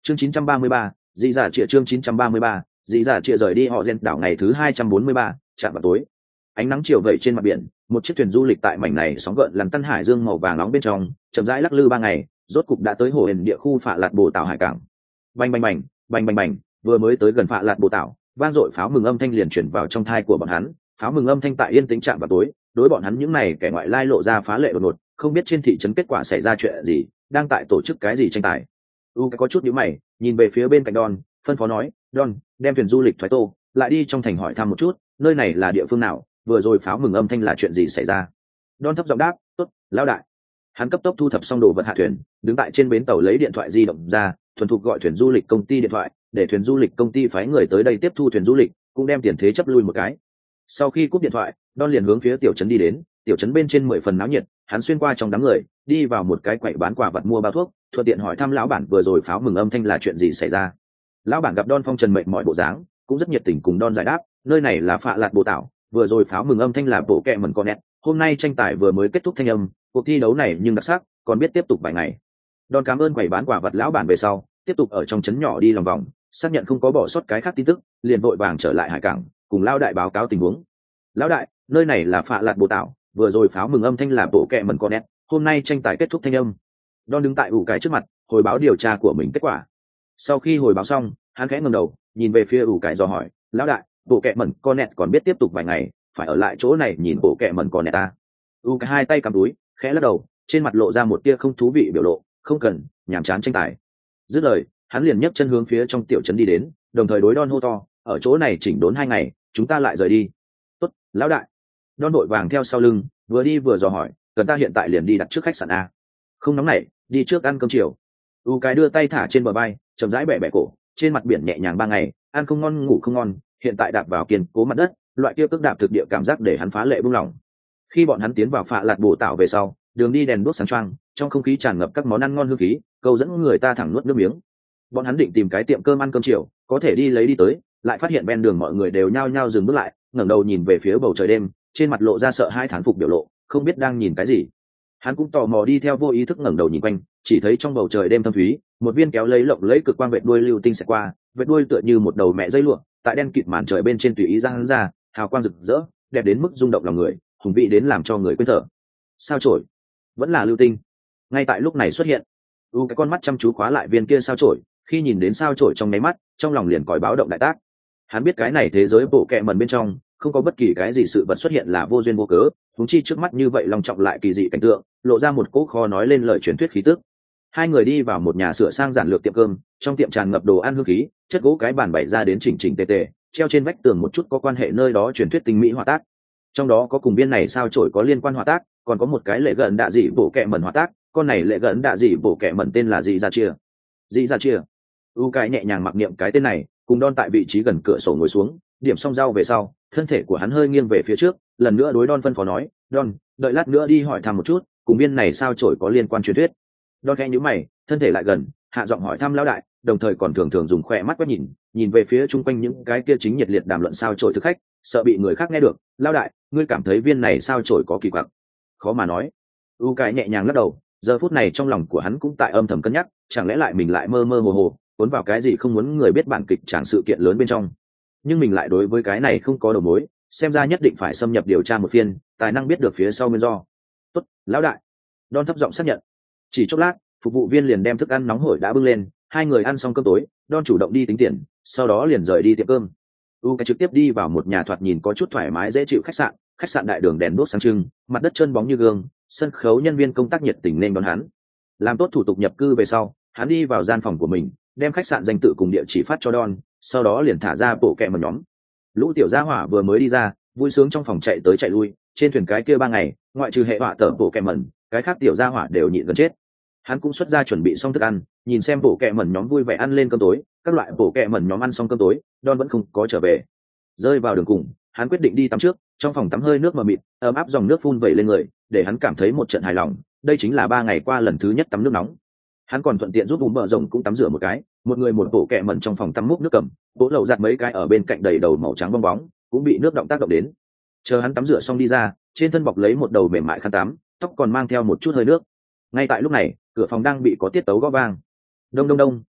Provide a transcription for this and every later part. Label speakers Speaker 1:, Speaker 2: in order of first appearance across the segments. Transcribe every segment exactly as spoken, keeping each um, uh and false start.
Speaker 1: chương chín trăm ba mươi ba, dị giả trịa chương chín trăm ba mươi ba, dị giả trịa rời đi họ gen đảo ngày thứ hai trăm bốn mươi ba, chạm vào tối. Ánh nắng chiều vẩy trên mặt biển, một chiếc thuyền du lịch tại mảnh này sóng gợn lằn tăn hải dương màu vàng nóng bên trong, chậm rãi lắc lư ba ngày, rốt cục đã tới hồ hển địa khu Phạ Lạt Bồ Tảo hải cảng. Bành bành bành, bành bành bành, vừa mới tới gần Phạ Lạt Bồ Tảo, vang dội pháo mừng âm thanh liền chuyển vào trong thai của bọn hắn. Pháo mừng âm thanh tại yên tĩnh chạm vào tối, đối bọn hắn những này kẻ ngoại lai lộ ra phá lệ đột ngột, không biết trên thị trấn kết quả xảy ra chuyện gì, đang tại tổ chức cái gì tranh tài. U có chút nhíu mày, nhìn về phía bên cạnh Don, phân phó nói, Don, đem thuyền du lịch thoái tô, lại đi trong thành hỏi thăm một chút, nơi này là địa phương nào, vừa rồi pháo mừng âm thanh là chuyện gì xảy ra. Don thấp giọng đáp, tốt, lão đại. Hắn cấp tốc thu thập xong đồ vật hạ thuyền, đứng tại trên bến tàu lấy điện thoại di động ra, thuần thục gọi thuyền du lịch công ty điện thoại, để thuyền du lịch công ty phái người tới đây tiếp thu thuyền du lịch, cũng đem tiền thế chấp lui một cái. Sau khi cúp điện thoại, Don liền hướng phía tiểu trấn đi đến, tiểu trấn bên trên mười phần náo nhiệt, hắn xuyên qua trong đám người, đi vào một cái quầy bán quà vật mua bao thuốc, thuận tiện hỏi thăm lão bản vừa rồi pháo mừng âm thanh là chuyện gì xảy ra. Lão bản gặp Don phong trần mệt mỏi bộ dáng, cũng rất nhiệt tình cùng Don giải đáp, nơi này là Phạ Lạt Bồ Tảo, vừa rồi pháo mừng âm thanh là bộ kẹ mẩn con nét, hôm nay tranh tài vừa mới kết thúc thanh âm, cuộc thi đấu này nhưng đặc sắc, còn biết tiếp tục vài ngày. Don cảm ơn quầy bán quà vật lão bản về sau, tiếp tục ở trong trấn nhỏ đi lòng vòng, xác nhận không có bỏ sót cái khác tin tức, liền vội vàng trở lại hải cảng, cùng lão đại báo cáo tình huống. Lão đại, nơi này là Phạ Lạt Bồ Tảo, vừa rồi pháo mừng âm thanh là bộ kẹ mẩn con nét, hôm nay tranh tài kết thúc thanh âm. Don đứng tại ủ cải trước mặt, hồi báo điều tra của mình kết quả. Sau khi hồi báo xong, hắn khẽ ngẩng đầu, nhìn về phía ủ cải dò hỏi, lão đại, bộ kẹ mẩn con nét còn biết tiếp tục vài ngày, phải ở lại chỗ này nhìn bộ kẹ mẩn con nét ta. ủ cải hai tay cầm túi, khẽ lắc đầu, trên mặt lộ ra một tia không thú vị biểu lộ, không cần, nhàm chán tranh tài. Dứt lời, hắn liền nhấc chân hướng phía trong tiểu trấn đi đến, đồng thời đối Don hô to, ở chỗ này chỉnh đốn hai ngày, chúng ta lại rời đi. Tốt, lão đại. Don đội vàng theo sau lưng, vừa đi vừa dò hỏi, cần ta hiện tại liền đi đặt trước khách sạn a? Không nóng nảy, đi trước ăn cơm chiều. U cái đưa tay thả trên bờ bay, chậm rãi bẻ bẻ cổ, trên mặt biển nhẹ nhàng ba ngày, ăn không ngon ngủ không ngon, hiện tại đạp vào kiên cố mặt đất, loại kia cước đạp thực địa cảm giác để hắn phá lệ buông lỏng. Khi bọn hắn tiến vào Phạ Lạt Bồ Tảo về sau, đường đi đèn đuốc sáng choang, trong không khí tràn ngập các món ăn ngon hương khí, câu dẫn người ta thẳng nuốt nước miếng. Bọn hắn định tìm cái tiệm cơm ăn cơm chiều, có thể đi lấy đi tới, lại phát hiện ven đường mọi người đều nhao nhao dừng bước lại, ngẩng đầu nhìn về phía bầu trời đêm, trên mặt lộ ra sợ hãi thán phục biểu lộ, không biết đang nhìn cái gì. Hắn cũng tò mò đi theo vô ý thức ngẩng đầu nhìn quanh, chỉ thấy trong bầu trời đêm thâm thúy, một viên kéo lấy lộng lấy cực quang vệt đuôi lưu tinh xẹt qua, vệt đuôi tựa như một đầu mẹ dây lụa, tại đen kịt màn trời bên trên tùy ý giăng ra, hào quang rực rỡ, đẹp đến mức rung động lòng người, hùng vị đến làm cho người quên thở. Sao chổi, vẫn là lưu tinh. Ngay tại lúc này xuất hiện, u cái con mắt chăm chú khóa lại viên kia sao chổi, khi nhìn đến sao chổi trong nháy mắt, trong lòng liền còi báo động đại tác. Hắn biết cái này thế giới bộ kệ mẩn bên trong không có bất kỳ cái gì sự vật xuất hiện là vô duyên vô cớ, huống chi trước mắt như vậy long trọng lại kỳ dị cảnh tượng, lộ ra một cỗ khó nói lên lời truyền thuyết khí tức. Hai người đi vào một nhà sửa sang giản lược tiệm cơm, trong tiệm tràn ngập đồ ăn hương khí, chất gỗ cái bàn bày ra đến chỉnh chỉnh tề tề, treo trên vách tường một chút có quan hệ nơi đó truyền thuyết tinh mỹ họa tác. Trong đó có cùng biên này sao chổi có liên quan họa tác, còn có một cái lệ gần đạ dị bộ kệ mẩn họa tác, con này lệ gần đạ dị bộ kệ mẩn tên là dị ra chia. Dị ra chia. U cái nhẹ nhàng mặc niệm cái tên này, cùng Don tại vị trí gần cửa sổ ngồi xuống, điểm xong rau về sau, thân thể của hắn hơi nghiêng về phía trước, lần nữa đối Don phân phó nói, Don, đợi lát nữa đi hỏi thăm một chút, cùng biên này sao chổi có liên quan truyền thuyết. Don khẽ nhíu mày, thân thể lại gần, hạ giọng hỏi thăm lão đại, đồng thời còn thường thường dùng khỏe mắt quét nhìn, nhìn về phía chung quanh những cái kia chính nhiệt liệt đàm luận sao chổi thực khách, sợ bị người khác nghe được. Lão đại, ngươi cảm thấy viên này sao chổi có kỳ quặc? Khó mà nói. U cái nhẹ nhàng lắc đầu, giờ phút này trong lòng của hắn cũng tại âm thầm cân nhắc, chẳng lẽ lại mình lại mơ mơ hồ hồ cuốn vào cái gì không muốn người biết bản kịch chẳng sự kiện lớn bên trong. Nhưng mình lại đối với cái này không có đầu mối, xem ra nhất định phải xâm nhập điều tra một phiên, tài năng biết được phía sau nguyên do. Tốt, lão đại. Don thấp giọng xác nhận. Chỉ chốc lát, phục vụ viên liền đem thức ăn nóng hổi đã bưng lên, hai người ăn xong cơm tối, Don chủ động đi tính tiền, sau đó liền rời đi tiệm cơm. U cái trực tiếp đi vào một nhà thoạt nhìn có chút thoải mái dễ chịu khách sạn, khách sạn đại đường đèn đuốc sáng trưng, mặt đất trơn bóng như gương, sân khấu nhân viên công tác nhiệt tình nên đón hắn. Làm tốt thủ tục nhập cư về sau, hắn đi vào gian phòng của mình, đem khách sạn danh tự cùng địa chỉ phát cho Don, sau đó liền thả ra bộ kẹ mẩn nhóm. Lũ tiểu gia hỏa vừa mới đi ra, vui sướng trong phòng chạy tới chạy lui, trên thuyền cái kia ba ngày, ngoại trừ hệ họa tở bộ kẹ mẩn, cái khác tiểu gia hỏa đều nhịn gần chết. Hắn cũng xuất ra chuẩn bị xong thức ăn, nhìn xem bộ kẹ mẩn nhóm vui vẻ ăn lên cơm tối, các loại bộ kẹ mẩn nhóm ăn xong cơm tối, Don vẫn không có trở về. Rơi vào đường cùng, hắn quyết định đi tắm trước, trong phòng tắm hơi nước mờ mịt, ấm áp dòng nước phun vẩy lên người, để hắn cảm thấy một trận hài lòng, đây chính là ba ngày qua lần thứ nhất tắm nước nóng. Hắn còn thuận tiện giúp bùm bờ rồng cũng tắm rửa một cái, một người một bộ kẹ mẩn trong phòng tắm múc nước cầm, bố lầu giặt mấy cái ở bên cạnh đầy đầu màu trắng bong bóng, cũng bị nước động tác động đến. Chờ hắn tắm rửa xong đi ra, trên thân bọc lấy một đầu mềm mại khăn tắm, tóc còn mang theo một chút hơi nước. Ngay tại lúc này, cửa phòng đang bị có tiết tấu gõ vang. Đông đông đông,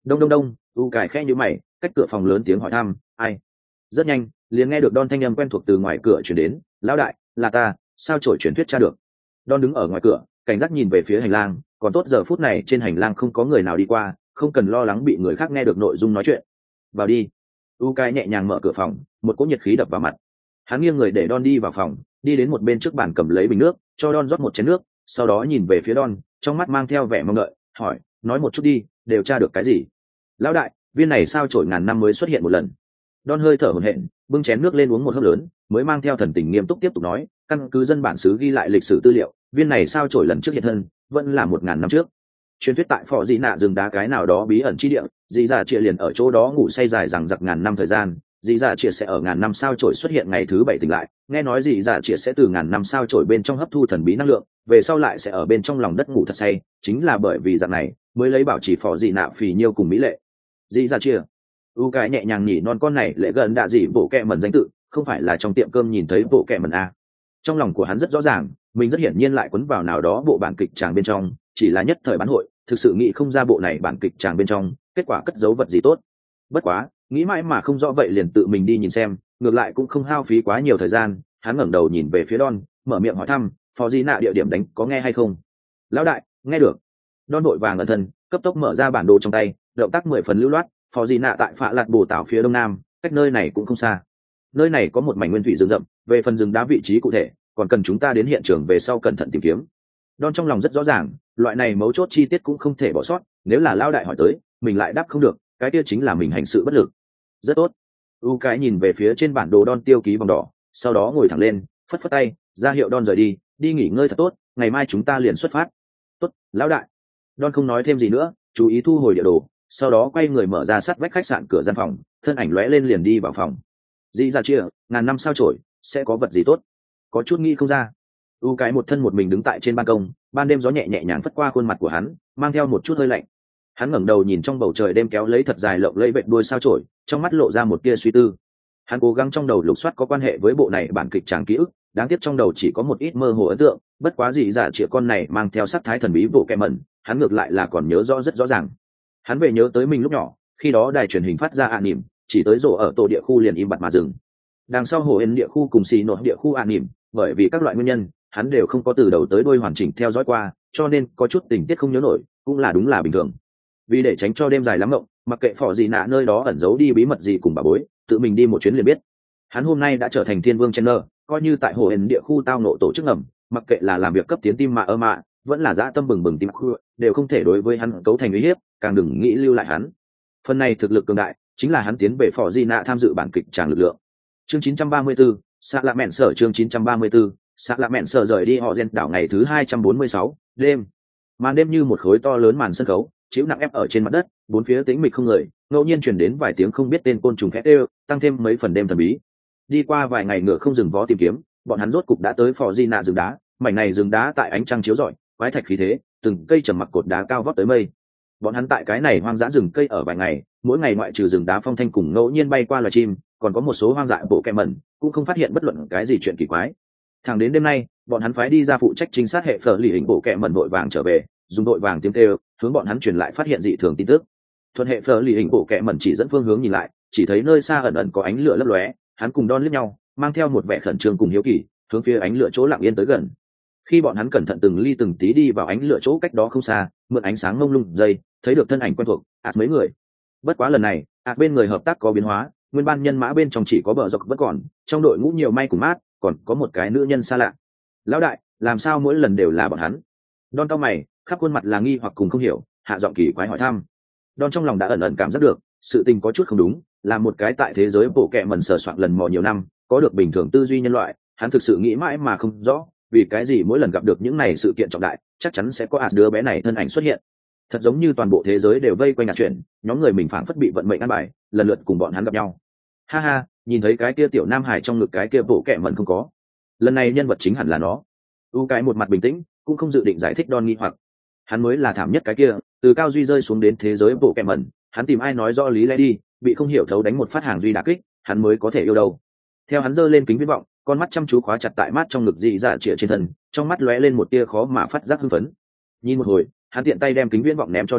Speaker 1: Đông đông đông, u cải khẽ như mày, cách cửa phòng lớn tiếng hỏi thăm, ai? Rất nhanh, liền nghe được Don thanh âm quen thuộc từ ngoài cửa chuyển đến, lão đại, là ta, sao trổi truyền thuyết tra được? Don đứng ở ngoài cửa, cảnh giác nhìn về phía hành lang, còn tốt giờ phút này trên hành lang không có người nào đi qua, không cần lo lắng bị người khác nghe được nội dung nói chuyện. Vào đi. U cải nhẹ nhàng mở cửa phòng, một cỗ nhiệt khí đập vào mặt. Hắn nghiêng người để Don đi vào phòng, đi đến một bên trước bàn cầm lấy bình nước, cho Don rót một chén nước, sau đó nhìn về phía Don, trong mắt mang theo vẻ mong đợi, hỏi, nói một chút đi, đều tra được cái gì? Lão đại, viên này sao trổi ngàn năm mới xuất hiện một lần. Don hơi thở hổn hển, bưng chén nước lên uống một hớp lớn, mới mang theo thần tình nghiêm túc tiếp tục nói, căn cứ dân bản xứ ghi lại lịch sử tư liệu, viên này sao trổi lần trước hiện thân, vẫn là một ngàn năm trước. Truyền thuyết tại phò dị nạ rừng đá cái nào đó bí ẩn chi địa, dị giả chia liền ở chỗ đó ngủ say dài rằng giặc ngàn năm thời gian, dị giả chia sẽ ở ngàn năm sao trổi xuất hiện ngày thứ bảy tỉnh lại, nghe nói dị giả chia sẽ từ ngàn năm sao trổi bên trong hấp thu thần bí năng lượng, về sau lại sẽ ở bên trong lòng đất ngủ thật say, chính là bởi vì dạng này mới lấy bảo trì phò dị nạ phì nhiêu cùng mỹ lệ. Dị giả chia, u cái nhẹ nhàng nhỉ non con này lệ gần đạ dị bộ kẹ mẩn danh tự, không phải là trong tiệm cơm nhìn thấy bộ kẹ mẩn a. Trong lòng của hắn rất rõ ràng, mình rất hiển nhiên lại quấn vào nào đó bộ bản kịch tràng bên trong, chỉ là nhất thời bán hội, thực sự nghĩ không ra bộ này bản kịch tràng bên trong kết quả cất giấu vật gì tốt. Bất quá nghĩ mãi mà không rõ vậy liền tự mình đi nhìn xem, ngược lại cũng không hao phí quá nhiều thời gian. Hắn ngẩng đầu nhìn về phía Don, mở miệng hỏi thăm, phò di nạ địa điểm đánh có nghe hay không? Lão đại, nghe được. Don đội vàng ẩn thân, cấp tốc mở ra bản đồ trong tay, động tác mười phần lưu loát. Phò di nạ tại phạ lạt bồ tảo phía đông nam, cách nơi này cũng không xa. Nơi này có một mảnh nguyên thủy rừng rậm, về phần rừng đá vị trí cụ thể còn cần chúng ta đến hiện trường về sau cẩn thận tìm kiếm. Don trong lòng rất rõ ràng, loại này mấu chốt chi tiết cũng không thể bỏ sót, nếu là lao đại hỏi tới mình lại đáp không được, cái kia chính là mình hành sự bất lực. Rất tốt. U cái nhìn về phía trên bản đồ Don tiêu ký vòng đỏ, sau đó ngồi thẳng lên, phất phất tay ra hiệu Don rời đi, đi nghỉ ngơi thật tốt, ngày mai chúng ta liền xuất phát. Tốt, lão đại. Don không nói thêm gì nữa, chú ý thu hồi địa đồ, sau đó quay người mở ra sắt vách khách sạn cửa gian phòng, thân ảnh lóe lên liền đi vào phòng. Dĩ ra chia, ngàn năm sao chổi, sẽ có vật gì tốt? Có chút nghĩ không ra. U cái một thân một mình đứng tại trên ban công, ban đêm gió nhẹ nhẹ nhàng phất qua khuôn mặt của hắn, mang theo một chút hơi lạnh. Hắn ngẩng đầu nhìn trong bầu trời đêm kéo lấy thật dài lộng lẫy vệt đuôi sao chổi, trong mắt lộ ra một tia suy tư. Hắn cố gắng trong đầu lục soát có quan hệ với bộ này bản kịch tràng ký ức, đáng tiếc trong đầu chỉ có một ít mơ hồ ấn tượng, bất quá gì giả triệu con này mang theo sắc thái thần bí bộ kẹm mẩn, hắn ngược lại là còn nhớ rõ rất rõ ràng. Hắn về nhớ tới mình lúc nhỏ, khi đó đài truyền hình phát ra ạ niệm, chỉ tới rổ ở tổ địa khu liền im bặt mà dừng. Đằng sau hồ ên địa khu cùng xì nội địa khu ạ niệm, bởi vì các loại nguyên nhân, hắn đều không có từ đầu tới đuôi hoàn chỉnh theo dõi qua, cho nên có chút tình tiết không nhớ nổi, cũng là đúng là bình thường. Vì để tránh cho đêm dài lắm mộng, mặc kệ phò gì nạ nơi đó ẩn giấu đi bí mật gì cùng bà bối, tự mình đi một chuyến liền biết. Hắn hôm nay đã trở thành thiên vương Chandler, coi như tại hồ ên địa khu tao nộ tổ chức ngầm, mặc kệ là làm việc cấp tiến tim mạ ơ mạ, vẫn là dã tâm bừng bừng tim khu, đều không thể đối với hắn cấu thành uy hiếp, càng đừng nghĩ lưu lại hắn. Phần này thực lực cường đại, chính là hắn tiến về phò gì nạ tham dự bản kịch tràng lực lượng. Chương chín trăm ba mươi tư, xạ lạ mẹn sở chương chín trăm ba mươi tư, xạ lạ mẹn sở rời đi họ gen đảo ngày thứ hai trăm bốn mươi sáu, đêm. Màn đêm như một khối to lớn màn sân khấu, chịu nặng ép ở trên mặt đất, bốn phía tĩnh mịch không người, ngẫu nhiên truyền đến vài tiếng không biết tên côn trùng khét đều, tăng thêm mấy phần đêm thần bí. Đi qua vài ngày ngựa không dừng vó tìm kiếm, bọn hắn rốt cục đã tới phò di nạ rừng đá, mảnh này rừng đá tại ánh trăng chiếu rọi, quái thạch khí thế, từng cây trầm mặc cột đá cao vót tới mây. Bọn hắn tại cái này hoang dã rừng cây ở vài ngày, mỗi ngày ngoại trừ rừng đá phong thanh cùng ngẫu nhiên bay qua loài chim, còn có một số hoang dại bộ kẹm mẩn, cũng không phát hiện bất luận cái gì chuyện kỳ quái. Thẳng đến đêm nay, bọn hắn phái đi ra phụ trách trinh sát hệ phở lì hình bộ kẹm mẩn vội vàng trở về, dùng đội vàng tiếng kêu hướng bọn hắn truyền lại phát hiện dị thường tin tức. Thuận hệ phở lì hình bộ kẹm mẩn chỉ dẫn phương hướng nhìn lại, chỉ thấy nơi xa ẩn ẩn có ánh lửa lấp lóe, hắn cùng Don liếc nhau, mang theo một vẻ khẩn trương cùng hiếu kỳ, hướng phía ánh lửa chỗ lặng yên tới gần. Khi bọn hắn cẩn thận từng ly từng tí đi vào ánh lửa chỗ cách đó không xa, mượn ánh sáng mông lung dây, thấy được thân ảnh quen thuộc, ạt mấy người. Bất quá lần này, ạt bên người hợp tác có biến hóa, nguyên ban nhân mã bên trong chỉ có bờ dọc vẫn còn, trong đội ngũ nhiều may cùng mát, còn có một cái nữ nhân xa lạ. Lão đại, làm sao mỗi lần đều là bọn hắn? Don cao mày, khắp khuôn mặt là nghi hoặc cùng không hiểu, hạ giọng kỳ quái hỏi thăm. Don trong lòng đã ẩn ẩn cảm giác được, sự tình có chút không đúng, là một cái tại thế giới bộ kệ mẩn sờ soạn lần mò nhiều năm, có được bình thường tư duy nhân loại, hắn thực sự nghĩ mãi mà không rõ, vì cái gì mỗi lần gặp được những này sự kiện trọng đại, chắc chắn sẽ có ạt đứa bé này thân ảnh xuất hiện. Thật giống như toàn bộ thế giới đều vây quanh ạt chuyện, nhóm người mình phảng phất bị vận mệnh ăn bài, lần lượt cùng bọn hắn gặp nhau. Ha ha, nhìn thấy cái kia tiểu nam hải trong ngực cái kia bộ kệ mẩn không có. Lần này nhân vật chính hẳn là nó. U cái một mặt bình tĩnh, cũng không dự định giải thích Don nghi hoặc. Hắn mới là thảm nhất cái kia, từ cao duy rơi xuống đến thế giới bộ kệ mẩn, hắn tìm ai nói rõ lý lẽ đi, bị không hiểu thấu đánh một phát hàng duy đả kích, hắn mới có thể yêu đâu. Theo hắn giơ lên kính viễn vọng, con mắt chăm chú khóa chặt tại mắt trong ngực dị dạ chĩa trên thân, trong mắt lóe lên một tia khó mà phát giác hưng phấn. Nhìn một hồi, hắn tiện tay đem kính viễn vọng ném cho Don,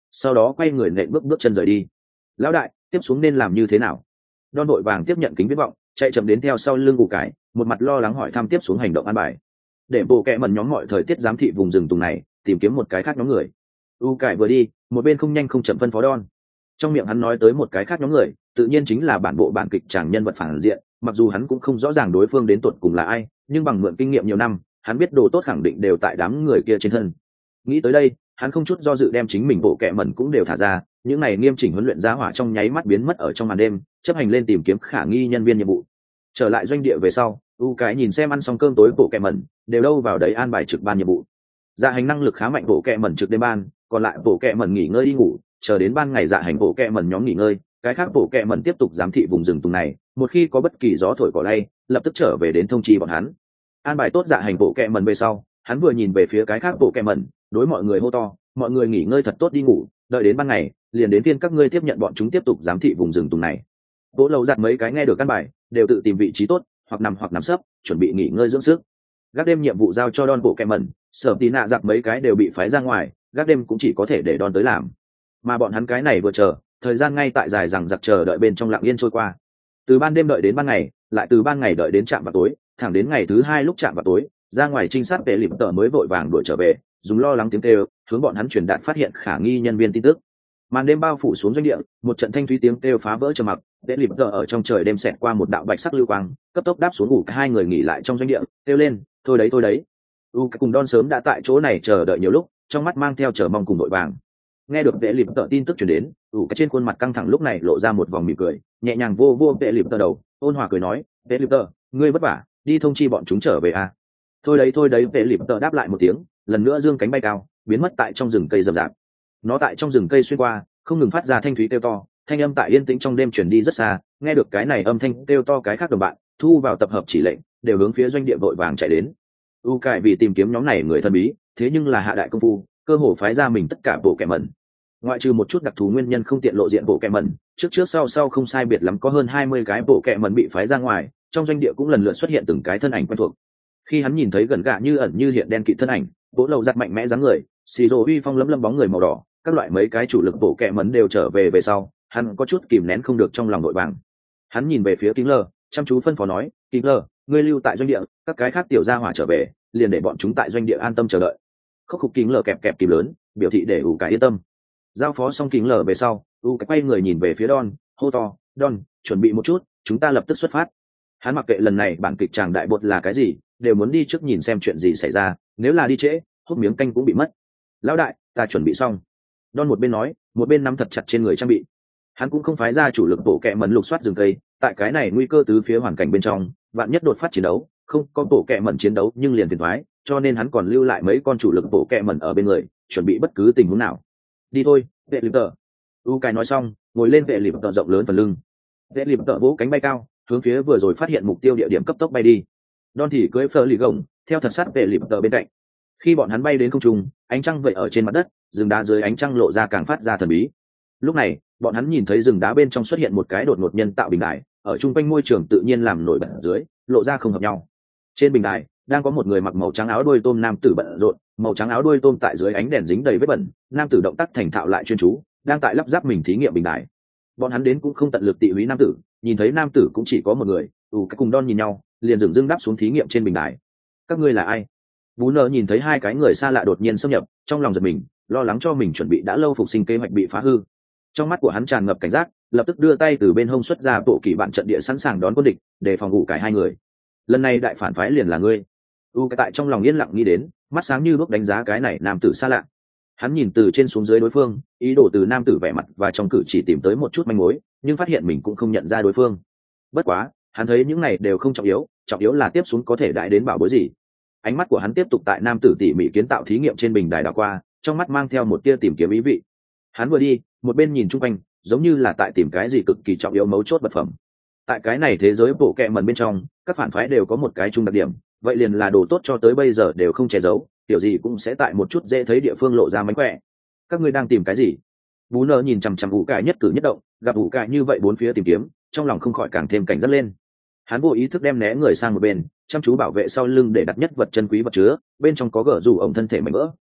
Speaker 1: sau đó quay người nện bước bước chân rời đi. Lão đại, tiếp xuống nên làm như thế nào? Don vội vàng tiếp nhận kính viễn vọng, chạy chậm đến theo sau lưng ủ cải, một mặt lo lắng hỏi thăm tiếp xuống hành động an bài. Để bộ kệ mẩn nhóm mọi thời tiết giám thị vùng rừng tùng này, tìm kiếm một cái khác nhóm người. U cải vừa đi, một bên không nhanh không chậm phân phó Don. Trong miệng hắn nói tới một cái khác nhóm người, tự nhiên chính là bản bộ bản kịch chàng nhân vật phản diện, mặc dù hắn cũng không rõ ràng đối phương đến tuột cùng là ai, nhưng bằng mượn kinh nghiệm nhiều năm, hắn biết đồ tốt khẳng định đều tại đám người kia trên thân. Nghĩ tới đây, hắn không chút do dự đem chính mình bộ kệ mẩn cũng đều thả ra, những này nghiêm chỉnh huấn luyện giá hỏa trong nháy mắt biến mất ở trong màn đêm, chấp hành lên tìm kiếm khả nghi nhân viên nhiệm vụ. Trở lại doanh địa về sau, u cái nhìn xem ăn xong cơm tối bộ kệ mẩn đều đâu vào đấy an bài trực ban nhiệm vụ. Dạ hành năng lực khá mạnh bộ kệ mẩn trực đêm ban, còn lại bộ kệ mẩn nghỉ ngơi đi ngủ, chờ đến ban ngày dạ hành bộ kệ mẩn nhóm nghỉ ngơi, cái khác bộ kệ mẩn tiếp tục giám thị vùng rừng tùng này, một khi có bất kỳ gió thổi cỏ lay, lập tức trở về đến thông chi bọn hắn. An bài tốt dạ hành bộ kệ mẩn về sau, hắn vừa nhìn về phía cái khác bộ kệ mẩn, đối mọi người hô to, mọi người nghỉ ngơi thật tốt đi ngủ, đợi đến ban ngày liền đến phiên các ngươi tiếp nhận bọn chúng tiếp tục giám thị vùng rừng tùng này. Bố lầu giặt mấy cái nghe được căn bài đều tự tìm vị trí tốt, hoặc nằm hoặc nằm sấp, chuẩn bị nghỉ ngơi dưỡng sức. Gác đêm nhiệm vụ giao cho Don bộ kệ mẩn, Sở Tí Nạ giặt mấy cái đều bị phái ra ngoài, gác đêm cũng chỉ có thể để Don tới làm. Mà bọn hắn cái này vừa chờ, thời gian ngay tại dài rằng giặc chờ đợi bên trong lặng yên trôi qua. Từ ban đêm đợi đến ban ngày, lại từ ban ngày đợi đến trạm vào tối, thẳng đến ngày thứ hai lúc chạm vào tối, ra ngoài trinh sát vệ lịp tờ mới vội vàng đuổi trở về, dùng lo lắng tiếng kêu hướng bọn hắn truyền đạt phát hiện khả nghi nhân viên tin tức. Màn đêm bao phủ xuống doanh địa, một trận thanh thúy tiếng kêu phá vỡ trầm mặc, vệ lịp tờ ở trong trời đêm xẹt qua một đạo bạch sắc lưu quang, cấp tốc đáp xuống ngủ, cả hai người nghỉ lại trong doanh địa, kêu lên, thôi đấy thôi đấy. U cùng Don sớm đã tại chỗ này chờ đợi nhiều lúc, trong mắt mang theo chờ mong cùng vội vàng. Nghe được vệ lịp tờ tin tức truyền đến, U cái trên khuôn mặt căng thẳng lúc này lộ ra một vòng mỉm cười, nhẹ nhàng vô vô vệ lịp tờ đầu, ôn hòa cười nói, vệ lịp tờ, ngươi vất vả, đi thông chi bọn chúng trở về à? Thôi đấy thôi đấy, vệ lịp tờ đáp lại một tiếng, lần nữa dương cánh bay cao, biến mất tại trong rừng cây rậm rạp. Nó tại trong rừng cây xuyên qua, không ngừng phát ra thanh thúy kêu to, thanh âm tại yên tĩnh trong đêm truyền đi rất xa. Nghe được cái này âm thanh kêu to, cái khác đồng bạn thu vào tập hợp chỉ lệnh, đều hướng phía doanh địa vội vàng chạy đến. U cải vì tìm kiếm nhóm này người thần bí, thế nhưng là hạ đại công phu, cơ hồ phái ra mình tất cả bộ kẻ mẩn. Ngoại trừ một chút đặc thù nguyên nhân không tiện lộ diện bộ kẻ mẩn, trước trước sau sau không sai biệt lắm có hơn hai mươi cái bộ kẻ mẩn bị phái ra ngoài, trong doanh địa cũng lần lượt xuất hiện từng cái thân ảnh quen thuộc. Khi hắn nhìn thấy gần gạ như ẩn như hiện đen kịt thân ảnh, bố lầu giặt mạnh mẽ dáng người, xì rồ uy phong lấm lấm bóng người màu đỏ, các loại mấy cái chủ lực bộ kệ mẩn đều trở về về sau, hắn có chút kìm nén không được trong lòng nội vàng. Hắn nhìn về phía Kính Lờ, chăm chú phân phó nói, Kính Lờ, ngươi lưu tại doanh địa, các cái khác tiểu gia hỏa trở về, liền để bọn chúng tại doanh địa an tâm chờ đợi. Khúc khục Kính Lờ kẹp kẹp kìm lớn, biểu thị để ủ cái yên tâm. Giao phó xong Kính Lờ về sau, u cái quay người nhìn về phía Don, hô to, Don, chuẩn bị một chút, chúng ta lập tức xuất phát. Hắn mặc kệ lần này bản kịch tràng đại bột là cái gì, đều muốn đi trước nhìn xem chuyện gì xảy ra, nếu là đi trễ, hút miếng canh cũng bị mất. Lão đại, ta chuẩn bị xong. Don một bên nói, một bên nắm thật chặt trên người trang bị. Hắn cũng không phái ra chủ lực bộ kệ mẩn lục soát rừng cây, tại cái này nguy cơ tứ phía hoàn cảnh bên trong, vạn nhất đột phát chiến đấu, không có bộ kệ mẩn chiến đấu nhưng liền tiền thoái, cho nên hắn còn lưu lại mấy con chủ lực bộ kệ mẩn ở bên người, chuẩn bị bất cứ tình huống nào. Đi thôi, vệ lịp tờ. U cái nói xong, ngồi lên vệ lịp tờ rộng lớn phần lưng. Vệ lịp tờ vỗ cánh bay cao, hướng phía vừa rồi phát hiện mục tiêu địa điểm cấp tốc bay đi. Don thì cưỡi phở lì gồng, theo thật sát vệ lịp tờ bên cạnh. Khi bọn hắn bay đến không trung, ánh trăng vậy ở trên mặt đất, rừng đá dưới ánh trăng lộ ra càng phát ra thần bí. Lúc này, bọn hắn nhìn thấy rừng đá bên trong xuất hiện một cái đột ngột nhân tạo bình đài, ở trung quanh môi trường tự nhiên làm nổi bật dưới, lộ ra không hợp nhau. Trên bình đài, đang có một người mặc màu trắng áo đuôi tôm nam tử bận rộn, màu trắng áo đuôi tôm tại dưới ánh đèn dính đầy vết bẩn, nam tử động tác thành thạo lại chuyên chú, đang tại lắp ráp mình thí nghiệm bình đài. Bọn hắn đến cũng không tận lực tị húy nam tử, nhìn thấy nam tử cũng chỉ có một người, ủ cái cùng Don nhìn nhau, liền dừng dưng đáp xuống thí nghiệm trên bình đài. Các ngươi là ai? Bú nợ nhìn thấy hai cái người xa lạ đột nhiên xâm nhập, trong lòng giật mình, lo lắng cho mình chuẩn bị đã lâu phục sinh kế hoạch bị phá hư. Trong mắt của hắn tràn ngập cảnh giác, lập tức đưa tay từ bên hông xuất ra bộ kỳ bạn trận địa sẵn sàng đón quân địch, để phòng ngủ cải hai người. Lần này đại phản phái liền là ngươi. U cái tại trong lòng yên lặng nghĩ đến, mắt sáng như bước đánh giá cái này nam tử xa lạ. Hắn nhìn từ trên xuống dưới đối phương, ý đồ từ nam tử vẻ mặt và trong cử chỉ tìm tới một chút manh mối, nhưng phát hiện mình cũng không nhận ra đối phương. Bất quá, hắn thấy những này đều không trọng yếu, trọng yếu là tiếp xuống có thể đại đến bảo bối gì. Ánh mắt của hắn tiếp tục tại nam tử tỉ mỉ kiến tạo thí nghiệm trên bình đài đảo qua, trong mắt mang theo một tia tìm kiếm ý vị. Hắn vừa đi, một bên nhìn chung quanh, giống như là tại tìm cái gì cực kỳ trọng yếu mấu chốt vật phẩm. Tại cái này thế giới bộ kệ mẩn bên trong, các phản phái đều có một cái chung đặc điểm, vậy liền là đồ tốt cho tới bây giờ đều không che giấu, tiểu gì cũng sẽ tại một chút dễ thấy địa phương lộ ra mánh khỏe. Các ngươi đang tìm cái gì? Bú nơ nhìn chằm chằm ủ cải nhất cử nhất động, gặp ủ cải như vậy bốn phía tìm kiếm, trong lòng không khỏi càng thêm cảnh giác lên. Hắn vô ý thức đem né người sang một bên, chăm chú bảo vệ sau lưng để đặt nhất vật chân quý vật chứa, bên trong có gở dù ổng thân thể mảnh vỡ.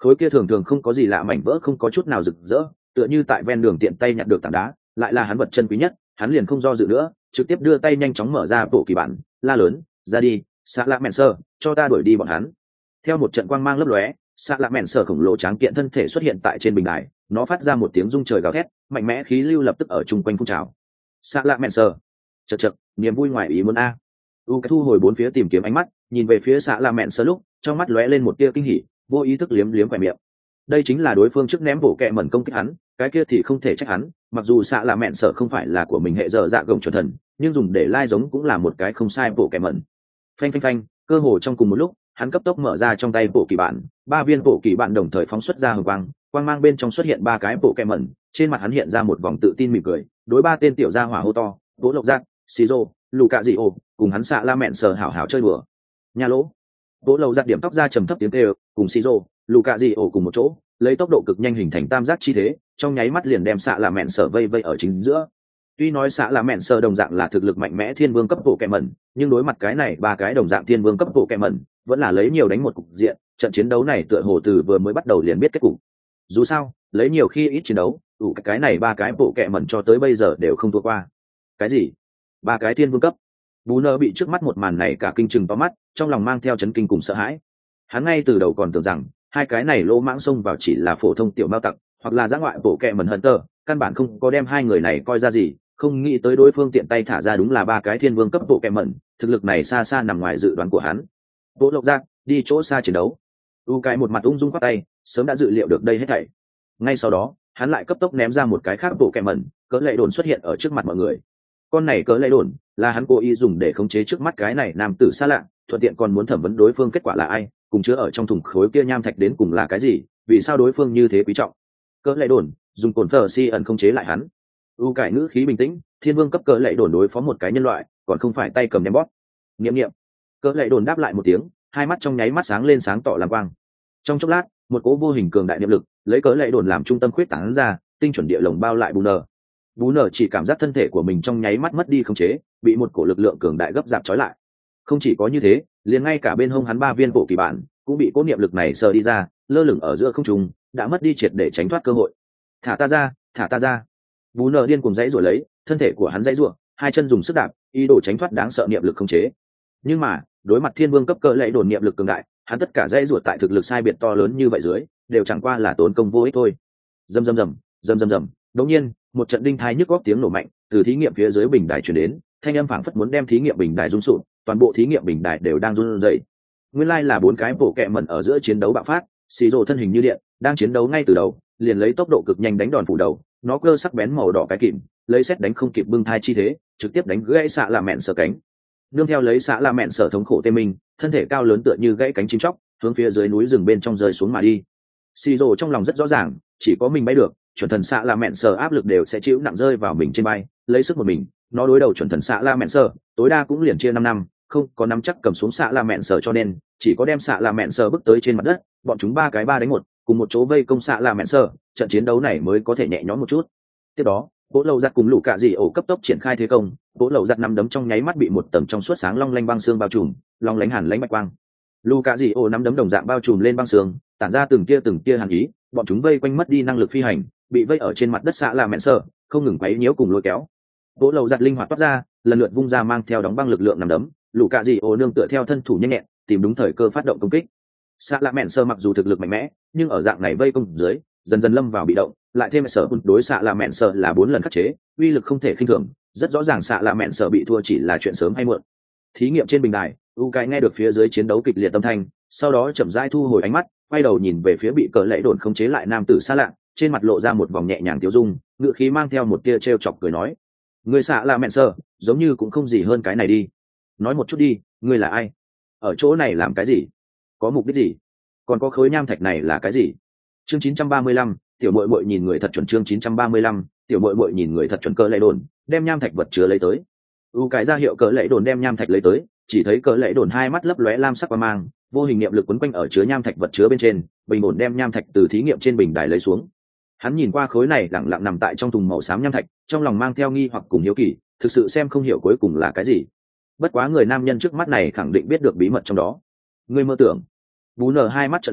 Speaker 1: khối kia thường thường không có gì lạ mảnh vỡ không có chút nào rực rỡ, tựa như tại ven đường tiện tay nhặt được tảng đá, lại là hắn vật chân quý nhất. Hắn liền không do dự nữa, trực tiếp đưa tay nhanh chóng mở ra bộ kỳ bản, la lớn, ra đi, xạ lạ mẹn sơ, cho ta đuổi đi bọn hắn. Theo một trận quang mang lấp lóe, xạ lạ mẹn sơ khổng lồ tráng kiện thân thể xuất hiện tại trên bình đài, nó phát ra một tiếng rung trời gào thét, mạnh mẽ khí lưu lập tức ở chung quanh phun trào. Xạ lạ mẹn sơ, chật chật, niềm vui ngoài ý muốn a. U cái thu hồi bốn phía tìm kiếm ánh mắt, nhìn về phía xạ lạ mẹn sơ lúc, trong mắt lóe lên một tia kinh hỉ, vô ý thức liếm liếm khỏe miệng. Đây chính là đối phương trước ném bổ kẹ mẩn công kích hắn, cái kia thì không thể trách hắn, mặc dù xạ là mẹn sợ không phải là của mình hệ dở dạ gồng chuẩn thần, nhưng dùng để lai giống cũng là một cái không sai bổ kẹ mẩn. Phanh phanh phanh, cơ hồ trong cùng một lúc, hắn cấp tốc mở ra trong tay bộ kỳ bản, ba viên bộ kỳ bản đồng thời phóng xuất ra hừng quang, quang mang bên trong xuất hiện ba cái bộ kẹ mẩn, trên mặt hắn hiện ra một vòng tự tin mỉm cười, đối ba tên tiểu gia hỏa hô to, Đỗ Lộc Giác, Shizo, Lù Cạ Dị Ổ, cùng hắn xạ la mẹn sợ hảo hảo chơi đùa. Nhà lỗ. Đỗ Lộc Giác điểm tóc ra trầm thấp tiếng kêu, cùng Shizo, Lù Cạ Dị Ổ cùng một chỗ, lấy tốc độ cực nhanh hình thành tam giác chi thế, trong nháy mắt liền đem xạ là mẹn sở vây vây ở chính giữa. Tuy nói xạ là mẹn sở đồng dạng là thực lực mạnh mẽ thiên vương cấp bộ kẹ mẩn, nhưng đối mặt cái này ba cái đồng dạng thiên vương cấp bộ kẹ mẩn, vẫn là lấy nhiều đánh một cục diện. Trận chiến đấu này tựa hồ từ vừa mới bắt đầu liền biết kết cục. Dù sao, lấy nhiều khi ít chiến đấu, đủ cái này ba cái bộ kẹ mẩn cho tới bây giờ đều không thua qua. Cái gì? Ba cái thiên vương cấp? Bú Nơ bị trước mắt một màn này cả kinh chừng to mắt, trong lòng mang theo chấn kinh cùng sợ hãi. Hắn ngay từ đầu còn tưởng rằng hai cái này lỗ mãng xông vào chỉ là phổ thông tiểu mao tặc hoặc là giã ngoại bộ kẹ mẩn hận tờ, căn bản không có đem hai người này coi ra gì, không nghĩ tới đối phương tiện tay thả ra đúng là ba cái thiên vương cấp bộ kẹ mẩn, thực lực này xa xa nằm ngoài dự đoán của hắn. Đỗ Lộc Giác, đi chỗ xa chiến đấu. U cái một mặt ung dung quát tay, sớm đã dự liệu được đây hết thảy. Ngay sau đó, hắn lại cấp tốc ném ra một cái khác bộ kẹ mẩn, cỡ lệ đồn xuất hiện ở trước mặt mọi người. Con này cỡ lệ đồn là hắn cố ý dùng để khống chế trước mắt cái này nam tử xa lạ, thuận tiện còn muốn thẩm vấn đối phương kết quả là ai, cùng chứa ở trong thùng khối kia nham thạch đến cùng là cái gì, vì sao đối phương như thế quý trọng. Cỡ lệ đồn dùng cồn phở si ẩn khống chế lại hắn. U cải ngữ khí bình tĩnh, thiên vương cấp cỡ lệ đồn đối phó một cái nhân loại, còn không phải tay cầm ném bóp. Nghiệm nghiệm. Cỡ lệ đồn đáp lại một tiếng, hai mắt trong nháy mắt sáng lên sáng tỏ làm quang. Trong chốc lát, một cỗ vô hình cường đại niệm lực lấy cỡ lệ đồn làm trung tâm khuyết tán ra, tinh chuẩn địa lồng bao lại Bù Nở. Bù Nở chỉ cảm giác thân thể của mình trong nháy mắt mất đi khống chế, bị một cổ lực lượng cường đại gấp dạp trói lại. Không chỉ có như thế, liền ngay cả bên hông hắn ba viên bộ kỳ bản cũng bị cỗ niệm lực này sờ đi ra, lơ lửng ở giữa không trung, đã mất đi triệt để tránh thoát cơ hội. Thả ta ra, thả ta ra. Bù Nở điên cuồng dãy rủa lấy, thân thể của hắn dãy rủa, hai chân dùng sức đạp, ý đồ tránh thoát đáng sợ niệm lực khống chế. Nhưng mà, đối mặt thiên vương cấp cỡ lệ đồn niệm lực cường đại, hắn tất cả dãy rủa tại thực lực sai biệt to lớn như vậy dưới, đều chẳng qua là tốn công vô ích thôi. Rầm rầm rầm, rầm rầm rầm. Đột nhiên, một trận đinh thai nhức góc tiếng nổ mạnh từ thí nghiệm phía dưới bình đài truyền đến, thanh âm phảng phất muốn đem thí nghiệm bình đài rung sụp, toàn bộ thí nghiệm bình đài đều đang run rẩy. Nguyên lai là bốn cái bộ kẹ mẩn ở giữa chiến đấu bạo phát, xì rồ thân hình như điện, đang chiến đấu ngay từ đầu, liền lấy tốc độ cực nhanh đánh đòn phủ đầu, nó cơ sắc bén màu đỏ cái kìm, lấy xét đánh không kịp bưng thai chi thế, trực tiếp đánh gãy xạ là mẹn sở cánh. Nương theo lấy xạ là mẹn sở thống khổ tê minh, thân thể cao lớn tựa như gãy cánh chim chóc, hướng phía dưới núi rừng bên trong rơi xuống mà đi. Xì rồ trong lòng rất rõ ràng, chỉ có mình bay được, chuẩn thần xạ là mẹn sở áp lực đều sẽ chịu nặng rơi vào mình trên bay, lấy sức một mình, nó đối đầu chuẩn thần xạ la mẹn sở, tối đa cũng liền chia năm năm, không có nắm chắc cầm xuống xạ la mẹn sở, cho nên chỉ có đem xạ la mẹn sở bước tới trên mặt đất, bọn chúng ba cái ba đánh một, cùng một chỗ vây công xạ la mẹn sở, trận chiến đấu này mới có thể nhẹ nhõm một chút. Tiếp đó, Bố Lầu Giặt cùng Lũ Cạ Dị Ổ cấp tốc triển khai thế công, Bố Lầu Giặt nắm đấm trong nháy mắt bị một tầng trong suốt sáng long lanh băng xương bao trùm, long lánh hàn lánh bạch quang. Lũ Cạ Dị Ổ nắm đấm đồng dạng bao trùm lên băng xương, tản ra từng tia từng tia hàn ý, bọn chúng vây quanh mất đi năng lực phi hành, bị vây ở trên mặt đất xạ la mẹn sở, không ngừng quấy nhiễu cùng lôi kéo. Bố Lầu Giặt linh hoạt toát ra, lần lượt vung ra mang theo đóng băng lực lượng nằm đấm, Lũ Cạ Dị Ổ nương tựa theo thân thủ nhanh nhẹn, tìm đúng thời cơ phát động công kích. Xạ lạ mẹn sơ mặc dù thực lực mạnh mẽ, nhưng ở dạng này vây công dưới, dần dần lâm vào bị động, lại thêm sở đối xạ lạ mẹn sơ là bốn lần khắc chế, uy lực không thể khinh thường, rất rõ ràng xạ lạ mẹn sơ bị thua chỉ là chuyện sớm hay muộn. Thí nghiệm trên bình đài, U Cái nghe được phía dưới chiến đấu kịch liệt âm thanh, sau đó chậm rãi thu hồi ánh mắt, quay đầu nhìn về phía bị cờ lệ đồn khống chế lại nam tử xa lạ, trên mặt lộ ra một vòng nhẹ nhàng tiêu dung, ngữ khí mang theo một tia trêu chọc cười nói: "Người xạ lạ mẹn sơ, giống như cũng không gì hơn cái này đi. Nói một chút đi, ngươi là ai? Ở chỗ này làm cái gì? Có mục đích gì? Còn có khối nham thạch này là cái gì?" Chương chín trăm ba mươi lăm, tiểu muội muội nhìn người thật chuẩn. Chương chín trăm ba mươi lăm, tiểu muội muội nhìn người thật chuẩn. Cờ lệ đồn đem nham thạch vật chứa lấy tới. U Cái ra hiệu cờ lệ đồn đem nham thạch lấy tới, chỉ thấy cờ lệ đồn hai mắt lấp lóe lam sắc qua mang, vô hình niệm lực quấn quanh ở chứa nham thạch vật chứa bên trên, bình ổn đem nham thạch từ thí nghiệm trên bình đài lấy xuống. Hắn nhìn qua khối này lặng lặng nằm tại trong thùng màu xám nham thạch, trong lòng mang theo nghi hoặc cùng hiếu kỳ, thực sự xem không hiểu cuối cùng là cái gì. Bất quá người nam nhân trước mắt này khẳng định biết được bí mật trong đó. Ngươi mơ tưởng. Bú Nở hai mắt trợn lên,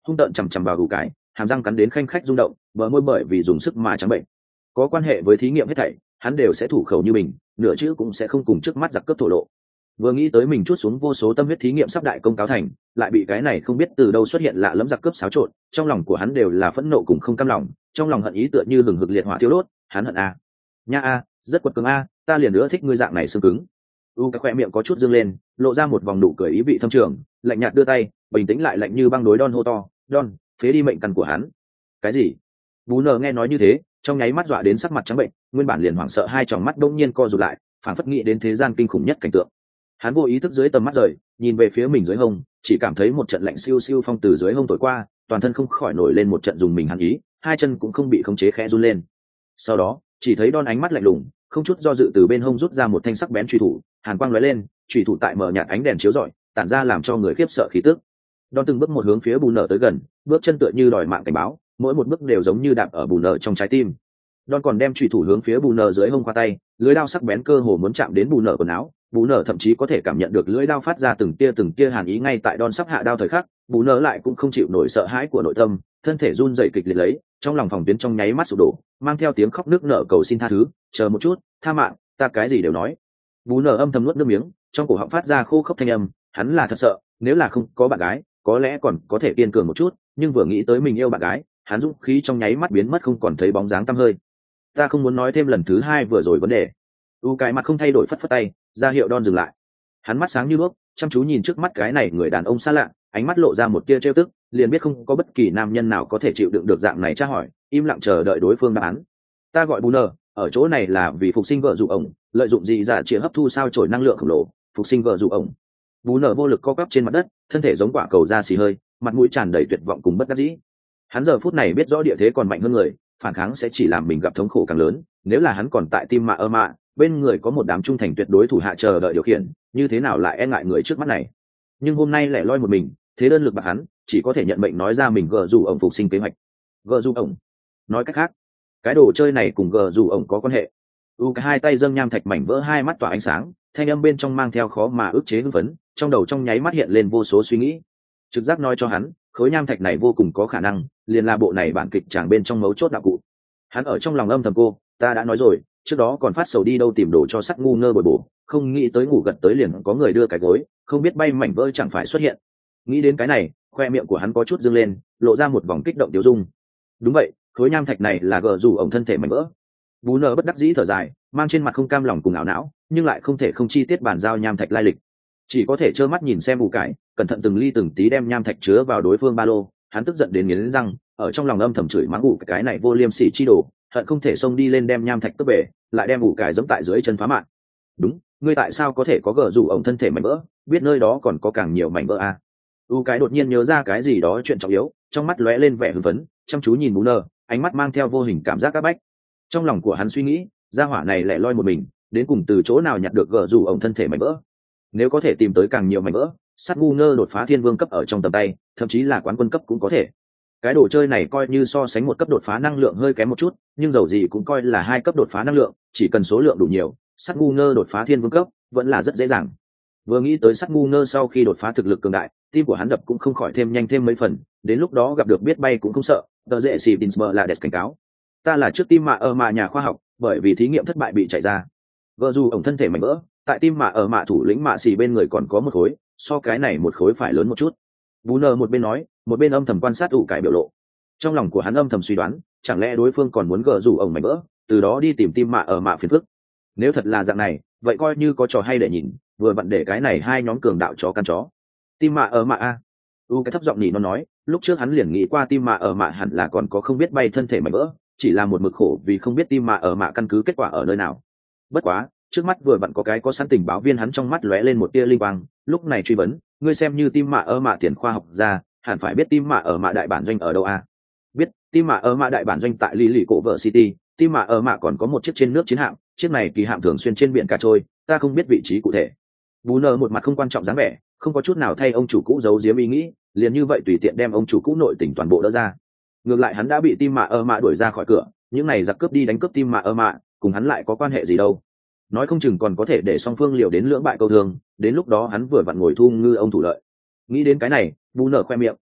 Speaker 1: hung tợn chằm chằm vào ủ cái, hàm răng cắn đến khanh khách rung động, bờ môi bởi vì dùng sức mà trắng bệnh. Có quan hệ với thí nghiệm hết thảy, hắn đều sẽ thủ khẩu như mình, nửa chữ cũng sẽ không cùng trước mắt giặc cướp thổ lộ. Vừa nghĩ tới mình chút xuống vô số tâm huyết thí nghiệm sắp đại công cáo thành, lại bị cái này không biết từ đâu xuất hiện lạ lẫm giặc cướp xáo trộn, trong lòng của hắn đều là phẫn nộ cùng không cam lòng, trong lòng hận ý tựa như hừng hực liệt hỏa thiêu đốt. Hắn hận a, nha a, rất quật cường a, ta liền nữa thích ngươi dạng này xương cứng. U cái khoe miệng có chút dương lên, lộ ra một vòng nụ cười ý vị thâm trường, lạnh nhạt đưa tay, bình tĩnh lại lạnh như băng đối Don hô to, Don, phế đi mệnh căn của hắn. Cái gì? Bú nờ nghe nói như thế, trong nháy mắt dọa đến sắc mặt trắng bệnh, nguyên bản liền hoảng sợ hai tròng mắt đông nhiên co rụt lại, phảng phất nghĩ đến thế gian kinh khủng nhất cảnh tượng. Hắn vô ý thức dưới tầm mắt rời, nhìn về phía mình dưới hông, chỉ cảm thấy một trận lạnh siêu siêu phong từ dưới hông thổi qua, toàn thân không khỏi nổi lên một trận dùng mình hắn ý, hai chân cũng không bị khống chế khẽ run lên. Sau đó, chỉ thấy Don ánh mắt lạnh lùng, không chút do dự từ bên hông rút ra một thanh sắc bén chùy thủ, hàn quang lóe lên, chùy thủ tại mở nhạt ánh đèn chiếu rọi, tản ra làm cho người khiếp sợ khí tức. Don từng bước một hướng phía bù nở tới gần, bước chân tựa như đòi mạng cảnh báo, mỗi một bước đều giống như đạp ở bù nở trong trái tim. Don còn đem chùy thủ hướng phía bù nở dưới hông qua tay, lưỡi đao sắc bén cơ hồ muốn chạm đến bù nở quần áo, bù nở thậm chí có thể cảm nhận được lưỡi đao phát ra từng tia từng tia hàn ý ngay tại Don sắp hạ đao thời khắc, bù nở lại cũng không chịu nổi sợ hãi của nội tâm, thân thể run rẩy kịch liệt lấy, trong lòng phòng tuyến trong nháy mắt sụp đổ, mang theo tiếng khóc nức nở cầu xin tha thứ, chờ một chút, tha mạng, ta cái gì đều nói. Bù nở âm thầm nuốt nước miếng, trong cổ họng phát ra khô khốc thanh âm, hắn là thật sợ, nếu là không có bạn gái, có lẽ còn có thể kiên cường một chút, nhưng vừa nghĩ tới mình yêu bạn gái, hắn dũng khí trong nháy mắt biến mất không còn thấy bóng dáng tăm hơi. Ta không muốn nói thêm lần thứ hai vừa rồi vấn đề. U cái mặt không thay đổi phất phất tay, ra hiệu Don dừng lại. Hắn mắt sáng như đuốc, chăm chú nhìn trước mắt cái này người đàn ông xa lạ, ánh mắt lộ ra một tia trêu tức, liền biết không có bất kỳ nam nhân nào có thể chịu đựng được dạng này tra hỏi, im lặng chờ đợi đối phương đáp án. Ta gọi Bù nở, ở chỗ này là vì phục sinh vợ dụ ổng, lợi dụng dị dạ chĩa hấp thu sao chổi năng lượng khổng lồ, phục sinh vợ dụ ổng. Bù nở vô lực co quắp trên mặt đất, thân thể giống quả cầu da xì hơi, mặt mũi tràn đầy tuyệt vọng cùng bất đắc dĩ. Hắn giờ phút này biết rõ địa thế còn mạnh hơn người, phản kháng sẽ chỉ làm mình gặp thống khổ càng lớn, nếu là hắn còn tại tim mạ ơ mạ, bên người có một đám trung thành tuyệt đối thủ hạ chờ đợi điều khiển, như thế nào lại e ngại người trước mắt này. Nhưng hôm nay lẻ loi một mình, thế đơn lực bạc hắn, chỉ có thể nhận mệnh nói ra mình gờ dù ổng phục sinh kế hoạch. Gờ dù ổng, nói cách khác, cái đồ chơi này cùng gờ dù ổng có quan hệ. U cái hai tay dâng nham thạch mảnh vỡ, hai mắt tỏa ánh sáng, thanh âm bên trong mang theo khó mà ức chế hưng phấn, trong đầu trong nháy mắt hiện lên vô số suy nghĩ. Trực giác nói cho hắn, khối nham thạch này vô cùng có khả năng liền là bộ này bản kịch tràng bên trong mấu chốt đạo cụ. Hắn ở trong lòng âm thầm cô, ta đã nói rồi, trước đó còn phát sầu đi đâu tìm đồ cho sắc ngu ngơ bồi bổ, không nghĩ tới ngủ gật tới liền có người đưa cái gối, không biết bay mảnh vỡ chẳng phải xuất hiện. Nghĩ đến cái này, khoe miệng của hắn có chút dương lên, lộ ra một vòng kích động tiêu dung. Đúng vậy, khối nham thạch này là gờ dù ổng thân thể mảnh vỡ. Bú nở bất đắc dĩ thở dài, mang trên mặt không cam lòng cùng ảo não, nhưng lại không thể không chi tiết bàn giao nham thạch lai lịch, chỉ có thể trơ mắt nhìn xem bù cải cẩn thận từng ly từng tí đem nham thạch chứa vào đối phương ba lô. Hắn tức giận đến nghiến răng, ở trong lòng âm thầm chửi mắng ủ cái này vô liêm sỉ chi đồ, hận không thể xông đi lên đem nham thạch cướp bể, lại đem ủ cải giẫm tại dưới chân phá mạng. Đúng, ngươi tại sao có thể có gờ rủ ổng thân thể mảnh vỡ, biết nơi đó còn có càng nhiều mảnh vỡ à? U cái đột nhiên nhớ ra cái gì đó chuyện trọng yếu, trong mắt lóe lên vẻ hưng phấn, chăm chú nhìn bú nơ, ánh mắt mang theo vô hình cảm giác các bách. Trong lòng của hắn suy nghĩ, gia hỏa này lẻ loi một mình, đến cùng từ chỗ nào nhặt được gờ rủ ổng thân thể mảnh vỡ? Nếu có thể tìm tới càng nhiều mảnh vỡ, sát ngu ngơ đột phá thiên vương cấp ở trong tầm tay, thậm chí là quán quân cấp cũng có thể. Cái đồ chơi này coi như so sánh một cấp đột phá năng lượng hơi kém một chút, nhưng dầu gì cũng coi là hai cấp đột phá năng lượng, chỉ cần số lượng đủ nhiều, sát ngu ngơ đột phá thiên vương cấp vẫn là rất dễ dàng. Vừa nghĩ tới sát ngu ngơ sau khi đột phá thực lực cường đại, tim của hắn đập cũng không khỏi thêm nhanh thêm mấy phần, đến lúc đó gặp được biết bay cũng không sợ. Tờ dễ xì Dinsmer là đẹp cảnh cáo, ta là trước tim mạ ở mạ nhà khoa học, bởi vì thí nghiệm thất bại bị chạy ra. Vợ dù ổng thân thể mảnh vỡ, tại tim mạ ở mạ thủ lĩnh mạ xì bên người còn có một khối, so cái này một khối phải lớn một chút. Bú nơ một bên nói, một bên âm thầm quan sát ủ cải biểu lộ. Trong lòng của hắn âm thầm suy đoán, chẳng lẽ đối phương còn muốn gỡ rủ ổng mảnh vỡ, từ đó đi tìm tim mạ ở mạ phiền phức. Nếu thật là dạng này, vậy coi như có trò hay để nhìn, vừa vặn để cái này hai nhóm cường đạo chó căn chó. Tim mạ ở mạ a. U cái thấp giọng nhỉ nó nói, lúc trước hắn liền nghĩ qua tim mạ ở mạ hẳn là còn có không biết bay thân thể mảnh vỡ, chỉ là một mực khổ vì không biết tim mạ ở mạ căn cứ kết quả ở nơi nào. Bất quá, trước mắt vừa vặn có cái có sẵn tình báo viên, hắn trong mắt lóe lên một tia linh quang, lúc này truy vấn, ngươi xem như tim mạ ở mạ tiền khoa học ra, hẳn phải biết tim mạ ở mạ đại bản doanh ở đâu a? Biết, tim mạ ở mạ đại bản doanh tại Lý Lì Cổ Vợ City, tim mạ ở mạ còn có một chiếc trên nước chiến hạm, chiếc này kỳ hạm thường xuyên trên biển cả trôi, ta không biết vị trí cụ thể. Bú nơ một mặt không quan trọng dáng vẻ, không có chút nào thay ông chủ cũ giấu giếm ý nghĩ, liền như vậy tùy tiện đem ông chủ cũ nội tình toàn bộ đỡ ra. Ngược lại hắn đã bị tim mạ ở mạ đuổi ra khỏi cửa, những này giặc cướp đi đánh cướp tim mạ ở mạ, cùng hắn lại có quan hệ gì đâu? Nói không chừng còn có thể để song phương liều đến lưỡng bại câu thương, đến lúc đó hắn vừa vặn ngồi thu ngư ông thủ lợi. Nghĩ đến cái này, bù nở khoe miệng,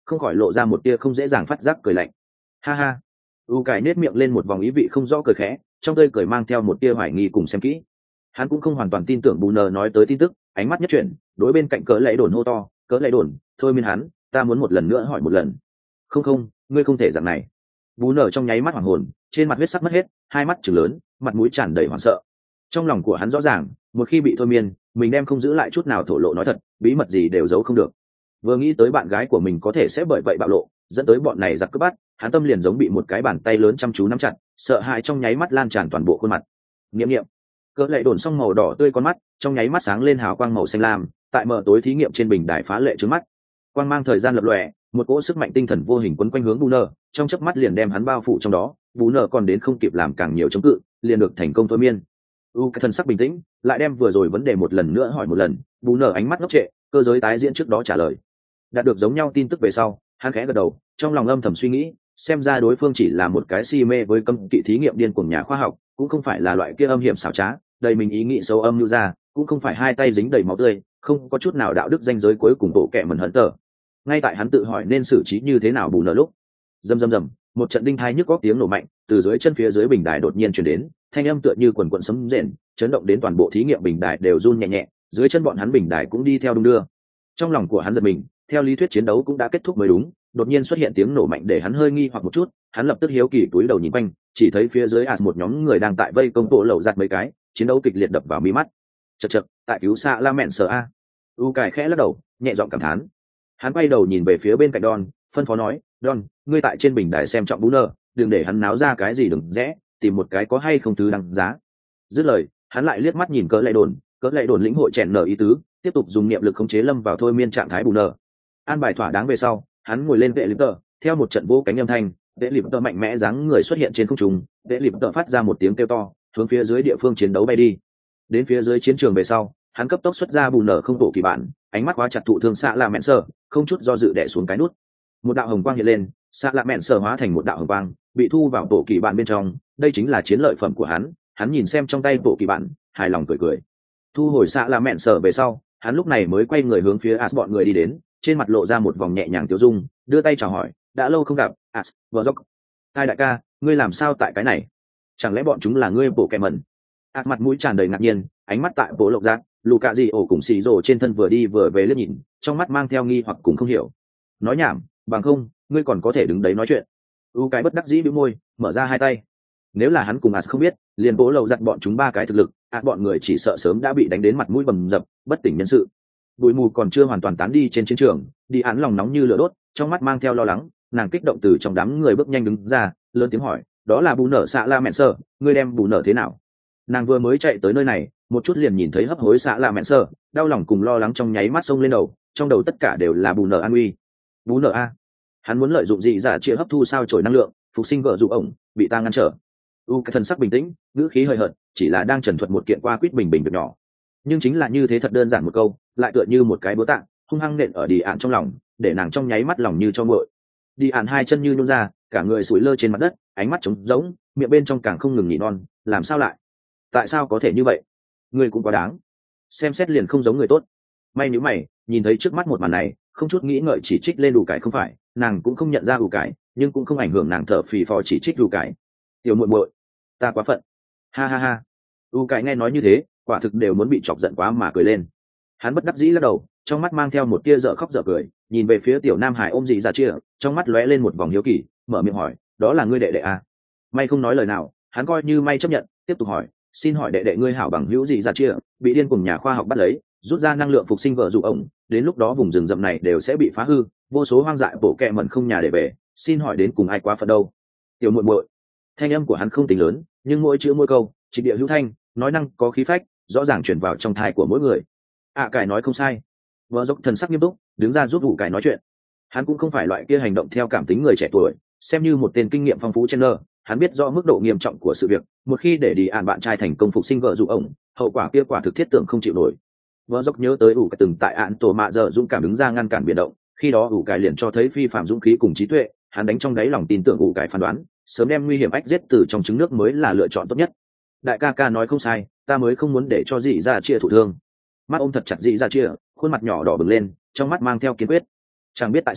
Speaker 1: không khỏi lộ ra một tia không dễ dàng phát giác cười lạnh. Ha ha. U cải nết miệng lên một vòng ý vị không rõ cười khẽ, trong tươi cười mang theo một tia hoài nghi cùng xem kỹ. Hắn cũng không hoàn toàn tin tưởng bù nờ nói tới tin tức, ánh mắt nhất chuyển, đối bên cạnh cỡ lệ đồn hô to, cỡ lệ đồn, thôi miên hắn, ta muốn một lần nữa hỏi một lần. Không không, ngươi không thể dạng này. Bù nờ trong nháy mắt hoảng hồn, trên mặt huyết sắc mất hết, hai mắt trừng lớn, mặt mũi tràn đầy hoảng sợ. Trong lòng của hắn rõ ràng, một khi bị thôi miên, mình đem không giữ lại chút nào thổ lộ nói thật, bí mật gì đều giấu không được. Vừa nghĩ tới bạn gái của mình có thể sẽ bởi vậy bạo lộ, dẫn tới bọn này giặc cướp bắt, hắn tâm liền giống bị một cái bàn tay lớn chăm chú nắm chặt, sợ hãi trong nháy mắt lan tràn toàn bộ khuôn mặt. Nghiệm nghiệm. Cỡ lệ đồn xong màu đỏ tươi con mắt, trong nháy mắt sáng lên hào quang màu xanh lam, tại mờ tối thí nghiệm trên bình đài phá lệ trước mắt. Quang mang thời gian lập lòe, một cỗ sức mạnh tinh thần vô hình quấn quanh hướng Bù Nơ, trong chớp mắt liền đem hắn bao phủ trong đó. Bù Nơ còn đến không kịp làm càng nhiều chống cự, liền được thành công thôi miên. U cái thần sắc bình tĩnh, lại đem vừa rồi vấn đề một lần nữa hỏi một lần. Bù Nơ ánh mắt ngốc trệ, cơ giới tái diễn trước đó trả lời. Đạt được giống nhau tin tức về sau, hắn khẽ gật đầu, trong lòng âm thầm suy nghĩ, xem ra đối phương chỉ là một cái si mê với cấm kỵ thí nghiệm điên cuồng nhà khoa học, cũng không phải là loại kia âm hiểm xảo trá, đầy mình ý nghĩ sâu âm như ra, cũng không phải hai tay dính đầy máu tươi, không có chút nào đạo đức danh giới cuối cùng bộ kệ mẩn hận tờ. Ngay tại hắn tự hỏi nên xử trí như thế nào Bù Nơ lúc, rầm rầm rầm, một trận đinh thai nhức góc tiếng nổ mạnh từ dưới chân phía dưới bình đài đột nhiên truyền đến, thanh âm tựa như quần quần sấm rền, chấn động đến toàn bộ thí nghiệm bình đài đều run nhẹ nhẹ, dưới chân bọn hắn bình đài cũng đi theo đung đưa. Trong lòng của hắn giật mình, theo lý thuyết chiến đấu cũng đã kết thúc mới đúng, đột nhiên xuất hiện tiếng nổ mạnh để hắn hơi nghi hoặc một chút, hắn lập tức hiếu kỳ túi đầu nhìn quanh, chỉ thấy phía dưới ạt một nhóm người đang tại vây công tổ lầu giặt mấy cái, chiến đấu kịch liệt đập vào mi mắt. Chậc chậc, tại cứu xạ la mẹn sợ a. U cải khẽ lắc đầu, nhẹ giọng cảm thán. Hắn quay đầu nhìn về phía bên cạnh Don, phân phó nói, Don, ngươi tại trên bình đài xem trọng Bú Nơ, đừng để hắn náo ra cái gì đừng rẽ, tìm một cái có hay không thứ đăng giá. Dứt lời, hắn lại liếc mắt nhìn cỡ lệ đồn, cỡ lệ đồn lĩnh hội chèn nở ý tứ, tiếp tục dùng niệm lực khống chế lâm vào thôi miên trạng thái Bù Nơ. An bài thỏa đáng về sau, hắn ngồi lên vệ lịp tờ, theo một trận vô cánh âm thanh, vệ lịp tờ mạnh mẽ dáng người xuất hiện trên không trung, vệ lịp tờ phát ra một tiếng kêu to, hướng phía dưới địa phương chiến đấu bay đi. Đến phía dưới chiến trường về sau, hắn cấp tốc xuất ra Bù Nơ không tổ kỳ bản, ánh mắt khóa chặt thụ thương xạ lạ mẹn sờ, không chút do dự đè xuống cái nút. Một đạo hồng quang hiện lên, xạ lạ mẹn sờ hóa thành một đạo hồng quang, bị thu vào tổ kỳ bản bên trong. Đây chính là chiến lợi phẩm của hắn. Hắn nhìn xem trong tay tổ kỳ bản, hài lòng cười cười. Thu hồi xạ lạ mẹn sờ về sau, hắn lúc này mới quay người hướng phía As bọn người đi đến, trên mặt lộ ra một vòng nhẹ nhàng tiêu dung, đưa tay chào hỏi, đã lâu không gặp, As, vợ dốc. Hai đại ca, ngươi làm sao tại cái này? Chẳng lẽ bọn chúng là ngươi bộ kẻ mẩn? As mặt mũi tràn đầy ngạc nhiên, ánh mắt tại bộ lộc giác, lù cạ gì ổ cùng xì rồ trên thân vừa đi vừa về liếc nhìn, trong mắt mang theo nghi hoặc cùng không hiểu. Nói nhảm, bằng không, ngươi còn có thể đứng đấy nói chuyện. U cái bất đắc dĩ bĩu môi, mở ra hai tay. Nếu là hắn cùng As không biết, liền bố lầu giặt bọn chúng ba cái thực lực, As bọn người chỉ sợ sớm đã bị đánh đến mặt mũi bầm dập, bất tỉnh nhân sự. Bụi mù còn chưa hoàn toàn tán đi trên chiến trường, đi án lòng nóng như lửa đốt, trong mắt mang theo lo lắng, nàng kích động từ trong đám người bước nhanh đứng ra, lớn tiếng hỏi, đó là Bù Nở xạ la mẹn sơ, ngươi đem Bù Nở thế nào? Nàng vừa mới chạy tới nơi này, một chút liền nhìn thấy hấp hối xạ la mẹn sơ, đau lòng cùng lo lắng trong nháy mắt xông lên đầu, trong đầu tất cả đều là Bù Nở an uy. Bù Nở a, hắn muốn lợi dụng dị giả chia hấp thu sao chổi năng lượng, phục sinh vợ dụ ổng, bị ta ngăn trở. U cái thần sắc bình tĩnh, ngữ khí hơi hợt, chỉ là đang trần thuật một kiện qua quýt bình bình việc nhỏ. Nhưng chính là như thế thật đơn giản một câu, lại tựa như một cái búa tạ, hung hăng nện ở đi ạn trong lòng, để nàng trong nháy mắt lòng như cho nguội. Đi ạn hai chân như nhún ra, cả người sủi lơ trên mặt đất, ánh mắt trống rỗng, miệng bên trong càng không ngừng nhỉ non, làm sao lại? Tại sao có thể như vậy? Ngươi cũng quá đáng. Xem xét liền không giống người tốt. May nhíu mày, nhìn thấy trước mắt một màn này, không chút nghĩ ngợi chỉ trích lên đủ cải không phải, nàng cũng không nhận ra đủ cải, nhưng cũng không ảnh hưởng nàng thở phì phò chỉ trích đủ cải. Tiểu muội muội, ta quá phận. Ha ha ha. U cải nghe nói như thế, quả thực đều muốn bị chọc giận quá mà cười lên. Hắn bất đắc dĩ lắc đầu, trong mắt mang theo một tia dở khóc dở cười, nhìn về phía tiểu nam hải ôm dị ra chia, trong mắt lóe lên một vòng hiếu kỳ, mở miệng hỏi, đó là ngươi đệ đệ à? May không nói lời nào, hắn coi như may chấp nhận, tiếp tục hỏi, xin hỏi đệ đệ ngươi hảo bằng hữu dị ra chia, bị điên cùng nhà khoa học bắt lấy, rút ra năng lượng phục sinh vợ dụ ổng, đến lúc đó vùng rừng rậm này đều sẽ bị phá hư, vô số hoang dại bổ kẹ mẩn không nhà để về, xin hỏi đến cùng ai quá phận đâu? Tiểu muội muội. Thanh âm của hắn không tính lớn, nhưng mỗi chữ mỗi câu, trịch địa hữu thanh, nói năng có khí phách, rõ ràng truyền vào trong thai của mỗi người. À cải nói không sai. Vợ dốc thần sắc nghiêm túc, đứng ra giúp vụ cải nói chuyện. Hắn cũng không phải loại kia hành động theo cảm tính người trẻ tuổi, xem như một tên kinh nghiệm phong phú trên nơ, hắn biết rõ mức độ nghiêm trọng của sự việc, một khi để đi ạn bạn trai thành công phục sinh vợ dụ ổng, hậu quả kia quả thực thiết tưởng không chịu nổi. Vợ dốc nhớ tới ủ cải từng tại ạn tổ mạ giờ dũng cảm đứng ra ngăn cản biến động, khi đó ủ cải liền cho thấy phi phạm dũng khí cùng trí tuệ, hắn đánh trong đáy lòng tin tưởng ủ cải phán đoán, sớm đem nguy hiểm ách giết từ trong trứng nước mới là lựa chọn tốt nhất. Đại ca ca nói không sai, ta mới không muốn để cho dị ra chia thụ thương. Mắt ôm thật chặt dị ra chia, khuôn mặt nhỏ đỏ bừng lên, trong mắt mang theo kiên quyết. Chẳng biết tại sao,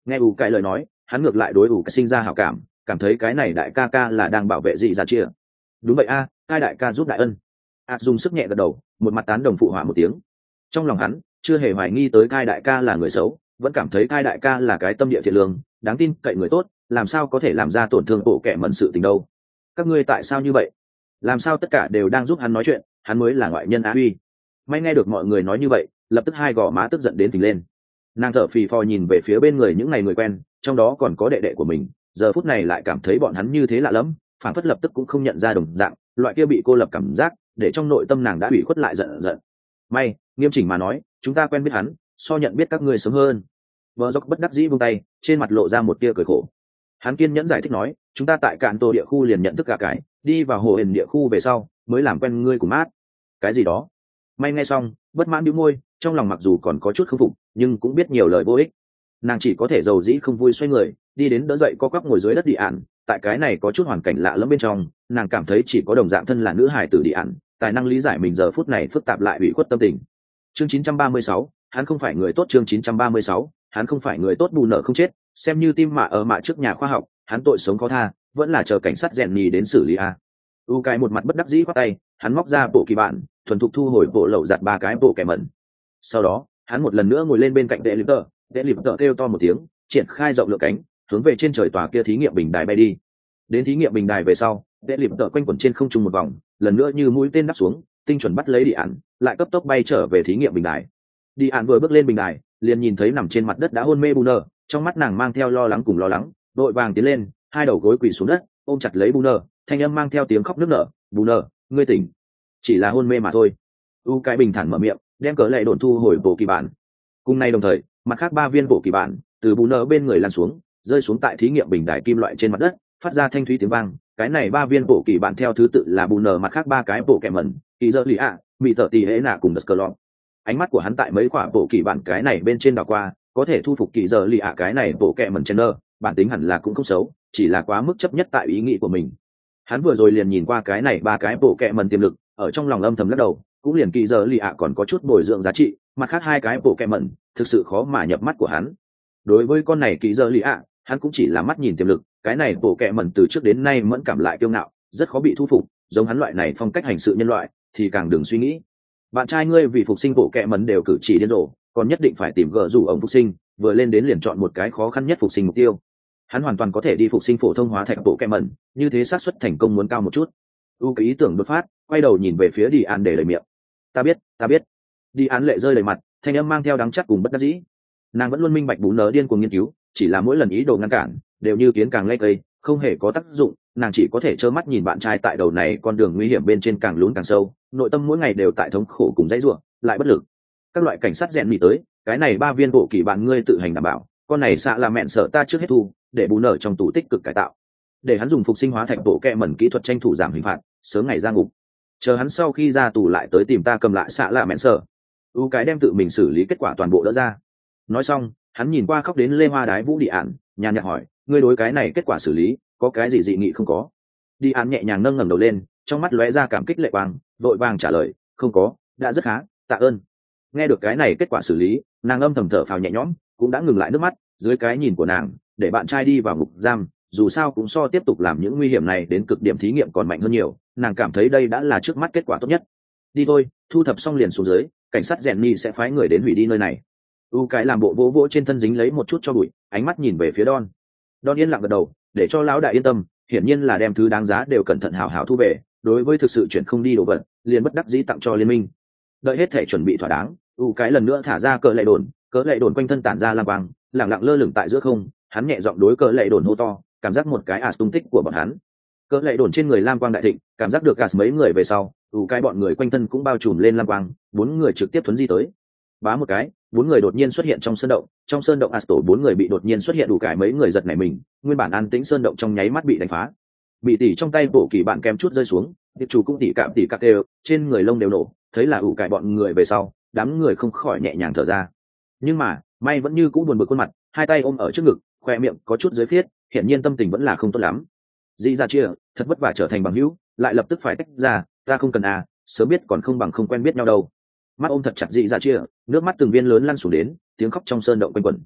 Speaker 1: Nghe ủ cái lời nói, hắn ngược lại đối ủ cái sinh ra hảo cảm, cảm thấy cái này đại ca ca là đang bảo vệ dị dạ chia. Đúng vậy a, hai đại ca giúp đại ân. A dùng sức nhẹ gật đầu, một mặt tán đồng phụ họa một tiếng. Trong lòng hắn chưa hề hoài nghi tới cai đại ca là người xấu, vẫn cảm thấy cai đại ca là cái tâm địa thiện lương, đáng tin cậy người tốt, làm sao có thể làm ra tổn thương bộ kẻ mẩn sự tình đâu. Các ngươi tại sao như vậy? Làm sao tất cả đều đang giúp hắn nói chuyện, hắn mới là ngoại nhân á uy. May nghe được mọi người nói như vậy, lập tức hai gò má tức giận đến phình lên. Nàng thở phì phò nhìn về phía bên người những ngày người quen, trong đó còn có đệ đệ của mình, giờ phút này lại cảm thấy bọn hắn như thế lạ lẫm, phản phất lập tức cũng không nhận ra đồng dạng, loại kia bị cô lập cảm giác, để trong nội tâm nàng đã bị khuất lại giận giận. May, nghiêm chỉnh mà nói, chúng ta quen biết hắn, so nhận biết các ngươi sớm hơn. Vợ dốc bất đắc dĩ buông tay, trên mặt lộ ra một tia cười khổ. Hắn kiên nhẫn giải thích nói, chúng ta tại cạn tổ địa khu liền nhận thức cả cái, đi vào hồ hền địa khu về sau, mới làm quen ngươi cùng mát. Cái gì đó? May nghe xong, bất mãn bĩu môi, trong lòng mặc dù còn có chút không phục, nhưng cũng biết nhiều lời vô ích. Nàng chỉ có thể dầu dĩ không vui xoay người, đi đến đỡ dậy co quắp ngồi dưới đất đi ạn. Tại cái này có chút hoàn cảnh lạ lẫm bên trong, nàng cảm thấy chỉ có đồng dạng thân là nữ hài tử đi ạn, tài năng lý giải mình giờ phút này phức tạp lại bị khuất tâm tình. Chương chín trăm ba mươi sáu, hắn không phải người tốt. Chương chín trăm ba mươi sáu, hắn không phải người tốt. Bù nợ không chết, xem như tim mạ ở mạ trước nhà khoa học, hắn tội sống có tha, vẫn là chờ cảnh sát rèn nhì đến xử lý a. U cái một mặt bất đắc dĩ khoát tay, hắn móc ra bộ kỳ bản, thuần thục thu hồi bộ lậu giặt ba cái bộ kẻ mẩn. Sau đó, hắn một lần nữa ngồi lên bên cạnh đệ lip tờ, đệ lip tờ kêu to một tiếng, triển khai rộng lượng cánh, hướng về trên trời tòa kia thí nghiệm bình đài bay đi. Đến thí nghiệm bình đài về sau, đệ lip tờ quanh quẩn trên không trung một vòng, lần nữa như mũi tên đáp xuống, tinh chuẩn bắt lấy đi ạn, lại cấp tốc bay trở về thí nghiệm bình đài. Đi ạn vừa bước lên bình đài, liền nhìn thấy nằm trên mặt đất đã hôn mê Booner, trong mắt nàng mang theo lo lắng cùng lo lắng, đội vàng tiến lên, hai đầu gối quỳ xuống đất, ôm chặt lấy Booner, thanh âm mang theo tiếng khóc nức nở, "Booner, ngươi tỉnh." "Chỉ là hôn mê mà thôi." U cái bình thản mở miệng, đem cỡ lệ đồn thu hồi bộ kỳ bản. Cùng nay đồng thời, mặt khác ba viên bộ kỳ bản từ Booner bên người lăn xuống, rơi xuống tại thí nghiệm bình đài kim loại trên mặt đất, phát ra thanh thúy tiếng vang. Cái này ba viên bộ kỳ bản theo thứ tự là Booner mặt khác ba cái bộ kẹm mẩn, kỳ dơ lì ạ, bị tợ tì hễ nạ cùng đất cờ lọ. Ánh mắt của hắn tại mấy quả bộ kỳ bản cái này bên trên đảo qua, có thể thu phục kỳ dơ lì ạ cái này bộ kẹm mẩn trên nơ, bản tính hẳn là cũng không xấu, chỉ là quá mức chấp nhất tại ý nghĩ của mình. Hắn vừa rồi liền nhìn qua cái này ba cái bộ kẹm mẩn tiềm lực, ở trong lòng âm thầm lắc đầu, cũng liền kỳ dơ lì ạ còn có chút bồi dưỡng giá trị, mặt khác hai cái bộ kẹm mẩn thực sự khó mà nhập mắt của hắn. Đối với con này kỳ dơ lì ạ, hắn cũng chỉ là mắt nhìn tiềm lực, cái này bộ kẹm mẩn từ trước đến nay mẫn cảm lại kiêu ngạo, rất khó bị thu phục, giống hắn loại này phong cách hành sự nhân loại thì càng đừng suy nghĩ. Bạn trai ngươi vì phục sinh bộ kẹ mẩn đều cử chỉ điên rồ, còn nhất định phải tìm gỡ rủ ông phục sinh, vừa lên đến liền chọn một cái khó khăn nhất phục sinh mục tiêu. Hắn hoàn toàn có thể đi phục sinh phổ thông hóa thành bộ kẹ mẩn, như thế xác suất thành công muốn cao một chút. U cái ý tưởng đột phát, quay đầu nhìn về phía Đi An để lời miệng. "Ta biết, ta biết." Đi An lệ rơi đầy mặt, thanh âm mang theo đắng chát cùng bất đắc dĩ. Nàng vẫn luôn minh bạch Bú nớ điên cuồng nghiên cứu, chỉ là mỗi lần ý đồ ngăn cản, đều như kiến càng lay cây, không hề có tác dụng. Nàng chỉ có thể trơ mắt nhìn bạn trai tại đầu này con đường nguy hiểm bên trên càng lún càng sâu, nội tâm mỗi ngày đều tại thống khổ cùng dãy rủa, lại bất lực. Các loại cảnh sát rèn mì tới, cái này ba viên bộ kỳ bạn ngươi tự hành đảm bảo, con này xạ là mẹn sợ ta trước hết thu, để bù nở trong tủ tích cực cải tạo, để hắn dùng phục sinh hóa thành bộ kẹ mẩn kỹ thuật tranh thủ giảm hình phạt, sớm ngày ra ngục. Chờ hắn sau khi ra tù lại tới tìm ta cầm lại xạ là mẹn sợ. U cái đem tự mình xử lý kết quả toàn bộ đỡ ra. Nói xong, hắn nhìn qua khóc đến lê hoa đái vũ đi ạn, nhàn nhạt hỏi, ngươi đối cái này kết quả xử lý có cái gì dị nghị không có? Đi ạn nhẹ nhàng nâng ngẩng đầu lên, trong mắt lóe ra cảm kích lệ quang, vội vàng trả lời, không có, đã rất khá, tạ ơn. Nghe được cái này kết quả xử lý, nàng âm thầm thở phào nhẹ nhõm, cũng đã ngừng lại nước mắt. Dưới cái nhìn của nàng, để bạn trai đi vào ngục giam, dù sao cũng so tiếp tục làm những nguy hiểm này đến cực điểm thí nghiệm còn mạnh hơn nhiều. Nàng cảm thấy đây đã là trước mắt kết quả tốt nhất. Đi thôi, thu thập xong liền xuống dưới, cảnh sát rèn ni sẽ phái người đến hủy đi nơi này. U cái làm bộ vỗ vỗ trên thân dính lấy một chút cho bụi, ánh mắt nhìn về phía Don. Don yên lặng gật đầu, để cho lão đại yên tâm, hiển nhiên là đem thứ đáng giá đều cẩn thận hảo hảo thu về. Đối với thực sự chuyển không đi đồ vật, liền bất đắc dĩ tặng cho liên minh. Đợi hết thể chuẩn bị thỏa đáng, U cái lần nữa thả ra cờ lệ đồn, cờ lệ đồn quanh thân tản ra lam quang, lẳng lặng lơ lửng tại giữa không. Hắn nhẹ giọng đối cờ lệ đồn hô to, cảm giác một cái ạt tung tích của bọn hắn. Cờ lệ đồn trên người lam quang đại thịnh, cảm giác được ạt mấy người về sau, U cái bọn người quanh thân cũng bao trùm lên lam quang, bốn người trực tiếp thuấn di tới. Bá một cái, bốn người đột nhiên xuất hiện trong sơn động, trong sơn động ạt tổ bốn người bị đột nhiên xuất hiện đủ cái mấy người giật nảy mình, nguyên bản an tĩnh sơn động trong nháy mắt bị đánh phá. Bị tỉ trong tay bộ kỳ bạn kém chút rơi xuống, tiệp chủ cũng tỉ cạm tỉ cắt đều, trên người lông đều nổ, thấy là ủ cải bọn người về sau, đám người không khỏi nhẹ nhàng thở ra. Nhưng mà may vẫn như cũ buồn bực khuôn mặt, hai tay ôm ở trước ngực, khoe miệng có chút dưới phiết, hiển nhiên tâm tình vẫn là không tốt lắm. Dĩ ra chia, thật vất vả trở thành bằng hữu, lại lập tức phải tách ra, ta không cần à, sớm biết còn không bằng không quen biết nhau đâu. Mắt ôm thật chặt Dĩ ra chia, nước mắt từng viên lớn lăn xuống đến, tiếng khóc trong sơn động quanh quẩn.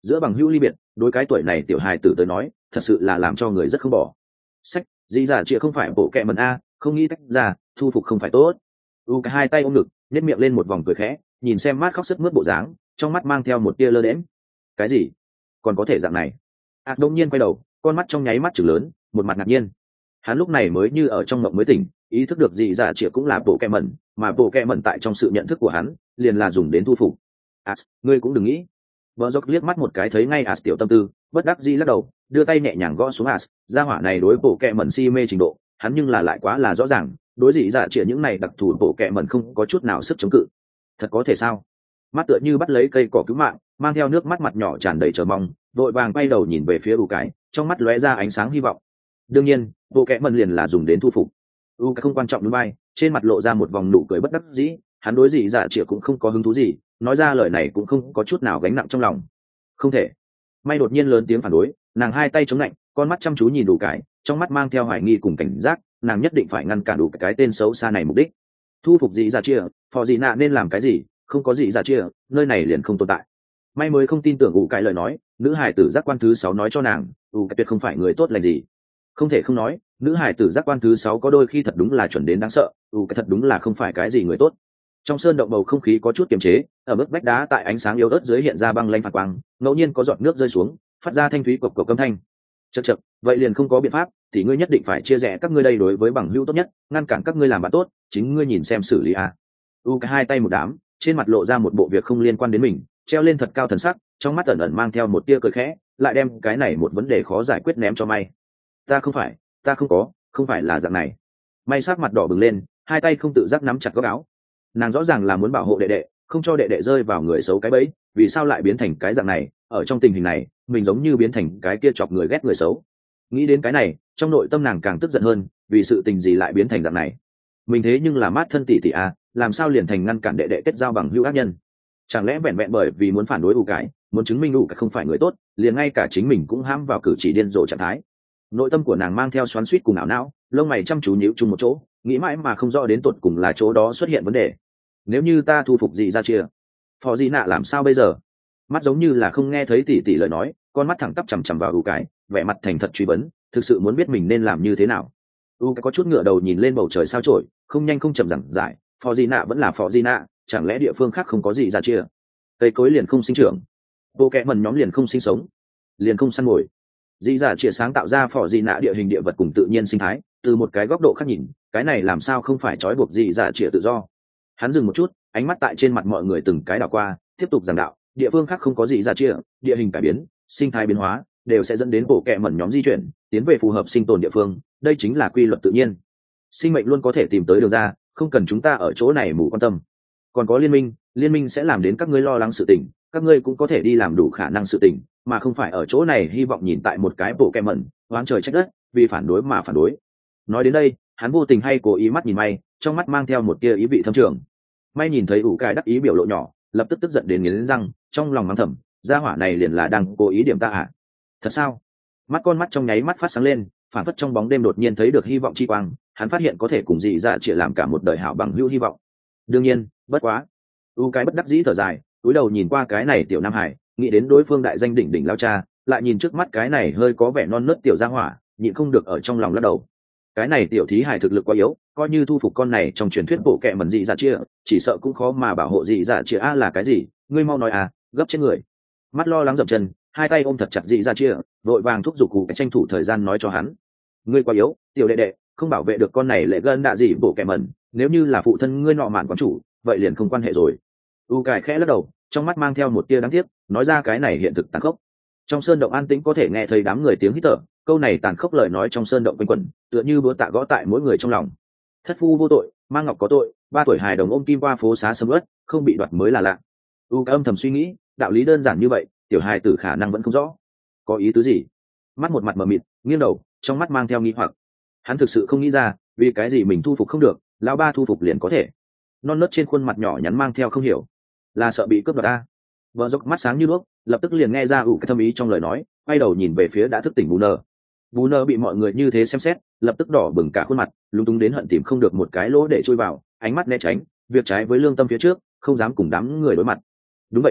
Speaker 1: giữa bằng hữu ly biệt đối cái tuổi này tiểu hài tử tới nói thật sự là làm cho người rất không bỏ. Sách dĩ dạ chĩa không phải bộ kẹ mần a, không nghĩ tách ra thu phục không phải tốt. u cái hai tay ôm ngực nhét miệng lên một vòng cười khẽ, nhìn xem mát khóc sức mướt bộ dáng, trong mắt mang theo một tia lơ đễm. Cái gì còn có thể dạng này? a đông nhiên quay đầu, con mắt trong nháy mắt chừng lớn, một mặt ngạc nhiên. Hắn lúc này mới như ở trong mộng mới tỉnh, ý thức được dị dạ chĩa cũng là bộ kẹ mẩn, mà bộ kẹ mẩn tại trong sự nhận thức của hắn liền là dùng đến thu phục. As, ngươi cũng đừng nghĩ. Vợ dốc liếc mắt một cái thấy ngay As tiểu tâm tư, bất đắc dĩ lắc đầu, đưa tay nhẹ nhàng gõ xuống As, gia hỏa này đối bộ kẹ mẩn si mê trình độ, hắn nhưng là lại quá là rõ ràng, đối dị dạ chĩa những này đặc thù bộ kẹ mẩn không có chút nào sức chống cự. Thật có thể sao? Mắt tựa như bắt lấy cây cỏ cứu mạng, mang theo nước mắt mặt nhỏ tràn đầy chờ mong, vội vàng quay đầu nhìn về phía u cái, trong mắt lóe ra ánh sáng hy vọng. Đương nhiên bộ kẽ mần liền là dùng đến thu phục. u cái không quan trọng núi bay, trên mặt lộ ra một vòng nụ cười bất đắc dĩ, hắn đối dị dạ chĩa cũng không có hứng thú gì, nói ra lời này cũng không có chút nào gánh nặng trong lòng. Không thể. May đột nhiên lớn tiếng phản đối, nàng hai tay chống lạnh, con mắt chăm chú nhìn đủ cái, trong mắt mang theo hoài nghi cùng cảnh giác, nàng nhất định phải ngăn cản đủ cái tên xấu xa này mục đích. Thu phục dị dạ chĩa, phò dị nạ nên làm cái gì? Không có dị dạ chĩa, nơi này liền không tồn tại. May mới không tin tưởng ủ cái lời nói, nữ hải tử giác quan thứ sáu nói cho nàng, ủ cái tuyệt không phải người tốt lành gì. Không thể không nói, nữ hải tử giác quan thứ sáu có đôi khi thật đúng là chuẩn đến đáng sợ, ủ cái thật đúng là không phải cái gì người tốt. Trong sơn động bầu không khí có chút kiềm chế, ở mức vách đá tại ánh sáng yếu ớt dưới hiện ra băng lanh phản quang, ngẫu nhiên có giọt nước rơi xuống, phát ra thanh thúy cộc cộc âm thanh. Chậc chậc, vậy liền không có biện pháp, thì ngươi nhất định phải chia rẽ các ngươi đây đối với bằng hữu tốt nhất, ngăn cản các ngươi làm bạn tốt, chính ngươi nhìn xem xử lý a. U cái hai tay một đám, trên mặt lộ ra một bộ việc không liên quan đến mình, treo lên thật cao thần sắc, trong mắt ẩn ẩn mang theo một tia cười khẽ, lại đem cái này một vấn đề khó giải quyết ném cho May. Ta không phải, ta không có, không phải là dạng này. May sắc mặt đỏ bừng lên, hai tay không tự giác nắm chặt góc áo. Nàng rõ ràng là muốn bảo hộ đệ đệ, không cho đệ đệ rơi vào người xấu cái bẫy, vì sao lại biến thành cái dạng này? Ở trong tình hình này, mình giống như biến thành cái kia chọc người ghét người xấu. Nghĩ đến cái này, trong nội tâm nàng càng tức giận hơn, vì sự tình gì lại biến thành dạng này? Mình thế nhưng là mát thân tỷ tỷ a, làm sao liền thành ngăn cản đệ đệ kết giao bằng hữu ác nhân? Chẳng lẽ vẹn vẹn bởi vì muốn phản đối ủ cái, muốn chứng minh ủ cái không phải người tốt, liền ngay cả chính mình cũng hãm vào cử chỉ điên rồ trạng thái. Nội tâm của nàng mang theo xoắn xuýt cùng ảo não, lông mày chăm chú nhíu chung một chỗ, nghĩ mãi mà không rõ đến tột cùng là chỗ đó xuất hiện vấn đề. Nếu như ta thu phục dị ra chia, phò dị nạ làm sao bây giờ? Mắt giống như là không nghe thấy tỷ tỷ lời nói, con mắt thẳng tắp chằm chằm vào ủ cái, vẻ mặt thành thật truy vấn, thực sự muốn biết mình nên làm như thế nào. U cái có chút ngựa đầu nhìn lên bầu trời sao chổi, không nhanh không chậm giảng giải, phò dị nạ vẫn là phò dị nạ, chẳng lẽ địa phương khác không có gì ra chia, cây cối liền không sinh trưởng, bộ kẽ mần nhóm liền không sinh sống, liền không săn mồi. Dị giả chia sáng tạo ra phò dị nạ địa hình địa vật cùng tự nhiên sinh thái, từ một cái góc độ khác nhìn, cái này làm sao không phải trói buộc dị giả chia tự do. Hắn dừng một chút, ánh mắt tại trên mặt mọi người từng cái đảo qua, tiếp tục giảng đạo, địa phương khác không có dị giả chia, địa hình cải biến, sinh thái biến hóa, đều sẽ dẫn đến bộ kẽ mẩn nhóm di chuyển, tiến về phù hợp sinh tồn địa phương, đây chính là quy luật tự nhiên. Sinh mệnh luôn có thể tìm tới đường ra, không cần chúng ta ở chỗ này mù quan tâm. Còn có liên minh, liên minh sẽ làm đến các ngươi lo lắng sự tình, các ngươi cũng có thể đi làm đủ khả năng sự tình, mà không phải ở chỗ này hy vọng nhìn tại một cái bộ kẹm mẩn, oán trời trách đất, vì phản đối mà phản đối. Nói đến đây, hắn vô tình hay cố ý mắt nhìn May, trong mắt mang theo một tia ý vị thâm trường. May nhìn thấy ủ cải đắc ý biểu lộ nhỏ, lập tức tức giận đến nghiến răng, trong lòng mắng thầm, gia hỏa này liền là đang cố ý điểm ta à? Thật sao? Mắt con mắt trong nháy mắt phát sáng lên, phản phất trong bóng đêm đột nhiên thấy được hy vọng chi quang, hắn phát hiện có thể cùng dị dạ chỉ làm cả một đời hảo bằng hữu hy vọng. Đương nhiên, bất quá. U cái bất đắc dĩ thở dài, cúi đầu nhìn qua cái này tiểu Nam Hải, nghĩ đến đối phương đại danh đỉnh đỉnh lao cha, lại nhìn trước mắt cái này hơi có vẻ non nớt tiểu gia hỏa, nhịn không được ở trong lòng lắc đầu. Cái này tiểu thí hải thực lực quá yếu, coi như thu phục con này trong truyền thuyết bộ kệ mẩn dị dạ chia, chỉ sợ cũng khó mà bảo hộ dị dạ chia a là cái gì, ngươi mau nói à, gấp chết người. Mắt lo lắng dậm chân, hai tay ôm thật chặt dị dạ chia, vội vàng thúc giục cụ cái tranh thủ thời gian nói cho hắn. Ngươi quá yếu, tiểu đệ đệ, không bảo vệ được con này lệ gân đạ gì bộ kệ mẩn, nếu như là phụ thân ngươi nọ mạn quán chủ, vậy liền không quan hệ rồi. U cải khẽ lắc đầu, trong mắt mang theo một tia đáng tiếc, nói ra cái này hiện thực tàn khốc. Trong sơn động an tĩnh có thể nghe thấy đám người tiếng hít thở, câu này tàn khốc lời nói trong sơn động quanh quẩn, tựa như búa tạ gõ tại mỗi người trong lòng. Thất phu vô tội, mang ngọc có tội, ba tuổi hài đồng ôm kim qua phố xá sầm uất, không bị đoạt mới là lạ. U âm thầm suy nghĩ, đạo lý đơn giản như vậy, tiểu hài tử khả năng vẫn không rõ. Có ý tứ gì? Mắt một mặt mờ mịt, nghiêng đầu, trong mắt mang theo nghi hoặc. Hắn thực sự không nghĩ ra, vì cái gì mình thu phục không được, lão ba thu phục liền có thể. Non nớt trên khuôn mặt nhỏ nhắn mang theo không hiểu, là sợ bị cướp đoạt a. Vợ dốc mắt sáng như đuốc, lập tức liền nghe ra ủ cái thâm ý trong lời nói, quay đầu nhìn về phía đã thức tỉnh bù nơ. Bù nơ bị mọi người như thế xem xét, lập tức đỏ bừng cả khuôn mặt, lúng túng đến hận tìm không được một cái lỗ để chui vào, ánh mắt né tránh, việc trái với lương tâm phía trước, không dám cùng đám người đối mặt. Đúng vậy à,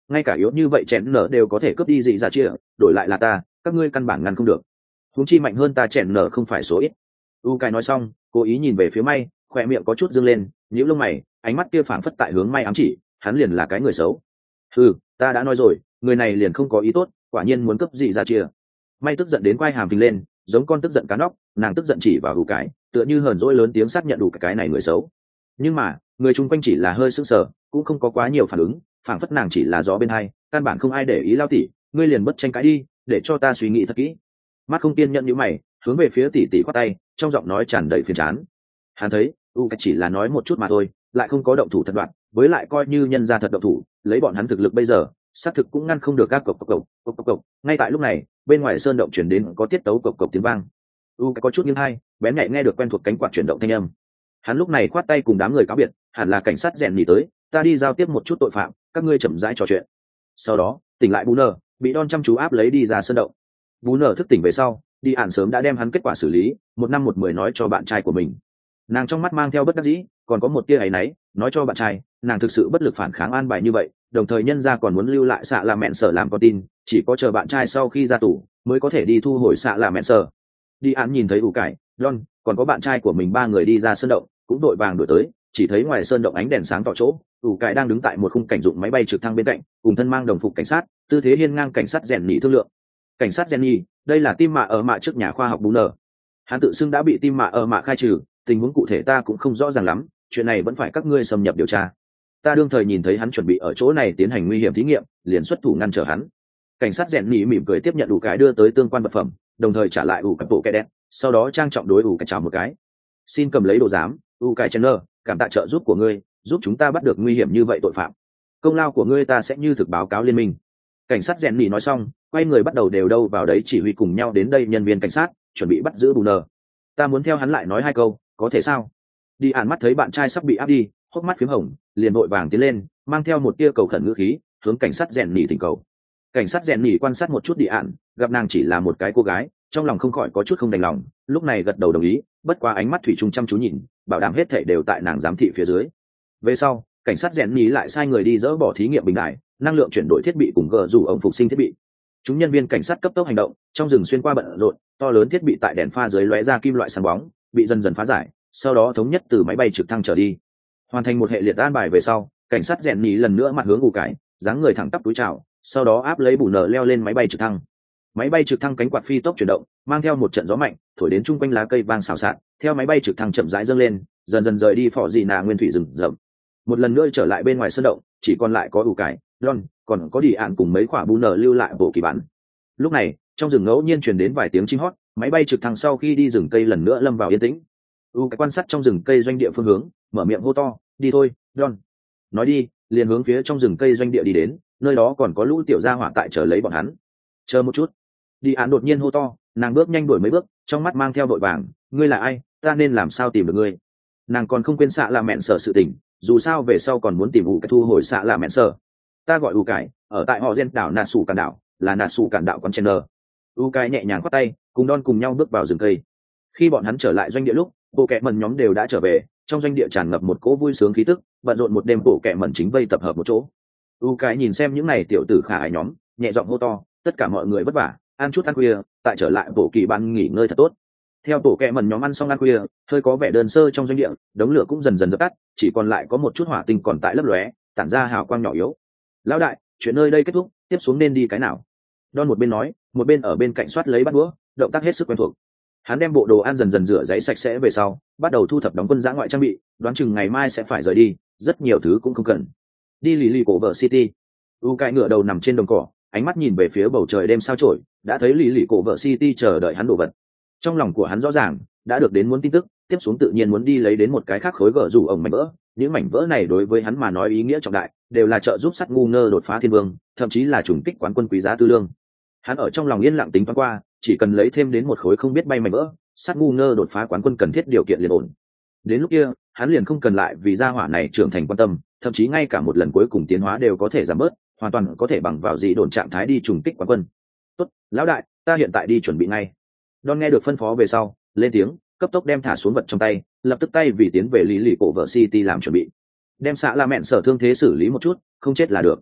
Speaker 1: ngay cả yếu như vậy chèn nở đều có thể cướp đi dị dạ chia, đổi lại là ta, các ngươi căn bản ngăn không được. Huống chi mạnh hơn ta chèn nở không phải số ít. U cái nói xong, cố ý nhìn về phía May, khỏe miệng có chút dương lên, nhíu lông mày, ánh mắt kia phảng phất tại hướng May ám chỉ, hắn liền là cái người xấu. Ừ, ta đã nói rồi, người này liền không có ý tốt, quả nhiên muốn cướp dị dạ chia. May tức giận đến quay hàm phình lên, giống con tức giận cá nóc, nàng tức giận chỉ vào U cái, tựa như hờn dỗi lớn tiếng xác nhận đủ cái này người xấu. Nhưng mà người chung quanh chỉ là hơi sững sờ, cũng không có quá nhiều phản ứng, phảng phất nàng chỉ là gió bên hai, căn bản không ai để ý. Lao tỷ, ngươi liền bất tranh cãi đi, để cho ta suy nghĩ thật kỹ. Mắt không kiên nhẫn như mày, hướng về phía tỷ tỷ khoát tay, trong giọng nói tràn đầy phiền chán. Hắn thấy u chỉ là nói một chút mà thôi, lại không có động thủ thật đoạn, với lại coi như nhân ra thật động thủ, lấy bọn hắn thực lực bây giờ, xác thực cũng ngăn không được các cộc cộc cộc cộc cộc cộc. Ngay tại lúc này, bên ngoài sơn động chuyển đến có tiết tấu cộc cộc tiếng vang. U có chút nghiêng hai, bén nhạy nghe được quen thuộc cánh quạt chuyển động thanh âm. Hắn lúc này khoát tay cùng đám người cáo biệt, hẳn là cảnh sát rèn nhì tới, ta đi giao tiếp một chút tội phạm, các ngươi chậm rãi trò chuyện. Sau đó tỉnh lại bú nở, bị Don chăm chú áp lấy đi ra sơn động. Bú nở thức tỉnh về sau, đi ản sớm đã đem hắn kết quả xử lý, một năm một mười nói cho bạn trai của mình. Nàng trong mắt mang theo bất đắc dĩ, còn có một tia áy náy, nói cho bạn trai, nàng thực sự bất lực phản kháng an bài như vậy, đồng thời nhân gia còn muốn lưu lại xạ là mẹn sở làm con tin, chỉ có chờ bạn trai sau khi ra tù mới có thể đi thu hồi xạ là mẹn sở. Đi ản nhìn thấy ủ cải, Don, còn có bạn trai của mình ba người đi ra sơn động, cũng đội vàng đuổi tới, chỉ thấy ngoài sơn động ánh đèn sáng tỏ chỗ, ủ cải đang đứng tại một khung cảnh dụng máy bay trực thăng bên cạnh, cùng thân mang đồng phục cảnh sát, tư thế hiên ngang cảnh sát rèn nhị thương lượng. Cảnh sát rèn nhị, đây là tim mạ ở mạ trước nhà khoa học bú nở. Hắn tự xưng đã bị tim mạ ở mạ khai trừ, tình huống cụ thể ta cũng không rõ ràng lắm, chuyện này vẫn phải các ngươi xâm nhập điều tra. Ta đương thời nhìn thấy hắn chuẩn bị ở chỗ này tiến hành nguy hiểm thí nghiệm, liền xuất thủ ngăn trở hắn. Cảnh sát rèn nhị mỉm cười tiếp nhận ủ cải đưa tới tương quan vật phẩm, đồng thời trả lại ủ cải bộ kẻ đen, sau đó trang trọng đối ủ cải chào một cái. Xin cầm lấy đồ giám, ủ cải chen nơ, cảm tạ trợ giúp của ngươi, giúp chúng ta bắt được nguy hiểm như vậy tội phạm. Công lao của ngươi ta sẽ như thực báo cáo liên minh. Cảnh sát rèn nhị nói xong, quay người bắt đầu đều đâu vào đấy chỉ huy cùng nhau đến đây nhân viên cảnh sát, chuẩn bị bắt giữ bù nờ. Ta muốn theo hắn lại nói hai câu, có thể sao? Đi ản mắt thấy bạn trai sắp bị áp đi, hốc mắt phím hồng, liền vội vàng tiến lên, mang theo một tia cầu khẩn ngữ khí, hướng cảnh sát rèn nhị thỉnh cầu. Cảnh sát rèn nhị quan sát một chút đi ản, gặp nàng chỉ là một cái cô gái, trong lòng không khỏi có chút không đành lòng, lúc này gật đầu đồng ý, bất quá ánh mắt thủy chung chăm chú nhìn, bảo đảm hết thảy đều tại nàng giám thị phía dưới. Về sau, cảnh sát rèn nhị lại sai người đi dỡ bỏ thí nghiệm bình đại, năng lượng chuyển đổi thiết bị cùng gờ rủ ông phục sinh thiết bị. Chúng nhân viên cảnh sát cấp tốc hành động, trong rừng xuyên qua bận rộn, to lớn thiết bị tại đèn pha dưới lóe ra kim loại sáng bóng, bị dần dần phá giải, sau đó thống nhất từ máy bay trực thăng trở đi. Hoàn thành một hệ liệt an bài về sau, cảnh sát rèn nhì lần nữa mặt hướng ủ cải, dáng người thẳng tắp túi chào, sau đó áp lấy bù nở leo lên máy bay trực thăng. Máy bay trực thăng cánh quạt phi tốc chuyển động, mang theo một trận gió mạnh, thổi đến chung quanh lá cây vang xào xạc, theo máy bay trực thăng chậm rãi dâng lên, dần dần rời đi phò dị nà nguyên thủy rừng rậm. Một lần nữa trở lại bên ngoài sân động, chỉ còn lại có ủ cải, Don, còn có đi ạn cùng mấy quả bù nở lưu lại bộ kỳ bản. Lúc này, trong rừng ngẫu nhiên truyền đến vài tiếng chim hót, máy bay trực thăng sau khi đi rừng cây lần nữa lâm vào yên tĩnh. U cái quan sát trong rừng cây doanh địa phương hướng, mở miệng hô to, đi thôi, Don. Nói đi, liền hướng phía trong rừng cây doanh địa đi đến, nơi đó còn có lũ tiểu gia hỏa tại chờ lấy bọn hắn. Chờ một chút. Đi án đột nhiên hô to, nàng bước nhanh đuổi mấy bước, trong mắt mang theo vội vàng, ngươi là ai, ta nên làm sao tìm được ngươi. Nàng còn không quên xạ là mẹn sở sự tình, dù sao về sau còn muốn tìm U cái thu hồi xạ là mẹn sở. Ta gọi U cải, ở tại họ gen đảo nà sủ cản đảo, là nà sủ cản đảo con chen nơ. U cái nhẹ nhàng quát tay, cùng Don cùng nhau bước vào rừng cây. Khi bọn hắn trở lại doanh địa lúc, bộ kệ mẩn nhóm đều đã trở về, trong doanh địa tràn ngập một cỗ vui sướng khí tức, bận rộn một đêm bộ kệ mẩn chính vây tập hợp một chỗ. U cái nhìn xem những này tiểu tử khả ái nhóm, nhẹ giọng hô to, tất cả mọi người vất vả, ăn chút ăn khuya, tại trở lại bộ kỳ ban nghỉ ngơi thật tốt. Theo bộ kệ mẩn nhóm ăn xong ăn khuya, hơi có vẻ đơn sơ trong doanh địa, đống lửa cũng dần dần dập tắt, chỉ còn lại có một chút hỏa tinh còn tại lấp lóe, tản ra hào quang nhỏ yếu. Lão đại, chuyện nơi đây kết thúc, tiếp xuống nên đi cái nào? Don một bên nói, một bên ở bên cạnh soát lấy bát đũa, động tác hết sức quen thuộc. Hắn đem bộ đồ ăn dần dần rửa giấy sạch sẽ về sau, bắt đầu thu thập đóng quân dã ngoại trang bị, đoán chừng ngày mai sẽ phải rời đi, rất nhiều thứ cũng không cần. Đi lì lì cổ vợ city. U cái ngựa đầu nằm trên đồng cỏ, ánh mắt nhìn về phía bầu trời đêm sao chổi, đã thấy lì lì cổ vợ city chờ đợi hắn đồ vật. Trong lòng của hắn rõ ràng, đã được đến muốn tin tức, tiếp xuống tự nhiên muốn đi lấy đến một cái khác khối gở rủ ổng mảnh vỡ. Những mảnh vỡ này đối với hắn mà nói ý nghĩa trọng đại, đều là trợ giúp sắt ngu ngơ đột phá thiên vương, thậm chí là trùng kích quán quân quý giá tư lương. Hắn ở trong lòng yên lặng tính toán qua, chỉ cần lấy thêm đến một khối không biết bay mảnh vỡ, sắt ngu ngơ đột phá quán quân cần thiết điều kiện liền ổn. Đến lúc kia, hắn liền không cần lại vì gia hỏa này trưởng thành quan tâm, thậm chí ngay cả một lần cuối cùng tiến hóa đều có thể giảm bớt, hoàn toàn có thể bằng vào dị đồn trạng thái đi trùng kích quán quân. Tốt, lão đại, ta hiện tại đi chuẩn bị ngay. Don nghe được phân phó về sau, lên tiếng, cấp tốc đem thả xuống vật trong tay, lập tức tay vì tiến về lý lì cổ vợ city làm chuẩn bị. Đem xạ là mẹn sở thương thế xử lý một chút, không chết là được.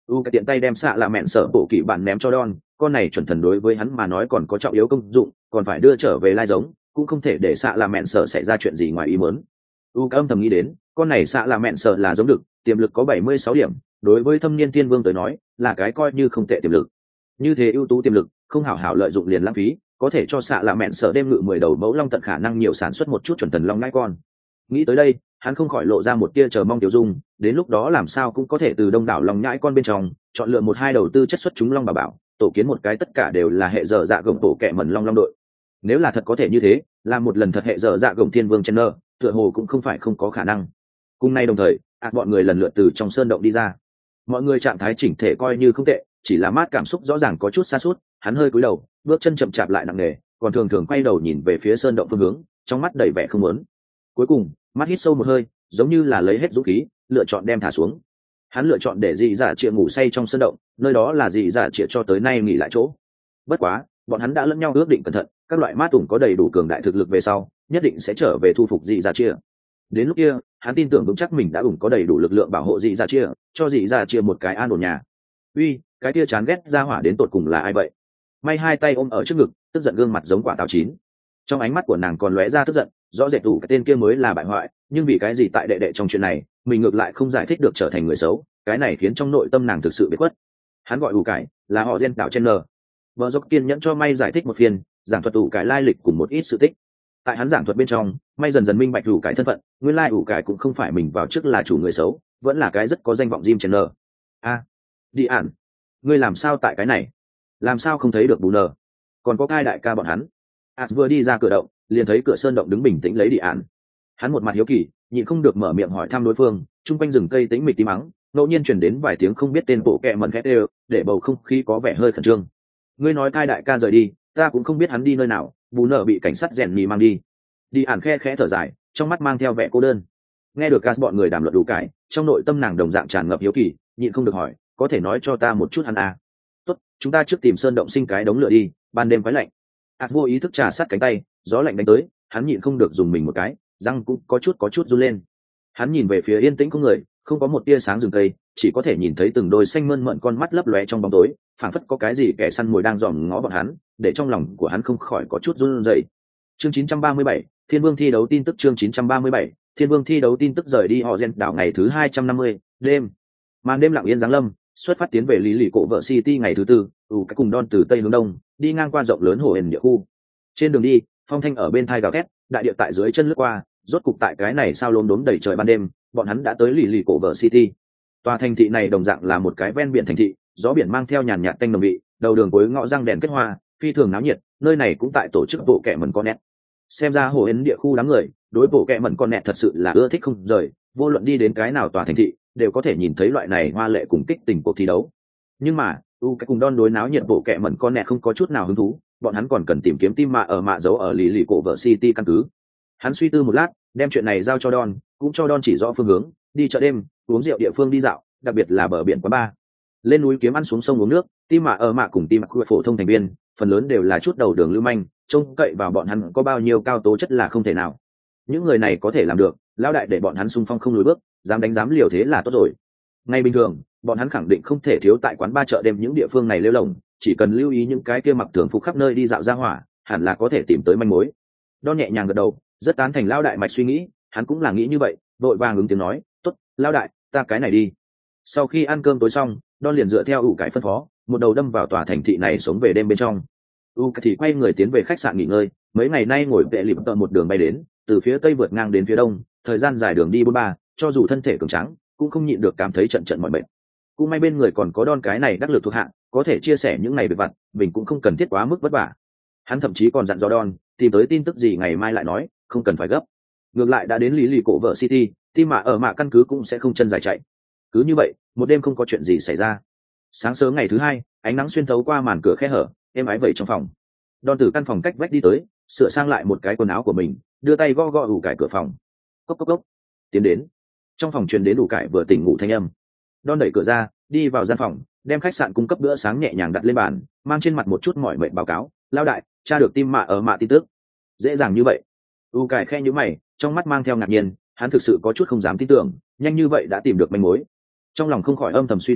Speaker 1: u cái tiện tay đem xạ là mẹn sở bộ kỵ bản ném cho Don, con này chuẩn thần đối với hắn mà nói còn có trọng yếu công dụng, còn phải đưa trở về lai giống, cũng không thể để xạ là mẹn sở xảy ra chuyện gì ngoài ý muốn. U cái âm thầm nghĩ đến, con này xạ là mẹn sở là giống được, tiềm lực có bảy mươi sáu điểm, đối với thâm niên thiên vương tới nói là cái coi như không tệ tiềm lực. Như thế ưu tú tiềm lực không hảo hảo lợi dụng liền lãng phí, có thể cho xạ là mẹn sở đêm ngự mười đầu mẫu long tận khả năng nhiều sản xuất một chút chuẩn thần long ngai con. Nghĩ tới đây, hắn không khỏi lộ ra một tia chờ mong tiểu dung, đến lúc đó làm sao cũng có thể từ đông đảo long nhãi con bên trong chọn lựa một hai đầu tư chất xuất chúng long bà bảo, tổ kiến một cái tất cả đều là hệ dở dạ gồng tổ kẹ mẩn long long đội. Nếu là thật có thể như thế, làm một lần thật hệ dở dạ gồng thiên vương chen nơ, tựa hồ cũng không phải không có khả năng. Cùng nay đồng thời, ạt bọn người lần lượt từ trong sơn động đi ra. Mọi người trạng thái chỉnh thể coi như không tệ, chỉ là mát cảm xúc rõ ràng có chút xa suốt, hắn hơi cúi đầu, bước chân chậm chạp lại nặng nề, còn thường thường quay đầu nhìn về phía sơn động phương hướng, trong mắt đầy vẻ không muốn. Cuối cùng, mắt hít sâu một hơi, giống như là lấy hết dũng khí, lựa chọn đem thả xuống. Hắn lựa chọn để dị dạ trịa ngủ say trong sơn động, nơi đó là dị dạ trịa cho tới nay nghỉ lại chỗ. Bất quá, bọn hắn đã lẫn nhau ước định cẩn thận, các loại mát ủng có đầy đủ cường đại thực lực về sau, nhất định sẽ trở về thu phục dị dạ trịa. Đến lúc kia, hắn tin tưởng vững chắc mình đã ủng có đầy đủ lực lượng bảo hộ dị dạ chia, cho dị dạ chia một cái an ổn nhà. Uy, cái kia chán ghét ra hỏa đến tột cùng là ai vậy? May hai tay ôm ở trước ngực, tức giận gương mặt giống quả táo chín. Trong ánh mắt của nàng còn lóe ra tức giận, rõ rệt đủ cái tên kia mới là bại hoại, nhưng vì cái gì tại đệ đệ trong chuyện này, mình ngược lại không giải thích được trở thành người xấu, cái này khiến trong nội tâm nàng thực sự bị khuất. Hắn gọi ủ cải, là họ gen đảo Chenner. Vợ dốc kiên nhẫn cho May giải thích một phiên, giảng thuật ủ cải lai lịch cùng một ít sự tích. Tại hắn giảng thuật bên trong, May dần dần minh bạch ủ cải thân phận, nguyên lai ủ cải cũng không phải mình vào trước là chủ người xấu, vẫn là cái rất có danh vọng Jim Chenner. A, đi ản, ngươi làm sao tại cái này? Làm sao không thấy được bù nờ? Còn có cai đại ca bọn hắn. As vừa đi ra cửa động, liền thấy cửa sơn động đứng bình tĩnh lấy đi ản. Hắn một mặt hiếu kỳ, nhịn không được mở miệng hỏi thăm đối phương, chung quanh rừng cây tĩnh mịch tí mắng, ngẫu nhiên truyền đến vài tiếng không biết tên bộ kệ mẩn khét đều, để bầu không khí có vẻ hơi khẩn trương. Ngươi nói cai đại ca rời đi, ta cũng không biết hắn đi nơi nào, bù nở bị cảnh sát rèn mì mang đi. Đi ản khe khẽ thở dài, trong mắt mang theo vẻ cô đơn. Nghe được Gas bọn người đàm luận đủ cải, trong nội tâm nàng đồng dạng tràn ngập hiếu kỳ, nhịn không được hỏi, có thể nói cho ta một chút hắn à? Tốt, chúng ta trước tìm sơn động sinh cái đống lửa đi, ban đêm quái lạnh. Gas vô ý thức trà sát cánh tay, gió lạnh đánh tới, hắn nhịn không được dùng mình một cái, răng cũng có chút có chút run lên. Hắn nhìn về phía yên tĩnh không người, không có một tia sáng rừng cây, chỉ có thể nhìn thấy từng đôi xanh mơn mởn con mắt lấp lóe trong bóng tối, phảng phất có cái gì kẻ săn mồi đang dòm ngó bọn hắn, để trong lòng của hắn không khỏi có chút run rẩy. Chương chín trăm ba mươi bảy, Thiên Vương thi đấu tin tức. Chương chín trăm ba mươi bảy, Thiên Vương thi đấu tin tức. Rời đi họ gen đảo ngày thứ hai trăm năm mươi, đêm. Màn đêm lặng yên giáng lâm, xuất phát tiến về Lý Lì Cổ Vợ City ngày thứ tư, ừ cái cùng Don từ tây hướng đông, đi ngang qua rộng lớn hồ hền địa khu. Trên đường đi, phong thanh ở bên thai gào thét, đại địa tại dưới chân lướt qua, rốt cục tại cái này sao lốm đốm đầy trời ban đêm, bọn hắn đã tới Lý Lì Cổ Vợ City. Tòa thành thị này đồng dạng là một cái ven biển thành thị, gió biển mang theo nhàn nhạt tanh nồng vị, đầu đường cuối ngõ răng đèn kết hoa, phi thường náo nhiệt, nơi này cũng tại tổ chức bộ kệ mẩn con nét. Xem ra hồ hến địa khu đám người đối bộ kệ mẩn con nét thật sự là ưa thích không rời, vô luận đi đến cái nào tòa thành thị đều có thể nhìn thấy loại này hoa lệ cùng kích tình cuộc thi đấu. Nhưng mà u cái cùng Don đối náo nhiệt bộ kệ mẩn con nét không có chút nào hứng thú, bọn hắn còn cần tìm kiếm tim mạ ở mạ giấu ở Lý Lì Cổ Vợ City căn cứ. Hắn suy tư một lát, đem chuyện này giao cho Don, cũng cho Don chỉ rõ phương hướng, đi chợ đêm, uống rượu địa phương đi dạo, đặc biệt là bờ biển quán bar. Lên núi kiếm ăn xuống sông uống nước, tim mạ ở mạ cùng tim mạ phổ thông thành viên, phần lớn đều là chút đầu đường lưu manh, trông cậy vào bọn hắn có bao nhiêu cao tố chất là không thể nào. Những người này có thể làm được, lão đại để bọn hắn xung phong không lùi bước, dám đánh dám liều thế là tốt rồi. Ngay bình thường, bọn hắn khẳng định không thể thiếu tại quán bar chợ đêm những địa phương này lêu lồng, chỉ cần lưu ý những cái kia mặc thường phục khắp nơi đi dạo ra hỏa, hẳn là có thể tìm tới manh mối. Don nhẹ nhàng gật đầu, rất tán thành lão đại mạch suy nghĩ, hắn cũng là nghĩ như vậy, vội vàng ứng tiếng nói, tốt, lão đại, ta cái này đi. Sau khi ăn cơm tối xong, Don liền dựa theo ủ cái phân phó, một đầu đâm vào tòa thành thị này sống về đêm bên trong. U thì quay người tiến về khách sạn nghỉ ngơi, mấy ngày nay ngồi vệ lịp tợ một đường bay đến, từ phía tây vượt ngang đến phía đông, thời gian dài đường đi bốn ba, cho dù thân thể cường tráng, cũng không nhịn được cảm thấy trận trận mỏi mệt. Cũng may bên người còn có Don cái này đắc lực thuộc hạ, có thể chia sẻ những ngày việc vặt, mình cũng không cần thiết quá mức vất vả. Hắn thậm chí còn dặn dò Don, tìm tới tin tức gì ngày mai lại nói, không cần phải gấp. Ngược lại đã đến Lý Lì Cổ Vợ City, tim mạ ở mạ căn cứ cũng sẽ không chân dài chạy. Cứ như vậy, một đêm không có chuyện gì xảy ra. Sáng sớm ngày thứ hai, ánh nắng xuyên thấu qua màn cửa khe hở, êm ái vẩy trong phòng. Don từ căn phòng cách vách đi tới, sửa sang lại một cái quần áo của mình, đưa tay gõ gõ ủ cải cửa phòng. Cốc cốc cốc. Tiến đến. Trong phòng truyền đến ủ cải vừa tỉnh ngủ thanh âm. Don đẩy cửa ra, đi vào gian phòng, đem khách sạn cung cấp bữa sáng nhẹ nhàng đặt lên bàn, mang trên mặt một chút mỏi mệt báo cáo, lao đại, tra được tim mạ ở mạ tin tức. Dễ dàng như vậy? ủ cải khe nhíu mày, trong mắt mang theo ngạc nhiên, hắn thực sự có chút không dám tin tưởng, nhanh như vậy đã tìm được manh mối. Trong lòng không khỏi âm thầm suy tư,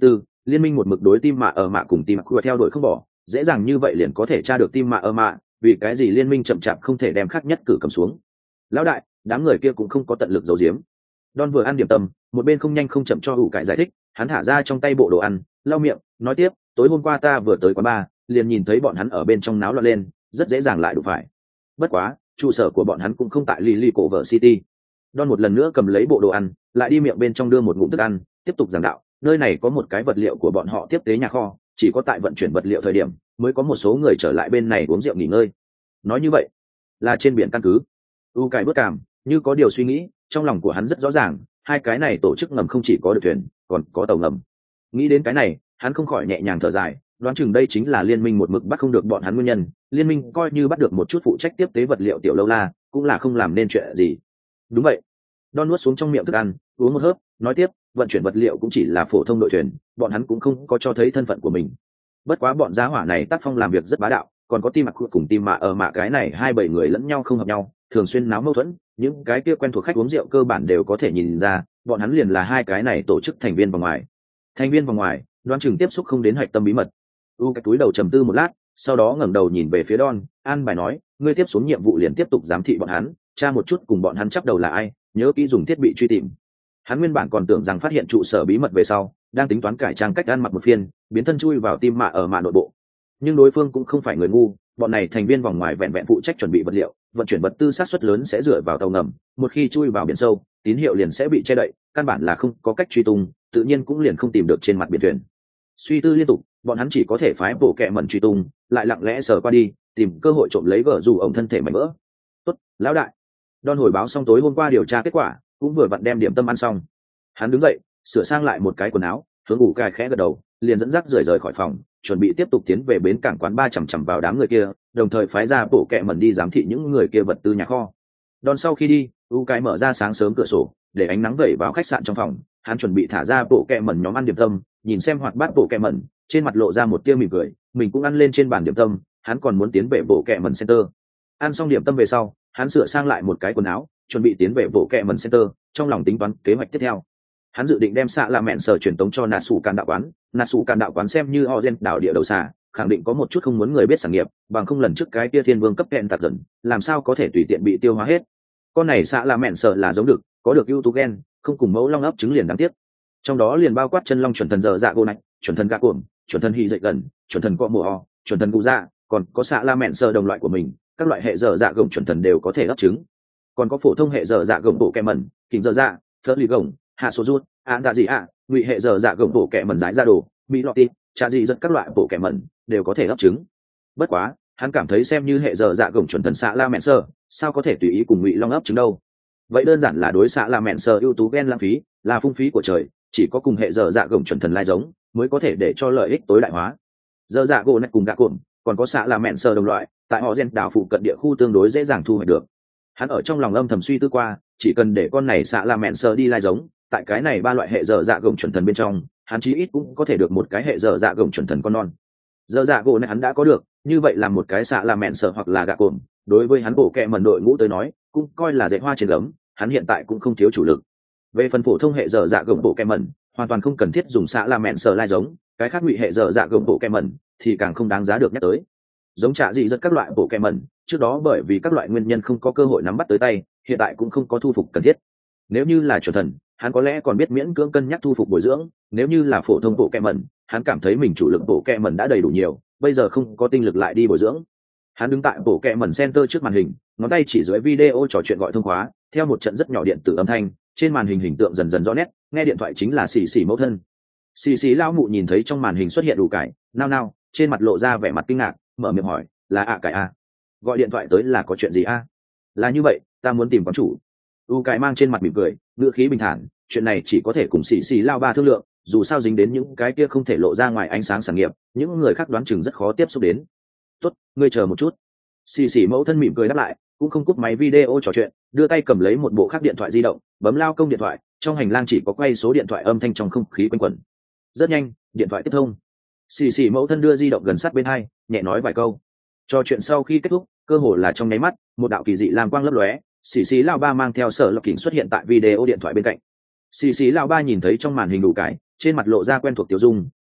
Speaker 1: liên minh một mực đối tim mạ ở mạ cùng tim mạ theo đuổi không bỏ, dễ dàng như vậy liền có thể tra được tim mạ ở mạ, vì cái gì liên minh chậm chạp không thể đem khác nhất cử cầm xuống. Lão đại, đám người kia cũng không có tận lực giấu giếm. Don vừa ăn điểm tâm, một bên không nhanh không chậm cho ủ cải giải thích, hắn thả ra trong tay bộ đồ ăn, lau miệng, nói tiếp, tối hôm qua ta vừa tới quán bar, liền nhìn thấy bọn hắn ở bên trong náo loạn lên, rất dễ dàng lại đụng phải. Bất quá, trụ sở của bọn hắn cũng không tại Lily Cover City. Don một lần nữa cầm lấy bộ đồ ăn, lại đi miệng bên trong đưa một ngụm thức ăn, tiếp tục giảng đạo, nơi này có một cái vật liệu của bọn họ tiếp tế nhà kho, chỉ có tại vận chuyển vật liệu thời điểm mới có một số người trở lại bên này uống rượu nghỉ ngơi. Nói như vậy, là trên biển căn cứ. U cải bước cảm, như có điều suy nghĩ, trong lòng của hắn rất rõ ràng, hai cái này tổ chức ngầm không chỉ có được thuyền, còn có tàu ngầm. Nghĩ đến cái này, hắn không khỏi nhẹ nhàng thở dài, đoán chừng đây chính là liên minh một mực bắt không được bọn hắn nguyên nhân. Liên minh coi như bắt được một chút phụ trách tiếp tế vật liệu tiểu lâu la, cũng là không làm nên chuyện gì. Đúng vậy. Don nuốt xuống trong miệng thức ăn, uống một hớp, nói tiếp, vận chuyển vật liệu cũng chỉ là phổ thông đội thuyền, bọn hắn cũng không có cho thấy thân phận của mình. Bất quá bọn giá hỏa này tác phong làm việc rất bá đạo, còn có tim mặc cùng tim mạ ở mạ cái này hai bảy người lẫn nhau không hợp nhau, thường xuyên náo mâu thuẫn, những cái kia quen thuộc khách uống rượu cơ bản đều có thể nhìn ra, bọn hắn liền là hai cái này tổ chức thành viên vòng ngoài. Thành viên vòng ngoài, đoán chừng tiếp xúc không đến hạch tâm bí mật. U cái túi đầu trầm tư một lát, sau đó ngẩng đầu nhìn về phía Don, an bài nói, ngươi tiếp xuống nhiệm vụ liền tiếp tục giám thị bọn hắn, tra một chút cùng bọn hắn chấp đầu là ai, nhớ kỹ dùng thiết bị truy tìm. Hắn nguyên bản còn tưởng rằng phát hiện trụ sở bí mật về sau, đang tính toán cải trang cách ăn mặc một phiên, biến thân chui vào tim mạ ở mạ nội bộ. Nhưng đối phương cũng không phải người ngu, bọn này thành viên vòng ngoài vẹn vẹn phụ trách chuẩn bị vật liệu, vận chuyển vật tư sát suất lớn sẽ dựa vào tàu ngầm, một khi chui vào biển sâu, tín hiệu liền sẽ bị che đậy, căn bản là không có cách truy tung, tự nhiên cũng liền không tìm được trên mặt biển thuyền. Suy tư liên tục, bọn hắn chỉ có thể phái bộ kệ mẩn truy tung, lại lặng lẽ sờ qua đi, tìm cơ hội trộm lấy gở dù ổng thân thể mảnh vỡ. Tốt, lão đại. Don hồi báo xong tối hôm qua điều tra kết quả, cũng vừa vặn đem điểm tâm ăn xong. Hắn đứng dậy, sửa sang lại một cái quần áo, hướng ủ cài khẽ gật đầu, liền dẫn dắt rời rời khỏi phòng, chuẩn bị tiếp tục tiến về bến cảng quán ba chằm chằm vào đám người kia, đồng thời phái ra bộ kệ mẩn đi giám thị những người kia vật tư nhà kho. Don sau khi đi, u cái mở ra sáng sớm cửa sổ, để ánh nắng vẩy vào khách sạn trong phòng. Hắn chuẩn bị thả ra bộ kệ mẩn nhóm ăn điểm tâm, nhìn xem hoạt bát bộ kệ mẩn, trên mặt lộ ra một tia mỉm cười. Mình cũng ăn lên trên bàn điểm tâm, hắn còn muốn tiến về bộ kệ mẩn center. Ăn xong điểm tâm về sau, hắn sửa sang lại một cái quần áo, chuẩn bị tiến về bộ kệ mẩn center, trong lòng tính toán kế hoạch tiếp theo. Hắn dự định đem xạ là mẹn sở truyền tống cho nà sủ càn đạo quán, nà sủ càn đạo quán xem như Ozen đảo địa đầu xà, khẳng định có một chút không muốn người biết sản nghiệp, bằng không lần trước cái tia thiên vương cấp kẹn tạt dần, làm sao có thể tùy tiện bị tiêu hóa hết. Con này xạ là mẹn sở là giống được, có được ưu tú gen, không cùng mẫu long ấp trứng liền đáng tiếc. Trong đó liền bao quát chân long chuẩn thần dở dạ gỗ nạch, chuẩn thần gạ cuồng, chuẩn thần hy dậy gần, chuẩn thần cọ mùa o, chuẩn thần cụ dạ, còn có xạ la mẹn sở đồng loại của mình, các loại hệ dở dạ gồng chuẩn thần đều có thể ấp trứng. Còn có phổ thông hệ dở dạ gồng bộ kẹ mẩn, kình dở dạ, phớt lì gồng, hạ số rút, án dạ gì ạ, ngụy hệ dở dạ gồng bộ kẹ mẩn rái ra đồ, mỹ lọt tít, trà gì rất các loại bộ kẹ mẩn đều có thể ấp trứng. Bất quá, hắn cảm thấy xem như hệ dở dạ gồng chuẩn thần xạ la mẹn sở, sao có thể tùy ý cùng ngụy long ấp trứng đâu? Vậy đơn giản là đối xạ la mẹn sở ưu tú gen lãng phí, là phung phí của trời, chỉ có cùng hệ dở dạ gồng chuẩn thần lai giống mới có thể để cho lợi ích tối đại hóa. Dở dạ gỗ này cùng gạ cuộn, còn có xạ la mẹn sở đồng loại, tại họ gen đảo phụ cận địa khu tương đối dễ dàng thu hoạch được. Hắn ở trong lòng âm thầm suy tư qua, chỉ cần để con này xạ la mẹn sở đi lai giống, tại cái này ba loại hệ dở dạ gồng chuẩn thần bên trong, hắn chí ít cũng có thể được một cái hệ dở dạ gồng chuẩn thần con non. Dở dạ gỗ này hắn đã có được, như vậy là một cái xạ la mẹn sở hoặc là gạ cuộn, đối với hắn bộ kệ mẩn đội ngũ tới nói, cũng coi là dạy hoa trên gấm, hắn hiện tại cũng không thiếu chủ lực. Về phần phổ thông hệ dở dạ gồng bộ kệ mẩn, hoàn toàn không cần thiết dùng xạ la mẹn sở lai giống, cái khác ngụy hệ dở dạ gồng bộ kệ mẩn thì càng không đáng giá được nhắc tới. Giống trả dị rất các loại bộ kệ mẩn, trước đó bởi vì các loại nguyên nhân không có cơ hội nắm bắt tới tay, hiện tại cũng không có thu phục cần thiết. Nếu như là chuẩn thần, hắn có lẽ còn biết miễn cưỡng cân nhắc thu phục bồi dưỡng, nếu như là phổ thông bộ kệ mẩn, hắn cảm thấy mình chủ lực bộ kệ mẩn đã đầy đủ nhiều, bây giờ không có tinh lực lại đi bồi dưỡng. Hắn đứng tại bộ kệ mẩn center trước màn hình, ngón tay chỉ dưới video trò chuyện gọi thông khóa, theo một trận rất nhỏ điện tử âm thanh, trên màn hình hình tượng dần dần rõ nét, nghe điện thoại chính là xì xì mẫu thân. Xì xì lão mụ nhìn thấy trong màn hình xuất hiện đủ cải, nao nao, trên mặt lộ ra vẻ mặt kinh ngạc, mở miệng hỏi, là ạ cải à? Gọi điện thoại tới là có chuyện gì a? Là như vậy, ta muốn tìm quán chủ. U cải mang trên mặt mỉm cười, ngữ khí bình thản, chuyện này chỉ có thể cùng xì xì lao ba thương lượng, dù sao dính đến những cái kia không thể lộ ra ngoài ánh sáng sản nghiệp, những người khác đoán chừng rất khó tiếp xúc đến. Tốt, ngươi chờ một chút. Xì xì mẫu thân mỉm cười đáp lại, cũng không cúp máy video trò chuyện, đưa tay cầm lấy một bộ khác điện thoại di động, bấm lao công điện thoại, trong hành lang chỉ có quay số điện thoại âm thanh trong không khí quanh quẩn. Rất nhanh, điện thoại tiếp thông. Xì xì mẫu thân đưa di động gần sát bên hai, nhẹ nói vài câu. Trò chuyện sau khi kết thúc, cơ hồ là trong nháy mắt, một đạo kỳ dị lam quang lấp lóe, xì xì lão ba mang theo Sở Lộc Kình xuất hiện tại video điện thoại bên cạnh. Xì xì lão ba nhìn thấy trong màn hình đủ cái, trên mặt lộ ra quen thuộc tiêu dung,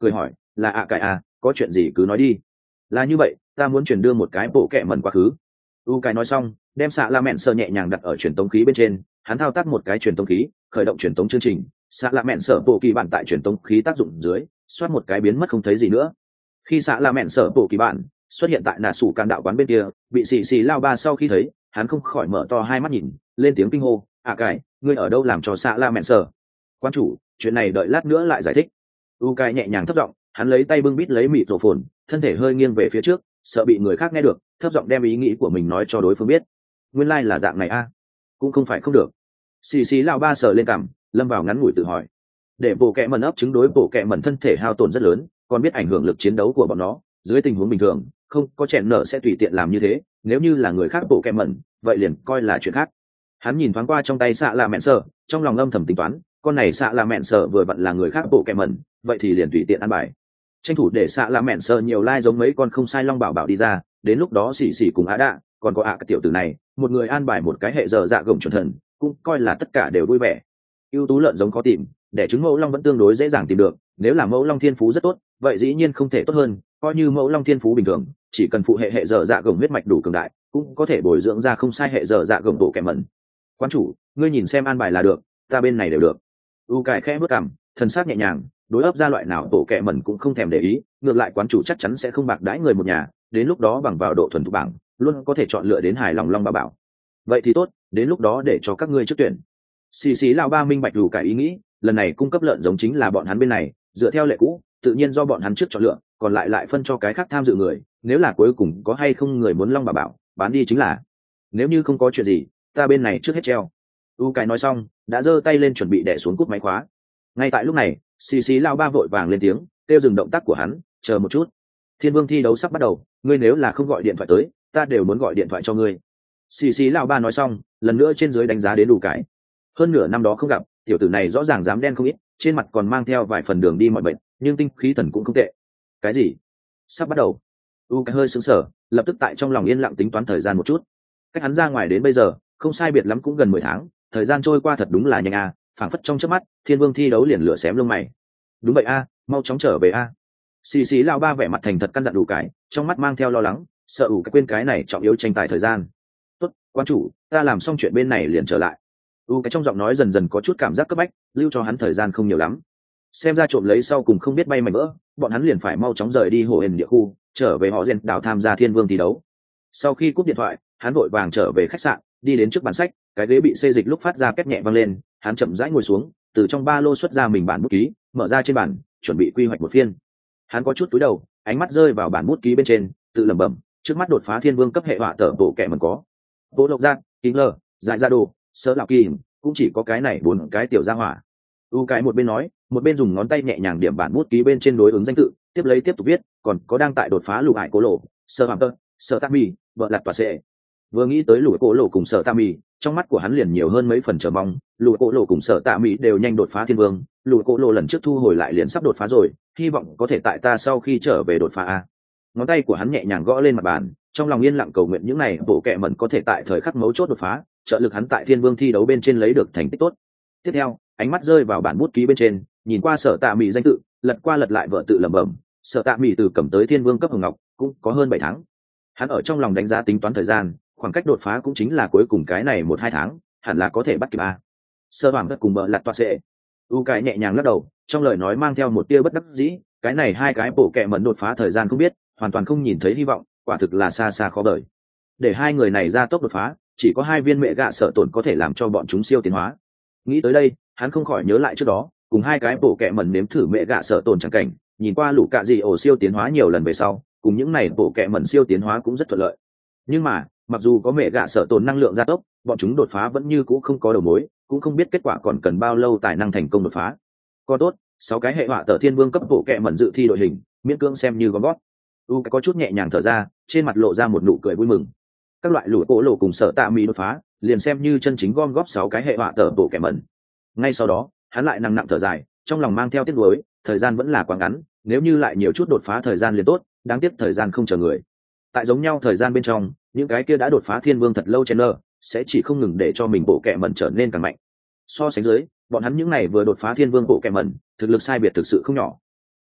Speaker 1: cười hỏi là ạ cải à có chuyện gì cứ nói đi. Là như vậy, ta muốn chuyển đưa một cái bộ kẹ mẩn quá khứ. U cái nói xong đem xạ la mẹn sợ nhẹ nhàng đặt ở truyền tống khí bên trên, hắn thao tác một cái truyền tống khí khởi động truyền tống chương trình, xạ la mẹn sợ bộ kỳ bản tại truyền tống khí tác dụng dưới xoát một cái biến mất không thấy gì nữa. Khi xạ la mẹn sợ bộ kỳ bản xuất hiện tại nà sủ can đạo quán bên kia, bị xì xì lao ba sau khi thấy, hắn không khỏi mở to hai mắt nhìn lên tiếng kinh hô, à cái ngươi ở đâu làm cho xạ la mẹn sợ? Quan chủ, chuyện này đợi lát nữa lại giải thích. U cái nhẹ nhàng thấp giọng, hắn lấy tay bưng bít lấy mịt rổ phồn, thân thể hơi nghiêng về phía trước, sợ bị người khác nghe được, thấp giọng đem ý nghĩ của mình nói cho đối phương biết. Nguyên lai like là dạng này a, à? Cũng không phải không được. Xì xì lão ba sờ lên cằm, lâm vào ngắn ngủi tự hỏi. Để bộ kẹ mẩn ấp trứng đối bộ kẹ mẩn thân thể hao tổn rất lớn, còn biết ảnh hưởng lực chiến đấu của bọn nó. Dưới tình huống bình thường, không có chèn nợ sẽ tùy tiện làm như thế. Nếu như là người khác bộ kẹ mẩn, vậy liền coi là chuyện khác. Hắn nhìn thoáng qua trong tay xạ là mẹn sờ, trong lòng âm thầm tính toán, con này xạ là mẹn sờ vừa vặn là người khác bộ kẹ mẩn, vậy thì liền tùy tiện ăn bài. Tranh thủ để xạ là mẹn sờ nhiều lai like giống mấy con không sai long bảo bảo đi ra, đến lúc đó xỉ xỉ cùng á đạ, còn có ạ cái tiểu tử này, một người an bài một cái hệ giờ dạ gồng chuẩn thần, cũng coi là tất cả đều vui vẻ. Ưu tú lợn giống có tìm, để trứng mẫu long vẫn tương đối dễ dàng tìm được, nếu là mẫu long thiên phú rất tốt, vậy dĩ nhiên không thể tốt hơn, coi như mẫu long thiên phú bình thường, chỉ cần phụ hệ hệ giờ dạ gồng huyết mạch đủ cường đại, cũng có thể bồi dưỡng ra không sai hệ giờ dạ gồng bộ kẻ mẩn. Quan chủ, ngươi nhìn xem an bài là được, ta bên này đều được. U cải khẽ bước cằm, thần sắc nhẹ nhàng, đối ấp ra loại nào bộ kẻ mẩn cũng không thèm để ý, ngược lại quán chủ chắc chắn sẽ không bạc đãi người một nhà, đến lúc đó bằng vào độ thuần thục bảng, luôn có thể chọn lựa đến hài lòng long ba bảo. Vậy thì tốt, đến lúc đó để cho các ngươi trước tuyển. Xì xì lão ba minh bạch đủ cải ý nghĩ, lần này cung cấp lợn giống chính là bọn hắn bên này, dựa theo lệ cũ, tự nhiên do bọn hắn trước chọn lựa, còn lại lại phân cho cái khác tham dự người, nếu là cuối cùng có hay không người muốn long bà bảo, bán đi chính là. Nếu như không có chuyện gì, ta bên này trước hết treo. U cái nói xong, đã giơ tay lên chuẩn bị đè xuống cúp máy khóa. Ngay tại lúc này, xì xì lão ba vội vàng lên tiếng, kêu dừng động tác của hắn, chờ một chút. Thiên Vương thi đấu sắp bắt đầu, ngươi nếu là không gọi điện thoại tới, ta đều muốn gọi điện thoại cho ngươi. Xì xì lão ba nói xong, lần nữa trên dưới đánh giá đến đủ cái. Hơn nửa năm đó không gặp, tiểu tử này rõ ràng dám đen không ít, trên mặt còn mang theo vài phần đường đi mọi bệnh, nhưng tinh khí thần cũng không tệ. Cái gì? Sắp bắt đầu? U cái hơi sững sờ, lập tức tại trong lòng yên lặng tính toán thời gian một chút. Cách hắn ra ngoài đến bây giờ, không sai biệt lắm cũng gần mười tháng, thời gian trôi qua thật đúng là nhanh à, phảng phất trong chớp mắt, Thiên Vương thi đấu liền lửa xém lông mày. Đúng vậy a, à, mau chóng trở về a. À. Xì xì lão ba vẻ mặt thành thật căn dặn đủ cái, trong mắt mang theo lo lắng, sợ ủ cái quên cái này trọng yếu tranh tài thời gian. Tốt, quan chủ, ta làm xong chuyện bên này liền trở lại. U cái trong giọng nói dần dần có chút cảm giác cấp bách, lưu cho hắn thời gian không nhiều lắm. Xem ra trộm lấy sau cùng không biết bay mảnh vỡ, bọn hắn liền phải mau chóng rời đi hồ hền địa khu, trở về họ rèn đảo tham gia Thiên Vương thi đấu. Sau khi cúp điện thoại, hắn vội vàng trở về khách sạn, đi đến trước bàn sách, cái ghế bị xê dịch lúc phát ra két nhẹ vang lên, hắn chậm rãi ngồi xuống, từ trong ba lô xuất ra mình bản bút ký, mở ra trên bản, chuẩn bị quy hoạch một phiên. Hắn có chút túi đầu, ánh mắt rơi vào bản bút ký bên trên, tự lẩm bẩm, trước mắt đột phá Thiên Vương cấp hệ hỏa tở bộ kẻ mần có. Bộ Lộc Giác, Kính Lờ, Giải Gia Đồ, Sơ Lão Kỳ, cũng chỉ có cái này bốn cái tiểu gia hỏa. U cái một bên nói, một bên dùng ngón tay nhẹ nhàng điểm bản bút ký bên trên đối ứng danh tự, tiếp lấy tiếp tục viết, còn có đang tại đột phá lục hải cố lộ, Sơ Hàm Tơ, Sơ Tam Mì, vợ lạt tòa sệ. Vừa nghĩ tới lục cố lộ cùng Sơ Tam Mì, trong mắt của hắn liền nhiều hơn mấy phần chờ mong, lục cố lộ cùng Sơ Tam Mì đều nhanh đột phá Thiên Vương, lục cố lộ lần trước thu hồi lại liền sắp đột phá rồi, hy vọng có thể tại ta sau khi trở về đột phá a. Ngón tay của hắn nhẹ nhàng gõ lên mặt bàn, trong lòng yên lặng cầu nguyện những này bộ kệ mẩn có thể tại thời khắc mấu chốt đột phá, trợ lực hắn tại Thiên Vương thi đấu bên trên lấy được thành tích tốt. Tiếp theo, ánh mắt rơi vào bản bút ký bên trên, nhìn qua Sở Tạ Mị danh tự, lật qua lật lại vợ tự lẩm bẩm, Sở Tạ Mị từ cầm tới Thiên Vương cấp hồng ngọc, cũng có hơn bảy tháng. Hắn ở trong lòng đánh giá tính toán thời gian, khoảng cách đột phá cũng chính là cuối cùng cái này một hai tháng, hẳn là có thể bắt kịp a. Sơ Hoàng đất cùng bợ lật toa sẽ. U cái nhẹ nhàng lắc đầu, trong lời nói mang theo một tia bất đắc dĩ, cái này hai cái bộ kệ mẩn đột phá thời gian không biết, hoàn toàn không nhìn thấy hy vọng, quả thực là xa xa khó đợi. Để hai người này ra tốc đột phá, chỉ có hai viên mẹ gạ sợ tổn có thể làm cho bọn chúng siêu tiến hóa. Nghĩ tới đây, hắn không khỏi nhớ lại trước đó, cùng hai cái bộ kệ mẩn nếm thử mẹ gạ sợ tổn chẳng cảnh, nhìn qua lũ cạ gì ổ siêu tiến hóa nhiều lần về sau, cùng những này bộ kệ mẩn siêu tiến hóa cũng rất thuận lợi. Nhưng mà, mặc dù có mẹ gạ sợ tổn năng lượng gia tốc, bọn chúng đột phá vẫn như cũ không có đầu mối, cũng không biết kết quả còn cần bao lâu tài năng thành công đột phá. Còn tốt, sáu cái hệ hỏa tở Thiên Vương cấp bộ kệ mẩn dự thi đội hình, miễn cưỡng xem như gom gót. U có chút nhẹ nhàng thở ra, trên mặt lộ ra một nụ cười vui mừng. Các loại lũ cổ lộ cùng Sở Tạ Mị đột phá, liền xem như chân chính gom góp sáu cái hệ hỏa tở bộ kẻ mẩn. Ngay sau đó, hắn lại nặng nặng thở dài, trong lòng mang theo tiếc nuối, thời gian vẫn là quá ngắn, nếu như lại nhiều chút đột phá thời gian liền tốt, đáng tiếc thời gian không chờ người. Tại giống nhau thời gian bên trong, những cái kia đã đột phá Thiên Vương thật lâu chen lơ, sẽ chỉ không ngừng để cho mình bộ kẻ mẩn trở nên càng mạnh. So sánh dưới, bọn hắn những này vừa đột phá Thiên Vương bộ kẻ mẩn, thực lực sai biệt thực sự không nhỏ.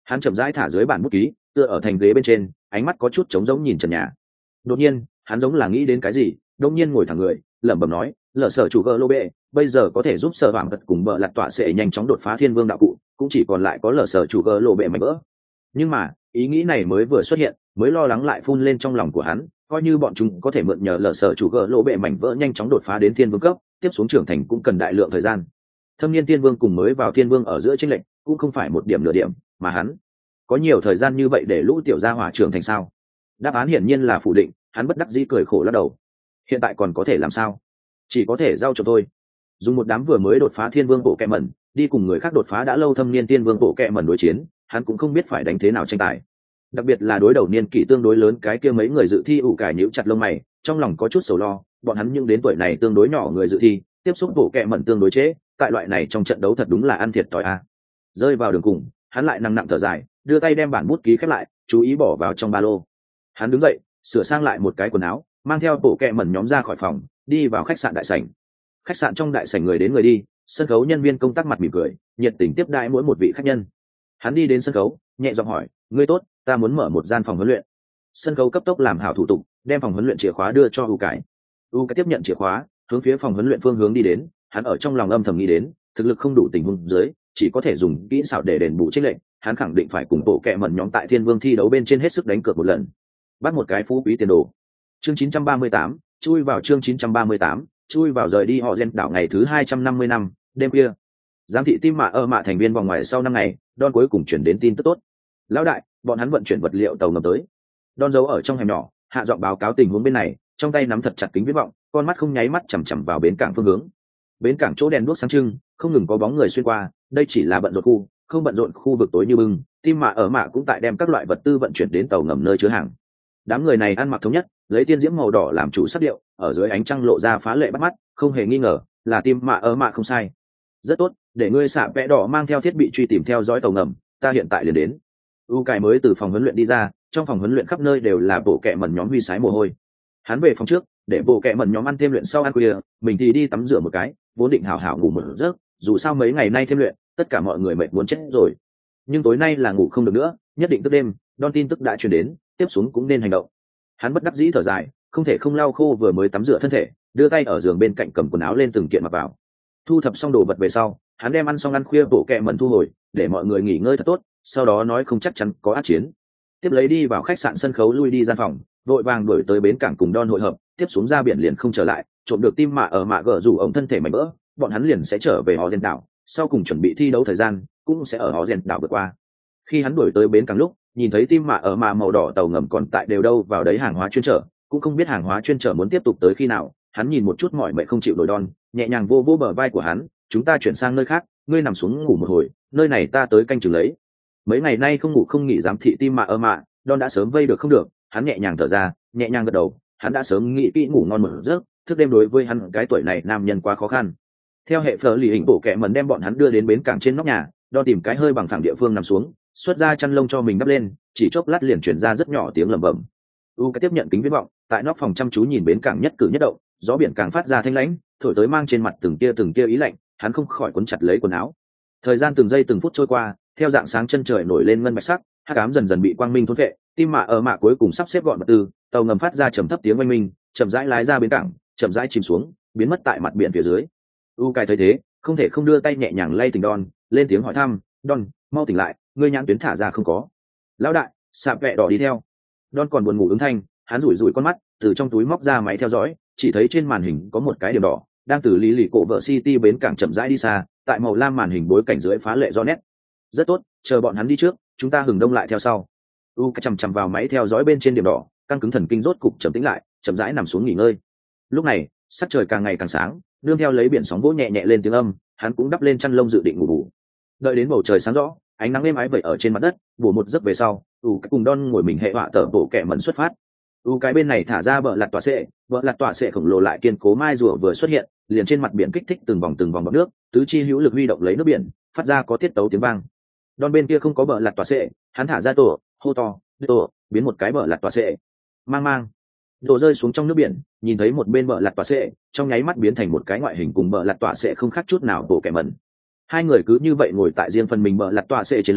Speaker 1: Hắn chậm rãi thả dưới bản bút ký, tựa ở thành ghế bên trên, ánh mắt có chút trống rỗng nhìn trần nhà. Đột nhiên hắn giống là nghĩ đến cái gì, đột nhiên ngồi thẳng người, lẩm bẩm nói, lờ sở chủ gỡ lô bệ bây giờ có thể giúp sở vàng vật cùng bợ lặt tọa sẽ nhanh chóng đột phá thiên vương đạo cụ, cũng chỉ còn lại có lờ sở chủ gỡ lô bệ mạnh vỡ. Nhưng mà ý nghĩ này mới vừa xuất hiện, mới lo lắng lại phun lên trong lòng của hắn, coi như bọn chúng có thể mượn nhờ lờ sở chủ gỡ lô bệ mảnh vỡ nhanh chóng đột phá đến thiên vương cấp, tiếp xuống trưởng thành cũng cần đại lượng thời gian. Thâm niên thiên vương cùng mới vào thiên vương ở giữa chênh lệch cũng không phải một điểm nửa điểm, mà hắn có nhiều thời gian như vậy để lũ tiểu gia hỏa trưởng thành sao? Đáp án hiển nhiên là phủ định. Hắn bất đắc dĩ cười khổ lắc đầu. Hiện tại còn có thể làm sao? Chỉ có thể giao cho tôi. Dùng một đám vừa mới đột phá thiên vương bộ kẹ mẩn đi cùng người khác đột phá đã lâu thâm niên thiên vương bộ kẹ mẩn đối chiến, hắn cũng không biết phải đánh thế nào tranh tài. Đặc biệt là đối đầu niên kỷ tương đối lớn cái kia mấy người dự thi ủ cải nhíu chặt lông mày, trong lòng có chút sầu lo. Bọn hắn nhưng đến tuổi này tương đối nhỏ người dự thi, tiếp xúc bộ kẹ mẩn tương đối chế, tại loại này trong trận đấu thật đúng là ăn thiệt thòi a. Rơi vào đường cùng, hắn lại nặng nặng thở dài, đưa tay đem bản bút ký khép lại, chú ý bỏ vào trong ba lô. Hắn đứng dậy, sửa sang lại một cái quần áo, mang theo bộ kẹ mẩn nhóm ra khỏi phòng, đi vào khách sạn đại sảnh. Khách sạn trong đại sảnh người đến người đi, sân khấu nhân viên công tác mặt mỉm cười, nhiệt tình tiếp đãi mỗi một vị khách nhân. Hắn đi đến sân khấu, nhẹ giọng hỏi, ngươi tốt, ta muốn mở một gian phòng huấn luyện. Sân khấu cấp tốc làm hảo thủ tục, đem phòng huấn luyện chìa khóa đưa cho u cải. U cải tiếp nhận chìa khóa, hướng phía phòng huấn luyện phương hướng đi đến. Hắn ở trong lòng âm thầm nghĩ đến, thực lực không đủ tình huống dưới, chỉ có thể dùng kỹ xảo để đền bù chênh lệch. Hắn khẳng định phải cùng bộ kẹ mẩn nhóm tại thiên vương thi đấu bên trên hết sức đánh cược một lần, bắt một cái phú quý tiền đồ. Chương chín trăm ba mươi tám, chui vào chương chín trăm ba mươi tám, chui vào rời đi họ gen đảo ngày thứ hai trăm năm mươi năm, đêm kia. Giám thị tim mạ ơ mạ thành viên vòng ngoài sau năm ngày, Don cuối cùng chuyển đến tin tức tốt. Lão đại, bọn hắn vận chuyển vật liệu tàu ngầm tới. Don giấu ở trong hẻm nhỏ, hạ giọng báo cáo tình huống bên này, trong tay nắm thật chặt kính viễn vọng, con mắt không nháy mắt chằm chằm vào bến cảng phương hướng. Bến cảng chỗ đèn đuốc sáng trưng, không ngừng có bóng người xuyên qua, đây chỉ là bận rộn khu, không bận rộn khu vực tối như bưng, tim mạ ở mạ cũng tại đem các loại vật tư vận chuyển đến tàu ngầm nơi chứa hàng. Đám người này ăn mặc thống nhất, lấy tiên diễm màu đỏ làm chủ sắc điệu, ở dưới ánh trăng lộ ra phá lệ bắt mắt, không hề nghi ngờ là tim mạ ở mạ không sai. Rất tốt, để ngươi xạ vẽ đỏ mang theo thiết bị truy tìm theo dõi tàu ngầm, ta hiện tại liền đến. U cải mới từ phòng huấn luyện đi ra, trong phòng huấn luyện khắp nơi đều là bộ kệ mẩn nhóm huy sái mồ hôi. Hắn về phòng trước, để bộ kệ mẩn nhóm ăn thêm luyện sau ăn khuya, mình thì đi tắm rửa một cái, vốn định hảo hảo ngủ một giấc, dù sao mấy ngày nay thêm luyện, tất cả mọi người mệt muốn chết rồi. Nhưng tối nay là ngủ không được nữa, nhất định thức đêm. Don tin tức đã truyền đến, tiếp xuống cũng nên hành động. Hắn bất đắc dĩ thở dài, không thể không lau khô vừa mới tắm rửa thân thể, đưa tay ở giường bên cạnh cầm quần áo lên từng kiện mặc vào. Thu thập xong đồ vật về sau, hắn đem ăn xong ăn khuya bộ kệ mẩn thu hồi, để mọi người nghỉ ngơi thật tốt, sau đó nói không chắc chắn có ác chiến. Tiếp lấy đi vào khách sạn sân khấu lui đi gian phòng, vội vàng đuổi tới bến cảng cùng Don hội hợp, tiếp xuống ra biển liền không trở lại, trộm được tim mạ ở mạ gở rủ ổng thân thể mảnh vỡ, bọn hắn liền sẽ trở về họ Gen đảo, sau cùng chuẩn bị thi đấu thời gian cũng sẽ ở họ Gen đảo vượt qua. Khi hắn đuổi tới bến cảng lúc, nhìn thấy tim mạ ở mạ màu đỏ tàu ngầm còn tại đều đâu vào đấy hàng hóa chuyên trở, cũng không biết hàng hóa chuyên trở muốn tiếp tục tới khi nào. Hắn nhìn một chút mỏi mệt không chịu nổi Don, nhẹ nhàng vô vô bờ vai của hắn, chúng ta chuyển sang nơi khác, ngươi nằm xuống ngủ một hồi, nơi này ta tới canh chừng lấy. Mấy ngày nay không ngủ không nghỉ giám thị tim mạ ở mạ, Don đã sớm vây được không được, hắn nhẹ nhàng thở ra, nhẹ nhàng gật đầu, hắn đã sớm nghĩ kỹ ngủ ngon một giấc, thức đêm đối với hắn cái tuổi này nam nhân quá khó khăn. Theo hệ phở lì hình bộ kệ mẩn đem bọn hắn đưa đến bến cảng trên nóc nhà, Don tìm cái hơi bằng phẳng địa phương nằm xuống, xuất ra chăn lông cho mình đắp lên, chỉ chốc lát liền chuyển ra rất nhỏ tiếng lẩm bẩm. U cái tiếp nhận kính viễn vọng, tại nóc phòng chăm chú nhìn bến cảng nhất cử nhất động, gió biển càng phát ra thanh lãnh, thổi tới mang trên mặt từng tia từng tia ý lạnh, hắn không khỏi cuốn chặt lấy quần áo. Thời gian từng giây từng phút trôi qua, theo dạng sáng chân trời nổi lên ngân bạch sắc, hắc ám dần dần bị quang minh thôn vệ, tim mạ ở mạ cuối cùng sắp xếp gọn vật tư, tàu ngầm phát ra trầm thấp tiếng oanh minh, chậm rãi lái ra bến cảng, chậm rãi chìm xuống, biến mất tại mặt biển phía dưới. U cai thấy thế, không thể không đưa tay nhẹ nhàng lay tỉnh Don, lên tiếng hỏi thăm, Don, mau tỉnh lại, ngươi nhãn tuyến thả ra không có? Lão đại, sạp vẹ đỏ đi theo. Don còn buồn ngủ ứng thanh, hắn rủi rủi con mắt, từ trong túi móc ra máy theo dõi, chỉ thấy trên màn hình có một cái điểm đỏ, đang từ lý lì cổ vợ City bến cảng chậm rãi đi xa, tại màu lam màn hình bối cảnh dưới phá lệ rõ nét. Rất tốt, chờ bọn hắn đi trước, chúng ta hừng đông lại theo sau. U chằm chằm vào máy theo dõi bên trên điểm đỏ, căng cứng thần kinh rốt cục trầm tĩnh lại, chậm rãi nằm xuống nghỉ ngơi. Lúc này, sắc trời càng ngày càng sáng, nương theo lấy biển sóng vỗ nhẹ nhẹ lên tiếng âm, hắn cũng đắp lên chăn lông dự định ngủ bù. Đợi đến bầu trời sáng rõ, ánh nắng êm ái vẩy ở trên mặt đất, bổ một giấc về sau, U cùng Don ngồi mình hệ họa tở bộ kẻ mẩn xuất phát. U cái bên này thả ra bờ lạt tỏa sệ, bờ lạt tỏa sệ khổng lồ lại kiên cố mai rùa vừa xuất hiện, liền trên mặt biển kích thích từng vòng từng vòng bọt nước, tứ chi hữu lực huy động lấy nước biển, phát ra có tiết tấu tiếng vang. Don bên kia không có bờ lạt tỏa sệ, hắn thả ra tổ, hô to, tổ, biến một cái bờ lạt tỏa sệ, mang mang, tổ rơi xuống trong nước biển, nhìn thấy một bên bờ lạt tỏa sệ, trong nháy mắt biến thành một cái ngoại hình cùng bờ lạt tỏa sệ không khác chút nào bộ kẻ mẩn. Hai người cứ như vậy ngồi tại riêng phần mình bờ lạt tỏa sệ trên lưng,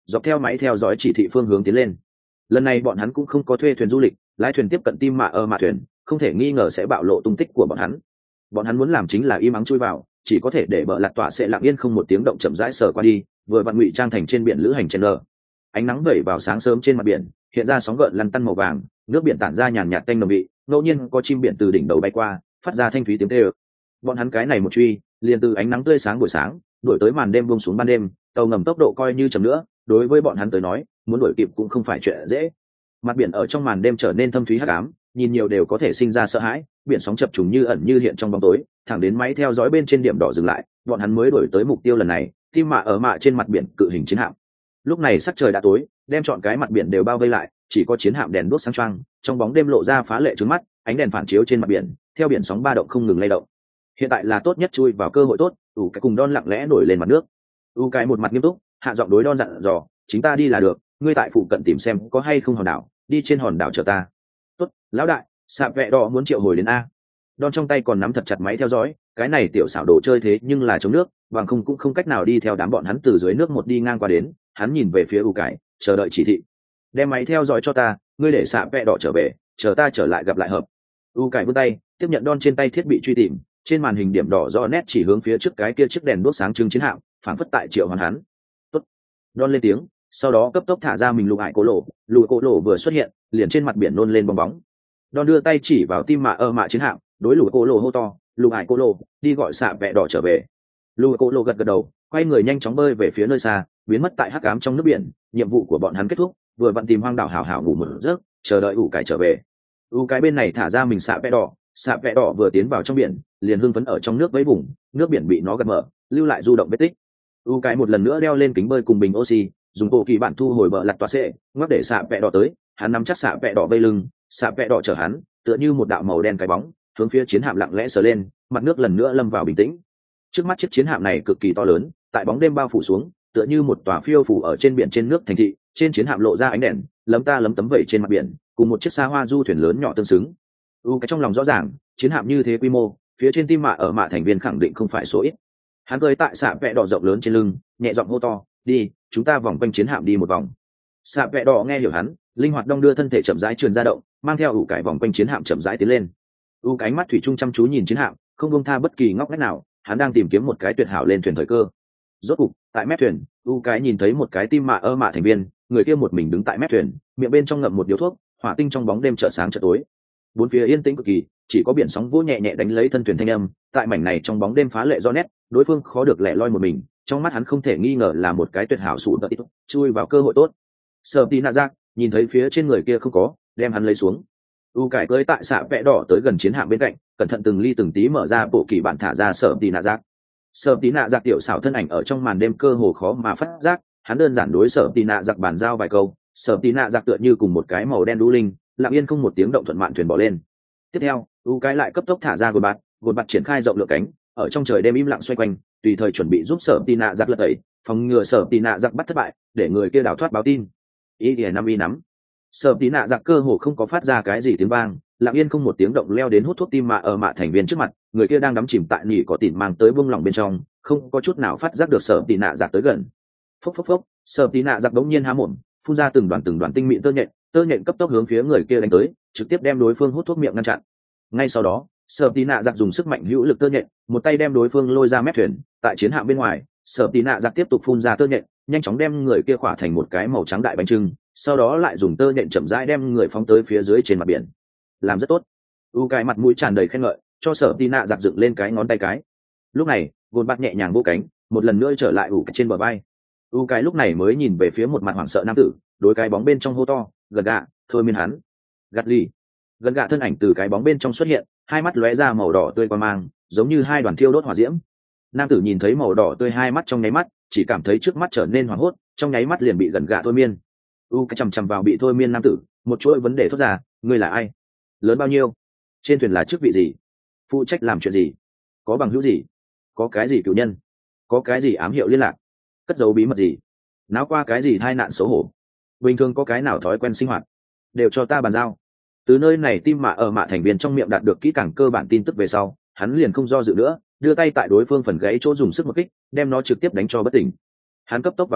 Speaker 1: dọc theo máy theo dõi chỉ thị phương hướng tiến lên. Lần này bọn hắn cũng không có thuê thuyền du lịch, lái thuyền tiếp cận tim mạ ở mạ thuyền, không thể nghi ngờ sẽ bạo lộ tung tích của bọn hắn. Bọn hắn muốn làm chính là im ắng chui vào, chỉ có thể để bờ lạt tọa sẽ lặng yên không một tiếng động chậm rãi sờ qua đi, vừa vặn ngụy trang thành trên biển lữ hành chen lờ. Ánh nắng vẩy vào sáng sớm trên mặt biển, hiện ra sóng gợn lăn tăn màu vàng, nước biển tản ra nhàn nhạt tanh nồng vị, ngẫu nhiên có chim biển từ đỉnh đầu bay qua, phát ra thanh thúy tiếng kêu. Bọn hắn cái này một truy, liền từ ánh nắng tươi sáng buổi sáng, đuổi tới màn đêm buông xuống ban đêm, tàu ngầm tốc độ coi như chậm nữa, đối với bọn hắn tới nói, muốn đuổi kịp cũng không phải chuyện dễ. Mặt biển ở trong màn đêm trở nên thâm thúy hắc ám, nhìn nhiều đều có thể sinh ra sợ hãi, biển sóng chập trùng như ẩn như hiện trong bóng tối, thẳng đến máy theo dõi bên trên điểm đỏ dừng lại, bọn hắn mới đuổi tới mục tiêu lần này, tim mạ ở mạ trên mặt biển cự hình chiến hạm. Lúc này sắc trời đã tối, đem chọn cái mặt biển đều bao vây lại, chỉ có chiến hạm đèn đuốc sáng choang, trong bóng đêm lộ ra phá lệ trướng mắt, ánh đèn phản chiếu trên mặt biển, theo biển sóng ba động không ngừng lay động. Hiện tại là tốt nhất chui vào cơ hội tốt, ủ cái cùng Don lặng lẽ nổi lên mặt nước. U cái một mặt nghiêm túc, hạ giọng đối Don dặn dò, chính ta đi là được, ngươi tại phụ cận tìm xem có hay không hòn đảo, đi trên hòn đảo chờ ta. Tốt, lão đại, sạp vẹ đỏ muốn triệu hồi đến a. Don trong tay còn nắm thật chặt máy theo dõi, cái này tiểu xảo đồ chơi thế nhưng là chống nước, bằng không cũng không cách nào đi theo đám bọn hắn từ dưới nước một đi ngang qua đến. Hắn nhìn về phía U cái, chờ đợi chỉ thị. Đem máy theo dõi cho ta, ngươi để sạp vẹ đỏ trở về, chờ ta trở lại gặp lại hợp. U cái vươn tay, tiếp nhận Don trên tay thiết bị truy tìm, trên màn hình điểm đỏ rõ nét chỉ hướng phía trước cái kia chiếc đèn đuốc sáng trưng chiến hạm, phảng phất tại triệu hoàn hắn. Tốt. Don lên tiếng, sau đó cấp tốc thả ra mình lục hải cố lộ, lục cố lộ vừa xuất hiện, liền trên mặt biển nôn lên bong bóng. Don đưa tay chỉ vào tim mạ ơ mạ chiến hạm, đối lục cố lộ hô to, lục hải cố lộ, đi gọi xạ vẹ đỏ trở về. Lục cố lộ gật gật đầu, quay người nhanh chóng bơi về phía nơi xa, biến mất tại hắc ám trong nước biển. Nhiệm vụ của bọn hắn kết thúc, vừa vặn tìm hoang đảo hảo hảo ngủ một giấc, chờ đợi ủ cải trở về. U cái bên này thả ra mình xạ vẹ đỏ, xạ vẹ đỏ vừa tiến vào trong biển, liền hưng phấn ở trong nước với vùng, nước biển bị nó gật mở, lưu lại du động vết tích. U cái một lần nữa đeo lên kính bơi cùng bình oxy, dùng bộ kỳ bản thu hồi bờ lặt toa xệ, ngoắc để xạ vẹ đỏ tới, hắn nắm chắc xạ vẹ đỏ vây lưng, xạ vẹ đỏ chở hắn, tựa như một đạo màu đen cái bóng, hướng phía chiến hạm lặng lẽ sờ lên, mặt nước lần nữa lâm vào bình tĩnh. Trước mắt chiếc chiến hạm này cực kỳ to lớn, tại bóng đêm bao phủ xuống, tựa như một tòa phiêu phủ ở trên biển trên nước thành thị, trên chiến hạm lộ ra ánh đèn, lấm ta lấm tấm vẩy trên mặt biển, cùng một chiếc xa hoa du thuyền lớn nhỏ tương xứng. U cái trong lòng rõ ràng, chiến hạm như thế quy mô, phía trên tim mạ ở mạ thành viên khẳng định không phải số ít. Hắn cười tại xạ vẹ đỏ rộng lớn trên lưng, nhẹ giọng hô to, đi, chúng ta vòng quanh chiến hạm đi một vòng. Xạ vẹ đỏ nghe hiểu hắn, linh hoạt đong đưa thân thể chậm rãi trườn ra động, mang theo ủ cải vòng quanh chiến hạm chậm rãi tiến lên. U cái ánh mắt thủy chung chăm chú nhìn chiến hạm, không buông tha bất kỳ ngóc ngách nào, hắn đang tìm kiếm một cái tuyệt hảo lên thuyền thời cơ. Rốt cục, tại mép thuyền, U cái nhìn thấy một cái tim mạ ơ mạ thành viên, người kia một mình đứng tại mép thuyền, miệng bên trong ngậm một điếu thuốc, hỏa tinh trong bóng đêm chợt sáng chợt tối. Bốn phía yên tĩnh cực kỳ, chỉ có biển sóng vỗ nhẹ nhẹ đánh lấy thân thuyền thanh âm, tại mảnh này trong bóng đêm phá lệ rõ nét, đối phương khó được lẻ loi một mình, trong mắt hắn không thể nghi ngờ là một cái tuyệt hảo sụ tật, chui vào cơ hội tốt. Sở tí nạ giác nhìn thấy phía trên người kia không có, đem hắn lấy xuống. U cải cưỡi tại xạ vẽ đỏ tới gần chiến hạm bên cạnh, cẩn thận từng ly từng tí mở ra bộ kỳ bản thả ra sở tí nạ giác. Sở tí nạ giác tiểu xảo thân ảnh ở trong màn đêm cơ hồ khó mà phát giác, hắn đơn giản đối sở tí nạ giác bàn giao vài câu, sở tí nạ giác tựa như cùng một cái màu đen đu linh, lặng yên không một tiếng động thuận mạn thuyền bỏ lên. Tiếp theo, U cái lại cấp tốc thả ra gột bạt, gột bạt triển khai rộng lượng cánh, ở trong trời đêm im lặng xoay quanh, tùy thời chuẩn bị giúp sở tí nạ giặc lật tẩy, phòng ngừa sở tí nạ giặc bắt thất bại, để người kia đào thoát báo tin. Ý ỉa năm y nắm, sở tí nạ giặc cơ hồ không có phát ra cái gì tiếng vang, lặng yên không một tiếng động leo đến hút thuốc tim mạ ở mạ thành viên trước mặt, người kia đang đắm chìm tại nỉ có tỉn mang tới buông lỏng bên trong, không có chút nào phát giác được sở tí nạ giặc tới gần. Phốc phốc phốc, sở tí nạ giặc đống nhiên há mồm, phun ra từng đoàn từng đoàn tinh mịn tơ nhện, tơ nhện cấp tốc hướng phía người kia đánh tới, trực tiếp đem đối phương hút thuốc miệng ngăn chặn. Ngay sau đó, sở tí nạ giặc dùng sức mạnh hữu lực tơ nhện, một tay đem đối phương lôi ra mép thuyền, tại chiến hạm bên ngoài, sở tí nạ giặc tiếp tục phun ra tơ nhện, nhanh chóng đem người kia khỏa thành một cái màu trắng đại bánh trưng, sau đó lại dùng tơ nhện chậm rãi đem người phóng tới phía dưới trên mặt biển. Làm rất tốt. U cái mặt mũi tràn đầy khen ngợi, cho sở tí nạ giặc dựng lên cái ngón tay cái. Lúc này, gôn bạc nhẹ nhàng vỗ cánh, một lần nữa trở lại ủ trên bờ vai. U cái lúc này mới nhìn về phía một mặt hoảng sợ nam tử, đối cái bóng bên trong hô to, gần gạ, thôi miên hắn. Gắt ly. Gần gạ thân ảnh từ cái bóng bên trong xuất hiện, hai mắt lóe ra màu đỏ tươi qua mang, giống như hai đoàn thiêu đốt hỏa diễm. Nam tử nhìn thấy màu đỏ tươi hai mắt trong nháy mắt, chỉ cảm thấy trước mắt trở nên hoảng hốt, trong nháy mắt liền bị gần gạ thôi miên. U cái chằm chằm vào bị thôi miên nam tử, một chuỗi vấn đề thốt ra, ngươi là ai? Lớn bao nhiêu? Trên thuyền là chức vị gì? Phụ trách làm chuyện gì? Có bằng hữu gì? Có cái gì cửu nhân? Có cái gì ám hiệu liên lạc? Cất giấu bí mật gì? Náo qua cái gì tai nạn xấu hổ? Bình thường có cái nào thói quen sinh hoạt? Đều cho ta bàn giao. Từ nơi này tim mạ ở mạ thành viên trong miệng đạt được kỹ càng cơ bản tin tức về sau, hắn liền không do dự nữa, đưa tay tại đối phương phần gãy chỗ dùng sức một kích, đem nó trực tiếp đánh cho bất tỉnh. Hắn cấp tốc vào tay,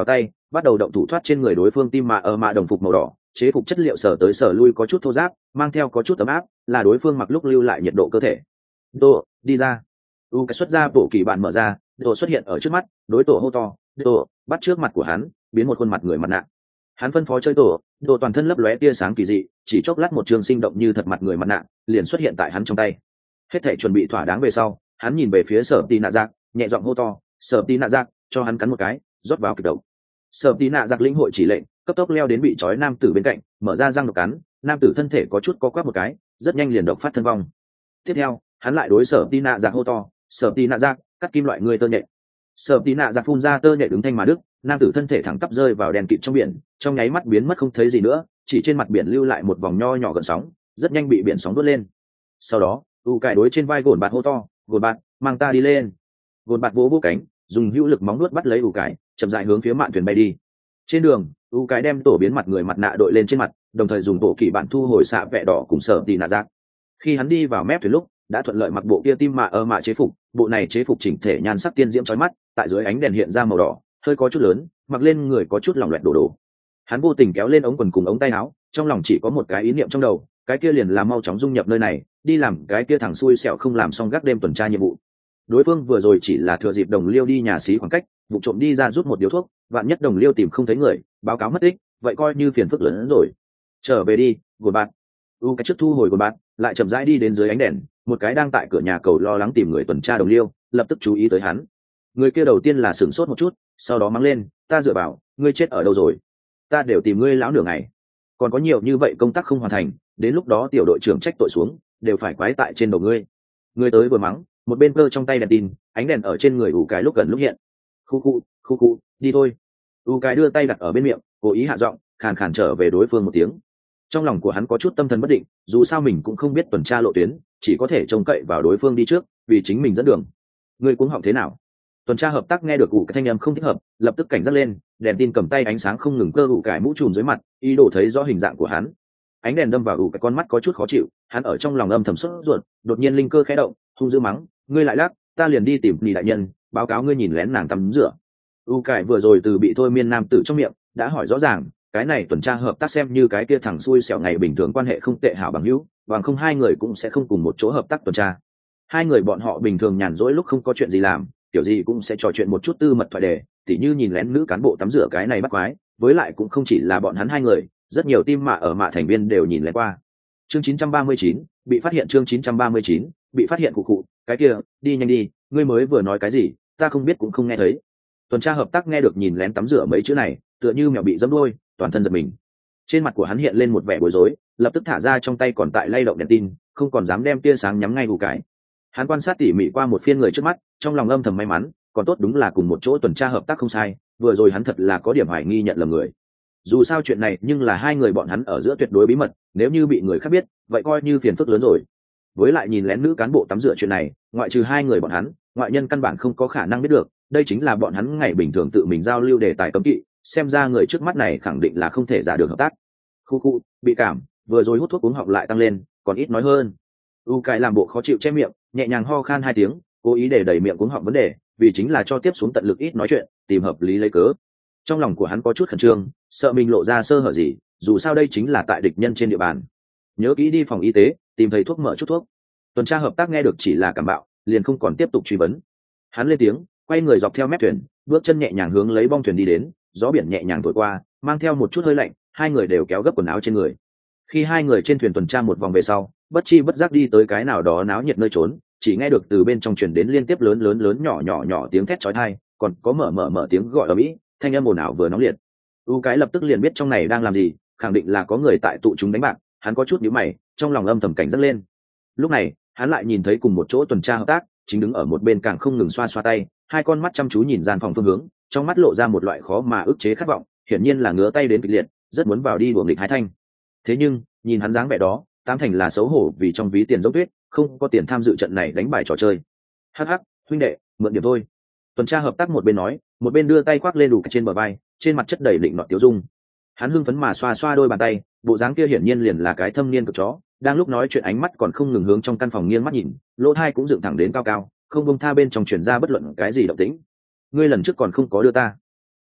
Speaker 1: bắt đầu động thủ thoát trên người đối phương tim mà ở mạ đồng phục màu đỏ, chế phục chất liệu sở tới sở lui có chút thô ráp, mang theo có chút ấm áp, là đối phương mặc lúc lưu lại nhiệt độ cơ thể. Tổ, đi ra. U cái xuất ra bộ kỳ bạn mở ra, Tổ xuất hiện ở trước mắt, đối Tổ hô to, Tổ, bắt trước mặt của hắn, biến một khuôn mặt người mặt nạ. Hắn phân phó chơi Tổ, Tổ toàn thân lấp lóe tia sáng kỳ dị, chỉ chốc lát một trường sinh động như thật mặt người mặt nạ liền xuất hiện tại hắn trong tay. Hết thảy chuẩn bị thỏa đáng về sau, hắn nhìn về phía Sở Tí Nạ Giặc, nhẹ giọng hô to, Sở Tí Nạ Giặc, cho hắn cắn một cái, rót vào kịch độc. Sở Tí Nạ Giặc lĩnh hội chỉ lệnh, cấp tốc leo đến bị trói nam tử bên cạnh, mở ra răng độc cắn, nam tử thân thể có chút co quắp một cái, rất nhanh liền độc phát thân vong. Tiếp theo, hắn lại đối Sở Tí Nạ Giặc hô to, Sở Tí Nạ Giặc, cắt kim loại người tơ nhện. Sở Tí Nạ Giặc phun ra tơ nhện ứng thanh mà đức, nam tử thân thể thẳng tắp rơi vào đèn kịt trong biển, trong nháy mắt biến mất không thấy gì nữa, chỉ trên mặt biển lưu lại một vòng nho nhỏ gần sóng, rất nhanh bị biển sóng đốt lên. Sau đó, u cải đối trên vai gồn bạt hô to, gồn bạt, mang ta đi lên. Gồn bạt vỗ vỗ cánh, dùng hữu lực móng nuốt bắt lấy u cải, chậm rãi hướng phía mạn thuyền bay đi. Trên đường, u cải đem tổ biến mặt người mặt nạ đội lên trên mặt, đồng thời dùng bộ kỳ bản thu hồi xạ vẹ đỏ cùng Sở Tí Nạ Giặc. Khi hắn đi vào mép thuyền lúc, đã thuận lợi mặc bộ kia tim mạ ở mạ chế phục, bộ này chế phục chỉnh thể nhan sắc tiên diễm chói mắt, tại dưới ánh đèn hiện ra màu đỏ, hơi có chút lớn, mặc lên người có chút lỏng loẹt đổ đổ. Hắn vô tình kéo lên ống quần cùng ống tay áo, trong lòng chỉ có một cái ý niệm trong đầu, cái kia liền là mau chóng dung nhập nơi này, đi làm cái kia thằng xui xẻo không làm xong gác đêm tuần tra nhiệm vụ. Đối phương vừa rồi chỉ là thừa dịp đồng liêu đi nhà xí khoảng cách, vụ trộm đi ra rút một điếu thuốc, vạn nhất đồng liêu tìm không thấy người, báo cáo mất tích, vậy coi như phiền phức lớn hơn rồi. Trở về đi, gồn bạn. U cái trước thu hồi gồn bạn, lại chậm rãi đi đến dưới ánh đèn, một cái đang tại cửa nhà cầu lo lắng tìm người tuần tra đồng liêu, lập tức chú ý tới hắn. Người kia đầu tiên là sửng sốt một chút, sau đó mắng lên, ta dựa vào, ngươi chết ở đâu rồi? Ta đều tìm ngươi lão nửa ngày, còn có nhiều như vậy công tác không hoàn thành, đến lúc đó tiểu đội trưởng trách tội xuống, đều phải quái tại trên đầu ngươi. Ngươi tới vừa mắng, một bên cơ trong tay đèn tin, ánh đèn ở trên người u cái lúc gần lúc hiện. Khu khu, khu khu, đi thôi. U cái đưa tay đặt ở bên miệng, cố ý hạ giọng, khàn khàn trở về đối phương một tiếng. Trong lòng của hắn có chút tâm thần bất định, dù sao mình cũng không biết tuần tra lộ tuyến, chỉ có thể trông cậy vào đối phương đi trước, vì chính mình dẫn đường. Ngươi cuống họng thế nào? Tuần tra hợp tác nghe được ủ cái thanh âm không thích hợp, lập tức cảnh giác lên, đèn tin cầm tay ánh sáng không ngừng cơ ủ cải mũ trùm dưới mặt, ý đồ thấy rõ hình dạng của hắn. Ánh đèn đâm vào ủ cái con mắt có chút khó chịu, hắn ở trong lòng âm thầm sốt ruột, đột nhiên linh cơ khẽ động, hung dữ mắng, ngươi lại lắc, ta liền đi tìm Nị đại nhân, báo cáo ngươi nhìn lén nàng tắm rửa. U cải vừa rồi từ bị thôi miên nam tử trong miệng đã hỏi rõ ràng, cái này tuần tra hợp tác xem như cái kia thằng xui xẻo ngày bình thường quan hệ không tệ hảo bằng hữu, bằng không hai người cũng sẽ không cùng một chỗ hợp tác tuần tra. Hai người bọn họ bình thường nhàn rỗi lúc không có chuyện gì làm, kiểu gì cũng sẽ trò chuyện một chút tư mật thoại đề, tỉ như nhìn lén nữ cán bộ tắm rửa cái này bắt quái, với lại cũng không chỉ là bọn hắn hai người, rất nhiều team mạ ở mạ thành viên đều nhìn lén qua. Chương chín trăm ba mươi chín, bị phát hiện chương chín trăm ba mươi chín, bị phát hiện cụ cụ, cái kia, đi nhanh đi, ngươi mới vừa nói cái gì, ta không biết cũng không nghe thấy. Tuần tra hợp tác nghe được nhìn lén tắm rửa mấy chữ này, tựa như mèo bị dẫm đuôi, toàn thân giật mình. Trên mặt của hắn hiện lên một vẻ bối rối, lập tức thả ra trong tay còn tại lay động đèn tin, không còn dám đem tia sáng nhắm ngay ủ cái. Hắn quan sát tỉ mỉ qua một phiên người trước mắt, trong lòng âm thầm may mắn, còn tốt đúng là cùng một chỗ tuần tra hợp tác không sai, vừa rồi hắn thật là có điểm hoài nghi nhận lầm người. Dù sao chuyện này nhưng là hai người bọn hắn ở giữa tuyệt đối bí mật, nếu như bị người khác biết, vậy coi như phiền phức lớn rồi. Với lại nhìn lén nữ cán bộ tắm rửa chuyện này, ngoại trừ hai người bọn hắn, ngoại nhân căn bản không có khả năng biết được, đây chính là bọn hắn ngày bình thường tự mình giao lưu đề tài cấm kỵ, xem ra người trước mắt này khẳng định là không thể giả được hợp tác. Khu khu, bị cảm, vừa rồi hút thuốc uống họng lại tăng lên, còn ít nói hơn. U cái làm bộ khó chịu che miệng, nhẹ nhàng ho khan hai tiếng, cố ý để đẩy miệng cuống họng vấn đề, vì chính là cho tiếp xuống tận lực ít nói chuyện, tìm hợp lý lấy cớ. Trong lòng của hắn có chút khẩn trương, sợ mình lộ ra sơ hở gì, dù sao đây chính là tại địch nhân trên địa bàn. Nhớ kỹ đi phòng y tế, tìm thầy thuốc mở chút thuốc. Tuần tra hợp tác nghe được chỉ là cảm bạo, liền không còn tiếp tục truy vấn. Hắn lên tiếng, quay người dọc theo mép thuyền, bước chân nhẹ nhàng hướng lấy bong thuyền đi đến, gió biển nhẹ nhàng thổi qua, mang theo một chút hơi lạnh, hai người đều kéo gấp quần áo trên người. Khi hai người trên thuyền tuần tra một vòng về sau, bất chi bất giác đi tới cái nào đó náo nhiệt nơi trốn, chỉ nghe được từ bên trong truyền đến liên tiếp lớn lớn lớn nhỏ nhỏ nhỏ tiếng thét chói tai, còn có mở mở mở tiếng gọi ở mỹ, thanh âm ồn ào vừa nóng liệt. U cái lập tức liền biết trong này đang làm gì, khẳng định là có người tại tụ chúng đánh bạc, hắn có chút nhíu mày, trong lòng âm thầm cảnh giác lên. Lúc này, hắn lại nhìn thấy cùng một chỗ tuần tra hợp tác, chính đứng ở một bên càng không ngừng xoa xoa tay, hai con mắt chăm chú nhìn gian phòng phương hướng, trong mắt lộ ra một loại khó mà ức chế khát vọng, hiển nhiên là ngứa tay đến kịch liệt, rất muốn vào đi đuổi nghịch Hải Thanh. Thế nhưng, nhìn hắn dáng vẻ đó, tám thành là xấu hổ vì trong ví tiền giống tuyết, không có tiền tham dự trận này đánh bài trò chơi. Hắc hắc, huynh đệ, mượn điểm thôi. Tuần tra hợp tác một bên nói, một bên đưa tay khoác lên đủ trên bờ vai, trên mặt chất đầy định nọ tiêu dung. Hắn hưng phấn mà xoa xoa đôi bàn tay, bộ dáng kia hiển nhiên liền là cái thâm niên cực chó, đang lúc nói chuyện ánh mắt còn không ngừng hướng trong căn phòng nghiêng mắt nhìn, lỗ tai cũng dựng thẳng đến cao cao, không buông tha bên trong truyền ra bất luận cái gì động tĩnh. Ngươi lần trước còn không có đưa ta.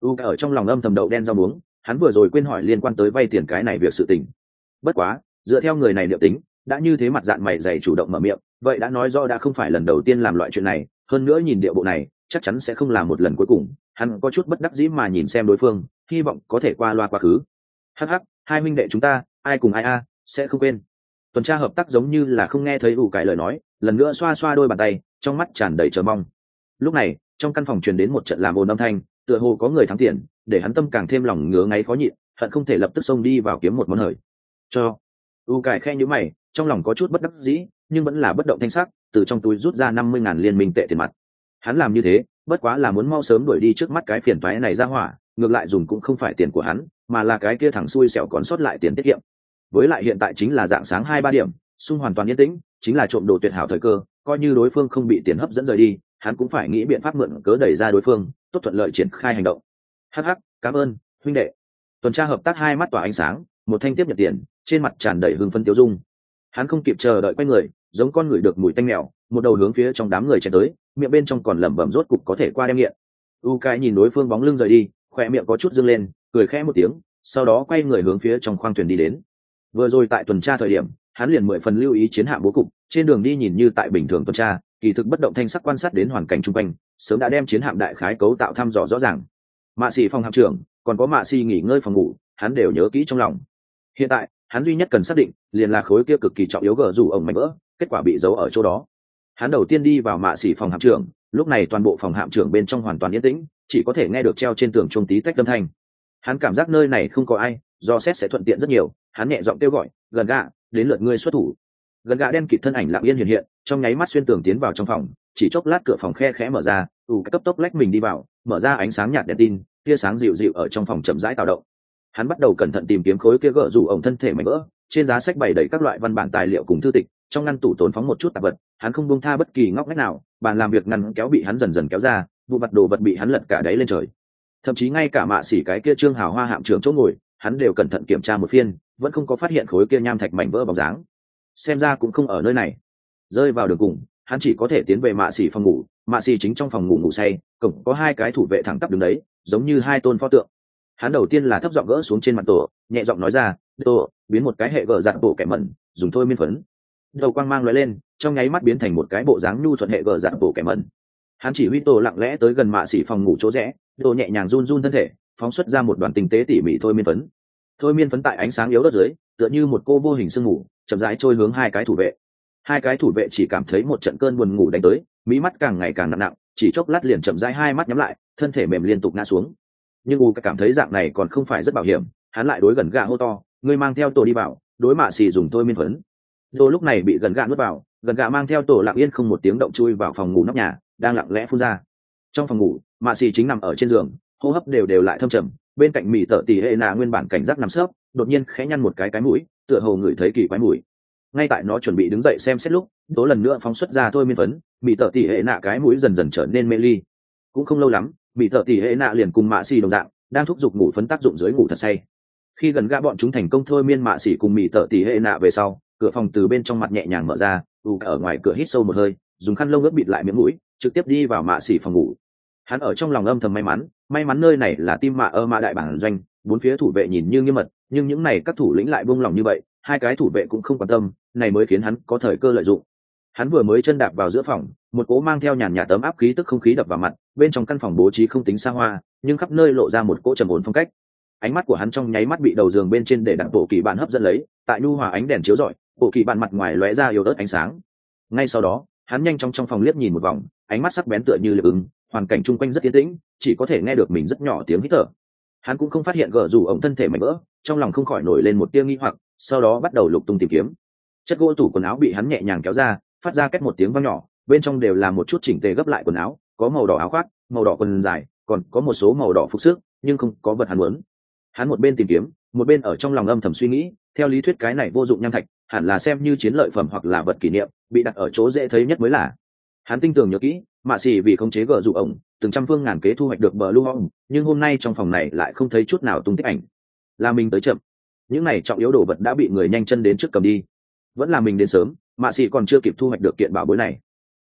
Speaker 1: u ở trong lòng âm thầm đậu đen rau muống, hắn vừa rồi quên hỏi liên quan tới vay tiền cái này việc sự tình. Bất quá dựa theo người này liệu tính, đã như thế mặt dạng mày dày chủ động mở miệng, vậy đã nói rõ đã không phải lần đầu tiên làm loại chuyện này, hơn nữa nhìn điệu bộ này chắc chắn sẽ không là một lần cuối cùng. Hắn có chút bất đắc dĩ mà nhìn xem đối phương, hy vọng có thể qua loa quá khứ. Hắc hắc, hai huynh đệ chúng ta ai cùng ai a sẽ không quên. Tuần tra hợp tác giống như là không nghe thấy ủ cải lời nói, lần nữa xoa xoa đôi bàn tay, trong mắt tràn đầy chờ mong. Lúc này trong căn phòng truyền đến một trận làm ồn âm thanh, tựa hồ có người thắng tiền, để hắn tâm càng thêm lòng ngứa ngáy khó nhịn, hận không thể lập tức xông đi vào kiếm một món hời. Cho u cải khe nhíu mày, trong lòng có chút bất đắc dĩ, nhưng vẫn là bất động thanh sắc, từ trong túi rút ra năm mươi ngàn liên minh tệ tiền mặt. Hắn làm như thế bất quá là muốn mau sớm đuổi đi trước mắt cái phiền toái này ra hỏa, ngược lại dùng cũng không phải tiền của hắn, mà là cái kia thằng xui xẻo còn sót lại tiền tiết kiệm. Với lại hiện tại chính là dạng sáng hai ba điểm, xung hoàn toàn yên tĩnh, chính là trộm đồ tuyệt hảo thời cơ, coi như đối phương không bị tiền hấp dẫn rời đi, hắn cũng phải nghĩ biện pháp mượn cớ đẩy ra đối phương, tốt thuận lợi triển khai hành động. Hắc hắc, cảm ơn huynh đệ. Tuần tra hợp tác hai mắt tỏa ánh sáng, một thanh tiếp nhận tiền, trên mặt tràn đầy hưng phấn tiêu dung. Hắn không kịp chờ đợi quay người, giống con người được mùi tanh mèo, một đầu hướng phía trong đám người chạy tới, miệng bên trong còn lẩm bẩm rốt cục có thể qua đem nghiện. U Cái nhìn đối phương bóng lưng rời đi, khỏe miệng có chút dương lên, cười khẽ một tiếng, sau đó quay người hướng phía trong khoang thuyền đi đến. Vừa rồi tại tuần tra thời điểm, hắn liền mười phần lưu ý chiến hạm bố cục, trên đường đi nhìn như tại bình thường tuần tra, kỳ thực bất động thanh sắc quan sát đến hoàn cảnh xung quanh, sớm đã đem chiến hạm đại khái cấu tạo thăm dò rõ ràng. Mạ Sĩ phòng hạm trưởng, còn có Mạ Sĩ nghỉ ngơi phòng ngủ, hắn đều nhớ kỹ trong lòng. Hiện tại hắn duy nhất cần xác định liền là khối kia cực kỳ trọng yếu gờ rủ ổng mảnh vỡ, kết quả bị giấu ở chỗ đó. Hắn đầu tiên đi vào Mạ Sĩ phòng hạm trưởng, lúc này toàn bộ phòng hạm trưởng bên trong hoàn toàn yên tĩnh, chỉ có thể nghe được treo trên tường chuông tí tách âm thanh. Hắn cảm giác nơi này không có ai, do xét sẽ thuận tiện rất nhiều. Hắn nhẹ giọng kêu gọi, gần gạ, đến lượt ngươi xuất thủ. Gần gạ đen kịt thân ảnh lặng yên hiện hiện, trong nháy mắt xuyên tường tiến vào trong phòng, chỉ chốc lát cửa phòng khe khẽ mở ra, ù cấp tốc lách mình đi vào, mở ra ánh sáng nhạt đèn tin, tia sáng dịu dịu ở trong phòng chậm rãi tạo động. Hắn bắt đầu cẩn thận tìm kiếm khối kia gỡ rủ ổng thân thể mảnh vỡ, trên giá sách bày đầy các loại văn bản tài liệu cùng thư tịch, trong ngăn tủ tốn phóng một chút tạp vật, hắn không buông tha bất kỳ ngóc ngách nào, bàn làm việc ngăn kéo bị hắn dần dần kéo ra, vụ mặt đồ vật bị hắn lật cả đáy lên trời. Thậm chí ngay cả Mạ Sĩ cái kia trương hào hoa hạm trưởng chỗ ngồi, hắn đều cẩn thận kiểm tra một phiên, vẫn không có phát hiện khối kia nham thạch mảnh vỡ bóng dáng. Xem ra cũng không ở nơi này. Rơi vào đường cùng, hắn chỉ có thể tiến về Mạ Sĩ phòng ngủ. Mạ Sĩ chính trong phòng ngủ ngủ say, cổng có hai cái thủ vệ thẳng tắp đứng đấy, giống như hai tôn pho tượng. Hắn đầu tiên là thấp giọng gỡ xuống trên mặt tổ, nhẹ giọng nói ra, tổ biến một cái hệ gờ dạt bộ kẻ mẩn, dùng thôi miên phấn. Đầu quang mang lóe lên, trong nháy mắt biến thành một cái bộ dáng nhu thuận hệ gờ dạt bộ kẻ mẩn. Hắn chỉ huy tổ lặng lẽ tới gần Mạ Sĩ phòng ngủ chỗ rẽ, tổ nhẹ nhàng run run thân thể, phóng xuất ra một đoàn tinh tế tỉ mỉ thôi miên phấn. Thôi miên phấn tại ánh sáng yếu đất dưới, tựa như một cô vô hình sương ngủ, chậm rãi trôi hướng hai cái thủ vệ. Hai cái thủ vệ chỉ cảm thấy một trận cơn buồn ngủ đánh tới, mí mắt càng ngày càng nặng nặng, chỉ chốc lát liền chậm rãi hai mắt nhắm lại, thân thể mềm liên tục ngã xuống. Nhưng u cảm thấy dạng này còn không phải rất bảo hiểm, hắn lại đối gần gà hô to, ngươi mang theo tổ đi vào, đối Mạ Sĩ dùng thôi miên phấn. Đồ lúc này bị gần gà nuốt vào, gần gà mang theo tổ lặng yên không một tiếng động chui vào phòng ngủ nóc nhà, đang lặng lẽ phun ra. Trong phòng ngủ, Mạ Sĩ chính nằm ở trên giường, hô hấp đều đều lại thâm trầm, bên cạnh Mị Tở Tỷ Hệ Nạ nguyên bản cảnh giác nằm sấp, đột nhiên khẽ nhăn một cái cái mũi, tựa hồ ngửi thấy kỳ quái mùi. Ngay tại nó chuẩn bị đứng dậy xem xét lúc, tố lần nữa phóng xuất ra thôi miên phấn, Mị Tở Tỷ Hệ Nạ cái mũi dần dần trở nên mê ly. Cũng không lâu lắm, Mị Tở Tỷ Hệ Nạ liền cùng Mạ Sĩ đồng dạng, đang thúc giục ngủ phấn tác dụng dưới ngủ thật say. Khi gần gã bọn chúng thành công thôi miên Mạ Sĩ cùng Mị Tở Tỷ Hệ Nạ về sau, cửa phòng từ bên trong mặt nhẹ nhàng mở ra, u ở ngoài cửa hít sâu một hơi, dùng khăn lông ướt bịt lại miệng mũi, trực tiếp đi vào Mạ Sĩ phòng ngủ. Hắn ở trong lòng âm thầm may mắn, may mắn nơi này là Tim Mạ ơ Mạ đại bản doanh, bốn phía thủ vệ nhìn như nghiêm mật, nhưng những này các thủ lĩnh lại buông lòng như vậy, hai cái thủ vệ cũng không quan tâm, này mới khiến hắn có thời cơ lợi dụng. Hắn vừa mới chân đạp vào giữa phòng, một cỗ mang theo nhàn nhạt tấm áp khí tức không khí đập vào mặt, bên trong căn phòng bố trí không tính xa hoa, nhưng khắp nơi lộ ra một cỗ trầm ổn phong cách. Ánh mắt của hắn trong nháy mắt bị đầu giường bên trên để đặt bộ kỳ bạn hấp dẫn lấy, tại nhu hòa ánh đèn chiếu rọi, bộ kỳ bạn mặt ngoài lóe ra yếu ớt ánh sáng. Ngay sau đó, hắn nhanh chóng trong phòng liếc nhìn một vòng, ánh mắt sắc bén tựa như liệp ứng, hoàn cảnh chung quanh rất yên tĩnh, chỉ có thể nghe được mình rất nhỏ tiếng hít thở. Hắn cũng không phát hiện gờ rủ ổng thân thể mảnh vỡ, trong lòng không khỏi nổi lên một tia nghi hoặc, sau đó bắt đầu lục tung tìm kiếm. Chất gỗ tủ quần áo bị hắn nhẹ nhàng kéo ra, phát ra két một tiếng vang nhỏ, bên trong đều là một chút chỉnh tề gấp lại quần áo, có màu đỏ áo khoác, màu đỏ quần dài, còn có một số màu đỏ phục sức, nhưng không có vật hắn muốn. Hắn một bên tìm kiếm, một bên ở trong lòng âm thầm suy nghĩ, theo lý thuyết cái này vô dụng nham thạch, hẳn là xem như chiến lợi phẩm hoặc là vật kỷ niệm, bị đặt ở chỗ dễ thấy nhất mới là. Hắn tinh tường nhớ kỹ, Mạ Sĩ vì khống chế gờ dụ ổng, từng trăm phương ngàn kế thu hoạch được bờ lưu ổng, nhưng hôm nay trong phòng này lại không thấy chút nào tung tích ảnh. Là mình tới chậm. Những này trọng yếu đồ vật đã bị người nhanh chân đến trước cầm đi. Vẫn là mình đến sớm, Mạ Sĩ còn chưa kịp thu hoạch được kiện bảo bối này.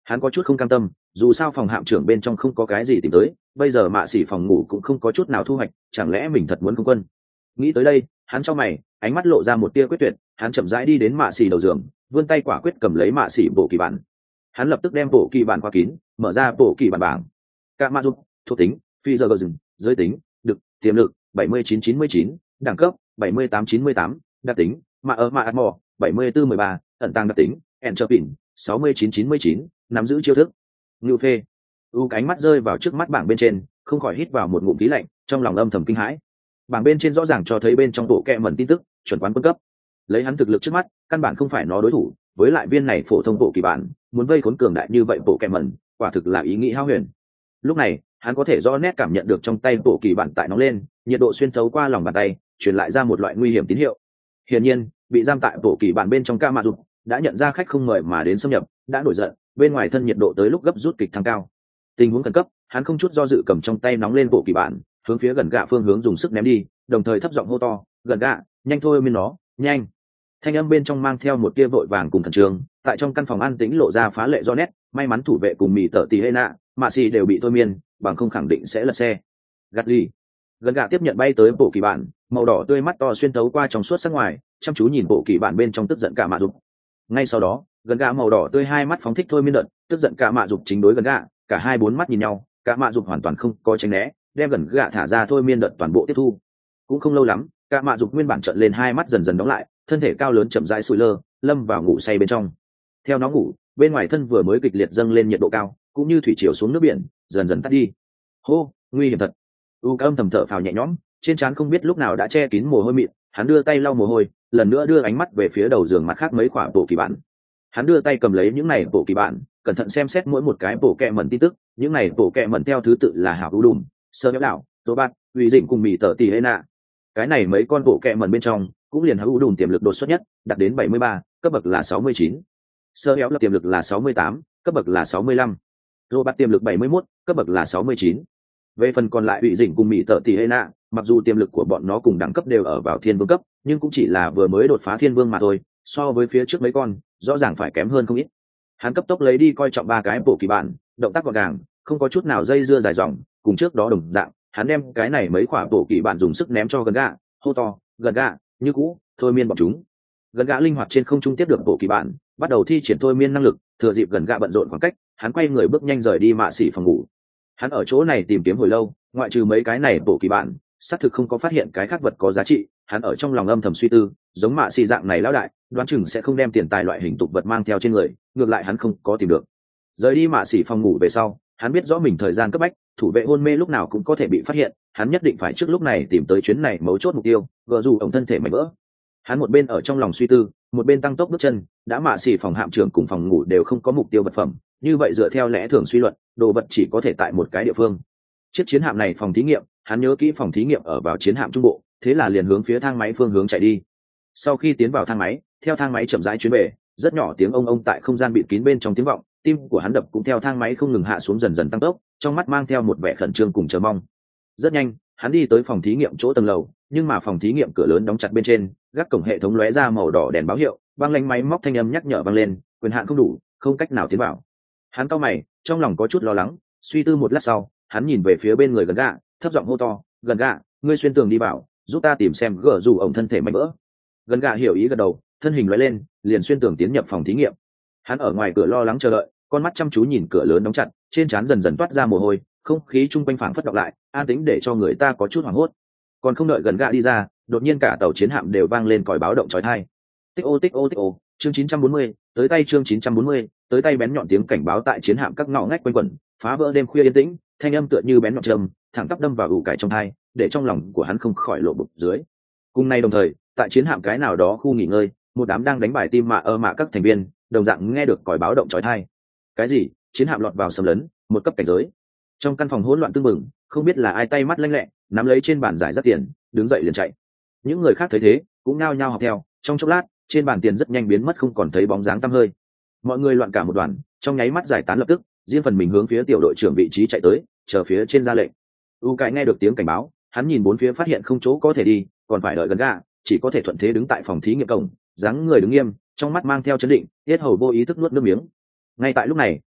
Speaker 1: Hắn có chút không cam tâm, dù sao phòng hạm trưởng bên trong không có cái gì tìm tới, bây giờ mạ xỉ phòng ngủ cũng không có chút nào thu hoạch, chẳng lẽ mình thật muốn không quân? Nghĩ tới đây, hắn cho mày, ánh mắt lộ ra một tia quyết tuyệt, hắn chậm rãi đi đến mạ xỉ đầu giường, vươn tay quả quyết cầm lấy mạ xỉ bộ kỳ bản. Hắn lập tức đem bộ kỳ bản khóa kín, mở ra bộ kỳ bản bảng. Cả mạ giúp, thuộc tính, phi giờ rừng, giới tính, đực, tiềm lực, bảy mươi chín chín mươi chín, đẳng cấp, bảy mươi tám chín mươi tám, đặc tính, mạ ở mạ mò, bảy mươi bốn mười ba, ẩn tăng đặc tính, Entropin, sáu mươi chín chín mươi chín, nắm giữ chiêu thức. Ngưu phê. U cánh mắt rơi vào trước mắt bảng bên trên, không khỏi hít vào một ngụm khí lạnh, trong lòng âm thầm kinh hãi. Bảng bên trên rõ ràng cho thấy bên trong bộ kệ mẩn tin tức, chuẩn quán quân cấp. Lấy hắn thực lực trước mắt, căn bản không phải nó đối thủ, với lại viên này phổ thông bộ kỳ bản, muốn vây khốn cường đại như vậy bộ kệ mẩn, quả thực là ý nghĩ hão huyền. Lúc này, hắn có thể rõ nét cảm nhận được trong tay bộ kỳ bản tại nóng lên, nhiệt độ xuyên thấu qua lòng bàn tay, truyền lại ra một loại nguy hiểm tín hiệu. Hiển nhiên, bị giam tại bộ kỳ bản bên trong ca mạ dục, đã nhận ra khách không mời mà đến xâm nhập, đã nổi giận, bên ngoài thân nhiệt độ tới lúc gấp rút kịch thăng cao. Tình huống khẩn cấp, hắn không chút do dự cầm trong tay nóng lên bộ kỳ bản, hướng phía gần gạ phương hướng dùng sức ném đi, đồng thời thấp giọng hô to, "Gần gạ, nhanh thôi miên nó, nhanh!" Thanh âm bên trong mang theo một tia vội vàng cùng khẩn trương, tại trong căn phòng an tĩnh lộ ra phá lệ do nét, may mắn thủ vệ cùng mì tợ tỷ hệ nạ, mạ xì đều bị thôi miên, bằng không khẳng định sẽ lật xe. Gạt ly. Gần gạ tiếp nhận bay tới bộ kỳ bản, màu đỏ tươi mắt to xuyên thấu qua trong suốt sắc ngoài, chăm chú nhìn bộ kỳ bản bên trong tức giận cả mạ dục. Ngay sau đó, gần gạ màu đỏ tươi hai mắt phóng thích thôi miên đợt, tức giận cả mạ dục chính đối gần gạ, cả hai bốn mắt nhìn nhau, cả mạ dục hoàn toàn không có tránh né, đem gần gạ thả ra thôi miên đợt toàn bộ tiếp thu. Cũng không lâu lắm, cả mạ dục nguyên bản trợn lên hai mắt dần dần đóng lại, thân thể cao lớn chậm rãi sụi lơ, lâm vào ngủ say bên trong. Theo nó ngủ, bên ngoài thân vừa mới kịch liệt dâng lên nhiệt độ cao, cũng như thủy triều xuống nước biển, dần dần tắt đi. Hô, nguy hiểm thật. U Cam thầm thở phào nhẹ nhõm, trên trán không biết lúc nào đã che kín mồ hôi mịn, hắn đưa tay lau mồ hôi, lần nữa đưa ánh mắt về phía đầu giường mặt khác mấy quả bộ kỳ bản. Hắn đưa tay cầm lấy những này bộ kỳ bản, cẩn thận xem xét mỗi một cái bộ kệ mẩn tin tức, những này bộ kệ mẩn theo thứ tự là hảo hữu đùm, sơ béo đảo, tô bát, uy dịnh cùng mì tở tỷ hệ nạ. Cái này mấy con bộ kệ mẩn bên trong, cũng liền hữu đùm tiềm lực đột xuất nhất, đạt đến bảy mươi ba, cấp bậc là sáu mươi chín. Sơ béo là tiềm lực là sáu mươi tám, cấp bậc là sáu mươi lăm. Tô bát tiềm lực bảy mươi mốt, cấp bậc là sáu mươi chín. Về phần còn lại uy dịnh cùng mì tở tỷ hệ nạ, mặc dù tiềm lực của bọn nó cùng đẳng cấp đều ở vào thiên vương cấp, nhưng cũng chỉ là vừa mới đột phá thiên vương mà thôi, so với phía trước mấy con rõ ràng phải kém hơn không ít. Hắn cấp tốc lấy đi coi trọng ba cái bộ kỳ bản, động tác gọn gàng, không có chút nào dây dưa dài dòng, cùng trước đó đồng dạng, hắn đem cái này mấy quả bộ kỳ bản dùng sức ném cho gần gạ, hô to, "Gần gạ, như cũ, thôi miên bọn chúng." Gần gạ linh hoạt trên không trung tiếp được bộ kỳ bản, bắt đầu thi triển thôi miên năng lực, thừa dịp gần gạ bận rộn khoảng cách, hắn quay người bước nhanh rời đi mạ xỉ phòng ngủ. Hắn ở chỗ này tìm kiếm hồi lâu, ngoại trừ mấy cái này bộ kỳ bản, xác thực không có phát hiện cái khác vật có giá trị. Hắn ở trong lòng âm thầm suy tư, giống mạ xì dạng này lão đại, đoán chừng sẽ không đem tiền tài loại hình tục vật mang theo trên người, ngược lại hắn không có tìm được. Rời đi mạ xì phòng ngủ về sau, hắn biết rõ mình thời gian cấp bách, thủ vệ hôn mê lúc nào cũng có thể bị phát hiện, hắn nhất định phải trước lúc này tìm tới chuyến này mấu chốt mục tiêu, gỡ dù ổng thân thể mảnh vỡ. Hắn một bên ở trong lòng suy tư, một bên tăng tốc bước chân, đã mạ xì phòng hạm trưởng cùng phòng ngủ đều không có mục tiêu vật phẩm, như vậy dựa theo lẽ thường suy luận, đồ vật chỉ có thể tại một cái địa phương. Chiếc chiến hạm này phòng thí nghiệm, hắn nhớ kỹ phòng thí nghiệm ở vào chiến hạm trung bộ, thế là liền hướng phía thang máy phương hướng chạy đi. Sau khi tiến vào thang máy, theo thang máy chậm rãi chuyến về, rất nhỏ tiếng ông ông tại không gian bịt kín bên trong tiếng vọng, tim của hắn đập cũng theo thang máy không ngừng hạ xuống dần dần tăng tốc, trong mắt mang theo một vẻ khẩn trương cùng chờ mong. Rất nhanh, hắn đi tới phòng thí nghiệm chỗ tầng lầu, nhưng mà phòng thí nghiệm cửa lớn đóng chặt bên trên, gác cổng hệ thống lóe ra màu đỏ đèn báo hiệu, vang lên máy móc thanh âm nhắc nhở vang lên, quyền hạn không đủ, không cách nào tiến vào. Hắn cau mày, trong lòng có chút lo lắng, suy tư một lát sau, hắn nhìn về phía bên người gần gạ, thấp giọng hô to, "Gần gạ, ngươi xuyên tường đi vào, giúp ta tìm xem gỡ dù ổng thân thể mạnh vỡ." Gần gạ hiểu ý gật đầu, thân hình lóe lên, liền xuyên tường tiến nhập phòng thí nghiệm. Hắn ở ngoài cửa lo lắng chờ đợi, con mắt chăm chú nhìn cửa lớn đóng chặt, trên trán dần dần toát ra mồ hôi, không khí chung quanh phảng phất đọng lại, an tĩnh để cho người ta có chút hoảng hốt. Còn không đợi gần gạ đi ra, đột nhiên cả tàu chiến hạm đều vang lên còi báo động chói tai. Tích ô tích ô tích ô, chương chín trăm bốn mươi, tới tay chương chín trăm bốn mươi, tới tay bén nhọn tiếng cảnh báo tại chiến hạm các ngõ ngách quanh quẩn, phá vỡ đêm khuya yên tĩnh, thanh âm tựa như bén nhọn châm, thẳng tắp đâm vào ủ cải trong tai, để trong lòng của hắn không khỏi lộ bụng dưới. Cùng nay đồng thời, tại chiến hạm cái nào đó khu nghỉ ngơi, một đám đang đánh bài tim mạ ơ mạ các thành viên, đồng dạng nghe được còi báo động chói tai. Cái gì? Chiến hạm lọt vào xâm lấn, một cấp cảnh giới. Trong căn phòng hỗn loạn tương mừng, không biết là ai tay mắt lanh lẹ, nắm lấy trên bàn giải rất tiền, đứng dậy liền chạy. Những người khác thấy thế, cũng nao nhao học theo, trong chốc lát, trên bàn tiền rất nhanh biến mất không còn thấy bóng dáng tăm hơi. Mọi người loạn cả một đoàn, trong nháy mắt giải tán lập tức, riêng phần mình hướng phía tiểu đội trưởng vị trí chạy tới, chờ phía trên ra lệnh. U Cải nghe được tiếng cảnh báo, hắn nhìn bốn phía phát hiện không chỗ có thể đi, còn phải đợi gần gạ, chỉ có thể thuận thế đứng tại phòng thí nghiệm cổng, dáng người đứng nghiêm, trong mắt mang theo chấn định, tiết hầu vô ý thức nuốt nước miếng. Ngay tại lúc này,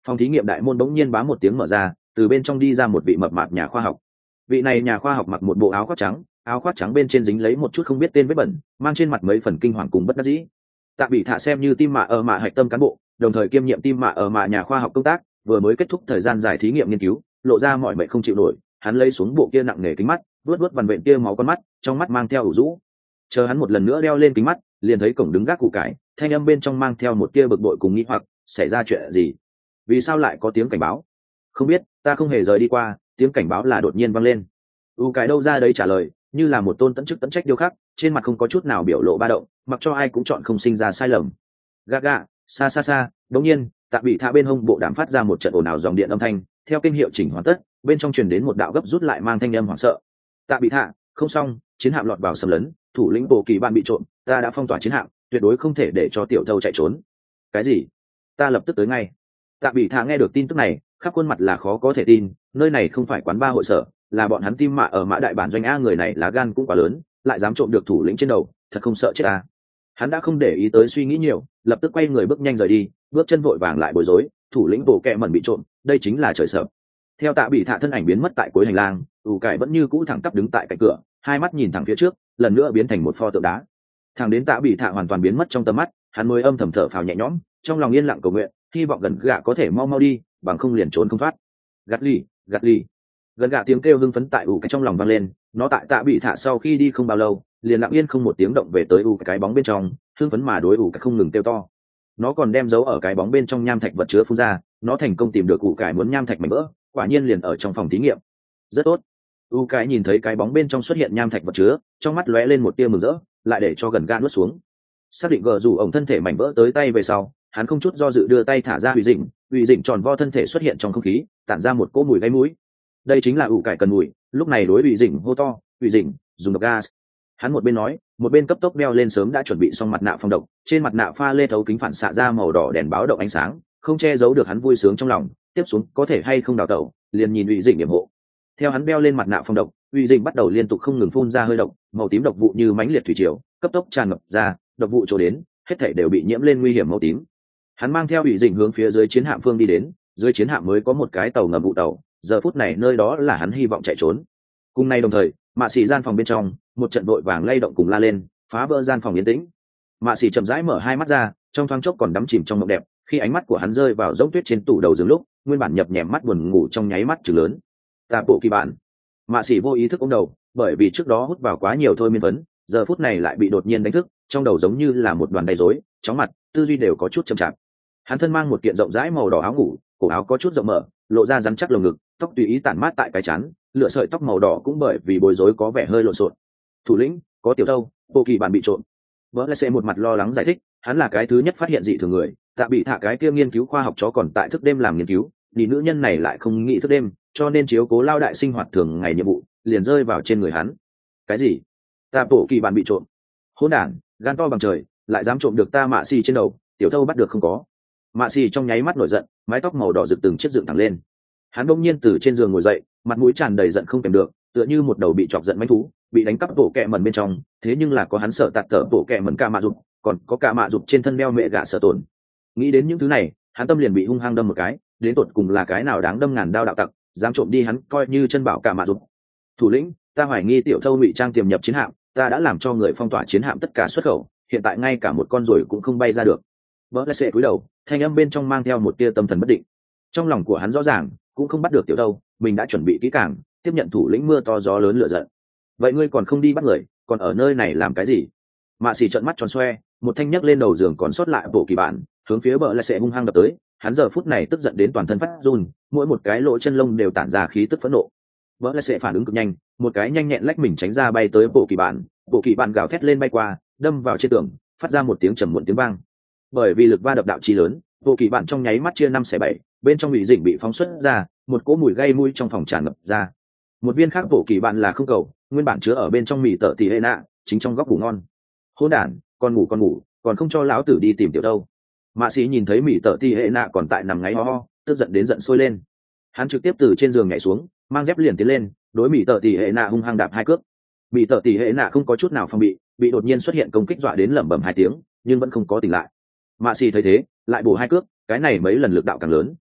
Speaker 1: phòng thí nghiệm đại môn bỗng nhiên bám một tiếng mở ra, từ bên trong đi ra một vị mập mạp nhà khoa học. Vị này nhà khoa học mặc một bộ áo khoác trắng, áo khoác trắng bên trên dính lấy một chút không biết tên vết bẩn, mang trên mặt mấy phần kinh hoàng cùng bất đắc dĩ. Tạ Bị Thạ xem như tim mạ ở mạ hạch tâm cán bộ, đồng thời kiêm nhiệm tim mạ ở mạ nhà khoa học công tác, vừa mới kết thúc thời gian dài thí nghiệm nghiên cứu, lộ ra mọi mệnh không chịu nổi, hắn lấy xuống bộ kia nặng nề kính mắt, vuốt vuốt vằn vện kia máu con mắt, trong mắt mang theo ủ rũ. Chờ hắn một lần nữa đeo lên kính mắt, liền thấy cổng đứng gác cụ cải, thanh âm bên trong mang theo một tia bực bội cùng nghi hoặc, xảy ra chuyện gì? Vì sao lại có tiếng cảnh báo? Không biết, ta không hề rời đi qua, tiếng cảnh báo là đột nhiên vang lên. U cái đâu ra đấy trả lời, như là một tôn tận chức tận trách điêu khắc, trên mặt không có chút nào biểu lộ ba động, mặc cho ai cũng chọn không sinh ra sai lầm. Gà gà, xa xa xa, đột nhiên, Tạ Bị Thạ bên hông bộ đàm phát ra một trận ồn ào dòng điện âm thanh, theo kinh hiệu chỉnh hoàn tất, bên trong truyền đến một đạo gấp rút lại mang thanh âm hoảng sợ. Tạ Bị Thạ, không xong, chiến hạm lọt vào xâm lấn, thủ lĩnh bộ kỳ bạn bị trộm, ta đã phong tỏa chiến hạm, tuyệt đối không thể để cho tiểu thâu chạy trốn. Cái gì? Ta lập tức tới ngay. Tạ Bị Thạ nghe được tin tức này, khắp khuôn mặt là khó có thể tin, nơi này không phải quán ba hội sở, là bọn hắn tim mạ ở mã đại bản doanh a, người này lá gan cũng quá lớn, lại dám trộm được thủ lĩnh trên đầu, thật không sợ chết ta. Hắn đã không để ý tới suy nghĩ nhiều, lập tức quay người bước nhanh rời đi, bước chân vội vàng lại bối rối, thủ lĩnh bộ kẹ mẩn bị trộm, đây chính là trời sợ. Theo Tạ Bị Thạ thân ảnh biến mất tại cuối hành lang, ủ cải vẫn như cũ thẳng tắp đứng tại cạnh cửa, hai mắt nhìn thẳng phía trước, lần nữa biến thành một pho tượng đá. Thằng đến Tạ Bị Thạ hoàn toàn biến mất trong tầm mắt, hắn mới âm thầm thở phào nhẹ nhõm, trong lòng yên lặng cầu nguyện, hy vọng gần gạ có thể mau mau đi, bằng không liền trốn không thoát. Gạt lì, gạt lì. Gần gạ tiếng kêu hưng phấn tại ủ cái trong lòng vang lên, nó tại Tạ Bị Thạ sau khi đi không bao lâu, liền lặng yên không một tiếng động về tới ủ cái bóng bên trong, hưng phấn mà đối ủ cái không ngừng kêu to. Nó còn đem giấu ở cái bóng bên trong nham thạch vật chứa phun ra, nó thành công tìm được ủ cải muốn nham thạch mảnh vỡ, quả nhiên liền ở trong phòng thí nghiệm. Rất tốt. U cái nhìn thấy cái bóng bên trong xuất hiện nham thạch vật chứa, trong mắt lóe lên một tia mừng rỡ, lại để cho gần gạ nuốt xuống. Xác định gờ rủ ổng thân thể mảnh vỡ tới tay về sau, hắn không chút do dự đưa tay thả ra hủy dĩnh, hủy dĩnh tròn vo thân thể xuất hiện trong không khí, tản ra một cỗ mùi gáy mũi. Đây chính là ủ cải cần mùi. Lúc này đối hủy dĩnh hô to, hủy dĩnh, dùng độc gas. Hắn một bên nói, một bên cấp tốc đeo lên sớm đã chuẩn bị xong mặt nạ phòng độc, trên mặt nạ pha lê thấu kính phản xạ ra màu đỏ đèn báo động ánh sáng, không che giấu được hắn vui sướng trong lòng. Tiếp xuống có thể hay không đào tẩu, liền nhìn hủy dĩnh điểm hộ. Theo hắn đeo lên mặt nạ phòng độc, hủy dĩnh bắt đầu liên tục không ngừng phun ra hơi độc, màu tím độc vụ như mãnh liệt thủy triều, cấp tốc tràn ngập ra, độc vụ chỗ đến, hết thảy đều bị nhiễm lên nguy hiểm màu tím. Hắn mang theo hủy dĩnh hướng phía dưới chiến hạm phương đi đến, dưới chiến hạm mới có một cái tàu ngầm vụ tàu, giờ phút này nơi đó là hắn hy vọng chạy trốn. Cùng nay đồng thời, mạ xỉ gian phòng bên trong, một trận đội vàng lay động cùng la lên, phá vỡ gian phòng yên tĩnh. Mạ xỉ chậm rãi mở hai mắt ra, trong thoáng chốc còn đắm chìm trong mộng đẹp, khi ánh mắt của hắn rơi vào dốc tuyết trên tủ đầu giường lúc, nguyên bản nhập nhèm mắt buồn ngủ trong nháy mắt trừng lớn. Ta bộ kỳ bạn. Mạ xỉ vô ý thức ôm đầu, bởi vì trước đó hút vào quá nhiều thôi miên phấn, giờ phút này lại bị đột nhiên đánh thức, trong đầu giống như là một đoàn đầy rối, chóng mặt, tư duy đều có chút chậm chạp. Hắn thân mang một kiện rộng rãi màu đỏ áo ngủ, cổ áo có chút rộng mở, lộ ra rắn chắc lồng ngực, tóc tùy ý tản mát tại cái chán, lựa sợi tóc màu đỏ cũng bởi vì bối rối có vẻ hơi lộn xộn. Thủ lĩnh, có tiểu đâu, bộ kỳ bạn bị trộm. Vỡ lại sẽ một mặt lo lắng giải thích, hắn là cái thứ nhất phát hiện dị thường người, Tạ Bị Thạ cái kia nghiên cứu khoa học chó còn tại thức đêm làm nghiên cứu, đi nữ nhân này lại không nghĩ thức đêm, cho nên chiếu cố lao đại sinh hoạt thường ngày nhiệm vụ, liền rơi vào trên người hắn. Cái gì? Ta bộ kỳ bạn bị trộm? Hỗn đản, gan to bằng trời, lại dám trộm được ta mạ xì trên đầu, tiểu thâu bắt được không có? Mạ xì trong nháy mắt nổi giận, mái tóc màu đỏ rực từng chiếc dựng thẳng lên. Hắn bỗng nhiên từ trên giường ngồi dậy, mặt mũi tràn đầy giận không kèm được, tựa như một đầu bị chọc giận manh thú, bị đánh cắp bộ kẹ mẩn bên trong, thế nhưng là có hắn sợ tạt tở bộ kẹ mẩn cả mạ dục, còn có cả mạ dục trên thân đeo mẹ gạ sợ tổn. Nghĩ đến những thứ này, hắn tâm liền bị hung hăng đâm một cái, đến tột cùng là cái nào đáng đâm ngàn đao đạo tặc, dám trộm đi hắn coi như chân bảo cả mạ dục. Thủ lĩnh, ta hoài nghi tiểu thâu ngụy trang tiềm nhập chiến hạm, ta đã làm cho người phong tỏa chiến hạm tất cả xuất khẩu, hiện tại ngay cả một con ruồi cũng không bay ra được. Vỡ lại sệ cúi đầu, thanh âm bên trong mang theo một tia tâm thần bất định. Trong lòng của hắn rõ ràng, cũng không bắt được tiểu thâu, mình đã chuẩn bị kỹ càng, tiếp nhận thủ lĩnh mưa to gió lớn lửa giận. Vậy ngươi còn không đi bắt người, còn ở nơi này làm cái gì? Mạ xỉ trợn mắt tròn xoe, một thanh nhấc lên đầu giường còn sót lại bộ kỳ bản, hướng phía bờ lại sệ hung hăng đập tới. Hắn giờ phút này tức giận đến toàn thân phát run, mỗi một cái lỗ chân lông đều tản ra khí tức phẫn nộ. Bờ lại sệ phản ứng cực nhanh, một cái nhanh nhẹn lách mình tránh ra bay tới bộ kỳ bản, bộ kỳ bản gào thét lên bay qua, đâm vào trên tường, phát ra một tiếng trầm muộn tiếng vang. Bởi vì lực va đập đạo chi lớn, bộ kỳ bản trong nháy mắt chia năm xẻ bảy, bên trong bị dĩnh bị phóng xuất ra, một cỗ mùi gây mũi trong phòng tràn ngập ra. Một viên khác bộ kỳ bản là không cầu, nguyên bản chứa ở bên trong mì tợ tỉ hệ nạ, chính trong góc ngủ ngon. Hỗn đản, con ngủ con ngủ, còn không cho lão tử đi tìm tiểu đâu. Mạ sĩ nhìn thấy mì tợ tỉ hệ nạ còn tại nằm ngáy ho ho, tức giận đến giận sôi lên. Hắn trực tiếp từ trên giường nhảy xuống, mang dép liền tiến lên, đối mì tợ tỉ hệ nạ hung hăng đạp hai cước. Mì tợ tỉ hệ nạ không có chút nào phòng bị, bị đột nhiên xuất hiện công kích dọa đến lẩm bẩm hai tiếng, nhưng vẫn không có tỉnh lại. Mạ sĩ thấy thế, lại bổ hai cước, cái này mấy lần lực đạo càng lớn,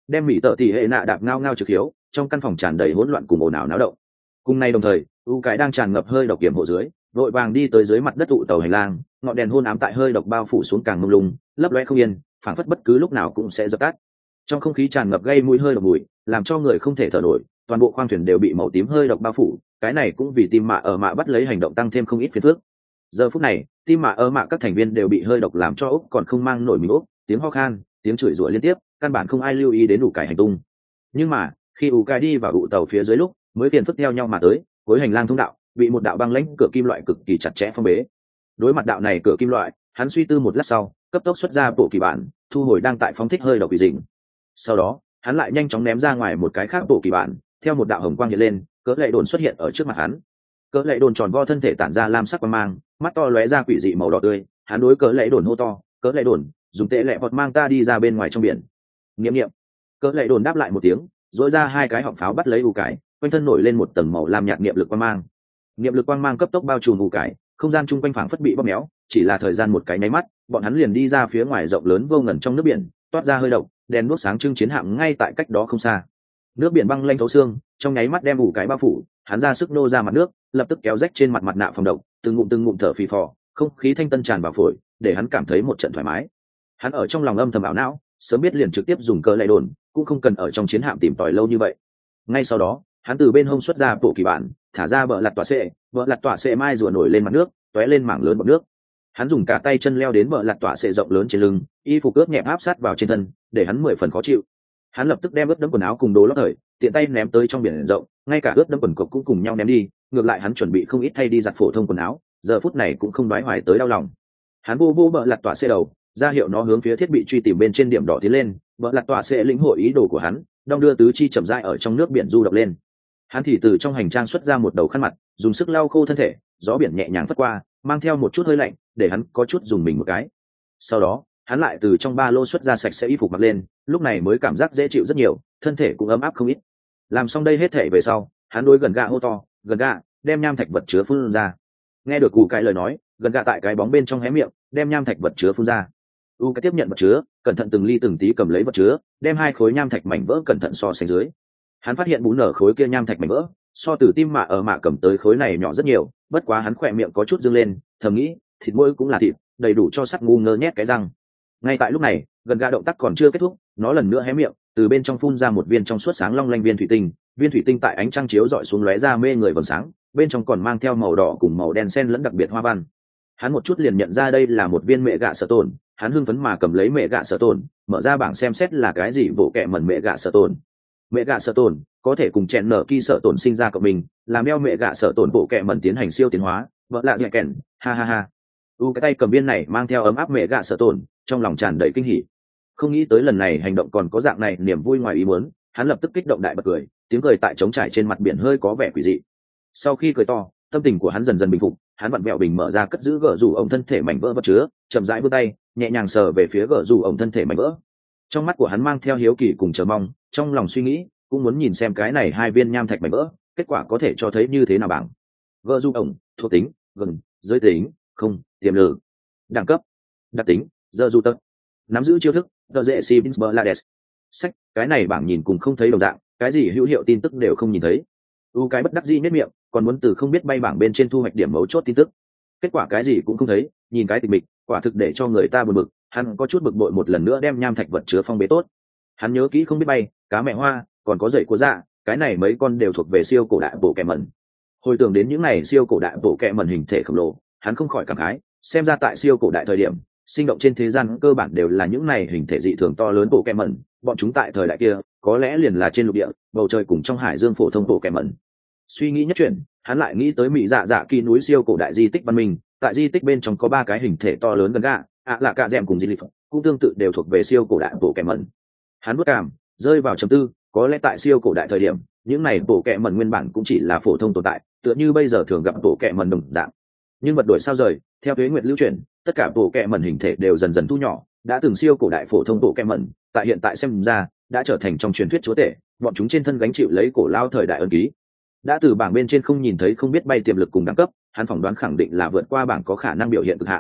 Speaker 1: đem mỹ tợ tỷ hệ nạ đạp ngao ngao trực hiếu, trong căn phòng tràn đầy hỗn loạn cùng ồn ào náo động. Cùng nay đồng thời, u cái đang tràn ngập hơi độc kiểm hộ dưới, vội vàng đi tới dưới mặt đất tụ tàu hành lang, ngọn đèn hôn ám tại hơi độc bao phủ xuống càng mông lung, lấp loe không yên, phảng phất bất cứ lúc nào cũng sẽ dập tắt. Trong không khí tràn ngập gây mũi hơi độc mùi, làm cho người không thể thở nổi, toàn bộ khoang thuyền đều bị màu tím hơi độc bao phủ, cái này cũng vì tim mạ ở mạ bắt lấy hành động tăng thêm không ít phiền phức. Giờ phút này, tim mạ ở mạ các thành viên đều bị hơi độc làm cho ốc còn không mang nổi mình ốc, tiếng ho khan, tiếng chửi rủa liên tiếp, căn bản không ai lưu ý đến ủ cải hành tung. Nhưng mà, khi ủ cải đi vào ụ tàu phía dưới lúc, mới phiền phức theo nhau mà tới, cuối hành lang thông đạo bị một đạo băng lãnh cửa kim loại cực kỳ chặt chẽ phong bế. Đối mặt đạo này cửa kim loại, hắn suy tư một lát sau, cấp tốc xuất ra bộ kỳ bản, thu hồi đang tại phóng thích hơi độc bị dình. Sau đó, hắn lại nhanh chóng ném ra ngoài một cái khác bộ kỳ bản, theo một đạo hồng quang hiện lên, cỡ lệ đồn xuất hiện ở trước mặt hắn. Cỡ lệ đồn tròn vo thân thể tản ra lam sắc quang mang, mắt to lóe ra quỷ dị màu đỏ tươi, hắn đối cỡ lệ đồn hô to, cỡ lệ đồn, dùng tệ lệ bọt mang ta đi ra bên ngoài trong biển. Nghiệm nghiệm. Cỡ lệ đồn đáp lại một tiếng, dỗi ra hai cái họng pháo bắt lấy ù cải, quanh thân nổi lên một tầng màu lam nhạt niệm lực quang mang. Niệm lực quang mang cấp tốc bao trùm ù cải, không gian chung quanh phảng phất bị bóp méo, chỉ là thời gian một cái nháy mắt, bọn hắn liền đi ra phía ngoài rộng lớn vô ngần trong nước biển, toát ra hơi độc, đèn đuốc sáng trưng chiến hạm ngay tại cách đó không xa. Nước biển băng lanh thấu xương, trong nháy mắt đem ù cái bao phủ, hắn ra sức nô ra mặt nước, lập tức kéo rách trên mặt mặt nạ phòng độc, từng ngụm từng ngụm thở phì phò, không khí thanh tân tràn vào phổi, để hắn cảm thấy một trận thoải mái. Hắn ở trong lòng âm thầm ảo não, sớm biết liền trực tiếp dùng cỡ lệ đồn, cũng không cần ở trong chiến hạm tìm tòi lâu như vậy. Ngay sau đó, hắn từ bên hông xuất ra bộ kỳ bản, thả ra bờ lặt tỏa xệ, bờ lặt tỏa xệ mai rùa nổi lên mặt nước, tóe lên mảng lớn bọt nước. Hắn dùng cả tay chân leo đến bờ lặt tỏa xệ rộng lớn trên lưng, y phục ướt nhẹp áp sát vào trên thân, để hắn mười phần khó chịu. Hắn lập tức đem ướt đẫm quần áo cùng đồ lót thời, tiện tay ném tới trong biển rộng, ngay cả ướt đẫm quần cộc cũng cùng nhau ném đi. Ngược lại hắn chuẩn bị không ít thay đi giặt phổ thông quần áo, giờ phút này cũng không đoái hoài tới đau lòng. Hắn vô vô bờ lặt tỏa xệ đầu, ra hiệu nó hướng phía thiết bị truy tìm bên trên điểm đỏ tiến lên. Bờ lặt tỏa xệ lĩnh hội ý đồ của hắn, đong đưa tứ chi chậm rãi ở trong nước biển du động lên. Hắn thì từ trong hành trang xuất ra một đầu khăn mặt, dùng sức lau khô thân thể, gió biển nhẹ nhàng phất qua, mang theo một chút hơi lạnh, để hắn có chút dùng mình một cái. Sau đó, hắn lại từ trong ba lô xuất ra sạch sẽ y phục mặc lên, lúc này mới cảm giác dễ chịu rất nhiều, thân thể cũng ấm áp không ít. Làm xong đây hết thể về sau, hắn đối gần gạ hô to, gần gạ, đem nham thạch vật chứa phun ra. Nghe được cụ cái lời nói, gần gạ tại cái bóng bên trong hé miệng, đem nham thạch vật chứa phun ra. U cái tiếp nhận vật chứa, cẩn thận từng ly từng tí cầm lấy vật chứa, đem hai khối nham thạch mảnh vỡ cẩn thận so sánh dưới. Hắn phát hiện bún nở khối kia nham thạch mảnh vỡ, so từ tim mạ ở mạ cầm tới khối này nhỏ rất nhiều, bất quá hắn khỏe miệng có chút dương lên, thầm nghĩ, thịt mỗi cũng là thịt, đầy đủ cho sắt ngu ngơ nhét cái răng. Ngay tại lúc này, gần gạ động tác còn chưa kết thúc, nó lần nữa hé miệng, từ bên trong phun ra một viên trong suốt sáng long lanh viên thủy tinh, viên thủy tinh tại ánh trăng chiếu rọi xuống lóe ra mê người vầng sáng, bên trong còn mang theo màu đỏ cùng màu đen xen lẫn đặc biệt hoa văn. Hắn một chút liền nhận ra đây là một viên mẹ gạ sở tồn, hắn hưng phấn mà cầm lấy mẹ gạ sở tồn, mở ra bảng xem xét là cái gì bộ kệ mẩn mẹ gạ sở tồn. Mẹ gạ sở tồn có thể cùng chèn nở kỳ sở tồn sinh ra cộng mình, làm đeo mẹ gạ sở tồn bộ kệ mẩn tiến hành siêu tiến hóa, vợ lạ dẹ kèn, ha ha ha. U cái tay cầm viên này mang theo ấm áp mẹ gạ sở tồn, trong lòng tràn đầy kinh hỉ. Không nghĩ tới lần này hành động còn có dạng này niềm vui ngoài ý muốn, hắn lập tức kích động đại bật cười, tiếng cười tại trống trải trên mặt biển hơi có vẻ quỷ dị. Sau khi cười to, tâm tình của hắn dần dần bình phục, hắn vặn vẹo bình mở ra cất giữ gỡ rủ ổng thân thể mảnh vỡ vật chứa, chậm rãi vươn tay, nhẹ nhàng sờ về phía gỡ rủ ổng thân thể mảnh vỡ. Trong mắt của hắn mang theo hiếu kỳ cùng chờ mong, trong lòng suy nghĩ, cũng muốn nhìn xem cái này hai viên nham thạch mảnh vỡ, kết quả có thể cho thấy như thế nào bảng. Gỡ rủ ổng, thuộc tính, gần, giới tính, không, tiềm lực, đẳng cấp, đặc tính, giờ dù tật, nắm giữ chiêu thức, tờ dễ si Binsberlades. Sách, cái này bảng nhìn cùng không thấy đồng dạng, cái gì hữu hiệu tin tức đều không nhìn thấy. U cái bất đắc dĩ nhếch miệng, còn muốn từ không biết bay bảng bên trên thu hoạch điểm mấu chốt tin tức. Kết quả cái gì cũng không thấy, nhìn cái tịch mịch, quả thực để cho người ta buồn bực. Hắn có chút bực bội một lần nữa đem nham thạch vật chứa phong bế tốt. Hắn nhớ kỹ không biết bay, cá mẹ hoa, còn có dậy của dạ, cái này mấy con đều thuộc về siêu cổ đại bộ kẹ mẩn. Hồi tưởng đến những này siêu cổ đại bộ kẹ mẩn hình thể khổng lồ, hắn không khỏi cảm khái, xem ra tại siêu cổ đại thời điểm, sinh động trên thế gian cơ bản đều là những này hình thể dị thường to lớn bộ kẹ mẩn, bọn chúng tại thời đại kia có lẽ liền là trên lục địa, bầu trời cùng trong hải dương phổ thông bộ kẹ mẩn. Suy nghĩ nhất chuyển, hắn lại nghĩ tới mỹ dạ dạ kỳ núi siêu cổ đại di tích văn minh, tại di tích bên trong có ba cái hình thể to lớn gần gạ, ạ là cả dẹm cùng di lịp, cũng tương tự đều thuộc về siêu cổ đại bộ kẹ mẩn. Hắn bước cảm rơi vào trầm tư, có lẽ tại siêu cổ đại thời điểm, những này bộ kẹ mẩn nguyên bản cũng chỉ là phổ thông tồn tại, tựa như bây giờ thường gặp bộ kẹ mẩn đồng dạng. Nhưng vật đổi sao rời, theo tuế nguyệt lưu chuyển, tất cả bộ kẹ mẩn hình thể đều dần dần thu nhỏ, đã từng siêu cổ đại phổ thông bộ kẹ mẩn, tại hiện tại xem ra đã trở thành trong truyền thuyết chúa tể, bọn chúng trên thân gánh chịu lấy cổ lao thời đại ân ký. Đã từ bảng bên trên không nhìn thấy không biết bay tiềm lực cùng đẳng cấp, hắn phỏng đoán khẳng định là vượt qua bảng có khả năng biểu hiện cực hạn.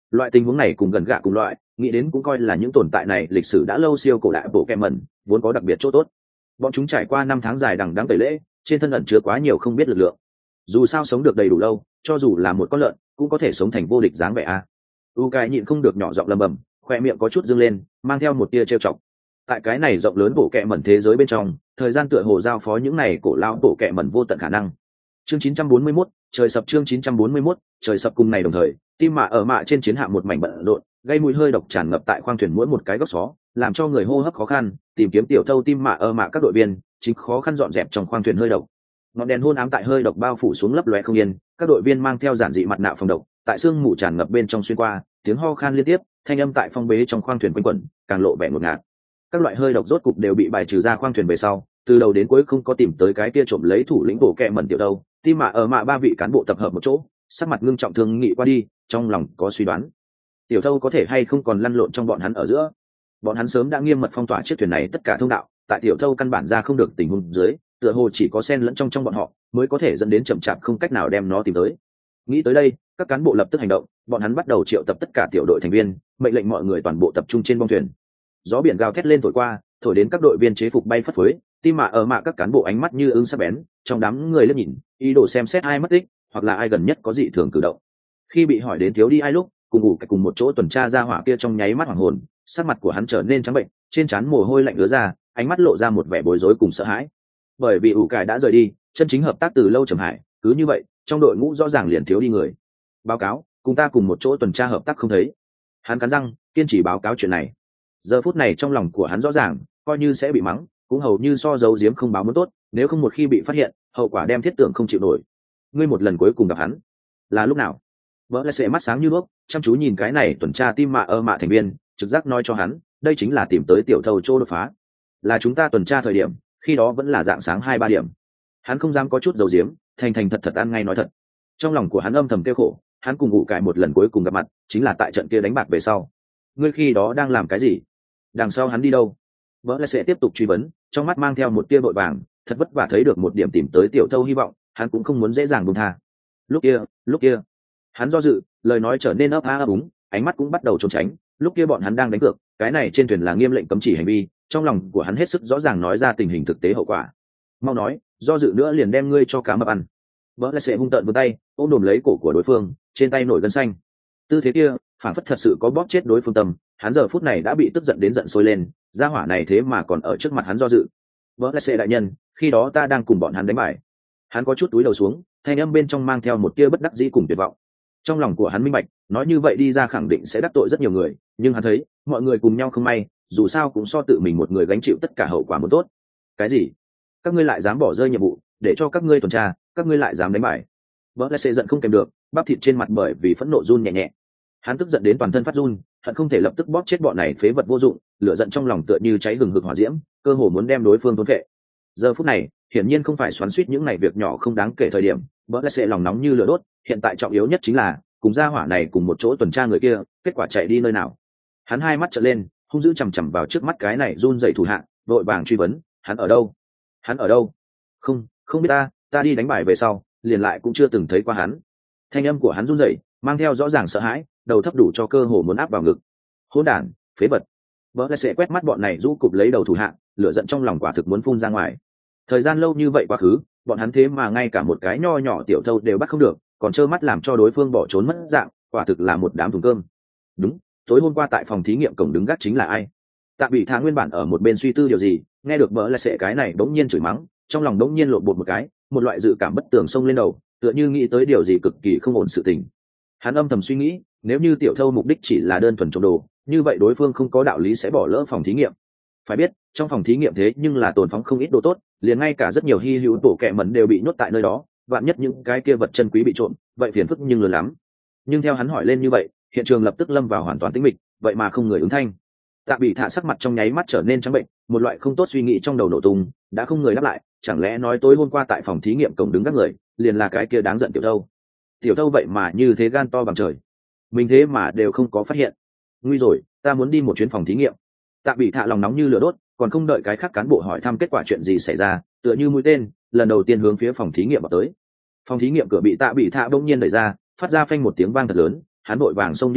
Speaker 1: Loại tình huống này cùng gần gạ cùng loại, nghĩ đến cũng coi là những tồn tại này lịch sử đã lâu siêu cổ đại bộ kẹ mẩn vốn có đặc biệt chỗ tốt. Bọn chúng trải qua năm tháng dài đằng đẵng tẩy lễ, trên thân ẩn chứa quá nhiều không biết lực lượng. Dù sao sống được đầy đủ lâu, cho dù là một con lợn cũng có thể sống thành vô địch dáng vẻ a. U Cai nhịn không được nhỏ giọng lầm bầm, khoe miệng có chút dương lên, mang theo một tia trêu chọc. Tại cái này rộng lớn bộ kẹ mẩn thế giới bên trong, thời gian tựa hồ giao phó những này cổ lão bộ kẹ mẩn vô tận khả năng. Chương chín trăm bốn mươi mốt, trời sập chương chín trăm bốn mươi mốt, trời sập cùng này đồng thời, tim mạ ở mạ trên chiến hạm một mảnh bận rộn, gây mùi hơi độc tràn ngập tại khoang thuyền mỗi một cái góc xó, làm cho người hô hấp khó khăn, tìm kiếm tiểu thâu tim mạ ở mạ các đội viên, chính khó khăn dọn dẹp trong khoang thuyền hơi độc. Ngọn đèn hôn ám tại hơi độc bao phủ xuống lấp loé không yên, các đội viên mang theo giản dị mặt nạ phòng độc, tại sương mù tràn ngập bên trong xuyên qua, tiếng ho khan liên tiếp, thanh âm tại phong bế trong khoang thuyền quanh quẩn, càng lộ vẻ ngột ngạt. Các loại hơi độc rốt cục đều bị bài trừ ra khoang thuyền về sau, từ đầu đến cuối không có tìm tới cái kia trộm lấy thủ lĩnh bộ kẹ mẩn tiểu đâu. Tim mạ ở mạ ba vị cán bộ tập hợp một chỗ, sắc mặt ngưng trọng thương nghị qua đi, trong lòng có suy đoán. Tiểu thâu có thể hay không còn lăn lộn trong bọn hắn ở giữa. Bọn hắn sớm đã nghiêm mật phong tỏa chiếc thuyền này tất cả thông đạo, tại tiểu thâu căn bản ra không được tình huống dưới, tựa hồ chỉ có xen lẫn trong trong bọn họ mới có thể dẫn đến chậm chạp không cách nào đem nó tìm tới. Nghĩ tới đây, các cán bộ lập tức hành động, bọn hắn bắt đầu triệu tập tất cả tiểu đội thành viên, mệnh lệnh mọi người toàn bộ tập trung trên bong thuyền. Gió biển gào thét lên thổi qua, thổi đến các đội viên chế phục bay phất phới, tim mạ ở mạ các cán bộ ánh mắt như ưng sắc bén, trong đám người liếc nhìn, ý đồ xem xét ai mất tích, hoặc là ai gần nhất có dị thường cử động. Khi bị hỏi đến thiếu đi ai lúc, cùng ngủ cùng một chỗ tuần tra ra hỏa kia trong nháy mắt hoảng hồn, sắc mặt của hắn trở nên trắng bệnh, trên trán mồ hôi lạnh ứa ra, ánh mắt lộ ra một vẻ bối rối cùng sợ hãi. Bởi vì ủ cải đã rời đi, chân chính hợp tác từ lâu trầm hải, cứ như vậy, trong đội ngũ rõ ràng liền thiếu đi người. Báo cáo, cùng ta cùng một chỗ tuần tra hợp tác không thấy. Hắn cắn răng, kiên trì báo cáo chuyện này. Giờ phút này trong lòng của hắn rõ ràng, coi như sẽ bị mắng, cũng hầu như so giấu giếm không báo muốn tốt, nếu không một khi bị phát hiện, hậu quả đem thiết tưởng không chịu nổi. Ngươi một lần cuối cùng gặp hắn, là lúc nào? Vỡ lại sẽ mắt sáng như đuốc, chăm chú nhìn cái này tuần tra tim mạ ơ mạ thành viên, trực giác nói cho hắn, đây chính là tìm tới tiểu thâu chỗ đột phá. Là chúng ta tuần tra thời điểm, khi đó vẫn là dạng sáng hai ba điểm. Hắn không dám có chút dầu diếm, thành thành thật thật ăn ngay nói thật. Trong lòng của hắn âm thầm kêu khổ, hắn cùng ngủ cải một lần cuối cùng gặp mặt, chính là tại trận kia đánh bạc về sau. Ngươi khi đó đang làm cái gì? Đằng sau hắn đi đâu? Vỡ lại sẽ tiếp tục truy vấn, trong mắt mang theo một tia vội vàng, thật vất vả thấy được một điểm tìm tới tiểu thâu hy vọng, hắn cũng không muốn dễ dàng buông tha. Lúc kia, lúc kia, hắn do dự, lời nói trở nên ấp a ấp úng, ánh mắt cũng bắt đầu trốn tránh. Lúc kia bọn hắn đang đánh cược, cái này trên thuyền là nghiêm lệnh cấm chỉ hành vi, trong lòng của hắn hết sức rõ ràng nói ra tình hình thực tế hậu quả. Mau nói, do dự nữa liền đem ngươi cho cá mập ăn. Vỡ lại sẽ hung tợn vươn tay, ôm đồm lấy cổ của đối phương, trên tay nổi gân xanh. Tư thế kia, phản phất thật sự có bóp chết đối phương tâm, hắn giờ phút này đã bị tức giận đến giận sôi lên, gia hỏa này thế mà còn ở trước mặt hắn do dự. Vỡ lại sẽ đại nhân, khi đó ta đang cùng bọn hắn đánh bài. Hắn có chút túi đầu xuống, thanh âm bên trong mang theo một tia bất đắc dĩ cùng tuyệt vọng. Trong lòng của hắn minh bạch, nói như vậy đi ra khẳng định sẽ đắc tội rất nhiều người, nhưng hắn thấy, mọi người cùng nhau không may, dù sao cũng so tự mình một người gánh chịu tất cả hậu quả một tốt. Cái gì? Các ngươi lại dám bỏ rơi nhiệm vụ, để cho các ngươi tuần tra, các ngươi lại dám đánh bài? Vỡ lại sẽ giận không kèm được, bắp thịt trên mặt bởi vì phẫn nộ run nhẹ nhẹ. Hắn tức giận đến toàn thân phát run, hận không thể lập tức bóp chết bọn này phế vật vô dụng, lửa giận trong lòng tựa như cháy hừng hực hỏa diễm, cơ hồ muốn đem đối phương thôn phệ. Giờ phút này, hiển nhiên không phải xoắn xuýt những này việc nhỏ không đáng kể thời điểm, vỡ lại sẽ lòng nóng như lửa đốt, hiện tại trọng yếu nhất chính là cùng gia hỏa này cùng một chỗ tuần tra người kia, kết quả chạy đi nơi nào. Hắn hai mắt trợn lên, hung dữ chằm chằm vào trước mắt cái này run rẩy thủ hạ, vội vàng truy vấn, hắn ở đâu? Hắn ở đâu? Không, không biết ta, ta đi đánh bài về sau, liền lại cũng chưa từng thấy qua hắn. Thanh âm của hắn run rẩy, mang theo rõ ràng sợ hãi, đầu thấp đủ cho cơ hồ muốn áp vào ngực. Hỗn đản, phế vật. Vỡ lại sẽ quét mắt bọn này rũ cụp lấy đầu thủ hạ, lửa giận trong lòng quả thực muốn phun ra ngoài. Thời gian lâu như vậy quá khứ, bọn hắn thế mà ngay cả một cái nho nhỏ tiểu thâu đều bắt không được, còn trơ mắt làm cho đối phương bỏ trốn mất dạng, quả thực là một đám thùng cơm. Đúng, tối hôm qua tại phòng thí nghiệm cổng đứng gác chính là ai? Tạ Bị Thả nguyên bản ở một bên suy tư điều gì, nghe được Bỡ Lại Sệ cái này bỗng nhiên chửi mắng, trong lòng bỗng nhiên lộn bột một cái, một loại dự cảm bất tường xông lên đầu, tựa như nghĩ tới điều gì cực kỳ không ổn sự tình. Hắn âm thầm suy nghĩ, nếu như tiểu thâu mục đích chỉ là đơn thuần trộm đồ, như vậy đối phương không có đạo lý sẽ bỏ lỡ phòng thí nghiệm. Phải biết, trong phòng thí nghiệm thế nhưng là tồn phóng không ít đồ tốt, liền ngay cả rất nhiều hi hữu tổ kẹ mẩn đều bị nhốt tại nơi đó, vạn nhất những cái kia vật chân quý bị trộm, vậy phiền phức nhưng lớn lắm. Nhưng theo hắn hỏi lên như vậy, hiện trường lập tức lâm vào hoàn toàn tĩnh mịch, vậy mà không người ứng thanh. Tạ Bị Thả sắc mặt trong nháy mắt trở nên trắng bệnh, một loại không tốt suy nghĩ trong đầu nổ tung, đã không người đáp lại, chẳng lẽ nói tối hôm qua tại phòng thí nghiệm cổng đứng các người, liền là cái kia đáng giận tiểu thâu. Tiểu thâu vậy mà như thế gan to bằng trời, mình thế mà đều không có phát hiện. Nguy rồi, ta muốn đi một chuyến phòng thí nghiệm. Tạ Bị Thả lòng nóng như lửa đốt, còn không đợi cái khác cán bộ hỏi thăm kết quả chuyện gì xảy ra, tựa như mũi tên, lần đầu tiên hướng phía phòng thí nghiệm vào tới. Phòng thí nghiệm cửa bị Tạ Bị Thả bỗng nhiên đẩy ra, phát ra phanh một tiếng vang thật lớn, hắn vội vàng xông đi vào,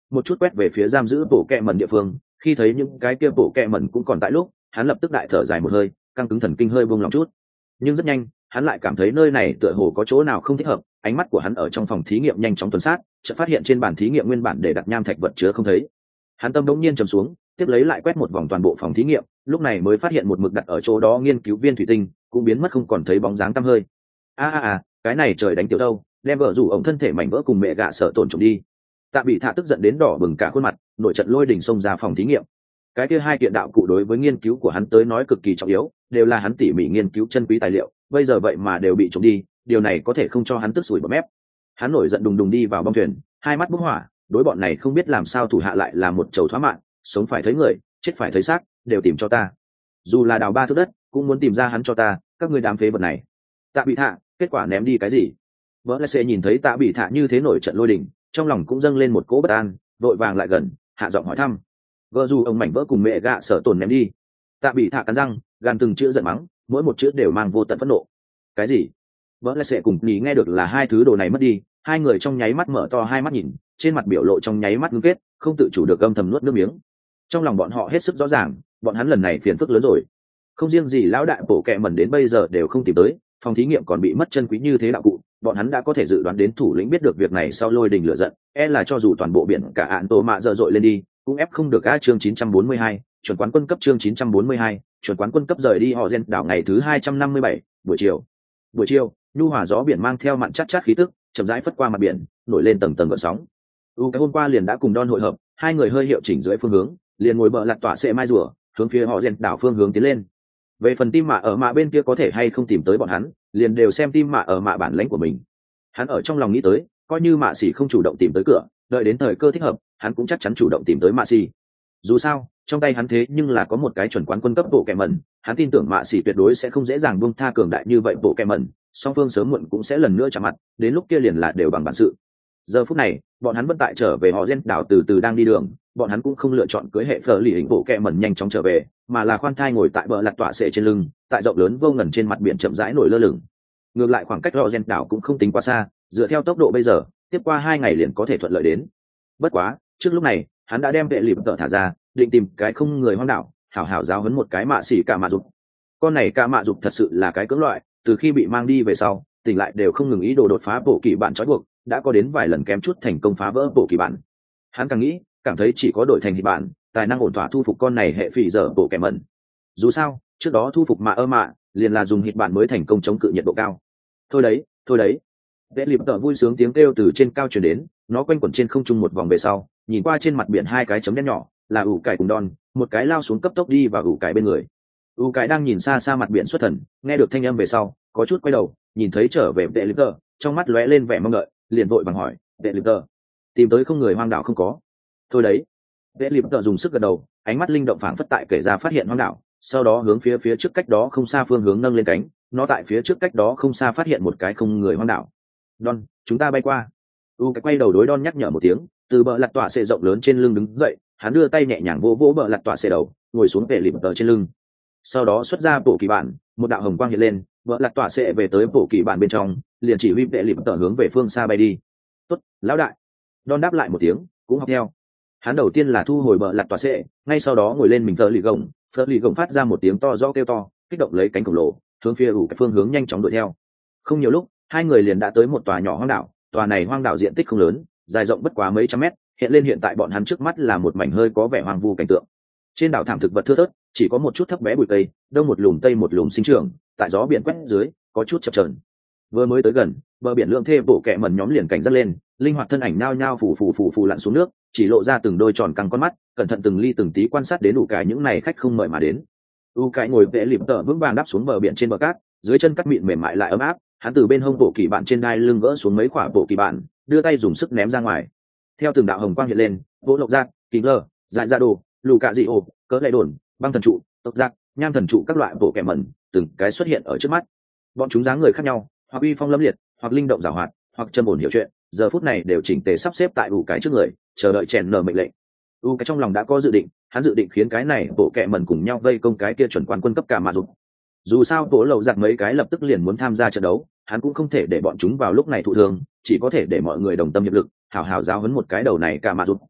Speaker 1: một chút quét về phía giam giữ bộ kẹ mẩn địa phương. Khi thấy những cái kia bộ kẹ mẩn cũng còn tại lúc, hắn lập tức đại thở dài một hơi, căng cứng thần kinh hơi buông lòng chút. Nhưng rất nhanh hắn lại cảm thấy nơi này tựa hồ có chỗ nào không thích hợp. Ánh mắt của hắn ở trong phòng thí nghiệm nhanh chóng tuần sát, chợt phát hiện trên bàn thí nghiệm nguyên bản để đặt nham thạch vật chứa không thấy. Hắn tâm đống nhiên trầm xuống, tiếp lấy lại quét một vòng toàn bộ phòng thí nghiệm, lúc này mới phát hiện một mực đặt ở chỗ đó nghiên cứu viên thủy tinh cũng biến mất không còn thấy bóng dáng tăm hơi. A a a, cái này trời đánh tiểu đâu, đem vợ rủ ổng thân thể mảnh vỡ cùng mẹ gạ sợ tổn trộm đi. Tạ Bị Thạ tức giận đến đỏ bừng cả khuôn mặt, nổi trận lôi đình xông ra phòng thí nghiệm. Cái kia hai kiện đạo cụ đối với nghiên cứu của hắn tới nói cực kỳ trọng yếu, đều là hắn tỉ mỉ nghiên cứu chân quý tài liệu, bây giờ vậy mà đều bị trộm đi, điều này có thể không cho hắn tức sủi bọt mép. Hắn nổi giận đùng đùng đi vào bong thuyền, hai mắt bốc hỏa, đối bọn này không biết làm sao thủ hạ lại là một chầu thoá mạng, sống phải thấy người, chết phải thấy xác, đều tìm cho ta. Dù là đào ba thước đất, cũng muốn tìm ra hắn cho ta, các ngươi đám phế vật này. Tạ Bị Thạ, kết quả ném đi cái gì? Vỡ lại sẽ nhìn thấy Tạ Bị Thạ như thế nổi trận lôi đình, trong lòng cũng dâng lên một cỗ bất an, vội vàng lại gần, hạ giọng hỏi thăm. Vợ dù ông mảnh vỡ cùng mẹ gạ sợ tổn ném đi. Tạ Bị Thạ cắn răng, gan từng chữ giận mắng, mỗi một chữ đều mang vô tận phẫn nộ. Cái gì? Vỡ lại sẽ cùng nhí nghe được là hai thứ đồ này mất đi, hai người trong nháy mắt mở to hai mắt nhìn, trên mặt biểu lộ trong nháy mắt ngưng kết, không tự chủ được âm thầm nuốt nước miếng. Trong lòng bọn họ hết sức rõ ràng, bọn hắn lần này phiền phức lớn rồi. Không riêng gì lão đại bổ kẹ mẩn đến bây giờ đều không tìm tới, phòng thí nghiệm còn bị mất chân quý như thế đạo cụ, bọn hắn đã có thể dự đoán đến thủ lĩnh biết được việc này sau lôi đình lửa giận, e là cho dù toàn bộ biển cả ạn tổ mạ dở dội lên đi, cũng ép không được. A chương chín trăm bốn mươi hai, chuẩn quán quân cấp chương chín trăm bốn mươi hai, chuẩn quán quân cấp rời đi họ gen đảo ngày thứ hai trăm năm mươi bảy, buổi chiều. Buổi chiều, nhu hòa gió biển mang theo mặn chát chát khí tức, chậm rãi phất qua mặt biển, nổi lên tầng tầng gợn sóng. U cái hôm qua liền đã cùng Don hội hợp, hai người hơi hiệu chỉnh dưới phương hướng, liền ngồi bờ lặt tỏa sẽ mai rùa, hướng phía họ gen đảo phương hướng tiến lên. Về phần tim mạ ở mạ bên kia có thể hay không tìm tới bọn hắn, liền đều xem tim mạ ở mạ bản lãnh của mình. Hắn ở trong lòng nghĩ tới, coi như mạ xỉ không chủ động tìm tới cửa, đợi đến thời cơ thích hợp, hắn cũng chắc chắn chủ động tìm tới mạ xỉ. Dù sao, trong tay hắn thế nhưng là có một cái chuẩn quán quân cấp bộ kẹ mẩn, hắn tin tưởng mạ xỉ tuyệt đối sẽ không dễ dàng buông tha cường đại như vậy bộ kẹ mẩn, song phương sớm muộn cũng sẽ lần nữa chạm mặt, đến lúc kia liền là đều bằng bản sự. Giờ phút này, bọn hắn vẫn tại trở về họ gen đảo từ từ đang đi đường, bọn hắn cũng không lựa chọn cưới hệ phở lì hình bộ kẹ mẩn nhanh chóng trở về, mà là khoan thai ngồi tại bờ lặt tỏa sệ trên lưng, tại rộng lớn vô ngần trên mặt biển chậm rãi nổi lơ lửng. Ngược lại khoảng cách họ gen đảo cũng không tính quá xa, dựa theo tốc độ bây giờ, tiếp qua hai ngày liền có thể thuận lợi đến. Bất quá, trước lúc này, hắn đã đem vệ lịp tợ thả ra, định tìm cái không người hoang đảo, hảo hảo giáo huấn một cái mạ xỉ cả mạ dục. Con này cả mạ dục thật sự là cái cưỡng loại, từ khi bị mang đi về sau, tỉnh lại đều không ngừng ý đồ đột phá bộ kỳ bản trói buộc, đã có đến vài lần kém chút thành công phá vỡ bộ kỳ bản. Hắn càng nghĩ, cảm thấy chỉ có đổi thành hịch bản, tài năng ổn thỏa thu phục con này hệ phỉ giờ bộ kẻ mẩn. Dù sao, trước đó thu phục mạ ơ mạ, liền là dùng hịch bản mới thành công chống cự nhiệt độ cao. Thôi đấy, thôi đấy. Vệ lịp tợ vui sướng tiếng kêu từ trên cao truyền đến, nó quanh quẩn trên không trung một vòng về sau, nhìn qua trên mặt biển hai cái chấm đen nhỏ, là ủ cải cùng Don, một cái lao xuống cấp tốc đi vào ủ cải bên người. ủ cải đang nhìn xa xa mặt biển xuất thần, nghe được thanh âm về sau, có chút quay đầu, nhìn thấy trở về vệ lịp tợ, trong mắt lóe lên vẻ mong đợi, liền vội vàng hỏi, vệ lịp tợ, tìm tới không người hoang đảo không có? Thôi đấy. Vệ lịp tợ dùng sức gật đầu, ánh mắt linh động phảng phất tại kể ra phát hiện hoang đảo, sau đó hướng phía phía trước cách đó không xa phương hướng nâng lên cánh, nó tại phía trước cách đó không xa phát hiện một cái không người hoang đảo. Don, chúng ta bay qua. U cái quay đầu đối Don nhắc nhở một tiếng, từ bờ lặt tỏa xệ rộng lớn trên lưng đứng dậy, hắn đưa tay nhẹ nhàng vỗ vỗ bờ lặt tỏa xệ đầu, ngồi xuống vệ lịp tợ trên lưng. Sau đó xuất ra bộ kỳ bản, một đạo hồng quang hiện lên, bờ lặt tỏa xệ về tới bộ kỳ bản bên trong, liền chỉ huy vệ lịp tợ hướng về phương xa bay đi. Tốt, lão đại. Don đáp lại một tiếng, cũng học theo. Hắn đầu tiên là thu hồi bờ lặt tỏa xệ, ngay sau đó ngồi lên mình phở lì gồng, phở lì gồng phát ra một tiếng to rõ kêu to, kích động lấy cánh khổng lồ, hướng phía ủ cái phương hướng nhanh chóng đuổi theo. Không nhiều lúc, hai người liền đã tới một tòa nhỏ hoang đảo. Tòa này hoang đảo diện tích không lớn, dài rộng bất quá mấy trăm mét, hiện lên hiện tại bọn hắn trước mắt là một mảnh hơi có vẻ hoang vu cảnh tượng. Trên đảo thảm thực vật thưa thớt, chỉ có một chút thấp bé bụi cây, đông một lùm tây một lùm sinh trưởng, tại gió biển quét dưới, có chút chập chờn. Vừa mới tới gần, bờ biển lượng thê bộ kẹ mẩn nhóm liền cảnh giác lên, linh hoạt thân ảnh nao nhao phủ phủ phủ phủ lặn xuống nước, chỉ lộ ra từng đôi tròn căng con mắt, cẩn thận từng ly từng tí quan sát đến đủ cái những này khách không mời mà đến. U cái ngồi vẽ lìm tợ vững vàng đáp xuống bờ biển trên bờ cát, dưới chân cát mịn mềm mại lại ấm áp, hắn từ bên hông bộ kỳ bạn trên đai lưng gỡ xuống mấy quả bộ kỳ bạn, đưa tay dùng sức ném ra ngoài. Theo từng đạo hồng quang hiện lên, vỗ lộc giác, kính lơ, dại ra đồ, lù cạ dị ổ, cỡ lệ đồn, băng thần trụ, tộc giác, nham thần trụ các loại bộ kẻ mẩn, từng cái xuất hiện ở trước mắt. Bọn chúng dáng người khác nhau, hoặc uy phong lâm liệt, hoặc linh động giàu hoạt, hoặc trầm ổn hiểu chuyện, giờ phút này đều chỉnh tề sắp xếp tại ủ cái trước người, chờ đợi chèn nở mệnh lệnh. U cái trong lòng đã có dự định, hắn dự định khiến cái này bộ kẻ mẩn cùng nhau vây công cái kia chuẩn quán quân cấp cả mà dục. Dù sao tổ lầu giặc mấy cái lập tức liền muốn tham gia trận đấu, hắn cũng không thể để bọn chúng vào lúc này thụ thương, chỉ có thể để mọi người đồng tâm hiệp lực, hào hào giáo huấn một cái đầu này cả mà dục.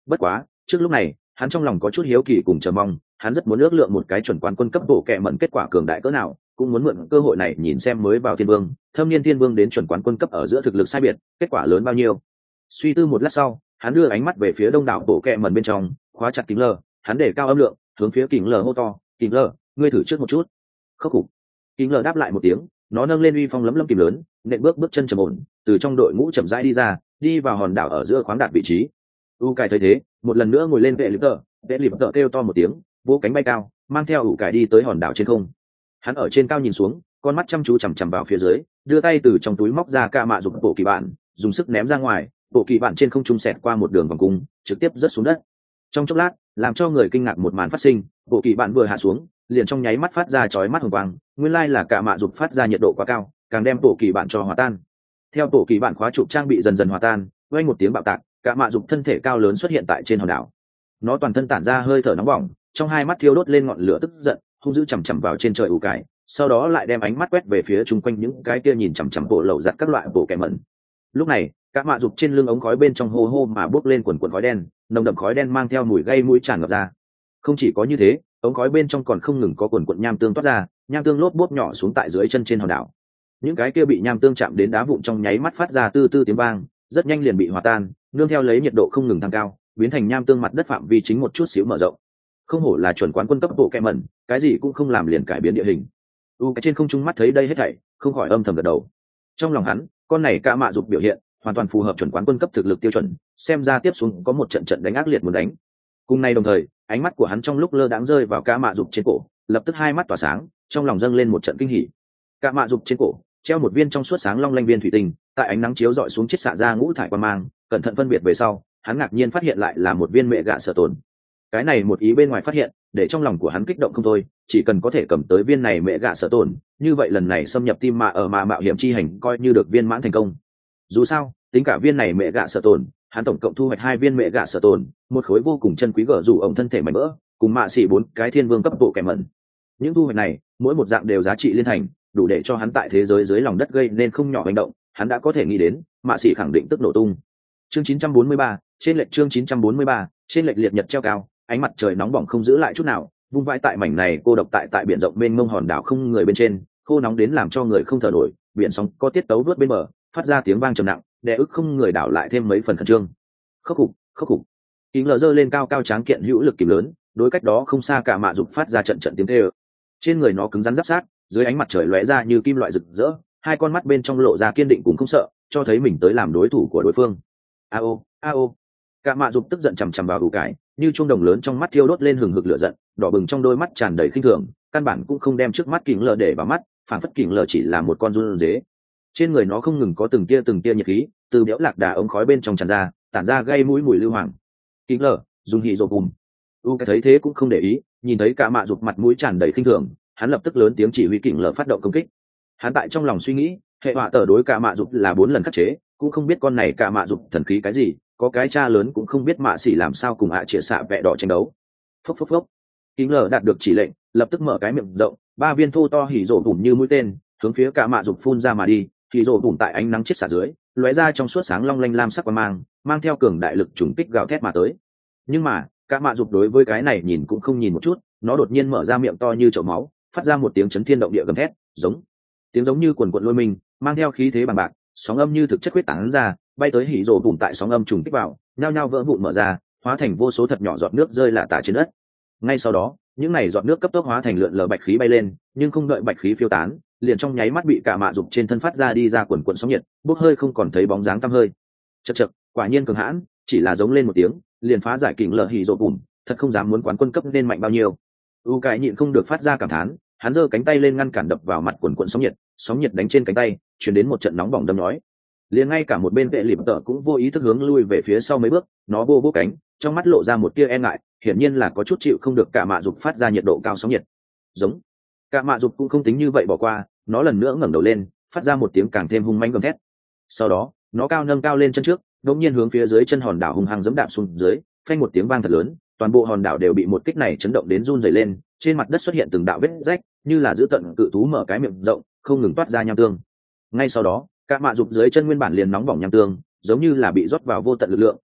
Speaker 1: Bất quá trước lúc này hắn trong lòng có chút hiếu kỳ cùng chờ mong, hắn rất muốn ước lượng một cái chuẩn quán quân cấp bộ kệ mẩn kết quả cường đại cỡ nào, cũng muốn mượn cơ hội này nhìn xem mới vào thiên vương thâm niên thiên vương đến chuẩn quán quân cấp ở giữa thực lực sai biệt kết quả lớn bao nhiêu. Suy tư một lát sau, hắn đưa ánh mắt về phía đông đảo bộ kệ mẩn bên trong, khóa chặt kính lờ, hắn để cao âm lượng hướng phía kính lờ hô to, kính lờ, ngươi thử trước một chút. Khắc phục. Kính lờ đáp lại một tiếng, nó nâng lên uy phong lấm lấm kìm lớn, nện bước bước chân trầm ổn, từ trong đội ngũ chậm rãi đi ra, đi vào hòn đảo ở giữa khoáng đạt vị trí. U cải thấy thế, một lần nữa ngồi lên vệ liệp tợ, vệ liệp tợ kêu to một tiếng, vỗ cánh bay cao, mang theo U cải đi tới hòn đảo trên không. Hắn ở trên cao nhìn xuống, con mắt chăm chú chằm chằm vào phía dưới, đưa tay từ trong túi móc ra ca mạ dụng bộ kỳ bản, dùng sức ném ra ngoài, bộ kỳ bản trên không trung xẹt qua một đường vòng cung, trực tiếp rớt xuống đất. Trong chốc lát, làm cho người kinh ngạc một màn phát sinh, bộ kỳ bản vừa hạ xuống, liền trong nháy mắt phát ra chói mắt hồng quang, nguyên lai là ca mạ dụng phát ra nhiệt độ quá cao, càng đem bộ kỳ bản cho hòa tan. Theo bộ kỳ bản khóa trụ trang bị dần dần hòa tan, vang một tiếng bạo tạc, ca mạ dụng thân thể cao lớn xuất hiện tại trên hòn đảo. Nó toàn thân tản ra hơi thở nóng bỏng, trong hai mắt thiêu đốt lên ngọn lửa tức giận, hung dữ chằm chằm vào trên trời ủ cải, sau đó lại đem ánh mắt quét về phía chung quanh những cái kia nhìn chằm chằm bộ lậu giặt các loại bộ kẻ mẩn. Lúc này, các mạ dục trên lưng ống khói bên trong hô hô mà bốc lên quần quần khói đen, nồng đậm khói đen mang theo mùi gây mũi tràn ngập ra. Không chỉ có như thế, ống khói bên trong còn không ngừng có quần quần nham tương toát ra, nham tương lốp bốp nhỏ xuống tại dưới chân trên hòn đảo. Những cái kia bị nham tương chạm đến đá vụn trong nháy mắt phát ra tư tư tiếng vang, rất nhanh liền bị hòa tan, nương theo lấy nhiệt độ không ngừng tăng cao, biến thành nham tương mặt đất phạm vi chính một chút xíu mở rộng. Không hổ là chuẩn quán quân cấp bộ kẻ mẩn, cái gì cũng không làm liền cải biến địa hình. U cái trên không trung mắt thấy đây hết thảy, không khỏi âm thầm gật đầu. Trong lòng hắn, con này ca mạ dục biểu hiện hoàn toàn phù hợp chuẩn quán quân cấp thực lực tiêu chuẩn, xem ra tiếp xuống có một trận trận đánh ác liệt muốn đánh. Cùng nay đồng thời, ánh mắt của hắn trong lúc lơ đãng rơi vào ca mạ dục trên cổ, lập tức hai mắt tỏa sáng, trong lòng dâng lên một trận kinh hỉ. Ca mạ dục trên cổ treo một viên trong suốt sáng long lanh viên thủy tinh, tại ánh nắng chiếu rọi xuống chiết xạ ra ngũ thải quang mang, cẩn thận phân biệt về sau, hắn ngạc nhiên phát hiện lại là một viên mẹ gạ sở tồn. Cái này một ý bên ngoài phát hiện, để trong lòng của hắn kích động không thôi, chỉ cần có thể cầm tới viên này mẹ gạ sở tồn, như vậy lần này xâm nhập tim mạ ở mà mạo hiểm chi hành coi như được viên mãn thành công. Dù sao, tính cả viên này mẹ gạ sở tồn, hắn tổng cộng thu hoạch hai viên mẹ gạ sở tồn, một khối vô cùng chân quý gở dù ổng thân thể mảnh mỡ, cùng mạ xỉ bốn cái thiên vương cấp bộ kẻ mẩn. Những thu hoạch này, mỗi một dạng đều giá trị liên thành, đủ để cho hắn tại thế giới dưới lòng đất gây nên không nhỏ hành động, hắn đã có thể nghĩ đến, mạ xỉ khẳng định tức nổ tung. Chương chín trăm bốn mươi ba, trên lệch chương chín trăm bốn mươi ba, trên lệch liệt nhật treo cao, ánh mặt trời nóng bỏng không giữ lại chút nào, vung vãi tại mảnh này cô độc tại tại biển rộng bên mông hòn đảo không người bên trên, khô nóng đến làm cho người không thở nổi, biển sóng có tiết tấu vút bên bờ, phát ra tiếng vang trầm nặng, đè ức không người đảo lại thêm mấy phần khẩn trương. Khốc phục, khốc phục. Kính lờ giơ lên cao cao tráng kiện hữu lực kìm lớn, đối cách đó không xa cả mạ dục phát ra trận trận tiếng kêu. Trên người nó cứng rắn giáp sát, dưới ánh mặt trời lóe ra như kim loại rực rỡ, hai con mắt bên trong lộ ra kiên định cùng không sợ, cho thấy mình tới làm đối thủ của đối phương. A ô, a ô. Cả mạ dục tức giận chằm chằm vào ủ cải, như chuông đồng lớn trong mắt thiêu đốt lên hừng hực lửa giận, đỏ bừng trong đôi mắt tràn đầy khinh thường, căn bản cũng không đem trước mắt kính lờ để vào mắt, phản phất kính lờ chỉ là một con run dế. Trên người nó không ngừng có từng tia từng tia nhiệt khí, từ béo lạc đà ống khói bên trong tràn ra, tản ra gây mũi mùi lưu hoàng. Kính lờ, dùng hỉ rồ bùm. U cái thấy thế cũng không để ý, nhìn thấy cả mạ dục mặt mũi tràn đầy khinh thường, hắn lập tức lớn tiếng chỉ huy kính lờ phát động công kích. Hắn tại trong lòng suy nghĩ, hệ họa tờ đối cả mạ dục là bốn lần khắc chế, cũng không biết con này cả mạ dục thần khí cái gì, có cái cha lớn cũng không biết mạ xỉ làm sao cùng ạ à chĩa xạ vẹ đỏ tranh đấu. Phốc phốc phốc. Kính lờ đạt được chỉ lệnh, lập tức mở cái miệng rộng, ba viên thô to hỉ rồ bùm như mũi tên, hướng phía cả mạ dục phun ra mà đi. Hỉ rồ bùm tại ánh nắng chết xả dưới, lóe ra trong suốt sáng long lanh lam sắc quang mang, mang theo cường đại lực trùng kích gào thét mà tới. Nhưng mà cả mạ dục đối với cái này nhìn cũng không nhìn một chút, nó đột nhiên mở ra miệng to như chậu máu, phát ra một tiếng chấn thiên động địa gầm thét, giống tiếng giống như quần quận lôi mình, mang theo khí thế bằng bạc, sóng âm như thực chất quyết tán ra, bay tới hỉ rồ bùm tại sóng âm trùng kích vào, nhao nhao vỡ vụn mở ra, hóa thành vô số thật nhỏ giọt nước rơi lả tả trên đất. Ngay sau đó, những này giọt nước cấp tốc hóa thành lượn lờ bạch khí bay lên, nhưng không đợi bạch khí phiêu tán, liền trong nháy mắt bị cả mạ dục trên thân phát ra đi ra quần quần sóng nhiệt, bốc hơi không còn thấy bóng dáng tăm hơi. Chậc chậc, quả nhiên cường hãn, chỉ là giống lên một tiếng, liền phá giải kình lờ hỉ rồ bùm, thật không dám muốn quán quân cấp nên mạnh bao nhiêu. U cái nhịn không được phát ra cảm thán, hắn giơ cánh tay lên ngăn cản đập vào mặt quần quần sóng nhiệt, sóng nhiệt đánh trên cánh tay, truyền đến một trận nóng bỏng đâm nhói. Liền ngay cả một bên vệ lịp tợ cũng vô ý thức hướng lui về phía sau mấy bước, nó vô vô cánh, trong mắt lộ ra một tia e ngại, hiển nhiên là có chút chịu không được cả mạ dục phát ra nhiệt độ cao sóng nhiệt. Giống. Cả mạ dục cũng không tính như vậy bỏ qua, nó lần nữa ngẩng đầu lên, phát ra một tiếng càng thêm hung mãnh gầm thét. Sau đó, nó cao nâng cao lên chân trước, đột nhiên hướng phía dưới chân hòn đảo hung hăng giẫm đạp xuống dưới, phanh một tiếng vang thật lớn, toàn bộ hòn đảo đều bị một kích này chấn động đến run rẩy lên, trên mặt đất xuất hiện từng đạo vết rách, như là giữ tận cự thú mở cái miệng rộng, không ngừng toát ra nham tương. Ngay sau đó, cả mạ dục dưới chân nguyên bản liền nóng bỏng nham tương, giống như là bị rót vào vô tận lực lượng,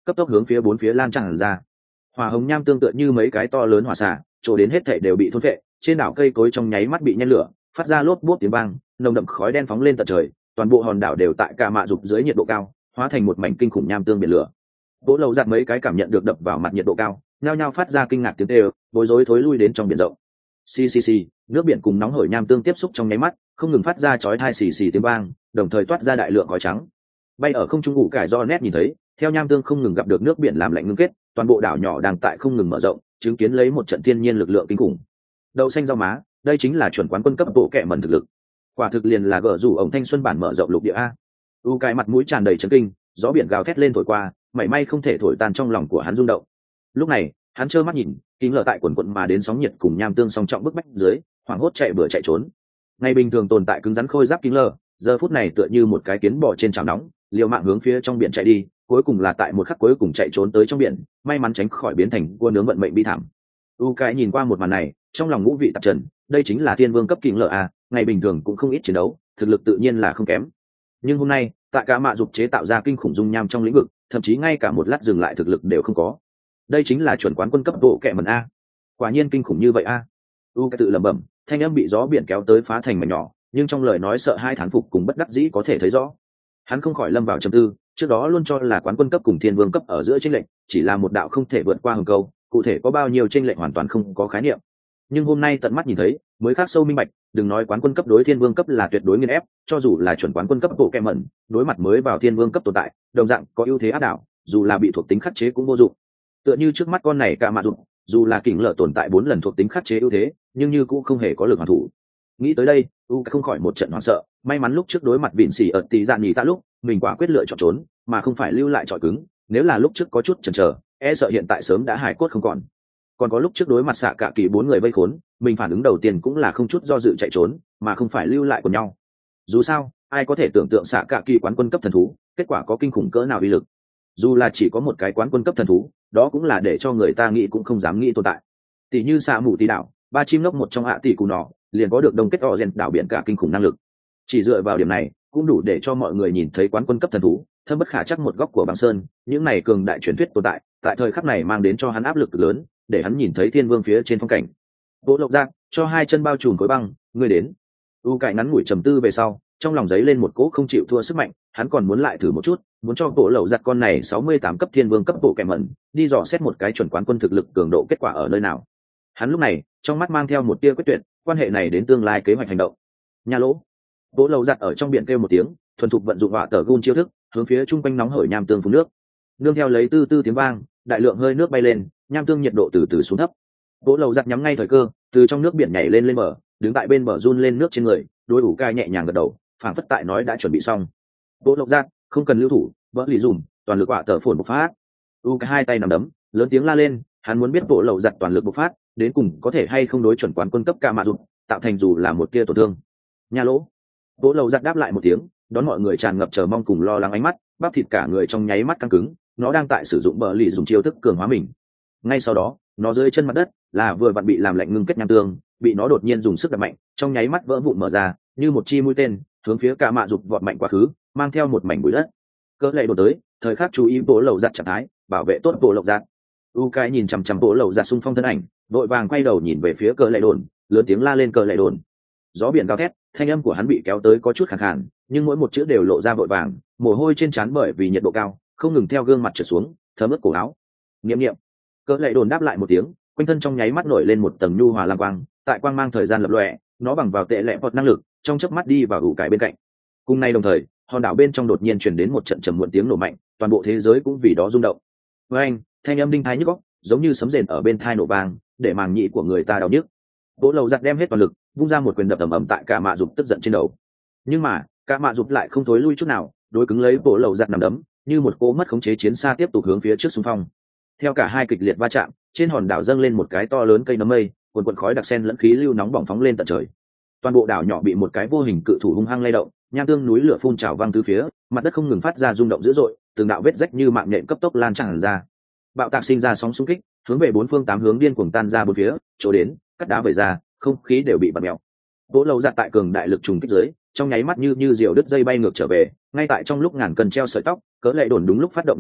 Speaker 1: cấp tốc hướng phía bốn phía lan tràn ra. Hỏa hồng nham tương tựa như mấy cái to lớn hỏa xả, chỗ đến hết thảy đều bị thôn phệ, trên đảo cây cối trong nháy mắt bị nhen lửa, phát ra lốp bốp tiếng vang, nồng đậm khói đen phóng lên tận trời, toàn bộ hòn đảo đều tại cả mạ dục dưới nhiệt độ cao, hóa thành một mảnh kinh khủng nham tương biển lửa. Bố Lầu Giặt mấy cái cảm nhận được đập vào mặt nhiệt độ cao, nhao nhao phát ra kinh ngạc tiếng kêu, bối rối thối lui đến trong biển rộng. Xì xì xì, nước biển cùng nóng hổi nham tương tiếp xúc trong nháy mắt, không ngừng phát ra chói tai xì xì tiếng vang, đồng thời toát ra đại lượng khói trắng. Bay ở không trung ngủ cải do nét nhìn thấy, theo nham tương không ngừng gặp được nước biển làm lạnh ngưng kết, toàn bộ đảo nhỏ đang tại không ngừng mở rộng, chứng kiến lấy một trận thiên nhiên lực lượng kinh khủng. Đậu xanh rau má, đây chính là chuẩn quán quân cấp bộ kệ mẩn thực lực. Quả thực liền là gở rủ ổng thanh xuân bản mở rộng lục địa a. U cái mặt mũi tràn đầy chấn kinh, gió biển gào thét lên thổi qua, mảy may không thể thổi tan trong lòng của hắn rung động. Lúc này, hắn trơ mắt nhìn, kính lở tại quần quận mà đến sóng nhiệt cùng nham tương song trọng bức bách dưới, hoảng hốt chạy bừa chạy trốn. Ngày bình thường tồn tại cứng rắn khôi giáp kính lở, giờ phút này tựa như một cái kiến bò trên chảo nóng, liều mạng hướng phía trong biển chạy đi, cuối cùng là tại một khắc cuối cùng chạy trốn tới trong biển, may mắn tránh khỏi biến thành cua nướng vận mệnh bi thảm. U cái nhìn qua một màn này, trong lòng ngũ vị tạp trần, đây chính là thiên vương cấp kính lở a, ngày bình thường cũng không ít chiến đấu, thực lực tự nhiên là không kém. Nhưng hôm nay, tại cả mạ dục chế tạo ra kinh khủng dung nham trong lĩnh vực, thậm chí ngay cả một lát dừng lại thực lực đều không có. Đây chính là chuẩn quán quân cấp bộ kệ mẩn a. Quả nhiên kinh khủng như vậy a. U cái tự lẩm bẩm, thanh âm bị gió biển kéo tới phá thành mảnh nhỏ, nhưng trong lời nói sợ hai thán phục cùng bất đắc dĩ có thể thấy rõ. Hắn không khỏi lâm vào trầm tư, trước đó luôn cho là quán quân cấp cùng thiên vương cấp ở giữa chênh lệch chỉ là một đạo không thể vượt qua hừng câu, cụ thể có bao nhiêu chênh lệch hoàn toàn không có khái niệm. Nhưng hôm nay tận mắt nhìn thấy, mới khắc sâu minh bạch, đừng nói quán quân cấp đối thiên vương cấp là tuyệt đối nghiền ép, cho dù là chuẩn quán quân cấp bộ kệ mẩn, đối mặt mới vào thiên vương cấp tồn tại, đồng dạng có ưu thế áp đảo, dù là bị thuộc tính khắc chế cũng vô dụng. Tựa như trước mắt con này cả mạ dụng, dù là kình lở tồn tại bốn lần thuộc tính khắc chế ưu thế, nhưng như cũng không hề có lực hoàn thủ. Nghĩ tới đây, u không khỏi một trận hoảng sợ, may mắn lúc trước đối mặt vịn xỉ ở tỷ dạn nhì ta lúc, mình quả quyết lựa chọn trốn, mà không phải lưu lại trọi cứng, nếu là lúc trước có chút chần chờ, e sợ hiện tại sớm đã hài cốt không còn. Còn có lúc trước đối mặt xạ cả kỳ bốn người vây khốn, mình phản ứng đầu tiên cũng là không chút do dự chạy trốn, mà không phải lưu lại của nhau. Dù sao, ai có thể tưởng tượng xạ cả kỳ quán quân cấp thần thú, kết quả có kinh khủng cỡ nào uy lực. Dù là chỉ có một cái quán quân cấp thần thú, đó cũng là để cho người ta nghĩ cũng không dám nghĩ tồn tại. Tỷ như xạ mù tỷ đảo, ba chim lốc một trong hạ tỷ cù nọ, liền có được đông kết o gen đảo biển cả kinh khủng năng lực. Chỉ dựa vào điểm này, cũng đủ để cho mọi người nhìn thấy quán quân cấp thần thú, thâm bất khả chắc một góc của băng sơn, những này cường đại truyền thuyết tồn tại, tại thời khắc này mang đến cho hắn áp lực lớn, để hắn nhìn thấy thiên vương phía trên phong cảnh. Bộ Lộc Giác cho hai chân bao trùm khối băng, người đến. U cải ngắn ngủi trầm tư về sau, trong lòng giấy lên một cỗ không chịu thua sức mạnh, hắn còn muốn lại thử một chút, muốn cho Bộ Lộc Giác con này sáu mươi tám cấp thiên vương cấp bộ kẻ mẩn, đi dò xét một cái chuẩn quán quân thực lực cường độ kết quả ở nơi nào. Hắn lúc này, trong mắt mang theo một tia quyết tuyệt, quan hệ này đến tương lai kế hoạch hành động. Nhà lỗ. Bộ Lộc Giác ở trong biển kêu một tiếng, thuần thục vận dụng hỏa tở gun chiêu thức, hướng phía trung quanh nóng hởi nham tương phun nước. Nương theo lấy tư tư tiếng vang, đại lượng hơi nước bay lên, nham tương nhiệt độ từ từ xuống thấp. Bộ Lầu Giặt nhắm ngay thời cơ, từ trong nước biển nhảy lên lên bờ, đứng tại bên bờ run lên nước trên người, đôi ủ cai nhẹ nhàng gật đầu, phảng phất tại nói đã chuẩn bị xong. Bộ Lầu Giặt không cần lưu thủ, vỡ lì dùm, toàn lực hỏa tở phồn bộc phát. U cái hai tay nắm đấm, lớn tiếng la lên, hắn muốn biết Bộ Lầu Giặt toàn lực bộc phát, đến cùng có thể hay không đối chuẩn quán quân cấp ca mạ dụng, tạo thành dù là một tia tổn thương. Nhà lỗ. Bộ Lầu Giặt đáp lại một tiếng, đón mọi người tràn ngập chờ mong cùng lo lắng ánh mắt, bắp thịt cả người trong nháy mắt căng cứng, nó đang tại sử dụng bờ lì dùng chiêu thức cường hóa mình. Ngay sau đó, nó rơi chân mặt đất, là vừa vặn bị làm lạnh ngưng kết nham tương, bị nó đột nhiên dùng sức đập mạnh, trong nháy mắt vỡ vụn mở ra, như một chi mũi tên, hướng phía cả mạ dục vọt mạnh quá khứ, mang theo một mảnh bụi đất. Cỡ lệ đổ tới, thời khắc chú ý Bộ Lầu Giặt trạng thái, bảo vệ tốt Bộ Lộc Giặt. U cái nhìn chằm chằm Bộ Lầu Giặt xung phong thân ảnh, vội vàng quay đầu nhìn về phía cỡ lệ đồn, lớn tiếng la lên cỡ lệ đồn. Gió biển gào thét, thanh âm của hắn bị kéo tới có chút khàn khàn, nhưng mỗi một chữ đều lộ ra vội vàng, mồ hôi trên trán bởi vì nhiệt độ cao, không ngừng theo gương mặt trượt xuống, thấm ướt cổ áo. Niệm niệm. Cỡ lệ đồn đáp lại một tiếng, quanh thân trong nháy mắt nổi lên một tầng nhu hòa lam quang, tại quang mang thời gian lập lòe, nó bằng vào tệ lệ vọt năng lực, trong chớp mắt đi vào ủ cải bên cạnh. Cùng nay đồng thời, hòn đảo bên trong đột nhiên truyền đến một trận trầm muộn tiếng nổ mạnh, toàn bộ thế giới cũng vì đó rung động. Với anh, thanh âm đinh thái nhức óc, giống như sấm rền ở bên tai nổ vang, để màng nhĩ của người ta đau nhức. Bộ Lầu Giặt đem hết toàn lực, vung ra một quyền đập ầm ầm tại cả mạ dục tức giận trên đầu. Nhưng mà, cả mạ dục lại không thối lui chút nào, đối cứng lấy Bộ Lầu Giặt nằm đấm, như một cỗ mất khống chế chiến xa tiếp tục hướng phía trước xung phong. Theo cả hai kịch liệt va chạm, trên hòn đảo dâng lên một cái to lớn cây nấm mây, cuồn cuộn khói đặc sen lẫn khí lưu nóng bỏng phóng lên tận trời. Toàn bộ đảo nhỏ bị một cái vô hình cự thủ hung hăng lay động, nham tương núi lửa phun trào văng tứ phía, mặt đất không ngừng phát ra rung động dữ dội, từng đạo vết rách như mạng nhện cấp tốc lan tràn ra. Bạo tạc sinh ra sóng xung kích, hướng về bốn phương tám hướng điên cuồng tan ra bốn phía, chỗ đến, cắt đá vẩy ra, không khí đều bị bật mèo. Bộ Lầu Giặt tại cường đại lực trùng kích dưới, trong nháy mắt như như diều đứt dây bay ngược trở về, ngay tại trong lúc ngàn cân treo sợi tóc, cỡ lệ đồn đúng lúc phát động nhiệm lực,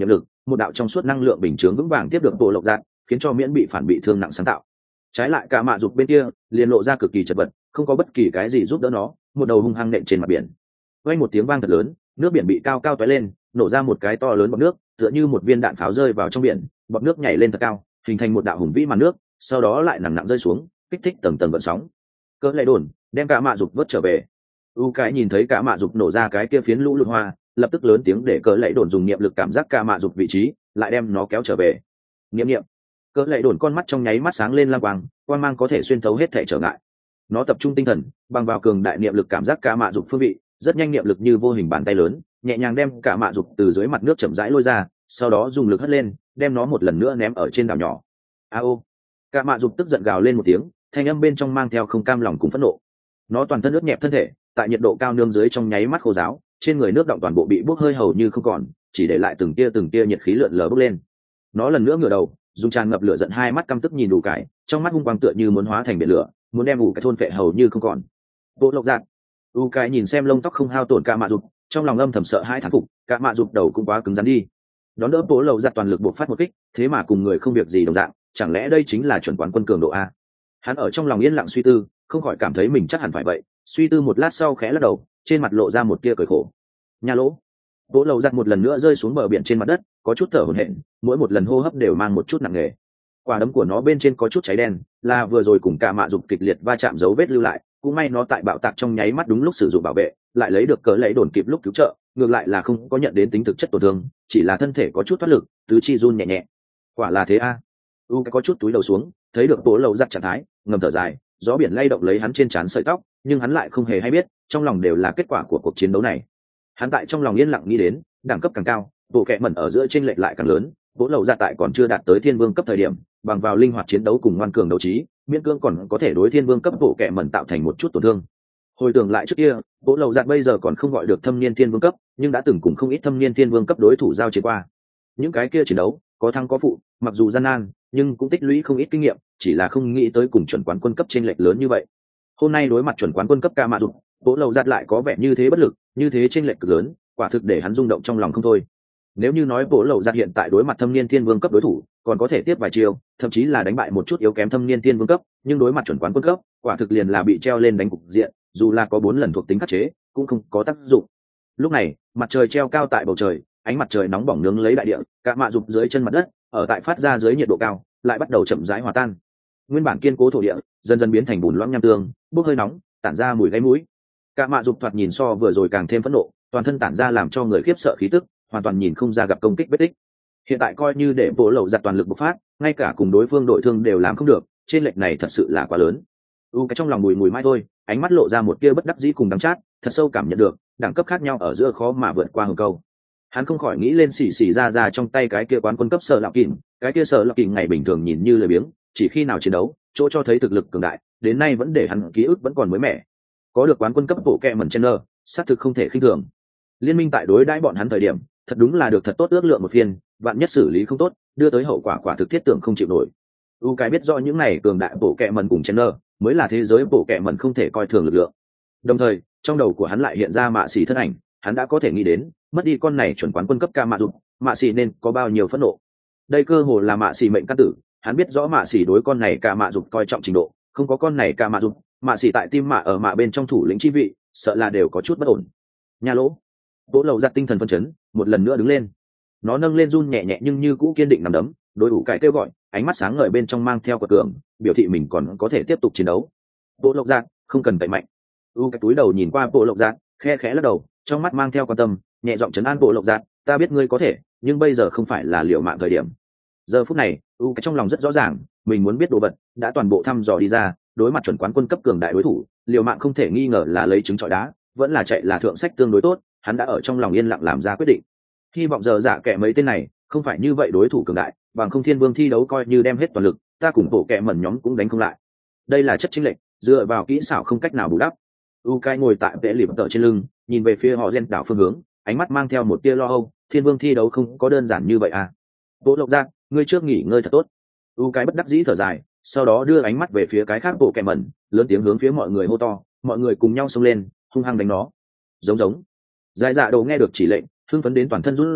Speaker 1: một đạo trong suốt năng lượng bình chướng vững vàng tiếp được bộ lộc dạng, khiến cho miễn bị phản bị thương nặng sáng tạo. Trái lại cả mạ dục bên kia liền lộ ra cực kỳ chật vật, không có bất kỳ cái gì giúp đỡ nó, một đầu hung hăng nện trên mặt biển. Vang một tiếng vang thật lớn, nước biển bị cao cao tóe lên, nổ ra một cái to lớn bọt nước, tựa như một viên đạn pháo rơi vào trong biển, bọt nước nhảy lên thật cao, hình thành một đạo hùng vĩ màn nước, sau đó lại nặng nặng rơi xuống, kích thích tầng tầng gợn sóng. Cỡ lệ đồn đem cả mạ dục vớt trở về. U cái nhìn thấy cả mạ dục nổ ra cái kia phiến lũ lụt hoa, lập tức lớn tiếng để cỡ lệ đồn dùng niệm lực cảm giác cả mạ dục vị trí, lại đem nó kéo trở về. Niệm niệm. Cỡ lệ đồn con mắt trong nháy mắt sáng lên lam quang, quang mang có thể xuyên thấu hết thể trở ngại. Nó tập trung tinh thần, bằng vào cường đại niệm lực cảm giác cả mạ dục phương vị, rất nhanh niệm lực như vô hình bàn tay lớn, nhẹ nhàng đem cả mạ dục từ dưới mặt nước chậm rãi lôi ra, sau đó dùng lực hất lên, đem nó một lần nữa ném ở trên đảo nhỏ. A ô. Cả mạ dục tức giận gào lên một tiếng, thanh âm bên trong mang theo không cam lòng cùng phẫn nộ. Nó toàn thân ướt nhẹp thân thể, tại nhiệt độ cao nương dưới trong nháy mắt khô ráo, trên người nước động toàn bộ bị bốc hơi hầu như không còn, chỉ để lại từng tia từng tia nhiệt khí lượn lờ bốc lên. Nó lần nữa ngửa đầu, dùng tràn ngập lửa giận hai mắt căm tức nhìn đủ cải, trong mắt hung quang tựa như muốn hóa thành biển lửa, muốn đem ủ cái thôn phệ hầu như không còn. Bộ lộc dạng. U cái nhìn xem lông tóc không hao tổn cả mạ dục, trong lòng âm thầm sợ hai thán phục, cả mạ dục đầu cũng quá cứng rắn đi. Đón đỡ bộ lộc dạng toàn lực bộc phát một kích, thế mà cùng người không việc gì đồng dạng, chẳng lẽ đây chính là chuẩn quán quân cường độ a? Hắn ở trong lòng yên lặng suy tư, không khỏi cảm thấy mình chắc hẳn phải vậy, suy tư một lát sau khẽ lắc đầu, trên mặt lộ ra một tia cười khổ. Nhà lỗ. Bộ lộc giặt một lần nữa rơi xuống bờ biển trên mặt đất, có chút thở hổn hển, mỗi một lần hô hấp đều mang một chút nặng nề. Quả đấm của nó bên trên có chút cháy đen, là vừa rồi cùng cả mạ dục kịch liệt va chạm dấu vết lưu lại, cũng may nó tại bạo tạc trong nháy mắt đúng lúc sử dụng bảo vệ, lại lấy được cớ lấy đồn kịp lúc cứu trợ, ngược lại là không có nhận đến tính thực chất tổn thương, chỉ là thân thể có chút thoát lực, tứ chi run nhẹ nhẹ. Quả là thế a. U có chút túi đầu xuống, thấy được bộ lộc giặt trạng thái, ngầm thở dài, gió biển lay động lấy hắn trên trán sợi tóc, nhưng hắn lại không hề hay biết, trong lòng đều là kết quả của cuộc chiến đấu này. Hắn tại trong lòng yên lặng nghĩ đến, đẳng cấp càng cao, bộ kệ mẩn ở giữa chênh lệch lại càng lớn, bộ lộc giặt tại còn chưa đạt tới thiên vương cấp thời điểm, bằng vào linh hoạt chiến đấu cùng ngoan cường đấu trí, miễn cưỡng còn có thể đối thiên vương cấp bộ kệ mẩn tạo thành một chút tổn thương. Hồi tưởng lại trước kia, bộ lộc giặt bây giờ còn không gọi được thâm niên thiên vương cấp, nhưng đã từng cùng không ít thâm niên thiên vương cấp đối thủ giao chiến qua. Những cái kia chiến đấu, có thắng có phụ, mặc dù gian nan, nhưng cũng tích lũy không ít kinh nghiệm, chỉ là không nghĩ tới cùng chuẩn quán quân cấp chênh lệch lớn như vậy. Hôm nay đối mặt chuẩn quán quân cấp ca mạ dục, bộ lộc giặt lại có vẻ như thế bất lực, như thế chênh lệch cực lớn, quả thực để hắn rung động trong lòng không thôi. Nếu như nói bộ lộc giặt hiện tại đối mặt thâm niên thiên vương cấp đối thủ, còn có thể tiếp vài chiêu, thậm chí là đánh bại một chút yếu kém thâm niên thiên vương cấp, nhưng đối mặt chuẩn quán quân cấp, quả thực liền là bị treo lên đánh cục diện, dù là có bốn lần thuộc tính khắc chế, cũng không có tác dụng. Lúc này, mặt trời treo cao tại bầu trời, ánh mặt trời nóng bỏng nướng lấy đại địa, cả mạ dục dưới chân mặt đất, ở tại phát ra dưới nhiệt độ cao, lại bắt đầu chậm rãi hòa tan. Nguyên bản kiên cố thổ địa, dần dần biến thành bùn loãng nham tương, bốc hơi nóng, tản ra mùi gáy mũi. Cả mạ dục thoạt nhìn so vừa rồi càng thêm phẫn nộ, toàn thân tản ra làm cho người khiếp sợ khí tức, hoàn toàn nhìn không ra gặp công kích vết tích. Hiện tại coi như để bộ lộc giặt toàn lực bộc phát, ngay cả cùng đối phương đội thương đều làm không được, trên lệch này thật sự là quá lớn. U cái trong lòng mùi mùi mai thôi, ánh mắt lộ ra một tia bất đắc dĩ cùng đắng chát, thật sâu cảm nhận được đẳng cấp khác nhau ở giữa khó mà vượt qua hừng câu. Hắn không khỏi nghĩ lên xì xì ra ra trong tay cái kia quán quân cấp sở lạo kìm, cái kia sở lạo kìm ngày bình thường nhìn như lười biếng, chỉ khi nào chiến đấu, chỗ cho thấy thực lực cường đại, đến nay vẫn để hắn ký ức vẫn còn mới mẻ. Có được quán quân cấp bộ kẹ mẩn chen nơ, xác thực không thể khinh thường. Liên minh tại đối đãi bọn hắn thời điểm, thật đúng là được thật tốt ước lượng một phiên, vạn nhất xử lý không tốt, đưa tới hậu quả quả thực thiết tưởng không chịu nổi. U cái biết rõ những này cường đại bộ kẹ mẩn cùng chen nơ, mới là thế giới bộ kẹ mẩn không thể coi thường lực lượng. Đồng thời, trong đầu của hắn lại hiện ra mạ xỉ thân ảnh, hắn đã có thể nghĩ đến, mất đi con này chuẩn quán quân cấp ca mạ dục, mạ xỉ nên có bao nhiêu phẫn nộ. Đây cơ hồ là mạ xỉ mệnh căn tử, hắn biết rõ mạ xỉ đối con này ca mạ dục coi trọng trình độ, không có con này ca mạ dục, mạ xỉ tại tim mạ ở mạ bên trong thủ lĩnh chi vị, sợ là đều có chút bất ổn. Nhà lỗ. Bộ lộc giặt tinh thần phân chấn, một lần nữa đứng lên. Nó nâng lên run nhẹ nhẹ nhưng như cũ kiên định nằm đấm, đối ủ cải kêu gọi, ánh mắt sáng ngời bên trong mang theo quật cường, biểu thị mình còn có thể tiếp tục chiến đấu. Bộ lộc giặt, không cần tẩy mạnh. U cái túi đầu nhìn qua bộ lộc giặt, khe khẽ lắc đầu, trong mắt mang theo quan tâm, nhẹ giọng trấn an bộ lộc giặt, ta biết ngươi có thể, nhưng bây giờ không phải là liều mạng thời điểm. Giờ phút này, u cái trong lòng rất rõ ràng, mình muốn biết đồ vật đã toàn bộ thăm dò đi ra, đối mặt chuẩn quán quân cấp cường đại đối thủ, liều mạng không thể nghi ngờ là lấy trứng trọi đá, vẫn là chạy là thượng sách tương đối tốt, hắn đã ở trong lòng yên lặng làm ra quyết định. Hy vọng giờ dạ kẻ mấy tên này không phải như vậy đối thủ cường đại, bằng không thiên vương thi đấu coi như đem hết toàn lực, ta cùng bộ kẻ mẩn nhóm cũng đánh không lại. Đây là chất chính lệnh, dựa vào kỹ xảo không cách nào bù đắp. U Kai ngồi tại vẽ lịp tợ trên lưng, nhìn về phía họ gen đảo phương hướng, ánh mắt mang theo một tia lo âu, thiên vương thi đấu không có đơn giản như vậy à. Bộ lộc giác, ngươi trước nghỉ ngơi thật tốt. U Kai bất đắc dĩ thở dài, sau đó đưa ánh mắt về phía cái khác bộ kẻ mẩn, lớn tiếng hướng phía mọi người hô to, mọi người cùng nhau xông lên, hung hăng đánh nó. Giống giống. Giải dạ đầu nghe được chỉ lệnh, hưng phấn đến toàn thân run rẩy,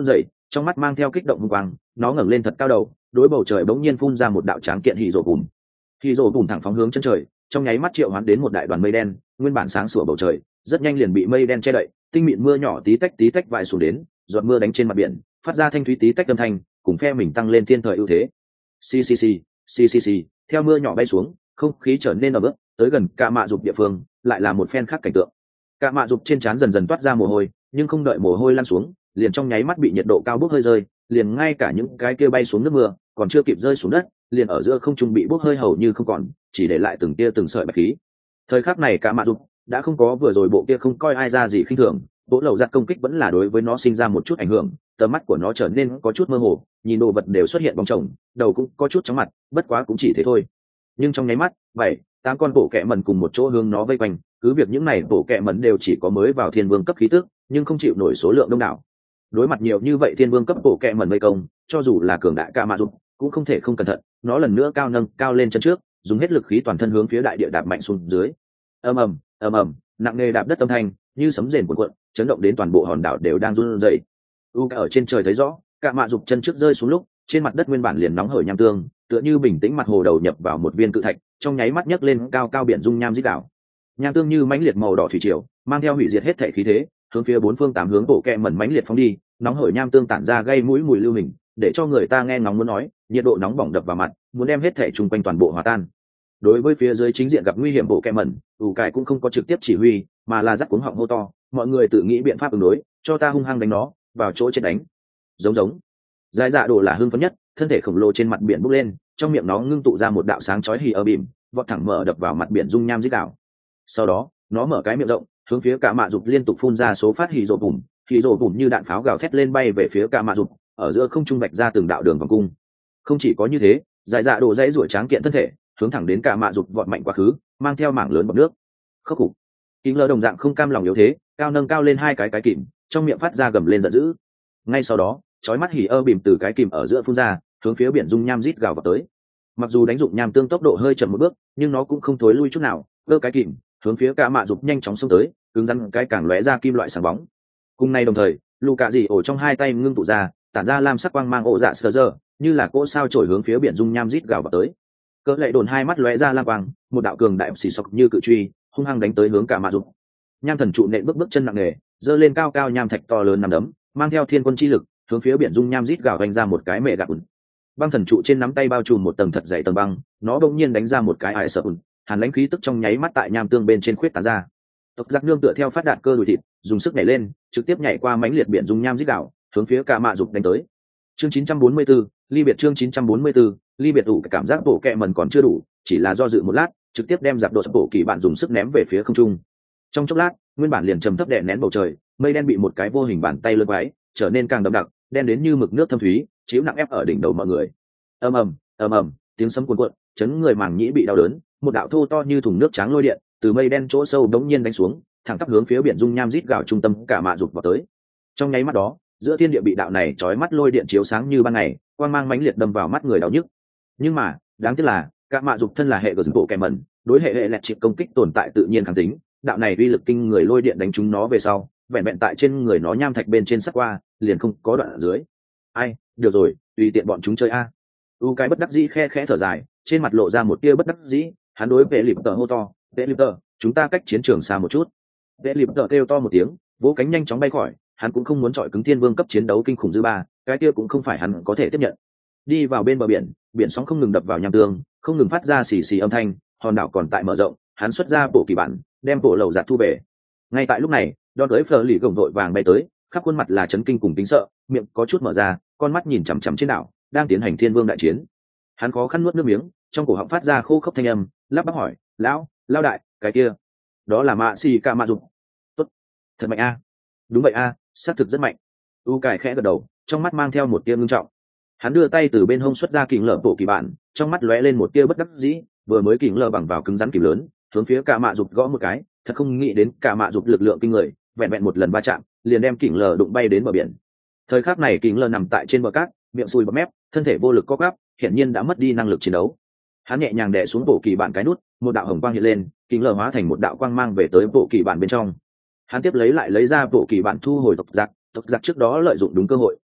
Speaker 1: trong mắt mang theo kích động hung quang, nó ngẩng lên thật cao đầu, đối bầu trời bỗng nhiên phun ra một đạo tráng kiện hỉ rồ bùn. Hỉ rồ bùn thẳng phóng hướng chân trời, trong nháy mắt triệu hoán đến một đại đoàn mây đen, nguyên bản sáng sủa bầu trời rất nhanh liền bị mây đen che đậy, tinh mịn mưa nhỏ tí tách tí tách vãi xuống đến, giọt mưa đánh trên mặt biển, phát ra thanh thúy tí tách âm thanh, cùng phe mình tăng lên thiên thời ưu thế. Xì xì xì, xì xì xì, theo mưa nhỏ bay xuống, không khí trở nên ẩm ướt, tới gần Cả Mạ Dục địa phương, lại là một phen khác cảnh tượng. Cả Mạ Dục trên trán dần dần toát ra mồ hôi, nhưng không đợi mồ hôi lan xuống, liền trong nháy mắt bị nhiệt độ cao bốc hơi rơi, liền ngay cả những cái kia bay xuống nước mưa, còn chưa kịp rơi xuống đất, liền ở giữa không trung bị bốc hơi hầu như không còn, chỉ để lại từng tia từng sợi bạch khí. Thời khắc này Cả Mạ Dục đã không có vừa rồi bộ kia không coi ai ra gì khinh thường, bộ lầu giặt công kích vẫn là đối với nó sinh ra một chút ảnh hưởng, tầm mắt của nó trở nên có chút mơ hồ, nhìn đồ vật đều xuất hiện bóng chồng, đầu cũng có chút chóng mặt, bất quá cũng chỉ thế thôi. Nhưng trong nháy mắt, bảy, tám con bộ kẹ mẩn cùng một chỗ hướng nó vây quanh, cứ việc những này bộ kẹ mẩn đều chỉ có mới vào thiên vương cấp khí tức, nhưng không chịu nổi số lượng đông đảo. Đối mặt nhiều như vậy thiên vương cấp bộ kẹ mẩn vây công, cho dù là cường đại Cả Mạ Dục cũng không thể không cẩn thận, nó lần nữa cao nâng cao lên chân trước, dùng hết lực khí toàn thân hướng phía đại địa đạp mạnh xuống dưới. Ầm ầm, ầm ầm, nặng nề đạp đất âm thanh như sấm rền cuộn cuộn, chấn động đến toàn bộ hòn đảo đều đang run rẩy. U ở trên trời thấy rõ, Cả Mạ Dục chân trước rơi xuống lúc, trên mặt đất nguyên bản liền nóng hởi nham tương, tựa như bình tĩnh mặt hồ đầu nhập vào một viên cự thạch, trong nháy mắt nhấc lên cao cao biển dung nham rít đảo. Nham tương như mãnh liệt màu đỏ thủy triều, mang theo hủy diệt hết thảy khí thế, hướng phía bốn phương tám hướng bộ kẹ mẩn mãnh liệt phóng đi, nóng hởi nham tương tản ra gây mũi mùi lưu hình, để cho người ta nghe ngóng muốn nói, nhiệt độ nóng bỏng đập vào mặt, muốn đem hết thảy chung quanh toàn bộ hòa tan. Đối với phía dưới chính diện gặp nguy hiểm bộ kẹ mẩn, ủ cải cũng không có trực tiếp chỉ huy, mà là dắt cuống họng hô to, mọi người tự nghĩ biện pháp ứng đối, cho ta hung hăng đánh nó, vào chỗ chết đánh. Giống giống. Giải dạ đồ là hưng phấn nhất, thân thể khổng lồ trên mặt biển bốc lên, trong miệng nó ngưng tụ ra một đạo sáng chói hì ở bìm, vọt thẳng mở đập vào mặt biển dung nham rít đảo. Sau đó, nó mở cái miệng rộng, hướng phía Cả Mạ Dục liên tục phun ra số phát hì rồ bùm, hì rồ bùm như đạn pháo gào thét lên bay về phía Cả Mạ Dục, ở giữa không trung bạch ra từng đạo đường vòng cung. Không chỉ có như thế, giải dạ đồ dãy ruổi tráng kiện thân thể, hướng thẳng đến Cả Mạ Dục vọt mạnh quá khứ, mang theo mảng lớn bọt nước. Khốc cục. Kính lơ đồng dạng không cam lòng yếu thế, cao nâng cao lên hai cái cái kìm, trong miệng phát ra gầm lên giận dữ. Ngay sau đó, chói mắt hỉ ơ bìm từ cái kìm ở giữa phun ra, hướng phía biển dung nham rít gào vào tới. Mặc dù đánh dụng nham tương tốc độ hơi chậm một bước, nhưng nó cũng không thối lui chút nào, cơ cái kìm hướng phía Cả Mạ Dục nhanh chóng xông tới, cứng rắn cái càng lóe ra kim loại sáng bóng. Cùng nay đồng thời, lù cạ dị ổ trong hai tay ngưng tụ ra, tản ra lam sắc quang mang ổ dạ sờ giờ, như là cỗ sao trổi hướng phía biển dung nham rít gào vào tới. Cỡ lệ đồn hai mắt lóe ra lam quang, một đạo cường đại xì sọc như cự truy, hung hăng đánh tới hướng Cả Mạ Dục. Nham thần trụ nện bước bước chân nặng nề, giơ lên cao cao nham thạch to lớn nằm đấm, mang theo thiên quân chi lực, hướng phía biển dung nham rít gào vành ra một cái mẹ gạt ủn. Băng thần trụ trên nắm tay bao trùm một tầng thật dày tầng băng, nó bỗng nhiên đánh ra một cái ải sợ ủn, hàn lãnh khí tức trong nháy mắt tại nham tương bên trên khuyết tán ra. Tộc giặc nương tựa theo phát đạn cơ đùi thịt, dùng sức nhảy lên, trực tiếp nhảy qua mãnh liệt biển dung nham rít gào, hướng phía Cả Mạ Dục đánh tới. Chương chín trăm bốn mươi tư, ly biệt chương chín trăm bốn mươi tư, ly biệt đủ cảm giác bộ kẹ mần còn chưa đủ, chỉ là do dự một lát, trực tiếp đem giặc đột bộ kỳ bạn dùng sức ném về phía không trung. Trong chốc lát, nguyên bản liền trầm thấp đè nén bầu trời, mây đen bị một cái vô hình bàn tay lướt quái, trở nên càng đậm đặc, đen đến như mực nước thâm thúy, chiếu nặng ép ở đỉnh đầu mọi người. Ầm ầm, ầm ầm, tiếng sấm cuồn cuộn, chấn người màng nhĩ bị đau đớn, một đạo thô to như thùng nước trắng lôi điện, từ mây đen chỗ sâu đống nhiên đánh xuống, thẳng tắp hướng phía biển dung nham rít gào trung tâm Cả Mạ Dục vào tới. Trong nháy mắt đó, giữa thiên địa bị đạo này chói mắt lôi điện chiếu sáng như ban ngày, quang mang mãnh liệt đâm vào mắt người đau nhức. Nhưng mà, đáng tiếc là, Cả Mạ Dục thân là hệ của bộ kẻ mẩn, đối hệ hệ lẹt chịp công kích tồn tại tự nhiên kháng tính, đạo này uy lực kinh người lôi điện đánh trúng nó về sau, vẹn vẹn tại trên người nó nham thạch bên trên sắt qua, liền không có đoạn ở dưới. Ai, được rồi, tùy tiện bọn chúng chơi a. U cái bất đắc dĩ khe khẽ thở dài, trên mặt lộ ra một tia bất đắc dĩ, hắn đối vệ lịp tờ hô to, vệ lịp tờ, chúng ta cách chiến trường xa một chút. Vệ lịp tờ kêu to một tiếng, vỗ cánh nhanh chóng bay khỏi, hắn cũng không muốn chọi cứng thiên vương cấp chiến đấu kinh khủng dư ba, cái kia cũng không phải hắn có thể tiếp nhận. Đi vào bên bờ biển, biển sóng không ngừng đập vào nham tương, không ngừng phát ra xì xì âm thanh, hòn đảo còn tại mở rộng, hắn xuất ra bộ kỳ bản, đem bộ lầu giặt thu về. Ngay tại lúc này, đón tới phờ lì gồng đội vàng bay tới, khắp khuôn mặt là chấn kinh cùng tính sợ, miệng có chút mở ra, con mắt nhìn chằm chằm trên đảo, đang tiến hành thiên vương đại chiến. Hắn khó khăn nuốt nước miếng, trong cổ họng phát ra khô khốc thanh âm, lắp bắp hỏi, lão lão đại, cái kia đó là mạ xì ca mạ dục. Tốt, thật mạnh a. Đúng vậy a, xác thực rất mạnh. U cải khẽ gật đầu, trong mắt mang theo một tia ngưng trọng. Hắn đưa tay từ bên hông xuất ra kình lở bộ kỳ bản, trong mắt lóe lên một tia bất đắc dĩ, vừa mới kình lở bằng vào cứng rắn kìm lớn, hướng phía cả mạ dục gõ một cái, thật không nghĩ đến cả mạ dục lực lượng kinh người, vẹn vẹn một lần va chạm, liền đem kình lở đụng bay đến bờ biển. Thời khắc này kình lở nằm tại trên bờ cát, miệng sùi bọt mép, thân thể vô lực co quắp, hiển nhiên đã mất đi năng lực chiến đấu. Hắn nhẹ nhàng đè xuống bộ kỳ bản cái nút, một đạo hồng quang hiện lên, kình lở hóa thành một đạo quang mang về tới bộ kỳ bản bên trong. Hắn tiếp lấy lại lấy ra bộ kỳ bản thu hồi tộc giặc, tộc giặc trước đó lợi dụng đúng cơ hội,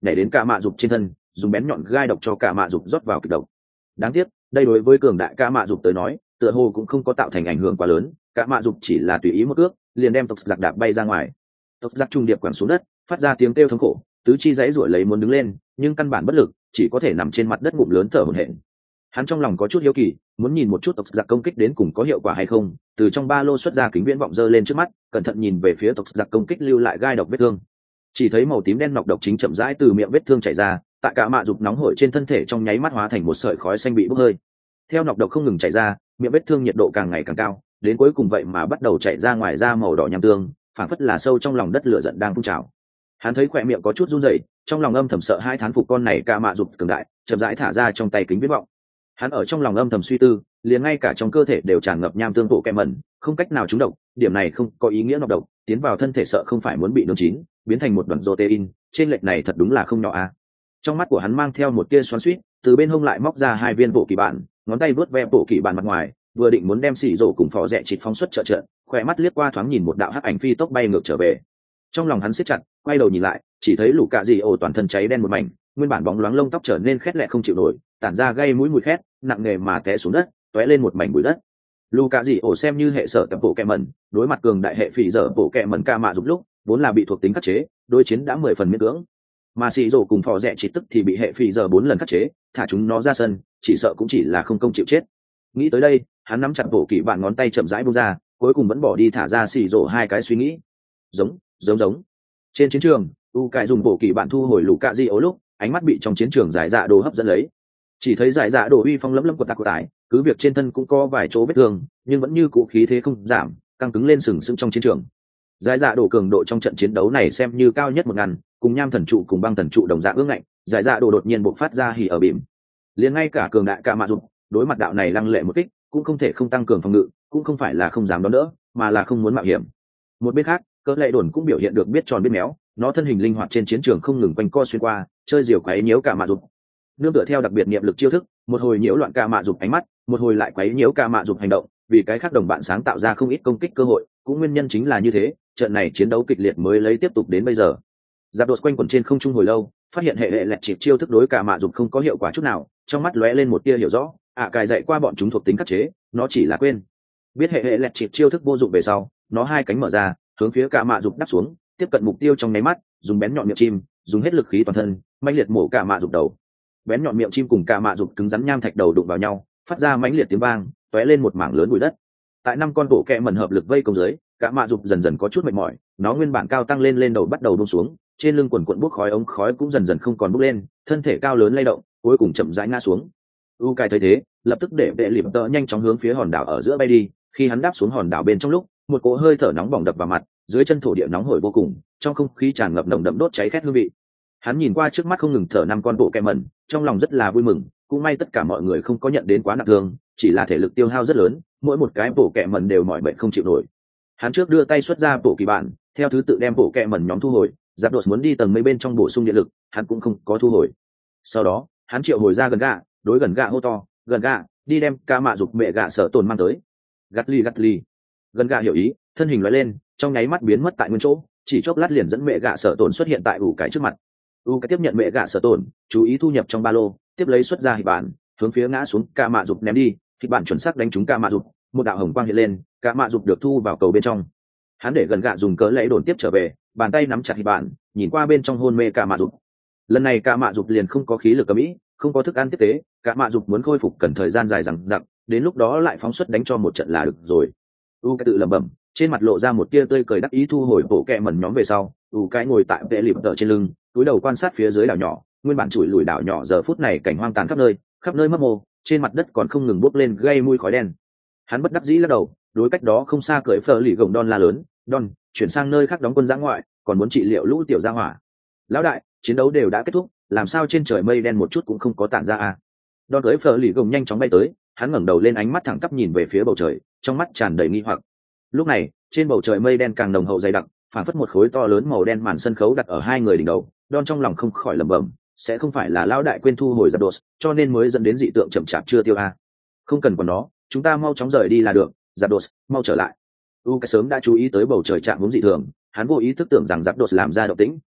Speaker 1: nhảy đến cả mạ dục trên thân, dùng bén nhọn gai độc cho cả mạ dục rót vào kịch độc. Đáng tiếc đây đối với cường đại cả mạ dục tới nói tựa hồ cũng không có tạo thành ảnh hưởng quá lớn, cả mạ dục chỉ là tùy ý một ước liền đem tộc giặc đạp bay ra ngoài. Tộc giặc trung điệp quẳng xuống đất, phát ra tiếng kêu thống khổ, tứ chi dãy ruổi lấy muốn đứng lên nhưng căn bản bất lực, chỉ có thể nằm trên mặt đất ngụm lớn thở hổn hển. Hắn trong lòng có chút hiếu kỳ, muốn nhìn một chút tộc giặc công kích đến cùng có hiệu quả hay không, từ trong ba lô xuất ra kính viễn vọng dơ lên trước mắt, cẩn thận nhìn về phía tộc giặc công kích lưu lại gai độc vết thương. Chỉ thấy màu tím đen nọc độc chính chậm rãi từ miệng vết thương chảy ra, tại cả mạ dục nóng hổi trên thân thể trong nháy mắt hóa thành một sợi khói xanh bị bốc hơi. Theo nọc độc không ngừng chảy ra, miệng vết thương nhiệt độ càng ngày càng cao, đến cuối cùng vậy mà bắt đầu chảy ra ngoài da màu đỏ nham tương, phảng phất là sâu trong lòng đất lửa giận đang phun trào. Hắn thấy khỏe miệng có chút run rẩy, trong lòng âm thầm sợ hai thán phục con này cả mạ dục cường đại, chậm rãi thả ra trong tay kính viễn vọng. Hắn ở trong lòng âm thầm suy tư, liền ngay cả trong cơ thể đều tràn ngập nham tương bộ kẹm mẩn, không cách nào trúng độc, điểm này không có ý nghĩa nọc độc, tiến vào thân thể sợ không phải muốn bị nướng chín, biến thành một đoàn protein, trên lệch này thật đúng là không nhỏ a. À. Trong mắt của hắn mang theo một tia xoắn xuýt, từ bên hông lại móc ra hai viên bộ kỳ bản, ngón tay vớt ve bộ kỳ bản mặt ngoài, vừa định muốn đem xỉ rổ cùng phò rẻ chịt phóng xuất trợ trợ, khỏe mắt liếc qua thoáng nhìn một đạo hắc ảnh phi tốc bay ngược trở về. Trong lòng hắn siết chặt, quay đầu nhìn lại, chỉ thấy lũ cạ dị ổ toàn thân cháy đen một mảnh, nguyên bản bóng loáng lông tóc trở nên khét lẹ không chịu nổi, tản ra gây mũi mùi khét, nặng nề mà té xuống đất, tóe lên một mảnh bụi đất. Lũ cạ dị ổ xem như hệ sở tập bộ kẹ mẩn, đối mặt cường đại hệ phỉ dở bộ kẹ mẩn ca mạ giúp lúc, vốn là bị thuộc tính khắc chế, đối chiến đã mười phần miễn cưỡng. Mà xỉ rổ cùng phò rẻ chỉ tức thì bị hệ phỉ dở bốn lần khắc chế, thả chúng nó ra sân, chỉ sợ cũng chỉ là không công chịu chết. Nghĩ tới đây, hắn nắm chặt bộ kỳ bạn ngón tay chậm rãi buông ra, cuối cùng vẫn bỏ đi thả ra xỉ rổ hai cái suy nghĩ. Giống, giống giống. Trên chiến trường, u cải dùng bộ kỳ bạn thu hồi lũ cạ di ố lúc ánh mắt bị trong chiến trường giải dạ đồ hấp dẫn lấy, chỉ thấy giải dạ đồ uy phong lấm lấm của tạc của tải, cứ việc trên thân cũng có vài chỗ vết thương nhưng vẫn như cũ khí thế không giảm, căng cứng lên sừng sững trong chiến trường. Giải dạ đồ cường độ trong trận chiến đấu này xem như cao nhất một ngàn, cùng nham thần trụ cùng băng thần trụ đồng dạng ương ngạnh, giải dạ đồ đột nhiên bộc phát ra hỉ ở bìm, liền ngay cả cường đại ca mạ dục đối mặt đạo này lăng lệ một kích cũng không thể không tăng cường phòng ngự, cũng không phải là không dám đón đỡ mà là không muốn mạo hiểm. Một bên khác, cỡ lệ đồn cũng biểu hiện được biết tròn biết méo, nó thân hình linh hoạt trên chiến trường không ngừng quanh co xuyên qua, chơi diều quấy nhiễu cả mạ dục. Nương tựa theo đặc biệt niệm lực chiêu thức, một hồi nhiễu loạn cả mạ dục ánh mắt, một hồi lại quấy nhiễu cả mạ dục hành động, vì cái khác đồng bạn sáng tạo ra không ít công kích cơ hội, cũng nguyên nhân chính là như thế, trận này chiến đấu kịch liệt mới lấy tiếp tục đến bây giờ. Giáp đột quanh quẩn trên không trung hồi lâu, phát hiện hệ hệ lẹt chịp chiêu thức đối cả mạ dục không có hiệu quả chút nào, trong mắt lóe lên một tia hiểu rõ, ạ à, cài dạy qua bọn chúng thuộc tính khắc chế, nó chỉ là quên. Biết hệ hệ lẹt chịp chiêu thức vô dụng về sau, nó hai cánh mở ra, hướng phía cả mạ dục đáp xuống, tiếp cận mục tiêu trong nháy mắt, dùng bén nhọn miệng chim, dùng hết lực khí toàn thân, mãnh liệt mổ cả mạ dục đầu. Bén nhọn miệng chim cùng cả mạ dục cứng rắn nham thạch đầu đụng vào nhau, phát ra mãnh liệt tiếng vang, tóe lên một mảng lớn bụi đất. Tại năm con bộ kẹ mẩn hợp lực vây công dưới, cả mạ dục dần dần có chút mệt mỏi, nó nguyên bản cao tăng lên lên đầu bắt đầu buông xuống, trên lưng quần quần bốc khói ống khói cũng dần dần không còn bốc lên, thân thể cao lớn lay động, cuối cùng chậm rãi ngã xuống. U Cai thấy thế, lập tức để vệ liệp tợ nhanh chóng hướng phía hòn đảo ở giữa bay đi, khi hắn đáp xuống hòn đảo bên trong lúc, một cỗ hơi thở nóng bỏng đập vào mặt, dưới chân thổ địa nóng hổi vô cùng, trong không khí tràn ngập nồng đậm đốt cháy khét hương vị. Hắn nhìn qua trước mắt không ngừng thở năm con bộ kẹm mẩn, trong lòng rất là vui mừng, cũng may tất cả mọi người không có nhận đến quá nặng thương, chỉ là thể lực tiêu hao rất lớn, mỗi một cái bộ kẹm mẩn đều mỏi bệnh không chịu nổi. Hắn trước đưa tay xuất ra bộ kỳ bản, theo thứ tự đem bộ kẹm mẩn nhóm thu hồi, giáp đột muốn đi tầng mấy bên trong bổ sung điện lực, hắn cũng không có thu hồi. Sau đó, hắn triệu hồi ra gần gạ, đối gần gạ hô to, gần gạ, đi đem ca mạ dục mẹ gạ sở tồn mang tới. Gắt ly gắt ly. Gần gạ hiểu ý, thân hình lóe lên, trong nháy mắt biến mất tại nguyên chỗ, chỉ chốc lát liền dẫn mẹ gạ sở tồn xuất hiện tại ủ cái trước mặt. U cái tiếp nhận mẹ gạ sở tồn, chú ý thu nhập trong ba lô, tiếp lấy xuất ra hịch bản, hướng phía ngã xuống ca mạ dục ném đi, hịch bản chuẩn xác đánh trúng ca mạ dục, một đạo hồng quang hiện lên, ca mạ dục được thu vào cầu bên trong. Hắn để gần gạ dùng cớ lẫy đồn tiếp trở về, bàn tay nắm chặt hịch bản, nhìn qua bên trong hôn mê ca mạ dục. Lần này ca mạ dục liền không có khí lực cầm ý, không có thức ăn tiếp tế, ca mạ dục muốn khôi phục cần thời gian dài dằng dặc, đến lúc đó lại phóng xuất đánh cho một trận là được rồi. U cái tự lẩm bẩm, trên mặt lộ ra một tia tươi cười đắc ý thu hồi bộ kẹ mẩn nhóm về sau, U cái ngồi tại vệ liệp tợ trên lưng, cúi đầu quan sát phía dưới đảo nhỏ, nguyên bản chùi lùi đảo nhỏ giờ phút này cảnh hoang tàn khắp nơi, khắp nơi mấp mô, trên mặt đất còn không ngừng bốc lên gây mùi khói đen. Hắn bất đắc dĩ lắc đầu, đối cách đó không xa cởi phở lì gồng Don la lớn, Don, chuyển sang nơi khác đóng quân giã ngoại, còn muốn trị liệu lũ tiểu gia hỏa. Lão đại, chiến đấu đều đã kết thúc, làm sao trên trời mây đen một chút cũng không có tản ra à? Don cởi phở lì gồng nhanh chóng bay tới, hắn ngẩng đầu lên ánh mắt thẳng tắp nhìn về phía bầu trời, trong mắt tràn đầy nghi hoặc. Lúc này, trên bầu trời mây đen càng nồng hậu dày đặc, phản phất một khối to lớn màu đen màn sân khấu đặt ở hai người đỉnh đầu. Don trong lòng không khỏi lẩm bẩm, sẽ không phải là lão đại quên thu hồi giáp đột, cho nên mới dẫn đến dị tượng chậm chạp chưa tiêu a. À. Không cần còn đó, chúng ta mau chóng rời đi là được, giáp đột, mau trở lại. U cái sớm đã chú ý tới bầu trời chạm hướng dị thường, hắn vô ý thức tưởng rằng giáp đột làm ra động tĩnh,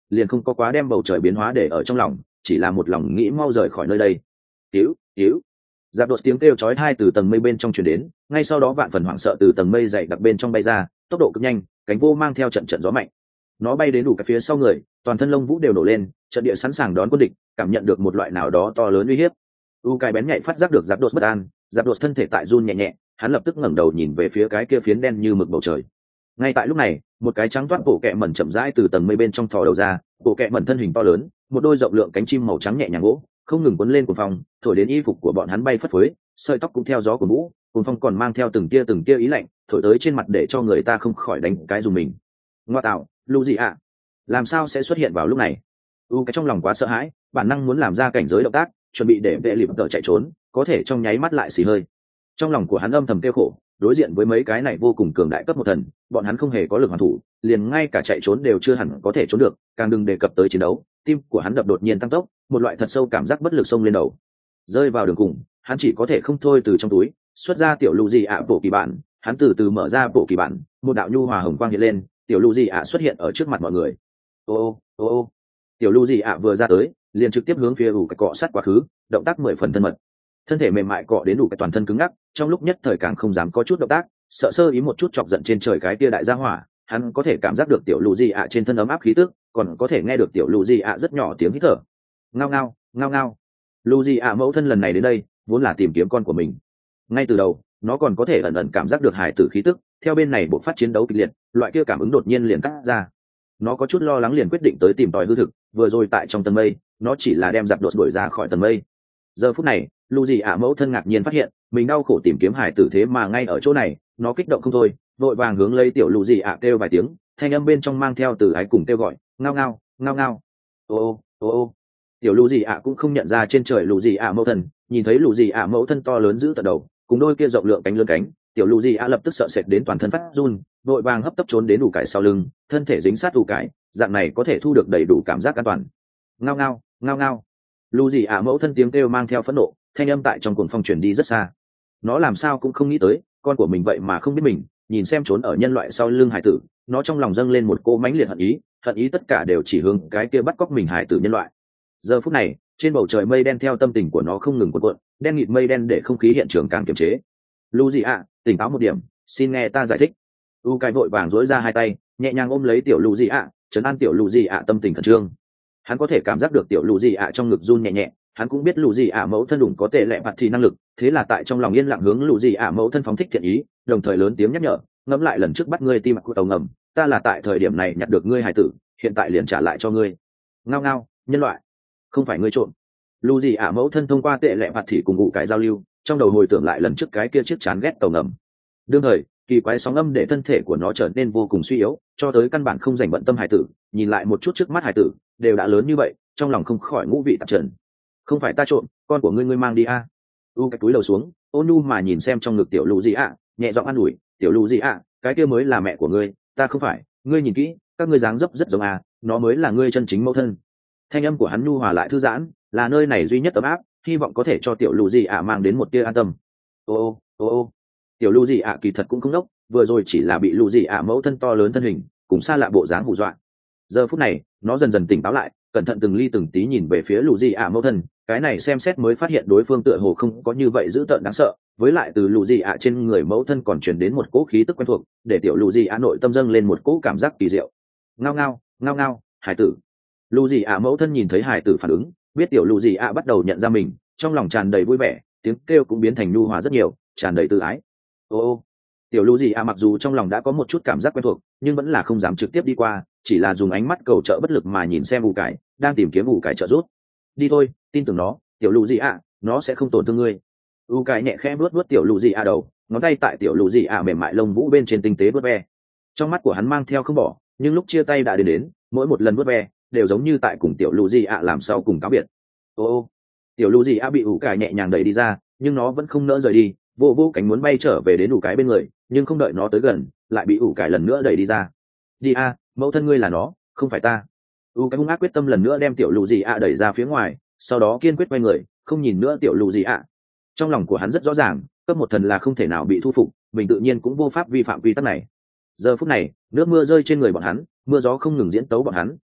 Speaker 1: liền không có quá đem bầu trời biến hóa để ở trong lòng, chỉ là một lòng nghĩ mau rời khỏi nơi đây. Cứu, cứu! Giáp đột tiếng kêu chói tai từ tầng mây bên trong truyền đến, ngay sau đó vạn phần hoảng sợ từ tầng mây dày đặc bên trong bay ra, tốc độ cực nhanh, cánh vô mang theo trận trận gió mạnh. Nó bay đến đủ cái phía sau người, toàn thân lông vũ đều nổ lên, trận địa sẵn sàng đón quân địch, cảm nhận được một loại nào đó to lớn uy hiếp. U cái bén nhạy phát giác được Giáp đột bất an, Giáp đột thân thể tại run nhẹ nhẹ, hắn lập tức ngẩng đầu nhìn về phía cái kia phiến đen như mực bầu trời. Ngay tại lúc này, một cái trắng toát bộ kẹ mẩn chậm rãi từ tầng mây bên trong thò đầu ra, bộ kẹ mẩn thân hình to lớn, một đôi rộng lượng cánh chim màu trắng nhẹ nhàng gỗ, không ngừng cuốn lên cuồng phong, thổi đến y phục của bọn hắn bay phất phới, sợi tóc cũng theo gió của vũ, cuồng phong còn mang theo từng tia từng tia ý lạnh, thổi tới trên mặt để cho người ta không khỏi đánh cái dùng mình. Ngoa tạo, lu gì ạ? Làm sao sẽ xuất hiện vào lúc này? U cái trong lòng quá sợ hãi, bản năng muốn làm ra cảnh giới động tác, chuẩn bị để vệ lịp tờ chạy trốn, có thể trong nháy mắt lại xì hơi. Trong lòng của hắn âm thầm kêu khổ, đối diện với mấy cái này vô cùng cường đại cấp một thần, bọn hắn không hề có lực hoàn thủ, liền ngay cả chạy trốn đều chưa hẳn có thể trốn được, càng đừng đề cập tới chiến đấu. Tim của hắn đập đột nhiên tăng tốc, một loại thật sâu cảm giác bất lực xông lên đầu. Rơi vào đường cùng, hắn chỉ có thể không thôi từ trong túi xuất ra tiểu lù gì ạ bộ kỳ bản, hắn từ từ mở ra bộ kỳ bản, một đạo nhu hòa hồng quang hiện lên, tiểu lù gì ạ xuất hiện ở trước mặt mọi người. Ô ô ô, tiểu lù gì ạ vừa ra tới, liền trực tiếp hướng phía ủ cái cọ sát quá khứ, động tác mười phần thân mật, thân thể mềm mại cọ đến đủ cái toàn thân cứng ngắc, trong lúc nhất thời càng không dám có chút động tác, sợ sơ ý một chút chọc giận trên trời cái tia đại gia hỏa. Hắn có thể cảm giác được tiểu lù gì ạ trên thân ấm áp khí tức, còn có thể nghe được tiểu lù gì ạ rất nhỏ tiếng hít thở. Ngao ngao ngao ngao. Lù gì ạ mẫu thân lần này đến đây vốn là tìm kiếm con của mình. Ngay từ đầu nó còn có thể ẩn ẩn cảm giác được hài tử khí tức, theo bên này bộ phát chiến đấu kịch liệt, loại kia cảm ứng đột nhiên liền cắt ra. Nó có chút lo lắng liền quyết định tới tìm tòi hư thực, vừa rồi tại trong tầng mây nó chỉ là đem giặc đột đuổi ra khỏi tầng mây. Giờ phút này lù gì ạ mẫu thân ngạc nhiên phát hiện mình đau khổ tìm kiếm hài tử thế mà ngay ở chỗ này, nó kích động không thôi, vội vàng hướng lấy tiểu lù gì ạ kêu vài tiếng, thanh âm bên trong mang theo từ ái cùng kêu gọi, ngao ngao ngao ngao. Ô ô ô ô. Tiểu lù gì ạ cũng không nhận ra trên trời lù gì ạ mẫu thân, nhìn thấy lù gì ạ mẫu thân to lớn giữ tận đầu cùng đôi kia rộng lượng cánh lớn cánh, tiểu lù gì ạ lập tức sợ sệt đến toàn thân phát run, vội vàng hấp tấp trốn đến đủ cải sau lưng, thân thể dính sát đủ cải, dạng này có thể thu được đầy đủ cảm giác an toàn. Ngao ngao ngao ngao. Lù gì ạ mẫu thân tiếng kêu mang theo phẫn nộ, thanh âm tại trong cuồng phong truyền đi rất xa. Nó làm sao cũng không nghĩ tới con của mình vậy mà không biết mình, nhìn xem trốn ở nhân loại sau lưng hải tử, nó trong lòng dâng lên một cỗ mãnh liệt hận ý, hận ý tất cả đều chỉ hướng cái kia bắt cóc mình hải tử nhân loại. Giờ phút này trên bầu trời mây đen theo tâm tình của nó không ngừng cuộn cuộn, đen nghịt mây đen để không khí hiện trường càng kiềm chế. Lu gì ạ, tỉnh táo một điểm, xin nghe ta giải thích. U cái vội vàng dối ra hai tay, nhẹ nhàng ôm lấy tiểu Lu gì ạ, trấn an tiểu Lu gì ạ tâm tình khẩn trương. Hắn có thể cảm giác được tiểu Lu gì ạ trong ngực run nhẹ nhẹ, hắn cũng biết Lu gì ạ mẫu thân đủng có tệ lệ bạt thì năng lực, thế là tại trong lòng yên lặng hướng Lu gì ạ mẫu thân phóng thích thiện ý, đồng thời lớn tiếng nhắc nhở, ngẫm lại lần trước bắt ngươi tim của tàu ngầm, ta là tại thời điểm này nhặt được ngươi hải tử, hiện tại liền trả lại cho ngươi. Ngao ngao, nhân loại, không phải ngươi trộm. Lu gì ạ mẫu thân thông qua tệ lệ bạt thì cùng ngụ cái giao lưu, trong đầu hồi tưởng lại lần trước cái kia chiếc chán ghét tàu ngầm. Đương thời kỳ quái sóng âm để thân thể của nó trở nên vô cùng suy yếu, cho tới căn bản không dành bận tâm hải tử, nhìn lại một chút trước mắt hải tử đều đã lớn như vậy, trong lòng không khỏi ngũ vị tạp trần. Không phải ta trộm, con của ngươi ngươi mang đi a. U cái túi đầu xuống, ôn nhu mà nhìn xem trong ngực tiểu Lu gì ạ, nhẹ giọng an ủi, tiểu Lu gì ạ, cái kia mới là mẹ của ngươi, ta không phải, ngươi nhìn kỹ, các ngươi dáng dấp rất giống à, nó mới là ngươi chân chính mẫu thân. Thanh âm của hắn nhu hòa lại thư giãn, là nơi này duy nhất ấm áp, hy vọng có thể cho tiểu Lu gì ạ mang đến một tia an tâm. Ô ô ô ô. Tiểu Lu gì ạ kỳ thật cũng không đốc, vừa rồi chỉ là bị Lu gì ạ mẫu thân to lớn thân hình cùng xa lạ bộ dáng hù dọa. Giờ phút này nó dần dần tỉnh táo lại, cẩn thận từng ly từng tí nhìn về phía Lu gì ạ mẫu thân, cái này xem xét mới phát hiện đối phương tựa hồ không có như vậy dữ tợn đáng sợ, với lại từ Lu gì ạ trên người mẫu thân còn truyền đến một cỗ khí tức quen thuộc, để tiểu Lu gì ạ nội tâm dâng lên một cỗ cảm giác kỳ diệu. Ngao ngao ngao ngao, hải tử. Lu gì ạ mẫu thân nhìn thấy hải tử phản ứng, biết tiểu Lu gì ạ bắt đầu nhận ra mình, trong lòng tràn đầy vui vẻ, tiếng kêu cũng biến thành nhu hòa rất nhiều, tràn đầy tự ái. Ô ô. Tiểu Lu gì ạ mặc dù trong lòng đã có một chút cảm giác quen thuộc, nhưng vẫn là không dám trực tiếp đi qua, chỉ là dùng ánh mắt cầu trợ bất lực mà nhìn xem ủ cải đang tìm kiếm ủ cải trợ giúp. Đi thôi, tin tưởng nó, tiểu Lu gì ạ, nó sẽ không tổn thương ngươi. U cải nhẹ khẽ vuốt vuốt tiểu Lu gì ạ đầu, ngón tay tại tiểu Lu gì ạ mềm mại lông vũ bên trên tinh tế vuốt ve. Trong mắt của hắn mang theo không bỏ, nhưng lúc chia tay đã đến đến, mỗi một lần vuốt ve đều giống như tại cùng tiểu Lu gì ạ làm sau cùng cáo biệt. Ô ô. Tiểu Lu gì ạ bị ủ cải nhẹ nhàng đẩy đi ra, nhưng nó vẫn không nỡ rời đi, vô vô cánh muốn bay trở về đến ủ cái bên người, nhưng không đợi nó tới gần lại bị ủ cải lần nữa đẩy đi ra. Đi a, mẫu thân ngươi là nó, không phải ta. U cái hung ác quyết tâm lần nữa đem tiểu Lu gì ạ đẩy ra phía ngoài, sau đó kiên quyết quay người không nhìn nữa tiểu Lu gì ạ. Trong lòng của hắn rất rõ ràng, cấp một thần là không thể nào bị thu phục, mình tự nhiên cũng vô pháp vi phạm quy tắc này. Giờ phút này nước mưa rơi trên người bọn hắn, mưa gió không ngừng diễn tấu bọn hắn,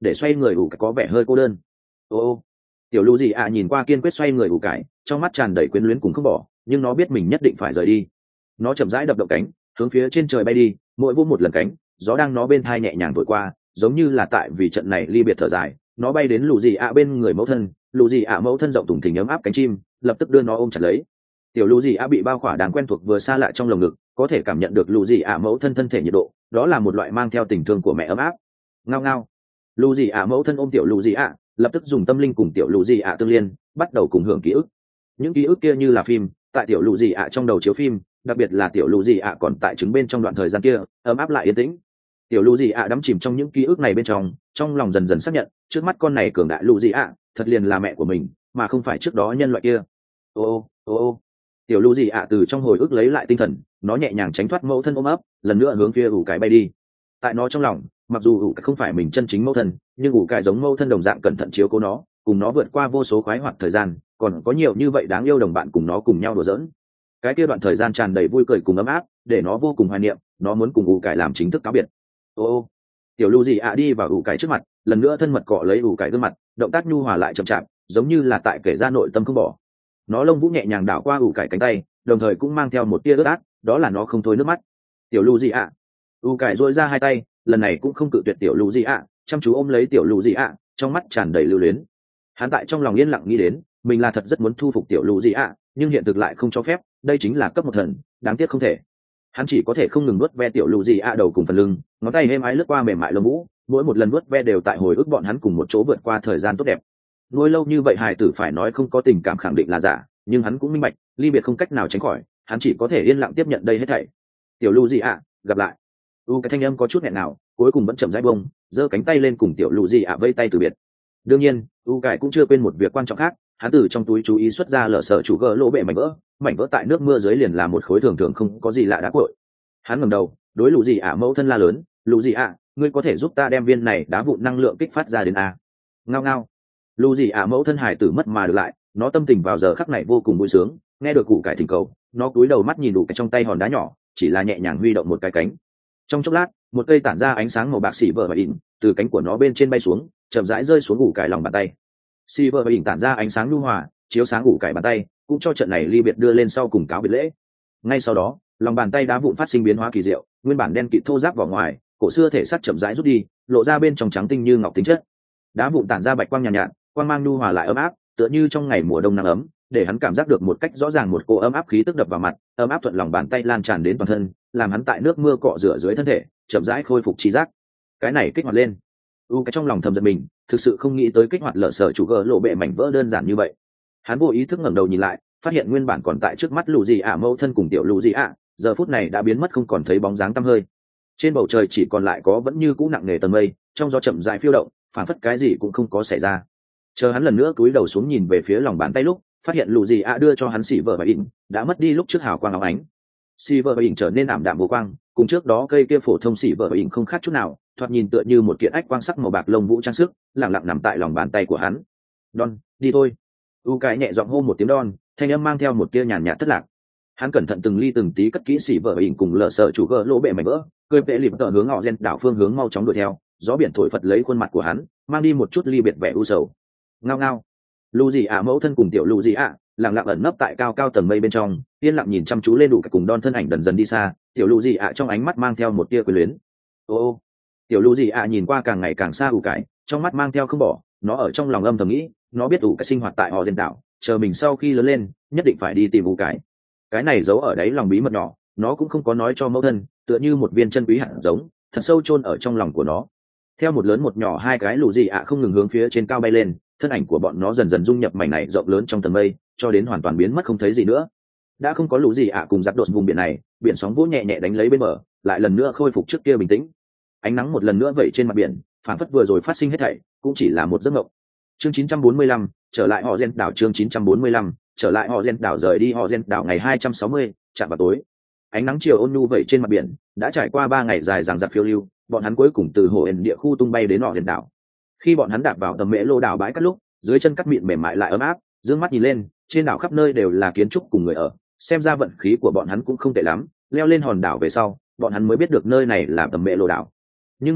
Speaker 1: để xoay người ủ cải có vẻ hơi cô đơn. Ô ô, tiểu lù gì ạ nhìn qua kiên quyết xoay người ủ cải, trong mắt tràn đầy quyến luyến cùng không bỏ, nhưng nó biết mình nhất định phải rời đi. Nó chậm rãi đập động cánh, hướng phía trên trời bay đi, mỗi vỗ một lần cánh, gió đang nó bên thai nhẹ nhàng thổi qua, giống như là tại vì trận này ly biệt thở dài. Nó bay đến lù gì ạ bên người mẫu thân, lù gì ạ mẫu thân rộng thùng thình ấm áp cánh chim, lập tức đưa nó ôm chặt lấy. Tiểu lù gì ạ bị bao khỏa đáng quen thuộc vừa xa lạ trong lồng ngực, có thể cảm nhận được lù gì ạ mẫu thân thân thể nhiệt độ, đó là một loại mang theo tình thương của mẹ ấm áp. Ngao ngao, lù gì ạ mẫu thân ôm tiểu lù gì ạ, lập tức dùng tâm linh cùng tiểu lù gì ạ tương liên, bắt đầu cùng hưởng ký ức. Những ký ức kia như là phim, tại tiểu lù gì ạ trong đầu chiếu phim, đặc biệt là tiểu lù gì ạ còn tại trứng bên trong đoạn thời gian kia, ấm áp lại yên tĩnh. Tiểu lù gì ạ đắm chìm trong những ký ức này bên trong, trong lòng dần dần xác nhận, trước mắt con này cường đại lù gì ạ, thật liền là mẹ của mình, mà không phải trước đó nhân loại kia. Ô ô ô ô, tiểu lù gì ạ từ trong hồi ức lấy lại tinh thần, nó nhẹ nhàng tránh thoát mẫu thân ôm ấp, lần nữa hướng phía ủ cái bay đi. Tại nó trong lòng, mặc dù ủ cái không phải mình chân chính mẫu thân, nhưng ủ cái giống mẫu thân đồng dạng cẩn thận chiếu cố nó, cùng nó vượt qua vô số khoái hoạt thời gian, còn có nhiều như vậy đáng yêu đồng bạn cùng nó cùng nhau đùa giỡn. Cái kia đoạn thời gian tràn đầy vui cười cùng ấm áp, để nó vô cùng hoài niệm, nó muốn cùng ủ cái làm chính thức cáo biệt. Ô ô, tiểu lù gì ạ đi vào ủ cái trước mặt, lần nữa thân mật cọ lấy ủ cái gương mặt, động tác nhu hòa lại chậm chạp, giống như là tại kể ra nội tâm không bỏ. Nó lông vũ nhẹ nhàng đảo qua ủ cái cánh tay, đồng thời cũng mang theo một tia ướt át, đó là nó không thôi nước mắt. Tiểu lù gì ạ, ủ cái duỗi ra hai tay, lần này cũng không cự tuyệt tiểu lù gì ạ, chăm chú ôm lấy tiểu lù gì ạ, trong mắt tràn đầy lưu luyến. Hắn tại trong lòng yên lặng nghĩ đến, mình là thật rất muốn thu phục tiểu lù gì ạ, nhưng hiện thực lại không cho phép, đây chính là cấp một thần, đáng tiếc không thể. Hắn chỉ có thể không ngừng nuốt ve tiểu lù gì ạ đầu cùng phần lưng, ngón tay êm ái lướt qua mềm mại lông vũ, mỗi một lần nuốt ve đều tại hồi ức bọn hắn cùng một chỗ vượt qua thời gian tốt đẹp. Nuôi lâu như vậy hài tử phải nói không có tình cảm khẳng định là giả, nhưng hắn cũng minh bạch, ly biệt không cách nào tránh khỏi, hắn chỉ có thể yên lặng tiếp nhận đây hết thảy. Tiểu lù gì ạ, gặp lại. U cái thanh âm có chút nghẹn nào, cuối cùng vẫn chậm rãi bông, giơ cánh tay lên cùng tiểu lù gì ạ vây tay từ biệt. Đương nhiên, U cải cũng chưa quên một việc quan trọng khác, hắn từ trong túi chú ý xuất ra lở sở chủ gỡ lỗ bệ mảnh vỡ, mảnh vỡ tại nước mưa dưới liền là một khối thường thường không có gì lạ đá cội. Hắn ngẩng đầu, đối lù gì ạ mẫu thân la lớn, lù gì ạ, ngươi có thể giúp ta đem viên này đá vụn năng lượng kích phát ra đến a? Ngao ngao, lù gì ạ mẫu thân hải tử mất mà được lại, nó tâm tình vào giờ khắc này vô cùng vui sướng, nghe được cụ cải thỉnh cầu, nó cúi đầu mắt nhìn đủ cái trong tay hòn đá nhỏ, chỉ là nhẹ nhàng huy động một cái cánh. Trong chốc lát, một cây tản ra ánh sáng màu bạc xỉ vợ và ỉn từ cánh của nó bên trên bay xuống, chậm rãi rơi xuống ủ cải lòng bàn tay. Xỉ vợ và ỉn tản ra ánh sáng nhu hòa, chiếu sáng ủ cải bàn tay, cũng cho trận này ly biệt đưa lên sau cùng cáo biệt lễ. Ngay sau đó, lòng bàn tay đá vụn phát sinh biến hóa kỳ diệu, nguyên bản đen kịt thô ráp vào ngoài, cổ xưa thể sắt chậm rãi rút đi, lộ ra bên trong trắng tinh như ngọc tính chất. Đá vụn tản ra bạch quang nhàn nhạt, nhạt, quang mang nhu hòa lại ấm áp, tựa như trong ngày mùa đông nắng ấm, để hắn cảm giác được một cách rõ ràng một cô ấm áp khí tức đập vào mặt, ấm áp thuận lòng bàn tay lan tràn đến toàn thân, làm hắn tại nước mưa cọ rửa dưới thân thể, chậm rãi khôi phục trí giác. Cái này kích hoạt lên, u cái trong lòng thầm giật mình, thực sự không nghĩ tới kích hoạt lở sở chủ gỡ lộ bệ mảnh vỡ đơn giản như vậy. Hắn vô ý thức ngẩng đầu nhìn lại, phát hiện nguyên bản còn tại trước mắt lù gì ạ mẫu thân cùng tiểu lù gì ạ, giờ phút này đã biến mất không còn thấy bóng dáng tăm hơi. Trên bầu trời chỉ còn lại có vẫn như cũ nặng nề tầng mây, trong gió chậm rãi phiêu động, phản phất cái gì cũng không có xảy ra. Chờ hắn lần nữa cúi đầu xuống nhìn về phía lòng bàn tay lúc, phát hiện lù gì ạ đưa cho hắn xỉ vợ và ỉn đã mất đi lúc trước hào quang óng ánh. Xỉ vợ và ỉn trở nên ảm đạm vô quang, cùng trước đó cây kia phổ thông xỉ vợ và ỉn không khác chút nào, thoạt nhìn tựa như một kiện ách quang sắc màu bạc lông vũ trang sức, lặng lặng nằm tại lòng bàn tay của hắn. Don, đi thôi. U cái nhẹ giọng hô một tiếng Don, thanh âm mang theo một tia nhàn nhạt thất lạc. Hắn cẩn thận từng ly từng tí cất kỹ xỉ vợ và ỉn cùng lở sợ chủ gỡ lỗ bệ mảnh vỡ, cười vẽ lịp tờ hướng họ gen đảo phương hướng mau chóng đuổi theo, gió biển thổi phật lấy khuôn mặt của hắn, mang đi một chút ly biệt vẻ u sầu. Ngao ngao, lù gì ạ mẫu thân cùng tiểu lù gì ạ lặng lặng ẩn nấp tại cao cao tầng mây bên trong, yên lặng nhìn chăm chú lên đủ cả cùng Don thân ảnh dần dần đi xa, tiểu lù gì ạ trong ánh mắt mang theo một tia quyến luyến. Ô ô, tiểu lù gì ạ nhìn qua càng ngày càng xa ủ cải, trong mắt mang theo không bỏ, nó ở trong lòng âm thầm nghĩ, nó biết ủ cái sinh hoạt tại họ gen đảo, chờ mình sau khi lớn lên nhất định phải đi tìm ủ cải. Cái này giấu ở đấy lòng bí mật nhỏ, nó cũng không có nói cho mẫu thân, tựa như một viên chân quý hạt giống thật sâu chôn ở trong lòng của nó. Theo một lớn một nhỏ hai cái lù gì ạ không ngừng hướng phía trên cao bay lên, thân ảnh của bọn nó dần dần dung nhập mảnh này rộng lớn trong tầng mây, cho đến hoàn toàn biến mất không thấy gì nữa. Đã không có lù gì ạ cùng giặc đột vùng biển này, biển sóng vỗ nhẹ nhẹ đánh lấy bên bờ, lại lần nữa khôi phục trước kia bình tĩnh. Ánh nắng một lần nữa vẩy trên mặt biển, phản phất vừa rồi phát sinh hết thảy cũng chỉ là một giấc mộng. Chương chín trăm bốn mươi lăm, trở lại họ gen đảo. Chương chín trăm bốn mươi lăm, trở lại họ gen đảo. Rời đi họ gen đảo ngày hai trăm sáu mươi, chạm vào tối. Ánh nắng chiều ôn nhu vẩy trên mặt biển, đã trải qua ba ngày dài dằng dặc phiêu lưu, bọn hắn cuối cùng từ hồ ẩn địa khu tung bay đến họ gen đảo. Khi bọn hắn đạp vào tầm mễ lô đảo bãi cát lúc, dưới chân cát mịn mềm mại lại ấm áp, dương mắt nhìn lên, trên đảo khắp nơi đều là kiến trúc cùng người ở, xem ra vận khí của bọn hắn cũng không tệ lắm. Leo lên hòn đảo về sau, bọn hắn mới biết được nơi này là tầm mễ lô đảo. Nhưng mà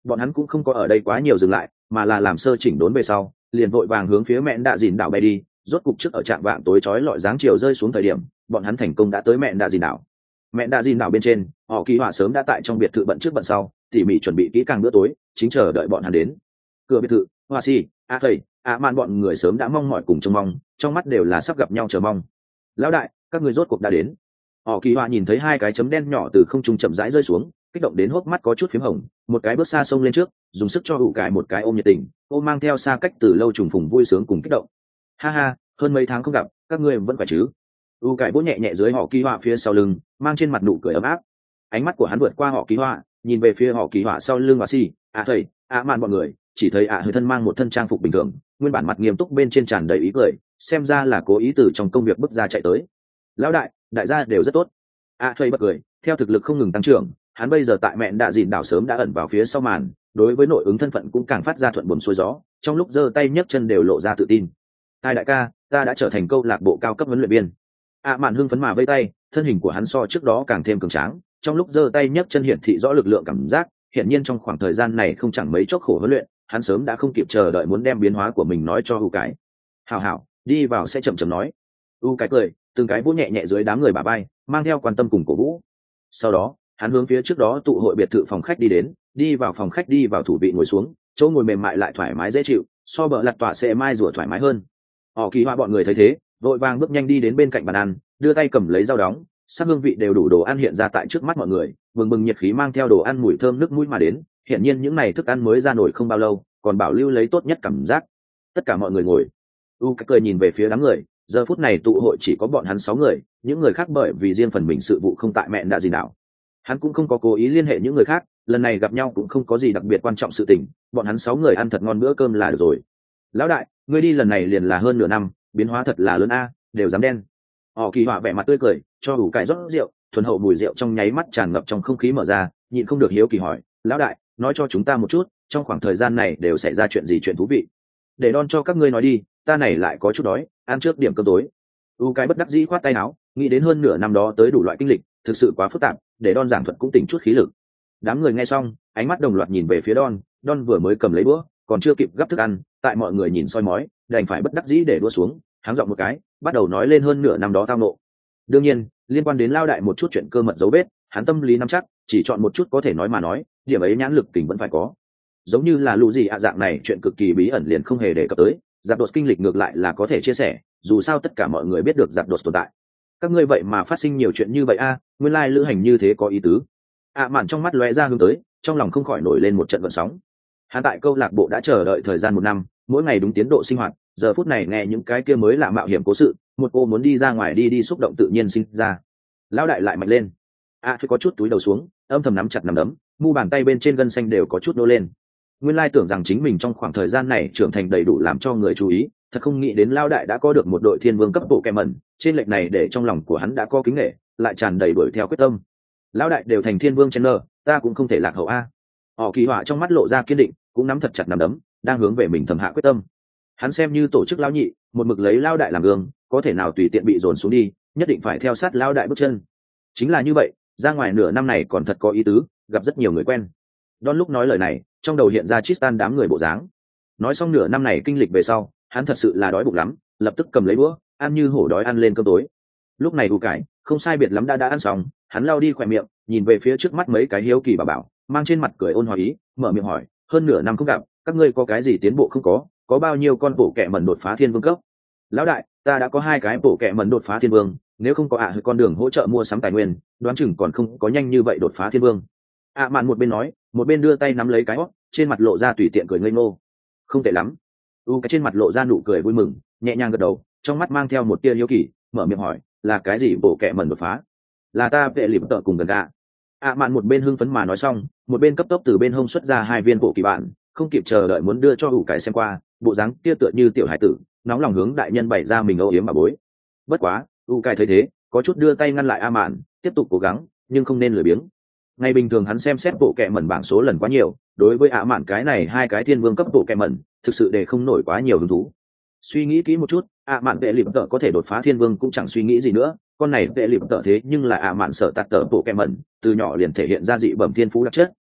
Speaker 1: bọn hắn cũng không có ở đây quá nhiều dừng lại, mà là làm sơ chỉnh đốn về sau liền vội vàng hướng phía mẹn đạ dìn đảo bay đi. Rốt cục trước ở trạm vạng tối chói lọi dáng chiều rơi xuống thời điểm, bọn hắn thành công đã tới mẹn đạ dìn đảo. Mẹn đạ dìn đảo bên trên, họ kỳ họa sớm đã tại trong biệt thự bận trước bận sau, tỉ mỉ chuẩn bị kỹ càng bữa tối, chính chờ đợi bọn hắn đến. Cửa biệt thự, hoa si, a thầy, a man bọn người sớm đã mong mỏi cùng trông mong, trong mắt đều là sắp gặp nhau chờ mong. Lão đại, các người rốt cuộc đã đến. Họ kỳ họa nhìn thấy hai cái chấm đen nhỏ từ không trung chậm rãi rơi xuống, kích động đến hốc mắt có chút phím hồng, một cái bước xa sông lên trước, dùng sức cho hụ cải một cái ôm nhiệt tình, ôm mang theo xa cách từ lâu trùng phùng vui sướng cùng kích động. Ha ha, hơn mấy tháng không gặp, các ngươi vẫn khỏe chứ? U cải vỗ nhẹ nhẹ dưới họ kỳ họa phía sau lưng, mang trên mặt nụ cười ấm áp. Ánh mắt của hắn vượt qua họ kỳ họa, nhìn về phía họ kỳ họa sau lưng và si, à thầy, à mạn bọn người, chỉ thấy ạ à hơi thân mang một thân trang phục bình thường, nguyên bản mặt nghiêm túc bên trên tràn đầy ý cười, xem ra là cố ý từ trong công việc bước ra chạy tới. Lão đại, đại gia đều rất tốt. ạ à thầy bật cười, theo thực lực không ngừng tăng trưởng, hắn bây giờ tại mẹn đạ dìn đảo sớm đã ẩn vào phía sau màn, đối với nội ứng thân phận cũng càng phát ra thuận buồm xuôi gió, trong lúc giơ tay nhấc chân đều lộ ra tự tin. Hai đại ca, ta đã trở thành câu lạc bộ cao cấp huấn luyện viên. ạ à mạn hưng phấn mà vây tay, thân hình của hắn so trước đó càng thêm cường tráng, trong lúc giơ tay nhấc chân hiển thị rõ lực lượng cảm giác, hiển nhiên trong khoảng thời gian này không chẳng mấy chốc khổ huấn luyện, hắn sớm đã không kịp chờ đợi muốn đem biến hóa của mình nói cho u cái. Hảo hảo, đi vào sẽ chậm chậm nói. U cái cười, từng cái vỗ nhẹ nhẹ dưới đám người bả vai, mang theo quan tâm cùng cổ vũ. Sau đó, hắn hướng phía trước đó tụ hội biệt thự phòng khách đi đến, đi vào phòng khách đi vào thủ vị ngồi xuống, chỗ ngồi mềm mại lại thoải mái dễ chịu, so bờ lặt tỏa sẽ mai rủa thoải mái hơn. Họ kỳ họa bọn người thấy thế, vội vàng bước nhanh đi đến bên cạnh bàn ăn, đưa tay cầm lấy dao đóng, sắc hương vị đều đủ đồ ăn hiện ra tại trước mắt mọi người, bừng bừng nhiệt khí mang theo đồ ăn mùi thơm nước mũi mà đến, hiển nhiên những này thức ăn mới ra nổi không bao lâu, còn bảo lưu lấy tốt nhất cảm giác. Tất cả mọi người ngồi. U cái cười nhìn về phía đám người, giờ phút này tụ hội chỉ có bọn hắn sáu người, những người khác bởi vì riêng phần mình sự vụ không tại mẹn đạ gì nào. Hắn cũng không có cố ý liên hệ những người khác, lần này gặp nhau cũng không có gì đặc biệt quan trọng sự tình, bọn hắn sáu người ăn thật ngon bữa cơm là được rồi. Lão đại, ngươi đi lần này liền là hơn nửa năm, biến hóa thật là lớn a, đều dám đen. Họ kỳ họa vẻ mặt tươi cười, cho ủ cải rót rượu, thuần hậu mùi rượu trong nháy mắt tràn ngập trong không khí mở ra, nhịn không được hiếu kỳ hỏi, lão đại, nói cho chúng ta một chút, trong khoảng thời gian này đều xảy ra chuyện gì chuyện thú vị. Để đon cho các ngươi nói đi, ta này lại có chút đói, ăn trước điểm cơm tối. U cái bất đắc dĩ khoát tay áo, nghĩ đến hơn nửa năm đó tới đủ loại kinh lịch, thực sự quá phức tạp, để đon giảng thuật cũng tỉnh chút khí lực. Đám người nghe xong, ánh mắt đồng loạt nhìn về phía đon, đon vừa mới cầm lấy búa, còn chưa kịp gắp thức ăn, tại mọi người nhìn soi mói, đành phải bất đắc dĩ để đua xuống, háng giọng một cái, bắt đầu nói lên hơn nửa năm đó tao nộ. Đương nhiên, liên quan đến lao đại một chút chuyện cơ mật dấu vết, hắn tâm lý nắm chắc, chỉ chọn một chút có thể nói mà nói, điểm ấy nhãn lực kình vẫn phải có. Giống như là lũ gì ạ dạng này chuyện cực kỳ bí ẩn liền không hề đề cập tới, giáp đột kinh lịch ngược lại là có thể chia sẻ, dù sao tất cả mọi người biết được giáp đột tồn tại. Các ngươi vậy mà phát sinh nhiều chuyện như vậy a, nguyên lai lữ hành như thế có ý tứ. ạ mạn trong mắt lóe ra hướng tới, trong lòng không khỏi nổi lên một trận gợn sóng. Hắn tại câu lạc bộ đã chờ đợi thời gian một năm, mỗi ngày đúng tiến độ sinh hoạt, giờ phút này nghe những cái kia mới lạ mạo hiểm cố sự, một cô muốn đi ra ngoài đi đi xúc động tự nhiên sinh ra. Lão đại lại mạnh lên. A à, có chút túi đầu xuống, âm thầm nắm chặt nắm đấm, mu bàn tay bên trên gân xanh đều có chút nô lên. Nguyên lai tưởng rằng chính mình trong khoảng thời gian này trưởng thành đầy đủ làm cho người chú ý, thật không nghĩ đến Lão đại đã có được một đội thiên vương cấp bộ kèm mẩn, trên lệch này để trong lòng của hắn đã có kính nể, lại tràn đầy đuổi theo quyết tâm. Lão đại đều thành thiên vương chen nơ, ta cũng không thể lạc hậu a. Họ kỳ họa trong mắt lộ ra kiên định, cũng nắm thật chặt nắm đấm, đang hướng về mình thầm hạ quyết tâm. Hắn xem như tổ chức lão nhị, một mực lấy Lão đại làm gương, có thể nào tùy tiện bị dồn xuống đi, nhất định phải theo sát Lão đại bước chân. Chính là như vậy, ra ngoài nửa năm này còn thật có ý tứ, gặp rất nhiều người quen. Don lúc nói lời này, trong đầu hiện ra Tristan đám người bộ dáng. Nói xong nửa năm này kinh lịch về sau, hắn thật sự là đói bụng lắm, lập tức cầm lấy búa, ăn như hổ đói ăn lên cơm tối. Lúc này U cải, không sai biệt lắm đã đã ăn xong, hắn lau đi khỏe miệng, nhìn về phía trước mắt mấy cái hiếu kỳ bà bảo, mang trên mặt cười ôn hòa ý, mở miệng hỏi, hơn nửa năm không gặp, các ngươi có cái gì tiến bộ không có, có bao nhiêu con bổ kẹ mẩn đột phá thiên vương cấp? Lão đại, ta đã có hai cái bổ kẹ mẩn đột phá thiên vương, nếu không có ạ à con đường hỗ trợ mua sắm tài nguyên, đoán chừng còn không có nhanh như vậy đột phá thiên vương. ạ à mạn một bên nói, một bên đưa tay nắm lấy cái hót, trên mặt lộ ra tùy tiện cười ngây ngô. Không tệ lắm. U cái trên mặt lộ ra nụ cười vui mừng, nhẹ nhàng gật đầu, trong mắt mang theo một tia hiếu kỳ, mở miệng hỏi, là cái gì bổ kẹ mẩn đột phá? Là ta vệ lịp tợ cùng gần gà. ạ à mạn một bên hưng phấn mà nói xong, một bên cấp tốc từ bên hông xuất ra hai viên bộ kỳ bản, không kịp chờ đợi muốn đưa cho U cái xem qua, bộ dáng kia tựa như tiểu hải tử, nóng lòng hướng đại nhân bày ra mình âu yếm bà bối. Bất quá, U cái thấy thế, có chút đưa tay ngăn lại A Mạn, tiếp tục cố gắng, nhưng không nên lười biếng. Ngày bình thường hắn xem xét bộ kệ mẩn bảng số lần quá nhiều, đối với A Mạn cái này hai cái thiên vương cấp bộ kệ mẩn, thực sự để không nổi quá nhiều hứng thú. Suy nghĩ kỹ một chút, A Mạn vệ lịp tợ có thể đột phá thiên vương cũng chẳng suy nghĩ gì nữa, con này vệ lịp tợ thế nhưng là A Mạn sở tạt tợ bộ kệ mẩn, từ nhỏ liền thể hiện ra dị bẩm thiên phú đặc chất,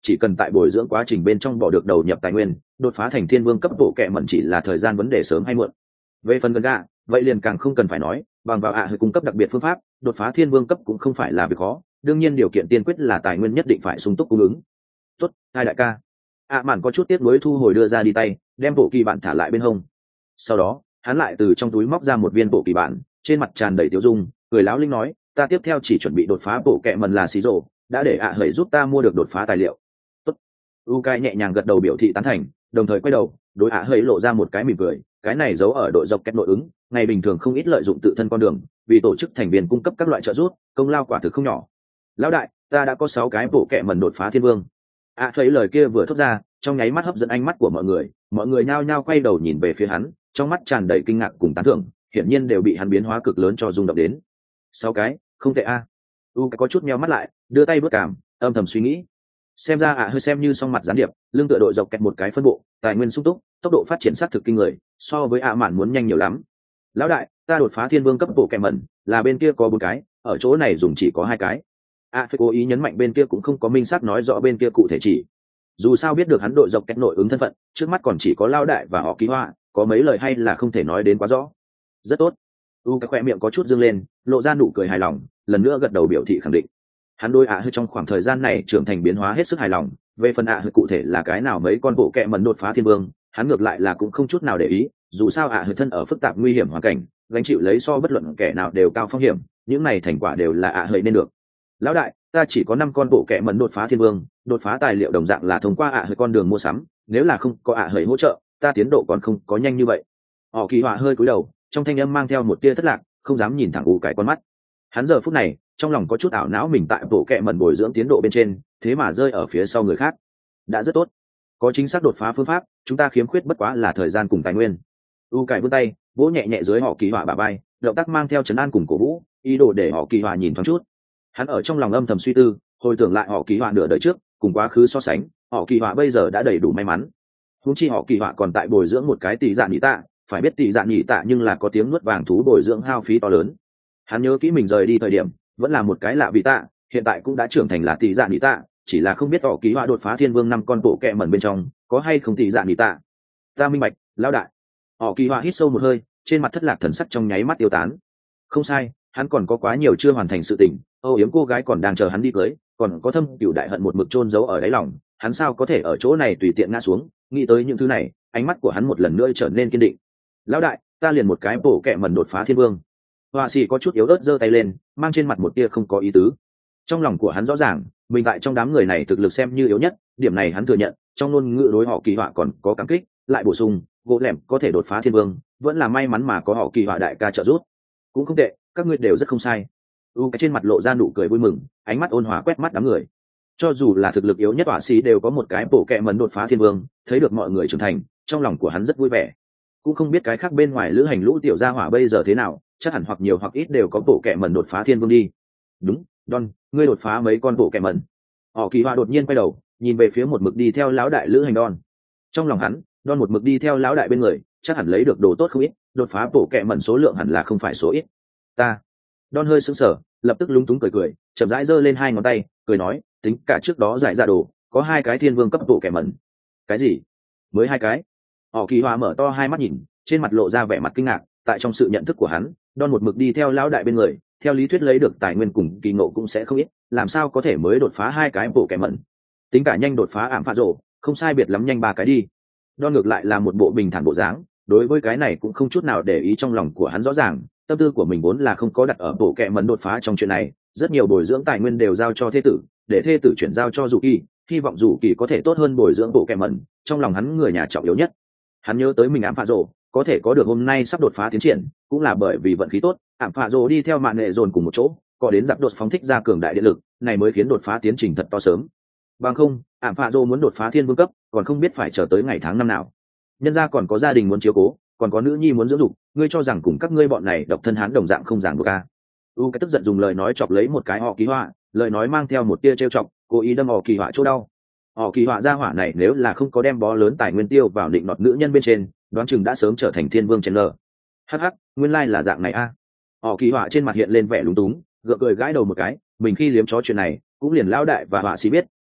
Speaker 1: chỉ cần tại bồi dưỡng quá trình bên trong bỏ được đầu nhập tài nguyên, đột phá thành thiên vương cấp bộ kệ mẩn chỉ là thời gian vấn đề sớm hay muộn. Về phần gần gạ, vậy liền càng không cần phải nói, bằng vào ạ hơi cung cấp đặc biệt phương pháp, đột phá thiên vương cấp cũng không phải là việc khó, đương nhiên điều kiện tiên quyết là tài nguyên nhất định phải sung túc cung ứng. Tốt, hai đại ca. ạ mạn có chút tiếc nuối thu hồi đưa ra đi tay, đem bộ kỳ bản thả lại bên hông. Sau đó, hắn lại từ trong túi móc ra một viên bộ kỳ bản, trên mặt tràn đầy tiêu dung, cười láo linh nói, ta tiếp theo chỉ chuẩn bị đột phá bộ kệ mẩn là xí rồ, đã để ạ hẩy giúp ta mua được đột phá tài liệu. Tốt. Ukai nhẹ nhàng gật đầu biểu thị tán thành, đồng thời quay đầu đối ạ hẩy lộ ra một cái mỉm cười, cái này giấu ở đội dọc kết nội ứng, ngày bình thường không ít lợi dụng tự thân con đường, vì tổ chức thành viên cung cấp các loại trợ giúp, công lao quả thực không nhỏ. Lão đại, ta đã có sáu cái bộ kệ mẩn đột phá thiên vương. ạ thấy lời kia vừa thốt ra, trong nháy mắt hấp dẫn ánh mắt của mọi người, mọi người nhao nhao quay đầu nhìn về phía hắn, trong mắt tràn đầy kinh ngạc cùng tán thưởng, hiển nhiên đều bị hắn biến hóa cực lớn cho rung động đến. Sáu cái, không tệ a. U có chút nheo mắt lại, đưa tay bước cảm, âm thầm suy nghĩ. Xem ra ạ hơi xem như song mặt gián điệp, lưng tựa đội dọc kẹt một cái phân bộ, tài nguyên sung túc, tốc độ phát triển sát thực kinh người, so với ạ mạn muốn nhanh nhiều lắm. Lão đại, ta đột phá thiên vương cấp bộ kẹ mẩn, là bên kia có bốn cái, ở chỗ này dùng chỉ có hai cái. ạ phải cố ý nhấn mạnh bên kia cũng không có minh xác nói rõ bên kia cụ thể chỉ. Dù sao biết được hắn đội dọc kẹt nội ứng thân phận, trước mắt còn chỉ có Lão đại và họ ký họa, có mấy lời hay là không thể nói đến quá rõ. Rất tốt. U cái khoe miệng có chút dương lên, lộ ra nụ cười hài lòng, lần nữa gật đầu biểu thị khẳng định. Hắn đôi ạ hơi trong khoảng thời gian này trưởng thành biến hóa hết sức hài lòng, về phần ạ hơi cụ thể là cái nào mấy con bộ kẹ mẩn đột phá thiên vương, hắn ngược lại là cũng không chút nào để ý, dù sao ạ hơi thân ở phức tạp nguy hiểm hoàn cảnh, gánh chịu lấy so bất luận kẻ nào đều cao phong hiểm, những này thành quả đều là ạ hơi nên được. Lão đại, ta chỉ có năm con bộ kẹ mẩn đột phá thiên vương, đột phá tài liệu đồng dạng là thông qua ạ hơi con đường mua sắm, nếu là không có ạ hơi hỗ trợ, ta tiến độ còn không có nhanh như vậy. Họ kỳ họa hơi cúi đầu, trong thanh âm mang theo một tia thất lạc, không dám nhìn thẳng U cái con mắt. Hắn giờ phút này trong lòng có chút ảo não mình tại bộ kệ mẩn bồi dưỡng tiến độ bên trên, thế mà rơi ở phía sau người khác. Đã rất tốt, có chính xác đột phá phương pháp, chúng ta khiếm khuyết bất quá là thời gian cùng tài nguyên. U cải vươn tay vỗ nhẹ nhẹ dưới họ kỳ họa bả vai, động tác mang theo trấn an cùng cổ vũ, ý đồ để họ kỳ họa nhìn thoáng chút. Hắn ở trong lòng âm thầm suy tư, hồi tưởng lại họ kỳ họa nửa đời trước cùng quá khứ so sánh, họ kỳ họa bây giờ đã đầy đủ may mắn. Húng chi họ kỳ họa còn tại bồi dưỡng một cái tỷ dạ nhị tạ, phải biết tỷ dạ nhị tạ nhưng là có tiếng nuốt vàng thú bồi dưỡng hao phí to lớn. Hắn nhớ kỹ mình rời đi thời điểm vẫn là một cái lạ vị tạ, hiện tại cũng đã trưởng thành là tỷ dạ nhị tạ, chỉ là không biết họ ký họa đột phá thiên vương năm con bộ kẹ mẩn bên trong có hay không tỷ dạ nhị tạ. Ta minh bạch, lão đại. Họ kỳ họa hít sâu một hơi, trên mặt thất lạc thần sắc trong nháy mắt tiêu tán. Không sai, hắn còn có quá nhiều chưa hoàn thành sự tình, âu yếm cô gái còn đang chờ hắn đi cưới, còn có thâm cửu đại hận một mực chôn giấu ở đáy lòng, hắn sao có thể ở chỗ này tùy tiện ngã xuống. Nghĩ tới những thứ này, ánh mắt của hắn một lần nữa trở nên kiên định. Lão đại, ta liền một cái bộ kẹ mẩn đột phá thiên vương. Họa sĩ có chút yếu ớt giơ tay lên, mang trên mặt một tia không có ý tứ. Trong lòng của hắn rõ ràng, mình tại trong đám người này thực lực xem như yếu nhất, điểm này hắn thừa nhận, trong ngôn ngữ đối họ kỳ họa còn có cảm kích, lại bổ sung, gỗ lẻm có thể đột phá thiên vương, vẫn là may mắn mà có họ kỳ họa đại ca trợ giúp. Cũng không tệ, các ngươi đều rất không sai. U cái trên mặt lộ ra nụ cười vui mừng, ánh mắt ôn hòa quét mắt đám người. Cho dù là thực lực yếu nhất họa sĩ đều có một cái bộ kẹ mẩn đột phá thiên vương, thấy được mọi người trưởng thành, trong lòng của hắn rất vui vẻ. Cũng không biết cái khác bên ngoài lữ hành lũ tiểu gia hỏa bây giờ thế nào, chắc hẳn hoặc nhiều hoặc ít đều có bộ kẹ mẩn đột phá thiên vương đi. Đúng, Don, ngươi đột phá mấy con bộ kẹ mẩn. Họ kỳ họa đột nhiên quay đầu, nhìn về phía một mực đi theo lão đại lữ hành Don. Trong lòng hắn, Don một mực đi theo lão đại bên người, chắc hẳn lấy được đồ tốt không ít, đột phá bộ kẹ mẩn số lượng hẳn là không phải số ít. Ta. Don hơi sững sờ, lập tức lúng túng cười cười, chậm rãi giơ lên hai ngón tay, cười nói, tính cả trước đó giải ra đồ, có hai cái thiên vương cấp bộ kẹ mẩn. Cái gì? Mới hai cái? Họ kỳ họa mở to hai mắt nhìn, trên mặt lộ ra vẻ mặt kinh ngạc, tại trong sự nhận thức của hắn, Don một mực đi theo lão đại bên người, theo lý thuyết lấy được tài nguyên cùng kỳ ngộ cũng sẽ không ít, làm sao có thể mới đột phá hai cái bộ kẹ mẩn. Tính cả nhanh đột phá ảm phá rổ, không sai biệt lắm nhanh ba cái đi. Don ngược lại là một bộ bình thản bộ dáng, đối với cái này cũng không chút nào để ý, trong lòng của hắn rõ ràng, tâm tư của mình vốn là không có đặt ở bộ kẹ mẩn đột phá trong chuyện này, rất nhiều bồi dưỡng tài nguyên đều giao cho thê tử, để thê tử chuyển giao cho Dụ Kỳ, hy vọng Dụ Kỳ có thể tốt hơn bồi dưỡng bộ kẹ mẩn, trong lòng hắn người nhà trọng yếu nhất. Hắn nhớ tới mình ảm phá rổ, có thể có được hôm nay sắp đột phá tiến triển, cũng là bởi vì vận khí tốt, ảm phá rổ đi theo mạn nghệ dồn cùng một chỗ, có đến giáp đột phóng thích ra cường đại điện lực, này mới khiến đột phá tiến trình thật to sớm. Bằng không, ảm phá rổ muốn đột phá thiên vương cấp, còn không biết phải chờ tới ngày tháng năm nào. Nhân gia còn có gia đình muốn chiếu cố, còn có nữ nhi muốn dưỡng dục, ngươi cho rằng cùng các ngươi bọn này độc thân hán đồng dạng không giảng buộc a? U cái tức giận dùng lời nói chọc lấy một cái họ kỳ họa, lời nói mang theo một tia trêu chọc, cố ý đâm họ kỳ họa chỗ đau. Họ kỳ họa gia hỏa này nếu là không có đem bó lớn tài nguyên tiêu vào định nọt nữ nhân bên trên, đoán chừng đã sớm trở thành thiên vương trên lờ. Hắc hắc, nguyên lai là dạng này a. Họ kỳ họa trên mặt hiện lên vẻ lúng túng, gượng cười gãi đầu một cái, mình khi liếm chó chuyện này, cũng liền lão đại và họa sĩ biết,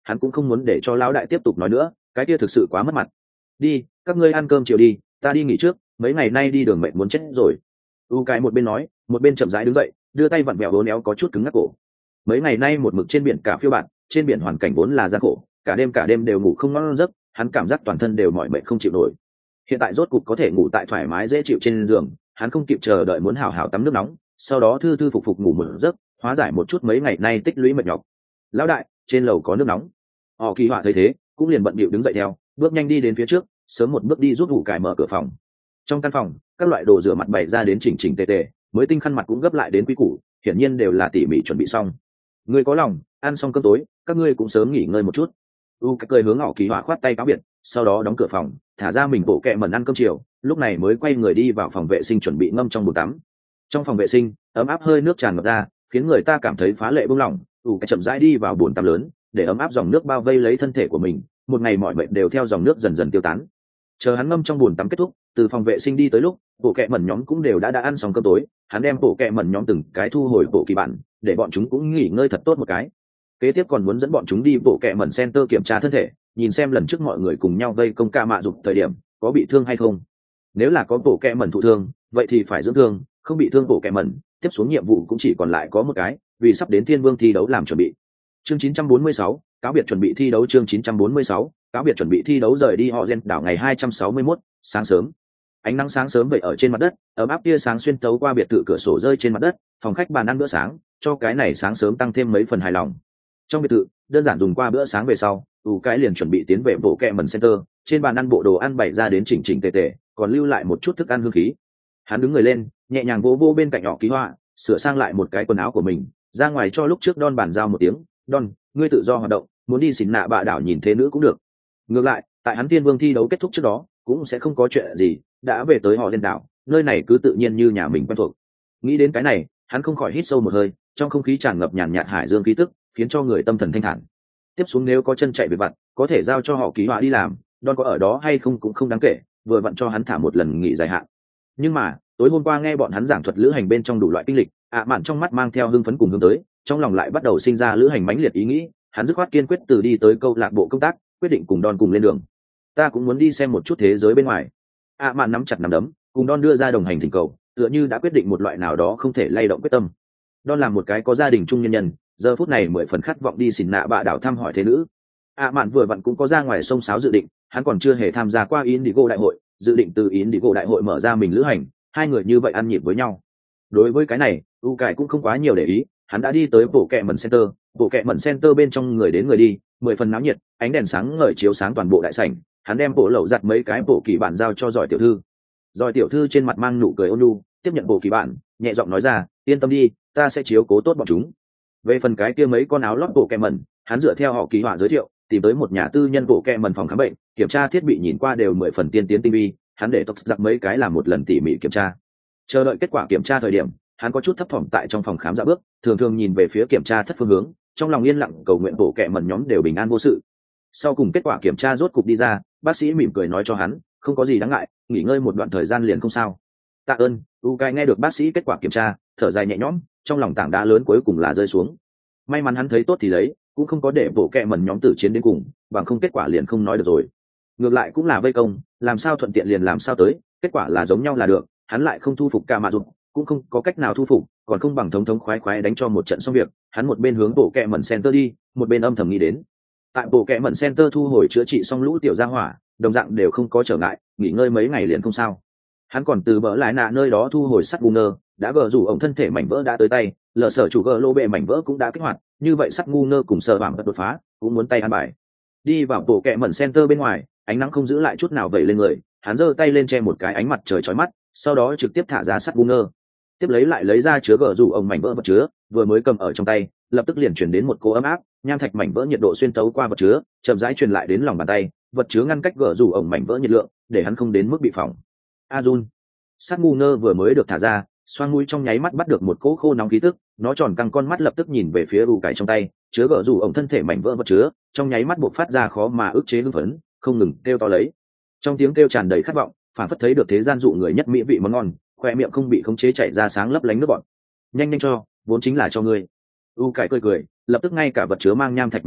Speaker 1: hắn cũng không muốn để cho lão đại tiếp tục nói nữa, cái kia thực sự quá mất mặt. Đi, các ngươi ăn cơm chiều đi, ta đi nghỉ trước, mấy ngày nay đi đường mệt muốn chết rồi. U cái một bên nói một bên chậm rãi đứng dậy, đưa tay vặn vẹo vốn éo có chút cứng ngắc cổ. Mấy ngày nay một mực trên biển cả phiêu bạn, trên biển hoàn cảnh vốn là gian khổ, cả đêm cả đêm đều ngủ không ngon giấc, hắn cảm giác toàn thân đều mỏi mệt không chịu nổi. Hiện tại rốt cục có thể ngủ tại thoải mái dễ chịu trên giường, hắn không kịp chờ đợi muốn hào hào tắm nước nóng, sau đó thư thư phục phục ngủ một giấc, hóa giải một chút mấy ngày nay tích lũy mệt nhọc. Lão đại, trên lầu có nước nóng. Họ Kỳ Họa thấy thế, cũng liền bận bịu đứng dậy theo, bước nhanh đi đến phía trước, sớm một bước đi giúp Vũ Cải mở cửa phòng. Trong căn phòng, các loại đồ rửa mặt bày ra đến chỉnh chỉnh tề tề, mới tinh khăn mặt cũng gấp lại đến quý củ, hiển nhiên đều là tỉ mỉ chuẩn bị xong. Người có lòng, ăn xong cơm tối, các ngươi cũng sớm nghỉ ngơi một chút. U cái cười hướng Họ Kỳ Họa khoát tay cáo biệt, sau đó đóng cửa phòng, thả ra mình bộ kệ mẩn ăn cơm chiều, lúc này mới quay người đi vào phòng vệ sinh chuẩn bị ngâm trong bồn tắm. Trong phòng vệ sinh, ấm áp hơi nước tràn ngập ra, khiến người ta cảm thấy phá lệ buông lỏng. U cái chậm rãi đi vào bồn tắm lớn, để ấm áp dòng nước bao vây lấy thân thể của mình, một ngày mọi mệt đều theo dòng nước dần dần tiêu tán. Chờ hắn ngâm trong bồn tắm kết thúc, từ phòng vệ sinh đi tới lúc bộ kệ mẩn nhóm cũng đều đã đã ăn xong cơm tối, hắn đem bộ kệ mẩn nhóm từng cái thu hồi bộ kỳ bản, để bọn chúng cũng nghỉ ngơi thật tốt một cái. Kế tiếp còn muốn dẫn bọn chúng đi bộ kệ mẩn center kiểm tra thân thể, nhìn xem lần trước mọi người cùng nhau vây công ca mạ dục thời điểm có bị thương hay không. Nếu là có bộ kệ mẩn thụ thương, vậy thì phải dưỡng thương, không bị thương bộ kệ mẩn, tiếp xuống nhiệm vụ cũng chỉ còn lại có một cái, vì sắp đến Thiên Vương thi đấu làm chuẩn bị. Chương chín trăm bốn mươi sáu, cáo biệt chuẩn bị thi đấu. Chương chín trăm bốn mươi sáu, cáo biệt chuẩn bị thi đấu. Rời đi họ Gen đảo ngày hai trăm sáu mươi mốt, sáng sớm. Ánh nắng sáng sớm vậy ở trên mặt đất, ấm áp tia sáng xuyên tấu qua biệt thự cửa sổ rơi trên mặt đất, phòng khách bàn ăn bữa sáng, cho cái này sáng sớm tăng thêm mấy phần hài lòng. Trong biệt thự, đơn giản dùng qua bữa sáng về sau, ủ cái liền chuẩn bị tiến về bộ kệ mẩn center, trên bàn ăn bộ đồ ăn bày ra đến chỉnh chỉnh tề tề, còn lưu lại một chút thức ăn hương khí. Hắn đứng người lên, nhẹ nhàng vỗ vỗ bên cạnh Họ Kỳ Họa, sửa sang lại một cái quần áo của mình, ra ngoài cho lúc trước Don bàn giao một tiếng, Don, ngươi tự do hoạt động, muốn đi xỉn nạ bạ đảo nhìn thế nữ cũng được. Ngược lại, tại hắn Thiên Vương thi đấu kết thúc trước đó, cũng sẽ không có chuyện gì, đã về tới họ lên đảo, nơi này cứ tự nhiên như nhà mình quen thuộc. Nghĩ đến cái này, hắn không khỏi hít sâu một hơi, trong không khí tràn ngập nhàn nhạt hải dương khí tức, khiến cho người tâm thần thanh thản. Tiếp xuống nếu có chân chạy về vặt, có thể giao cho họ Kỳ Họa đi làm, Don có ở đó hay không cũng không đáng kể, vừa vặn cho hắn thả một lần nghỉ dài hạn. Nhưng mà tối hôm qua nghe bọn hắn giảng thuật lữ hành bên trong đủ loại kinh lịch, ạ mạn trong mắt mang theo hưng phấn cùng hướng tới, trong lòng lại bắt đầu sinh ra lữ hành mãnh liệt ý nghĩ. Hắn dứt khoát kiên quyết từ đi tới câu lạc bộ công tác, quyết định cùng Don cùng lên đường. Ta cũng muốn đi xem một chút thế giới bên ngoài. ạ mạn nắm chặt nắm đấm, cùng Don đưa ra đồng hành thỉnh cầu, tựa như đã quyết định một loại nào đó không thể lay động quyết tâm. Don là một cái có gia đình trung nhân nhân, giờ phút này mười phần khát vọng đi xỉn nạ bạ đảo thăm hỏi thế nữ. ạ mạn vừa vặn cũng có ra ngoài sông sáo dự định, hắn còn chưa hề tham gia qua Indigo đại hội, dự định từ Indigo đại hội mở ra mình lữ hành, hai người như vậy ăn nhịp với nhau. Đối với cái này, U Cải cũng không quá nhiều để ý, hắn đã đi tới bộ kệ mẩn center, bộ kệ mẩn center bên trong người đến người đi, mười phần náo nhiệt, ánh đèn sáng ngời chiếu sáng toàn bộ đại sảnh. Hắn đem bộ lẩu giặt mấy cái bộ kỳ bản giao cho giỏi tiểu thư. Giỏi tiểu thư trên mặt mang nụ cười ôn nhu, tiếp nhận bộ kỳ bản, nhẹ giọng nói ra, yên tâm đi, ta sẽ chiếu cố tốt bọn chúng. Về phần cái kia mấy con áo lót bộ kệ mẩn, hắn dựa theo họ Kỳ Họa giới thiệu, tìm tới một nhà tư nhân bộ kệ mẩn phòng khám bệnh, kiểm tra thiết bị nhìn qua đều mười phần tiên tiến tinh vi, hắn để tộc giặc mấy cái làm một lần tỉ mỉ kiểm tra. Chờ đợi kết quả kiểm tra thời điểm, hắn có chút thấp thỏm tại trong phòng khám dạ bước, thường thường nhìn về phía kiểm tra thất phương hướng, trong lòng yên lặng cầu nguyện bộ kệ mẩn nhóm đều bình an vô sự. Sau cùng kết quả kiểm tra rốt cục đi ra, bác sĩ mỉm cười nói cho hắn, không có gì đáng ngại, nghỉ ngơi một đoạn thời gian liền không sao. Tạ ơn. U Cai nghe được bác sĩ kết quả kiểm tra, thở dài nhẹ nhõm, trong lòng tảng đá lớn cuối cùng là rơi xuống. May mắn hắn thấy tốt thì lấy, cũng không có để bộ kệ mẩn nhóm tử chiến đến cùng, bằng không kết quả liền không nói được rồi. Ngược lại cũng là vây công, làm sao thuận tiện liền làm sao tới, kết quả là giống nhau là được, hắn lại không thu phục ca mạ dục, cũng không có cách nào thu phục, còn không bằng thống thống khoái khoái đánh cho một trận xong việc. Hắn một bên hướng bộ kệ mẩn center đi, một bên âm thầm nghĩ đến. Tại bộ kệ mẩn center thu hồi chữa trị xong lũ tiểu gia hỏa, đồng dạng đều không có trở ngại, nghỉ ngơi mấy ngày liền không sao. Hắn còn từ bỡ lại nạ nơi đó thu hồi sắt ngu ngơ, đã gờ rủ ổng thân thể mảnh vỡ đã tới tay, lờ sở chủ gờ lô bệ mảnh vỡ cũng đã kích hoạt, như vậy sắt ngu ngơ cùng sờ bảng đột phá cũng muốn tay ăn bài. Đi vào bộ kệ mẩn center bên ngoài, ánh nắng không giữ lại chút nào vẩy lên người, hắn giơ tay lên che một cái ánh mặt trời chói mắt, sau đó trực tiếp thả ra sắt ngu ngơ, tiếp lấy lại lấy ra chứa gờ rủ ổng mảnh vỡ vật chứa, vừa mới cầm ở trong tay, lập tức liền chuyển đến một cỗ ấm áp, nham thạch mảnh vỡ nhiệt độ xuyên tấu qua vật chứa, chậm rãi truyền lại đến lòng bàn tay, vật chứa ngăn cách gờ rủ ổng mảnh vỡ nhiệt lượng, để hắn không đến mức bị phỏng. Azun, sắt ngu ngơ vừa mới được thả ra, xoang mũi trong nháy mắt bắt được một cỗ khô nóng khí tức, nó tròn căng con mắt lập tức nhìn về phía U Cải trong tay, chứa gờ rủ ổng thân thể mảnh vỡ vật chứa, trong nháy mắt bộc phát ra khó mà ức chế hưng phấn, không ngừng kêu to lấy. Trong tiếng kêu tràn đầy khát vọng, phản phất thấy được thế gian dụ người nhất mỹ vị món ngon, khoe miệng không bị khống chế chảy ra sáng lấp lánh nước bọt. Nhanh nhanh cho, vốn chính là cho ngươi. U Cải cười cười, lập tức ngay cả vật chứa mang nham thạch mảnh vỡ,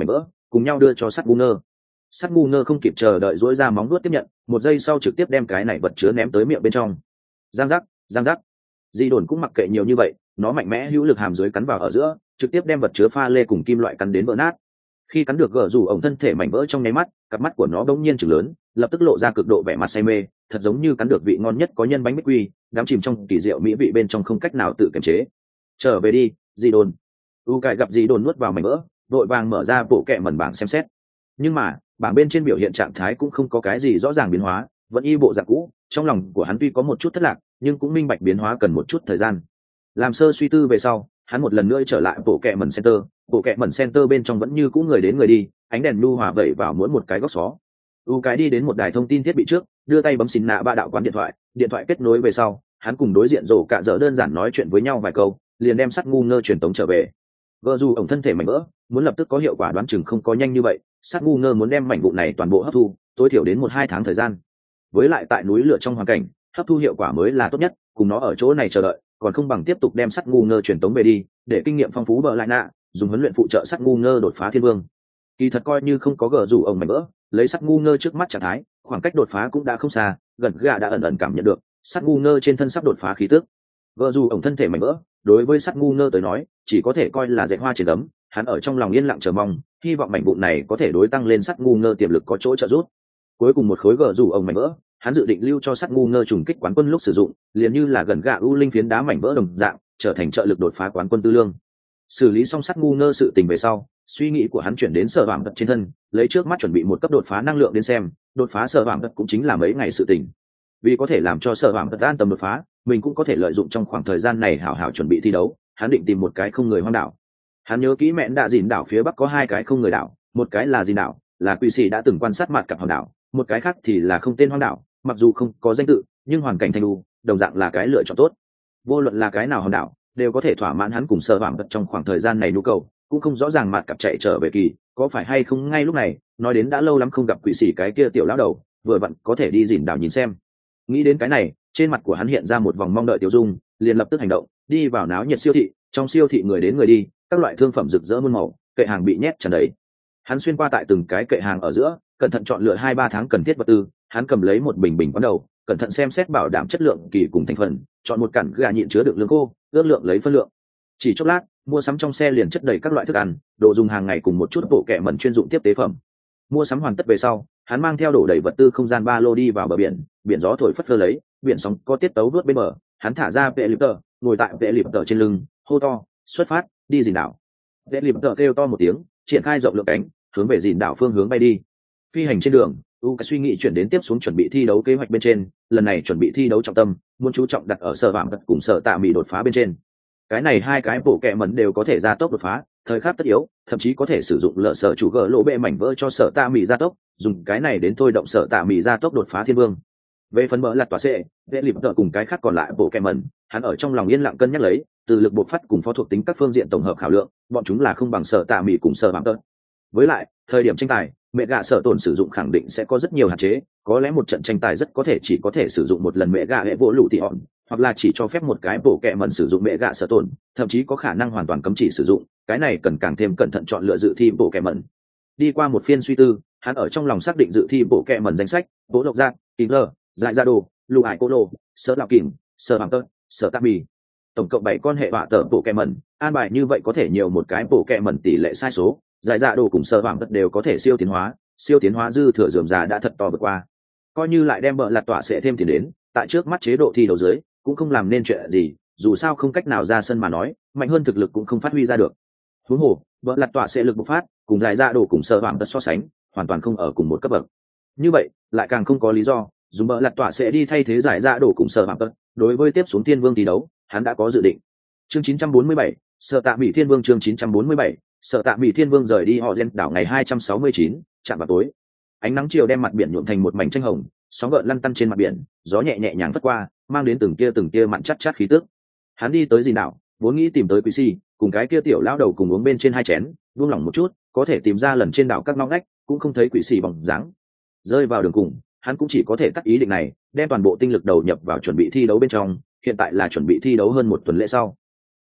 Speaker 1: cùng nhau đưa cho sắt ngu ngơ. Sắt ngu ngơ không kịp chờ đợi dỗi ra móng nuốt tiếp nhận, một giây sau trực tiếp đem cái này vật chứa ném tới miệng bên trong. Giang giác, giang giác. Di đồn cũng mặc kệ nhiều như vậy, nó mạnh mẽ hữu lực hàm dưới cắn vào ở giữa, trực tiếp đem vật chứa pha lê cùng kim loại cắn đến vỡ nát. Khi cắn được gờ rủ ổng thân thể mảnh vỡ trong nháy mắt, cặp mắt của nó bỗng nhiên trừng lớn, lập tức lộ ra cực độ vẻ mặt say mê, thật giống như cắn được vị ngon nhất có nhân bánh bích quy, đắm chìm trong kỳ diệu mỹ vị bên trong không cách nào tự kiềm chế. Trở về đi, Di đồn. U cải gặp Di đồn nuốt vào mảnh vỡ, vội vàng mở ra bộ kệ mẩn bảng xem xét. Nhưng mà bảng bên trên biểu hiện trạng thái cũng không có cái gì rõ ràng biến hóa, vẫn y bộ dạng cũ. Trong lòng của hắn tuy có một chút thất lạc, nhưng cũng minh bạch biến hóa cần một chút thời gian. Làm sơ suy tư về sau, hắn một lần nữa trở lại bộ kệ mẩn center. Bộ kệ mẩn center bên trong vẫn như cũ người đến người đi, ánh đèn nhu hòa vẩy vào mỗi một cái góc xó. U cái đi đến một đài thông tin thiết bị trước, đưa tay bấm xin nạ ba đạo quán điện thoại. Điện thoại kết nối về sau, hắn cùng đối diện rổ cạ dở đơn giản nói chuyện với nhau vài câu, liền đem sắt ngu ngơ truyền tống trở về. Vợ dù ổng thân thể mảnh vỡ, muốn lập tức có hiệu quả đoán chừng không có nhanh như vậy. Sắt ngu ngơ muốn đem mảnh vụn này toàn bộ hấp thu, tối thiểu đến một hai tháng thời gian. Với lại tại núi lửa trong hoàn cảnh, hấp thu hiệu quả mới là tốt nhất, cùng nó ở chỗ này chờ đợi, còn không bằng tiếp tục đem sắt ngu ngơ truyền tống về đi, để kinh nghiệm phong phú bờ lại nạ, dùng huấn luyện phụ trợ sắt ngu ngơ đột phá thiên vương. Kỳ thật coi như không có gờ rủ ổng mảnh vỡ, lấy sắt ngu ngơ trước mắt trạng thái, khoảng cách đột phá cũng đã không xa, gần gà đã ẩn ẩn cảm nhận được sắt ngu ngơ trên thân sắp đột phá khí tức. Gờ rủ ổng thân thể mảnh vỡ, đối với sắt ngu ngơ tới nói, chỉ có thể coi là dạy hoa trên ấm, hắn ở trong lòng yên lặng chờ mong, hy vọng mảnh vụn này có thể đối tăng lên sắt ngu ngơ tiềm lực có chỗ trợ giúp. Cuối cùng một khối gờ rủ ổng mảnh vỡ, hắn dự định lưu cho sắt ngu ngơ trùng kích quán quân lúc sử dụng, liền như là gần gạ u linh phiến đá mảnh vỡ đồng dạng, trở thành trợ lực đột phá quán quân tư lương. Xử lý xong sắt ngu ngơ sự tình về sau, suy nghĩ của hắn chuyển đến sở vạm vật trên thân, lấy trước mắt chuẩn bị một cấp đột phá năng lượng đến xem, đột phá sở vạm vật cũng chính là mấy ngày sự tình. Vì có thể làm cho sở vạm vật an tâm đột phá, mình cũng có thể lợi dụng trong khoảng thời gian này hảo hảo chuẩn bị thi đấu. Hắn định tìm một cái không người hoang đảo. Hắn nhớ kỹ mẹn đạ dìn đảo phía bắc có hai cái không người đảo, một cái là dìn đảo, là quỷ sĩ đã từng quan sát mặt cặp hòn đảo, một cái khác thì là không tên hoang đảo, mặc dù không có danh tự, nhưng hoàn cảnh thanh lưu, đồng dạng là cái lựa chọn tốt. Vô luận là cái nào hòn đảo, đều có thể thỏa mãn hắn cùng sở vạm vật trong khoảng thời gian này nhu cầu. Cũng không rõ ràng mặt cặp chạy trở về kỳ, có phải hay không ngay lúc này, nói đến đã lâu lắm không gặp quỷ sĩ cái kia tiểu lão đầu, vừa vặn có thể đi dìn đảo nhìn xem. Nghĩ đến cái này, trên mặt của hắn hiện ra một vòng mong đợi tiêu dung, liền lập tức hành động, đi vào náo nhiệt siêu thị. Trong siêu thị người đến người đi, các loại thương phẩm rực rỡ muôn màu, kệ hàng bị nhét tràn đầy. Hắn xuyên qua tại từng cái kệ hàng ở giữa, cẩn thận chọn lựa hai ba tháng cần thiết vật tư. Hắn cầm lấy một bình bình quán đầu, cẩn thận xem xét bảo đảm chất lượng kỳ cùng thành phần, chọn một cặn gà nhịn chứa được lương khô, ước lượng lấy phân lượng. Chỉ chốc lát, mua sắm trong xe liền chất đầy các loại thức ăn, đồ dùng hàng ngày cùng một chút bộ kệ mẩn chuyên dụng tiếp tế phẩm. Mua sắm hoàn tất về sau, hắn mang theo đổ đầy vật tư không gian ba lô đi vào bờ biển, biển gió thổi phất phơ lấy, biển sóng có tiết tấu vớt bên bờ. Hắn thả ra vệ lịp tờ, ngồi tại vệ lịp tờ trên lưng, hô to, xuất phát, đi dìn đảo. Vệ lịp tờ kêu to một tiếng, triển khai rộng lượng cánh, hướng về dìn đảo phương hướng bay đi. Phi hành trên đường, u cái suy nghĩ chuyển đến tiếp xuống chuẩn bị thi đấu kế hoạch bên trên. Lần này chuẩn bị thi đấu trọng tâm, muốn chú trọng đặt ở sở vạm vật cùng sở tạ mì đột phá bên trên. Cái này hai cái bộ kệ mẩn đều có thể gia tốc đột phá, thời khắc tất yếu, thậm chí có thể sử dụng lợ sở chủ gỡ lỗ bệ mảnh vỡ cho sở tạ mì gia tốc, dùng cái này đến thôi động sở tạ mì gia tốc đột phá thiên vương. Về phần mỡ lạt tỏa xệ, vệ lịp tờ cùng cái khác còn lại bộ kệ mẩn, hắn ở trong lòng yên lặng cân nhắc lấy, từ lực bộc phát cùng phó thuộc tính các phương diện tổng hợp khảo lượng, bọn chúng là không bằng sở tạ mì cùng sở vạm tờ. Với lại, thời điểm tranh tài, mẹ gạ sở tổn sử dụng khẳng định sẽ có rất nhiều hạn chế, có lẽ một trận tranh tài rất có thể chỉ có thể sử dụng một lần mẹ gạ hệ vỗ lụ tị hòn, hoặc là chỉ cho phép một cái bộ kệ mẩn sử dụng mẹ gạ sở tổn, thậm chí có khả năng hoàn toàn cấm chỉ sử dụng. Cái này cần càng thêm cẩn thận chọn lựa dự thi bộ kệ mẩn. Đi qua một phiên suy tư, hắn ở trong lòng xác định dự thi bộ kệ mẩn danh sách: bố độc giác, kính lờ, dại ra đồ, lụ ải cô lô, sở lạo kìm, sở bằng tơ, sở tạp mì. Tổng cộng bảy con hệ họa tờ bộ kệ mẩn, an bài như vậy có thể nhiều một cái bộ kệ mẩn tỷ lệ sai số. Giải dạ đồ cùng sở bằng tơ đều có thể siêu tiến hóa, siêu tiến hóa dư thừa dườm già đã thật to vượt qua. Coi như lại đem bợ lạt tọa sẽ thêm tiền đến, tại trước mắt chế độ thi đấu dưới cũng không làm nên chuyện gì, dù sao không cách nào ra sân mà nói, mạnh hơn thực lực cũng không phát huy ra được. Huống hồ, bợ lạt tọa sẽ lực bộc phát cùng giải dạ đồ cùng sở bằng tơ so sánh, hoàn toàn không ở cùng một cấp bậc. Như vậy, lại càng không có lý do dùng bợ lạt tọa sẽ đi thay thế giải dạ đồ cùng sở bằng tơ. Đối với tiếp xuống thiên vương thi đấu, hắn đã có dự định. Chương chín trăm bốn mươi bảy, Sở Tạ Mỹ Thiên Vương. Chương chín trăm bốn mươi bảy, Sở Tạ Mỹ Thiên Vương rời đi họ Gen đảo ngày hai trăm sáu mươi chín, chạm vào tối. Ánh nắng chiều đem mặt biển nhuộm thành một mảnh tranh hồng, sóng gợn lăn tăn trên mặt biển, gió nhẹ nhẹ nhàng phất qua, mang đến từng tia từng tia mặn chát chát khí tức. Hắn đi tới dìn đảo, vốn nghĩ tìm tới quý si, cùng cái kia tiểu lão đầu cùng uống bên trên hai chén, buông lỏng một chút, có thể tìm ra lần trên đảo các ngõ ngách, cũng không thấy quỷ sĩ bóng dáng. Rơi vào đường cùng, hắn cũng chỉ có thể cắt ý định này, đem toàn bộ tinh lực đầu nhập vào chuẩn bị thi đấu bên trong. Hiện tại là chuẩn bị thi đấu hơn một tuần lễ sau.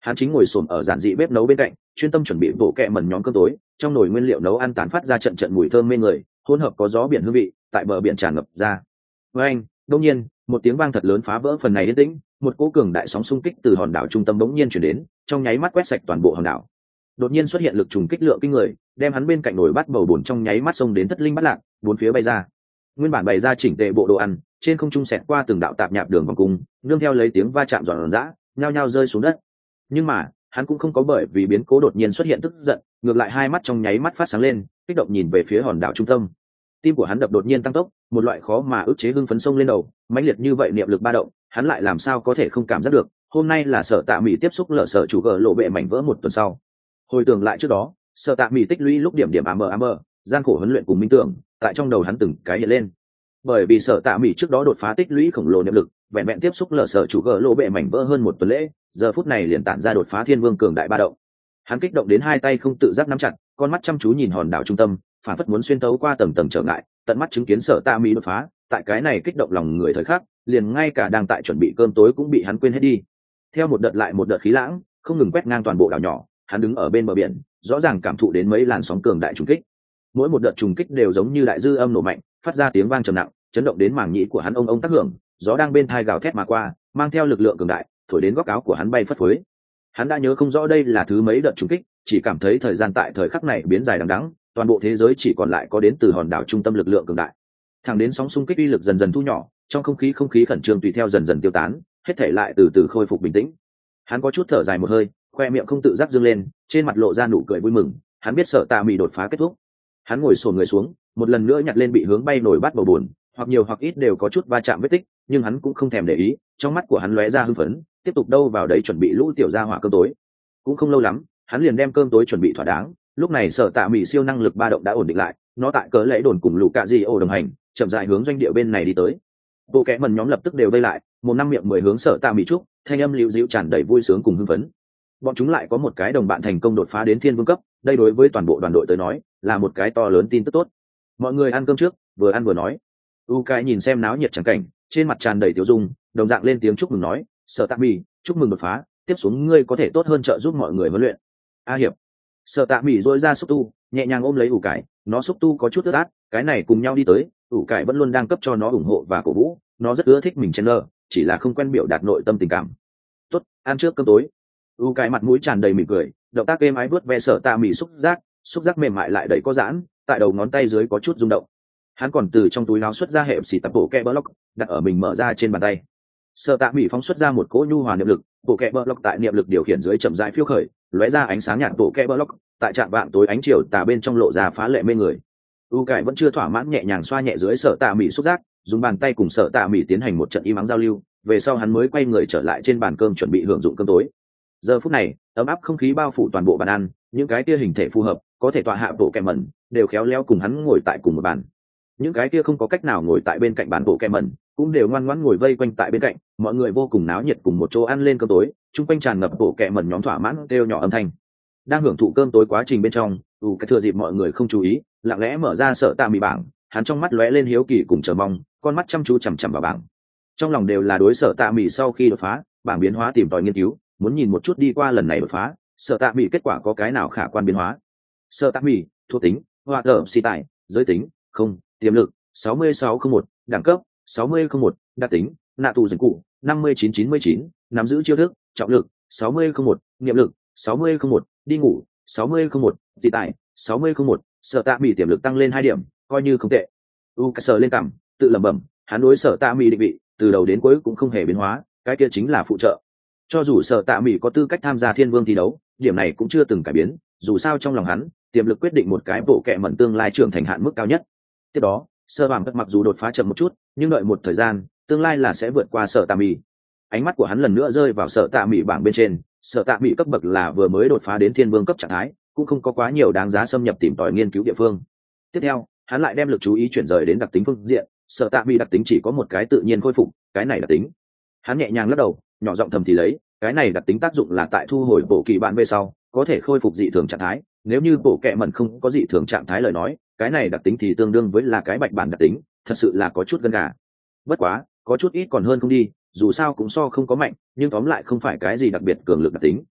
Speaker 1: hắn chính ngồi xổm ở giản dị bếp nấu bên cạnh, chuyên tâm chuẩn bị bộ kẹ mẩn nhóm cơm tối. Trong nồi nguyên liệu nấu ăn tán phát ra trận trận mùi thơm mê người, hỗn hợp có gió biển hương vị tại bờ biển tràn ngập ra. Với anh, đột nhiên, một tiếng vang thật lớn phá vỡ phần này yên tĩnh, một cỗ cường đại sóng xung kích từ hòn đảo trung tâm bỗng nhiên chuyển đến, trong nháy mắt quét sạch toàn bộ hòn đảo. Đột nhiên xuất hiện lực trùng kích lượng kinh người, đem hắn bên cạnh nồi bát bầu bùn trong nháy mắt xông đến thất linh bát lạc, bốn phía bay ra. Nguyên bản bày ra chỉnh tề bộ đồ ăn, trên không trung xẹt qua từng đạo tạp nhạp đường vòng cung, nương theo lấy tiếng va chạm giòn giã, nhao nhao rơi xuống đất. Nhưng mà, hắn cũng không có bởi vì biến cố đột nhiên xuất hiện tức giận, ngược lại hai mắt trong nháy mắt phát sáng lên, kích động nhìn về phía hòn đảo trung tâm. Tim của hắn đập đột nhiên tăng tốc, một loại khó mà ức chế hưng phấn sông lên đầu, mãnh liệt như vậy niệm lực ba động, hắn lại làm sao có thể không cảm giác được. Hôm nay là Sở Tạ Mỹ tiếp xúc lở sở chủ gờ lộ bệ mảnh vỡ một tuần sau. Hồi tưởng lại trước đó, Sở Tạ Mỹ tích lũy lúc điểm điểm ám ám gian khổ huấn luyện cùng minh tưởng, tại trong đầu hắn từng cái hiện lên. Bởi vì Sở Tạ Mỹ trước đó đột phá tích lũy khổng lồ niệm lực, vẹn vẹn tiếp xúc lở sở chủ gờ lộ bệ mảnh vỡ hơn một tuần lễ, giờ phút này liền tản ra đột phá thiên vương cường đại ba động. Hắn kích động đến hai tay không tự giác nắm chặt, con mắt chăm chú nhìn hòn đảo trung tâm, phản phất muốn xuyên tấu qua tầng tầng trở ngại, tận mắt chứng kiến Sở Tạ Mỹ đột phá. Tại cái này kích động lòng người thời khắc, liền ngay cả đang tại chuẩn bị cơm tối cũng bị hắn quên hết đi. Theo một đợt lại một đợt khí lãng không ngừng quét ngang toàn bộ đảo nhỏ, hắn đứng ở bên bờ biển, rõ ràng cảm thụ đến mấy làn sóng cường đại trùng kích. Mỗi một đợt trùng kích đều giống như đại dư âm nổ mạnh, phát ra tiếng vang trầm nặng, chấn động đến màng nhĩ của hắn ông ông tác hưởng. Gió đang bên thai gào thét mà qua, mang theo lực lượng cường đại, thổi đến góc áo của hắn bay phất phới. Hắn đã nhớ không rõ đây là thứ mấy đợt trùng kích, chỉ cảm thấy thời gian tại thời khắc này biến dài đằng đẵng, toàn bộ thế giới chỉ còn lại có đến từ hòn đảo trung tâm lực lượng cường đại. Thẳng đến sóng xung kích uy lực dần dần thu nhỏ, trong không khí không khí khẩn trương tùy theo dần dần tiêu tán, hết thảy lại từ từ khôi phục bình tĩnh. Hắn có chút thở dài một hơi, khoe miệng không tự giác dương lên, trên mặt lộ ra nụ cười vui mừng. Hắn biết Sở Tạ Mỹ đột phá kết thúc. Hắn ngồi xổm người xuống, một lần nữa nhặt lên bị hướng bay nổi bát bầu buồn, hoặc nhiều hoặc ít đều có chút va chạm vết tích, nhưng hắn cũng không thèm để ý. Trong mắt của hắn lóe ra hưng phấn, tiếp tục đâu vào đấy chuẩn bị lũ tiểu gia hỏa cơm tối. Cũng không lâu lắm, hắn liền đem cơm tối chuẩn bị thỏa đáng. Lúc này Sở Tạ Mỹ siêu năng lực ba động đã ổn định lại, nó tại cớ lễ đồn cùng lũ cạ di ô đồng hành, chậm rãi hướng doanh địa bên này đi tới. Bộ kẽ mần nhóm lập tức đều vây lại, một năm miệng mười hướng Sở Tạ Mỹ chúc, thanh âm liễu dĩu tràn đầy vui sướng cùng hưng phấn. Bọn chúng lại có một cái đồng bạn thành công đột phá đến thiên vương cấp, đây đối với toàn bộ đoàn đội tới nói là một cái to lớn tin tức tốt. Mọi người ăn cơm trước, vừa ăn vừa nói. U Cái nhìn xem náo nhiệt chẳng cảnh, trên mặt tràn đầy tiêu dung, đồng dạng lên tiếng chúc mừng nói, Sở Tạ Mỹ, chúc mừng đột phá, tiếp xuống ngươi có thể tốt hơn trợ giúp mọi người huấn luyện. A hiệp. Sở Tạ Mỹ dỗi ra xúc tu, nhẹ nhàng ôm lấy ủ cải, nó xúc tu có chút ướt át, cái này cùng nhau đi tới, ủ cải vẫn luôn đang cấp cho nó ủng hộ và cổ vũ, nó rất ưa thích mình chen lơ, chỉ là không quen biểu đạt nội tâm tình cảm. Tốt, ăn trước cơm tối. U cải mặt mũi tràn đầy mỉm cười, động tác êm ái vuốt ve Sở Tạ Mỹ xúc giác, xúc giác mềm mại lại đầy có giãn, tại đầu ngón tay dưới có chút rung động. Hắn còn từ trong túi áo xuất ra hệ xì tập bộ kẹ block, đặt ở mình mở ra trên bàn tay. Sở Tạ Mỹ phóng xuất ra một cỗ nhu hòa niệm lực, bộ kẹ block tại niệm lực điều khiển dưới chậm rãi phiêu khởi, lóe ra ánh sáng nhạt bộ kẹ block, tại trạm vạng tối ánh chiều tà bên trong lộ ra phá lệ mê người. U cải vẫn chưa thỏa mãn nhẹ nhàng xoa nhẹ dưới Sở Tạ Mỹ xúc giác, dùng bàn tay cùng Sở Tạ Mỹ tiến hành một trận im ắng giao lưu, về sau hắn mới quay người trở lại trên bàn cơm chuẩn bị hưởng dụng cơm tối. Giờ phút này, ấm áp không khí bao phủ toàn bộ bàn ăn, những cái kia hình thể phù hợp, có thể tọa hạ bộ kẹ mẩn, đều khéo léo cùng hắn ngồi tại cùng một bàn. Những cái kia không có cách nào ngồi tại bên cạnh bàn bộ kẹ mẩn, cũng đều ngoan ngoãn ngồi vây quanh tại bên cạnh, mọi người vô cùng náo nhiệt cùng một chỗ ăn lên cơm tối, chung quanh tràn ngập bộ kẹ mẩn nhóm thỏa mãn kêu nhỏ âm thanh. Đang hưởng thụ cơm tối quá trình bên trong, u cái thừa dịp mọi người không chú ý, lặng lẽ mở ra Sở Tạ Mỹ bảng, hắn trong mắt lóe lên hiếu kỳ cùng chờ mong, con mắt chăm chú chằm chằm vào bảng. Trong lòng đều là đối Sở Tạ Mỹ sau khi đột phá, bảng biến hóa tìm tòi nghiên cứu, muốn nhìn một chút đi qua lần này đột phá, Sở Tạ Mỹ kết quả có cái nào khả quan biến hóa. Sở Tạ Mỹ, thuộc tính, hoa ở xì tài, giới tính, không, tiềm lực, sáu mươi sáu không một, đẳng cấp, sáu mươi không một, đặc tính, nạ tù dần cụ, năm mươi chín chín mươi chín, nắm giữ chiêu thức, trọng lực, sáu mươi không một, niệm lực, sáu mươi không một, đi ngủ, sáu mươi không một, dị tài, sáu mươi không một, Sở Tạ Mỹ tiềm lực tăng lên hai điểm, coi như không tệ. U Cái sờ lên cằm, tự lẩm bẩm, hắn đối Sở Tạ Mỹ định vị, từ đầu đến cuối cũng không hề biến hóa, cái kia chính là phụ trợ. Cho dù Sở Tạ Mỹ có tư cách tham gia thiên vương thi đấu, điểm này cũng chưa từng cải biến, dù sao trong lòng hắn, tiềm lực quyết định một cái bộ kệ mẩn tương lai trưởng thành hạn mức cao nhất. Tiếp đó, Sơ Bàm mặc dù đột phá chậm một chút, nhưng đợi một thời gian, tương lai là sẽ vượt qua Sở Tạ Mỹ. Ánh mắt của hắn lần nữa rơi vào Sở Tạ Mỹ bảng bên trên, Sở Tạ Mỹ cấp bậc là vừa mới đột phá đến thiên vương cấp trạng thái, cũng không có quá nhiều đáng giá xâm nhập tìm tòi nghiên cứu địa phương. Tiếp theo, hắn lại đem lực chú ý chuyển rời đến đặc tính phương diện, Sở Tạ Mỹ đặc tính chỉ có một cái tự nhiên khôi phục, cái này đặc tính. Hắn nhẹ nhàng lắc đầu, nhỏ giọng thầm thì lấy, cái này đặc tính tác dụng là tại thu hồi bộ kỳ bạn về sau, có thể khôi phục dị thường trạng thái, nếu như bộ kệ mẩn không có dị thường trạng thái lời nói, cái này đặc tính thì tương đương với là cái bạch bản đặc tính, thật sự là có chút gân gà. Bất quá, có chút ít còn hơn không đi, dù sao cũng so không có mạnh, nhưng tóm lại không phải cái gì đặc biệt cường lực đặc tính.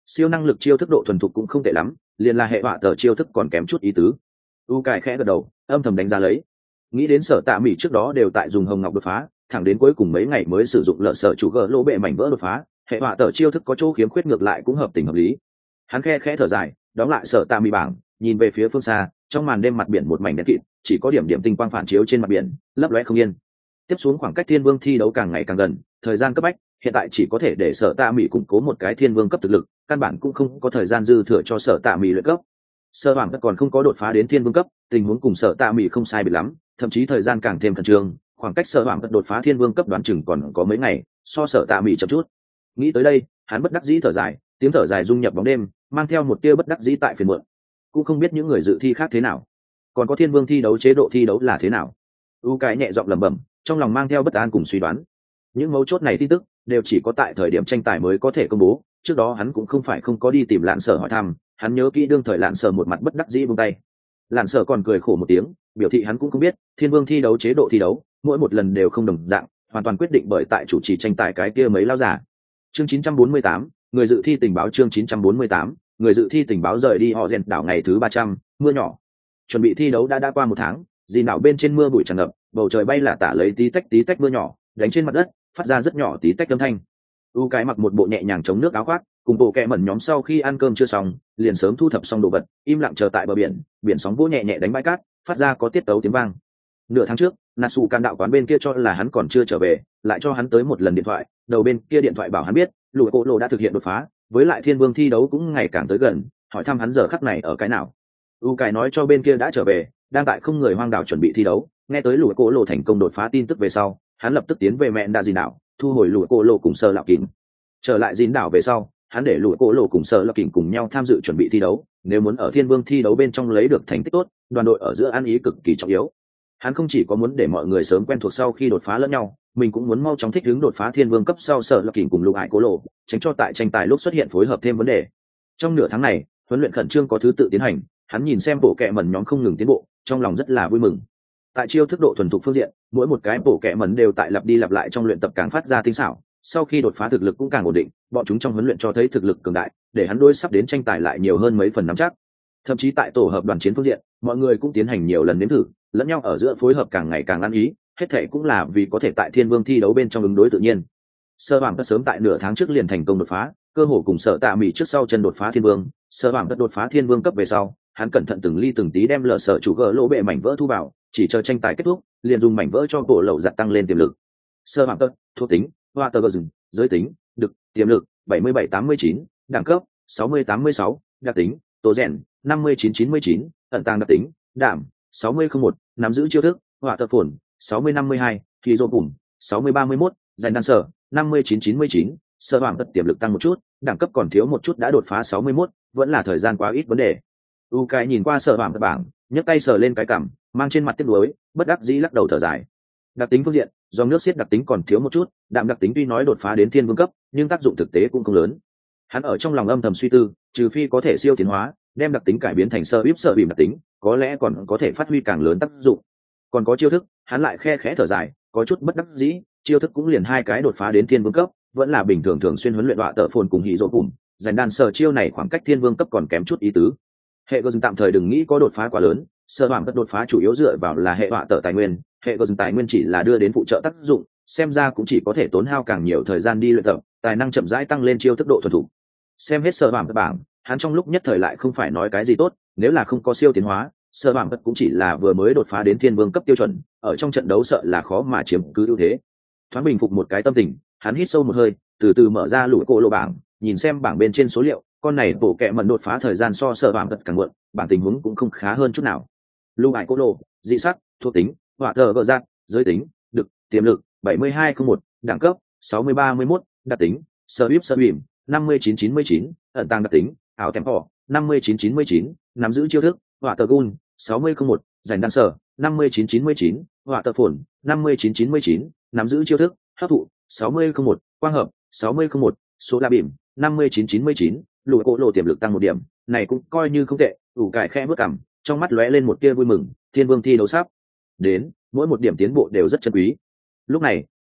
Speaker 1: Siêu năng lực chiêu thức độ thuần thục cũng không tệ lắm, liền là hệ họa tờ chiêu thức còn kém chút ý tứ. U cải khẽ gật đầu, âm thầm đánh giá lấy. Nghĩ đến sở tạ mỹ trước đó đều tại dùng hồng ngọc đột phá, thẳng đến cuối cùng mấy ngày mới sử dụng lợ sở chủ gỡ lỗ bệ mảnh vỡ đột phá, hệ họa tờ chiêu thức có chỗ khiếm khuyết ngược lại cũng hợp tình hợp lý. Hắn khe khẽ thở dài, đóng lại sở tạ mỹ bảng, nhìn về phía phương xa, trong màn đêm mặt biển một mảnh đen kịt, chỉ có điểm điểm tinh quang phản chiếu trên mặt biển, lấp lóe không yên. Tiếp xuống khoảng cách thiên vương thi đấu càng ngày càng gần, thời gian cấp bách, hiện tại chỉ có thể để sở tạ mỹ củng cố một cái thiên vương cấp thực lực, căn bản cũng không có thời gian dư thừa cho sở tạ mỹ luyện cấp. Sở hoàng tất còn không có đột phá đến thiên vương cấp, tình huống cùng sở tạ mỹ không sai biệt lắm, thậm chí thời gian càng thêm khẩn trương, khoảng cách sở hoàng tất đột phá thiên vương cấp đoán chừng còn có mấy ngày, so sở tạ mỹ chậm chút. Nghĩ tới đây, hắn bất đắc dĩ thở dài, tiếng thở dài dung nhập bóng đêm, mang theo một tia bất đắc dĩ tại phiền muộn. Cũng không biết những người dự thi khác thế nào, còn có thiên vương thi đấu chế độ thi đấu là thế nào. U cái nhẹ giọng lẩm bẩm, trong lòng mang theo bất an cùng suy đoán. Những mấu chốt này tin tức đều chỉ có tại thời điểm tranh tài mới có thể công bố, trước đó hắn cũng không phải không có đi tìm Lạn Sở hỏi thăm, hắn nhớ kỹ đương thời Lạn Sở một mặt bất đắc dĩ buông tay. Lạn Sở còn cười khổ một tiếng, biểu thị hắn cũng không biết thiên vương thi đấu chế độ thi đấu mỗi một lần đều không đồng dạng, hoàn toàn quyết định bởi tại chủ trì tranh tài cái kia mấy lao giả. Chương chín trăm bốn mươi tám, người dự thi tình báo. Chương chín trăm bốn mươi tám, người dự thi tình báo rời đi họ rèn đảo ngày thứ ba trăm, mưa nhỏ. Chuẩn bị thi đấu đã đã qua một tháng, dì đảo bên trên mưa bụi tràn ngập, bầu trời bay là tả lấy tí tách tí tách mưa nhỏ, đánh trên mặt đất, phát ra rất nhỏ tí tách âm thanh. U cái mặc một bộ nhẹ nhàng chống nước áo khoác, cùng bộ kẹ mẩn nhóm sau khi ăn cơm chưa xong, liền sớm thu thập xong đồ vật, im lặng chờ tại bờ biển, biển sóng vỗ nhẹ nhẹ đánh bãi cát, phát ra có tiết tấu tiếng vang. Nửa tháng trước, Natsu can đạo quán bên kia cho là hắn còn chưa trở về, lại cho hắn tới một lần điện thoại, đầu bên kia điện thoại bảo hắn biết, lùi cổ lộ đã thực hiện đột phá, với lại thiên vương thi đấu cũng ngày càng tới gần, hỏi thăm hắn giờ khắc này ở cái nào. U cái nói cho bên kia đã trở về, đang tại không người hoang đảo chuẩn bị thi đấu, nghe tới lùi cổ lộ thành công đột phá tin tức về sau, hắn lập tức tiến về mẹ đa dìn đảo, thu hồi lùi cổ lộ cùng sơ lạo kín. Trở lại dìn đảo về sau, hắn để lùi cổ lộ cùng sơ lạo kín cùng nhau tham dự chuẩn bị thi đấu, nếu muốn ở thiên vương thi đấu bên trong lấy được thành tích tốt, đoàn đội ở giữa ăn ý cực kỳ trọng yếu. Hắn không chỉ có muốn để mọi người sớm quen thuộc sau khi đột phá lẫn nhau, mình cũng muốn mau chóng thích ứng đột phá thiên vương cấp sau sở lập kình cùng lục hải cố lộ, tránh cho tại tranh tài lúc xuất hiện phối hợp thêm vấn đề. Trong nửa tháng này, huấn luyện khẩn trương có thứ tự tiến hành, hắn nhìn xem bộ kệ mẩn nhóm không ngừng tiến bộ, trong lòng rất là vui mừng. Tại chiêu thức độ thuần thục phương diện, mỗi một cái bộ kệ mẩn đều tại lặp đi lặp lại trong luyện tập càng phát ra tinh xảo, sau khi đột phá thực lực cũng càng ổn định, bọn chúng trong huấn luyện cho thấy thực lực cường đại, để hắn đôi sắp đến tranh tài lại nhiều hơn mấy phần nắm chắc. Thậm chí tại tổ hợp đoàn chiến phương diện, mọi người cũng tiến hành nhiều lần nếm thử, lẫn nhau ở giữa phối hợp càng ngày càng ăn ý, hết thảy cũng là vì có thể tại thiên vương thi đấu bên trong ứng đối tự nhiên. Sơ Hoàng tất sớm tại nửa tháng trước liền thành công đột phá, cơ hội cùng Sở Tạ Mỹ trước sau chân đột phá thiên vương, Sơ Hoàng tất đột phá thiên vương cấp về sau, hắn cẩn thận từng ly từng tí đem lở sở chủ gỡ lỗ bệ mảnh vỡ thu vào, chỉ chờ tranh tài kết thúc, liền dùng mảnh vỡ cho bộ lậu giặt tăng lên tiềm lực. Sơ Hoàng tất, thuộc tính, hoa tờ rừng, giới tính, đực, tiềm lực, bảy mươi bảy tám mươi chín, đẳng cấp, sáu mươi tám mươi sáu, đặc tính, tố rèn, năm mươi chín chín mươi chín, ẩn tàng đặc tính, đảm, sáu mươi không một, nắm giữ chiêu thức, hỏa tơ phồn, sáu mươi năm mươi hai, khí dô bùm, sáu mươi ba mươi mốt, dành đan sở, năm mươi chín chín mươi chín, sơ hoàng tất tiềm lực tăng một chút, đẳng cấp còn thiếu một chút đã đột phá sáu mươi mốt, vẫn là thời gian quá ít vấn đề. U cái nhìn qua sơ hoàng tất bảng, nhấc tay sờ lên cái cằm, mang trên mặt tiếc nuối, bất đắc dĩ lắc đầu thở dài. Đặc tính phương diện, dòng nước xiết đặc tính còn thiếu một chút, đạm đặc tính tuy nói đột phá đến thiên vương cấp, nhưng tác dụng thực tế cũng không lớn. Hắn ở trong lòng âm thầm suy tư, trừ phi có thể siêu tiến hóa, đem đặc tính cải biến thành sơ bíp sợ bìm đặc tính, có lẽ còn có thể phát huy càng lớn tác dụng. Còn có chiêu thức, hắn lại khe khẽ thở dài, có chút bất đắc dĩ, chiêu thức cũng liền hai cái đột phá đến thiên vương cấp, vẫn là bình thường thường xuyên huấn luyện đọa tợ phồn cùng hỉ rộ cùng, dành đàn sở chiêu này khoảng cách thiên vương cấp còn kém chút ý tứ. Hệ cơ dừng tạm thời đừng nghĩ có đột phá quá lớn, sơ hoàng tất đột phá chủ yếu dựa vào là hệ đọa tợ tài nguyên, hệ cơ dừng tài nguyên chỉ là đưa đến phụ trợ tác dụng, xem ra cũng chỉ có thể tốn hao càng nhiều thời gian đi luyện tập, tài năng chậm rãi tăng lên chiêu thức độ thuần thục. Xem hết sơ hoàng tất bảng, hắn trong lúc nhất thời lại không phải nói cái gì tốt, nếu là không có siêu tiến hóa, sơ hoàng tất cũng chỉ là vừa mới đột phá đến thiên vương cấp tiêu chuẩn, ở trong trận đấu sợ là khó mà chiếm cứ ưu thế. Thoáng bình phục một cái tâm tình, hắn hít sâu một hơi, từ từ mở ra lũi cổ lộ bảng, nhìn xem bảng bên trên số liệu, con này bổ kẹ mẩn đột phá thời gian so sơ hoàng tất càng muộn, bảng tình huống cũng không khá hơn chút nào. Lưu hải cổ lộ, dị sắc, thuộc tính, hỏa thờ gợ giác, giới tính, đực, tiềm lực, bảy mươi hai không một, đẳng cấp, sáu mươi ba mươi mốt, đặc tính, sơ bíp sơ bìm, năm mươi chín chín mươi chín, ẩn tàng đặc tính, ảo tempo, năm mươi chín chín mươi chín, nắm giữ chiêu thức, hỏa tờ gun, sáu mươi không một, giành đan sở, năm mươi chín chín mươi chín, hỏa tờ phồn, năm mươi chín chín mươi chín, nắm giữ chiêu thức, hấp thụ, sáu mươi không một, quang hợp, sáu mươi không một, số la bìm, năm mươi chín chín mươi chín, lùi cổ lộ tiềm lực tăng một điểm, này cũng coi như không tệ. Ủ cải khẽ bước cằm, trong mắt lóe lên một tia vui mừng, thiên vương thi đấu sắp đến, mỗi một điểm tiến bộ đều rất chân quý. Lúc này,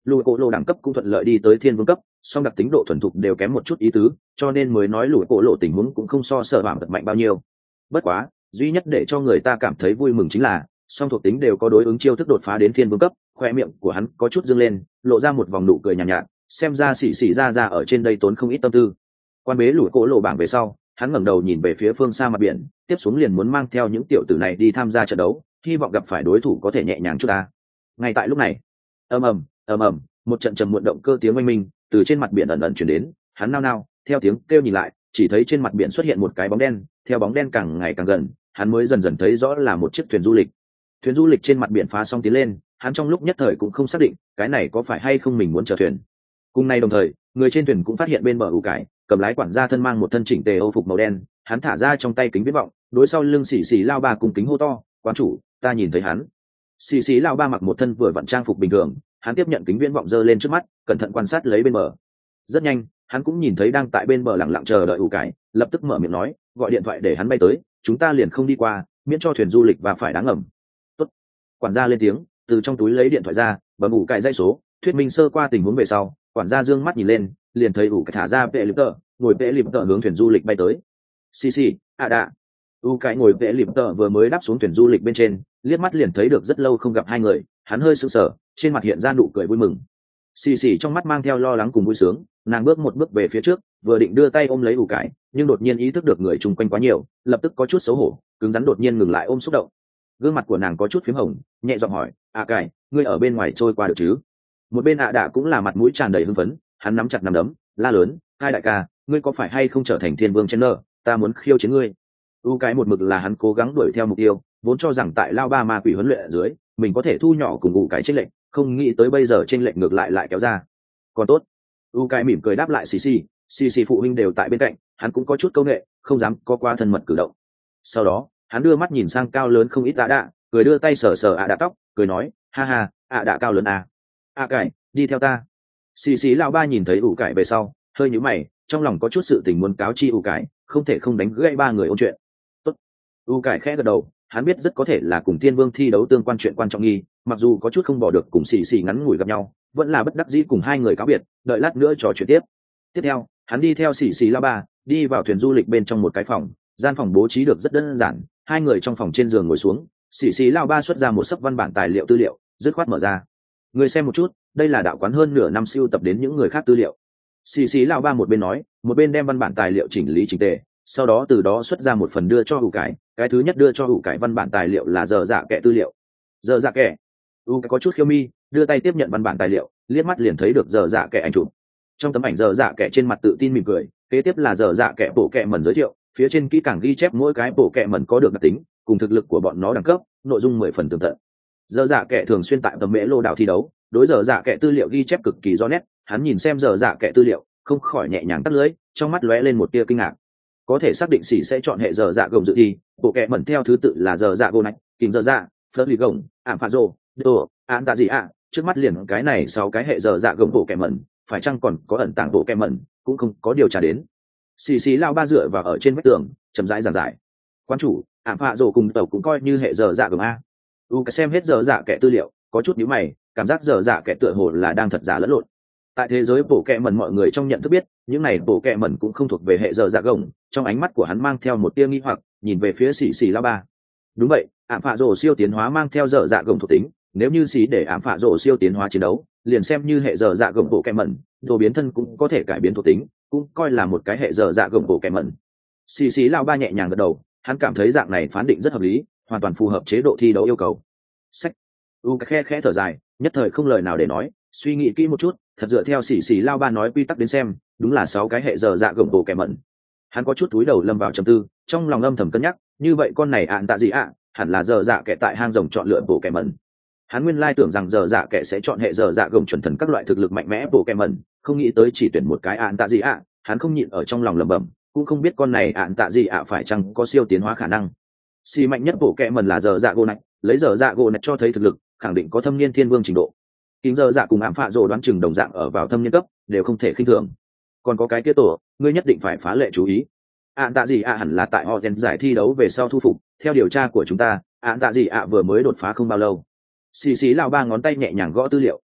Speaker 1: lùi cổ lộ đẳng cấp cũng thuận lợi đi tới thiên vương cấp, song đặc tính độ thuần thục đều kém một chút ý tứ, cho nên mới nói lùi cổ lộ tình huống cũng không so sợ bảm thật mạnh bao nhiêu. Bất quá duy nhất để cho người ta cảm thấy vui mừng chính là song thuộc tính đều có đối ứng chiêu thức đột phá đến thiên vương cấp. Khoe miệng của hắn có chút dương lên, lộ ra một vòng nụ cười nhàn nhạt, nhạt xem ra xỉ xỉ ra ra ở trên đây tốn không ít tâm tư. Quan bế lùi cổ lộ bảng về sau, hắn ngẩng đầu nhìn về phía phương xa mặt biển, tiếp xuống liền muốn mang theo những tiểu tử này đi tham gia trận đấu, hy vọng gặp phải đối thủ có thể nhẹ nhàng chút ta. Ngay tại lúc này, ầm ầm ầm ầm, một trận trầm muộn động cơ tiếng oanh minh từ trên mặt biển ẩn ẩn chuyển đến. Hắn nao nao theo tiếng kêu nhìn lại, chỉ thấy trên mặt biển xuất hiện một cái bóng đen, theo bóng đen càng ngày càng gần, hắn mới dần dần thấy rõ là một chiếc thuyền du lịch. Thuyền du lịch trên mặt biển phá sóng tiến lên, hắn trong lúc nhất thời cũng không xác định cái này có phải hay không mình muốn chở thuyền. Cùng nay đồng thời, người trên thuyền cũng phát hiện bên bờ ủ cải, cầm lái quản gia thân mang một thân chỉnh tề âu phục màu đen, hắn thả ra trong tay kính viễn vọng, đối sau lưng xì xì lao ba cùng kính hô to, "Quán chủ, ta nhìn thấy hắn." Xì xì lao ba mặc một thân vừa vặn trang phục bình thường, hắn tiếp nhận kính viễn vọng giơ lên trước mắt, cẩn thận quan sát lấy bên bờ. Rất nhanh, hắn cũng nhìn thấy đang tại bên bờ lặng lặng chờ đợi ủ cải, lập tức mở miệng nói, gọi điện thoại để hắn bay tới, chúng ta liền không đi qua, miễn cho thuyền du lịch và phải đáng ngầm. Tốt. Quản gia lên tiếng, từ trong túi lấy điện thoại ra, bấm ủ cải dây số, thuyết minh sơ qua tình huống về sau, quản gia dương mắt nhìn lên, liền thấy ủ cải thả ra vệ lip tờ, ngồi vệ lip tờ hướng thuyền du lịch bay tới. Xì xì, à đã. U cái ngồi vệ lip tờ vừa mới đáp xuống thuyền du lịch bên trên, liếc mắt liền thấy được rất lâu không gặp hai người, hắn hơi sững sờ, trên mặt hiện ra nụ cười vui mừng. Xì xì trong mắt mang theo lo lắng cùng vui sướng, nàng bước một bước về phía trước, vừa định đưa tay ôm lấy ủ cải, nhưng đột nhiên ý thức được người chung quanh quá nhiều, lập tức có chút xấu hổ, cứng rắn đột nhiên ngừng lại ôm xúc động. Gương mặt của nàng có chút phím hồng, nhẹ giọng hỏi, "À cải, ngươi ở bên ngoài trôi qua được chứ?" Một bên ạ đạ cũng là mặt mũi tràn đầy hưng phấn, hắn nắm chặt nắm đấm, la lớn, "Hai đại ca, ngươi có phải hay không trở thành thiên vương Chenner, ta muốn khiêu chiến ngươi." U cái một mực là hắn cố gắng đuổi theo mục tiêu, vốn cho rằng tại lao ba ma quỷ huấn luyện ở dưới, mình có thể thu nhỏ cùng U cái chênh lệnh, không nghĩ tới bây giờ chênh lệnh ngược lại lại kéo ra. Còn tốt. U cái mỉm cười đáp lại xì xì, xì xì phụ huynh đều tại bên cạnh, hắn cũng có chút câu nghệ, không dám có quá thân mật cử động. Sau đó, hắn đưa mắt nhìn sang cao lớn không ít ạ đạ, cười đưa tay sờ sờ ạ đạ tóc, cười nói, "Ha ha, ạ đạ cao lớn à. À cải, đi theo ta." Xì xì lão ba nhìn thấy ủ cải về sau, hơi nhíu mày, trong lòng có chút sự tình muốn cáo chi ủ cải, không thể không đánh gãy ba người ôn chuyện. Tốt. Ủ cải khẽ gật đầu, hắn biết rất có thể là cùng Thiên Vương thi đấu tương quan chuyện quan trọng nghi, mặc dù có chút không bỏ được cùng xì xì ngắn ngủi gặp nhau, vẫn là bất đắc dĩ cùng hai người cáo biệt, đợi lát nữa trò chuyện tiếp. Tiếp theo, hắn đi theo xì xì lão ba, đi vào thuyền du lịch bên trong một cái phòng, gian phòng bố trí được rất đơn giản, hai người trong phòng trên giường ngồi xuống, xì xì lão ba xuất ra một sấp văn bản tài liệu tư liệu, dứt khoát mở ra. Người xem một chút, đây là đạo quán hơn nửa năm siêu tập đến những người khác tư liệu. Xì xì lão ba một bên nói, một bên đem văn bản tài liệu chỉnh lý chỉnh tề, sau đó từ đó xuất ra một phần đưa cho hủ cải. Cái thứ nhất đưa cho hủ cải văn bản tài liệu là giờ dạ kẻ tư liệu. Giờ dạ kẻ, u có chút khiêu mi, đưa tay tiếp nhận văn bản tài liệu, liếc mắt liền thấy được giờ dạ kẻ ảnh chụp. Trong tấm ảnh giờ dạ kẻ trên mặt tự tin mỉm cười, kế tiếp là giờ dạ kẻ bộ kẻ mẩn giới thiệu, phía trên kỹ càng ghi chép mỗi cái bộ kẻ mẩn có được đặc tính, cùng thực lực của bọn nó đẳng cấp, nội dung mười phần tường tận. Giờ dạ kẻ thường xuyên tại tầm mễ lô đảo thi đấu, đối giờ dạ kẻ tư liệu ghi chép cực kỳ rõ nét, hắn nhìn xem giờ dạ kẻ tư liệu, không khỏi nhẹ nhàng tắt lưỡi, trong mắt lóe lên một tia kinh ngạc. Có thể xác định sĩ sẽ chọn hệ giờ dạ gồng dự thi, bộ kẻ mẩn theo thứ tự là giờ dạ gô nạch, kình giờ dạ, phớt lì gồng, ảm phạt rồ, đồ, án tạ gì ạ, trước mắt liền cái này sáu cái hệ giờ dạ gồng bộ kẻ mẩn, phải chăng còn có ẩn tàng bộ kẻ mẩn, cũng không có điều tra đến. Xì xì lao ba dựa vào ở trên vách tường, chậm rãi giảng giải. Quan chủ, ảm phạt rồ cùng tàu cũng coi như hệ giờ dạ gồng a. U cái xem hết giờ dạ kẻ tư liệu, có chút nhíu mày, cảm giác giờ dạ kẻ tựa hồ là đang thật giả lẫn lộn. Tại thế giới bộ kẹ mẩn mọi người trong nhận thức biết, những này bộ kẹ mẩn cũng không thuộc về hệ giờ dạ gồng. Trong ánh mắt của hắn mang theo một tia nghi hoặc, nhìn về phía xì xì lao ba. Đúng vậy, ảm phạ rồ siêu tiến hóa mang theo giờ dạ gồng thuộc tính, nếu như xì để ảm phạ rồ siêu tiến hóa chiến đấu, liền xem như hệ giờ dạ gồng bộ kẹ mẩn, đồ biến thân cũng có thể cải biến thuộc tính, cũng coi là một cái hệ giờ dạ gồng bộ kẹ mẩn. Xì xì lao ba nhẹ nhàng gật đầu, hắn cảm thấy dạng này phán định rất hợp lý, hoàn toàn phù hợp chế độ thi đấu yêu cầu. Sách. U khe khẽ thở dài, nhất thời không lời nào để nói, suy nghĩ kỹ một chút, thật dựa theo xì xì lao ba nói quy tắc đến xem, đúng là sáu cái hệ giờ dạ gồng bộ kẹ mẩn. Hắn có chút túi đầu lâm vào trầm tư, trong lòng âm thầm cân nhắc, như vậy con này ạn tạ gì ạ, hẳn là giờ dạ kẻ tại hang rồng chọn lựa bộ kẹ mẩn. Hắn nguyên lai tưởng rằng giờ dạ kẻ sẽ chọn hệ giờ dạ gồng chuẩn thần các loại thực lực mạnh mẽ bộ kẹ mẩn, không nghĩ tới chỉ tuyển một cái ạn tạ gì ạ, hắn không nhịn ở trong lòng lẩm bẩm, cũng không biết con này ạn tạ gì ạ phải chăng có siêu tiến hóa khả năng. Xì mạnh nhất bộ kẹ mẩn là giờ dạ gỗ này, lấy giờ dạ gỗ này cho thấy thực lực, khẳng định có thâm niên thiên vương trình độ. Kính giờ dạ cùng ảm phạ rồ đoán chừng đồng dạng ở vào thâm niên cấp, đều không thể khinh thường. Còn có cái kia tổ, ngươi nhất định phải phá lệ chú ý. Ạn tạ gì ạ hẳn là tại họ đen giải thi đấu về sau thu phục, theo điều tra của chúng ta, ạn tạ gì ạ vừa mới đột phá không bao lâu. Xì xì lao ba ngón tay nhẹ nhàng gõ tư liệu,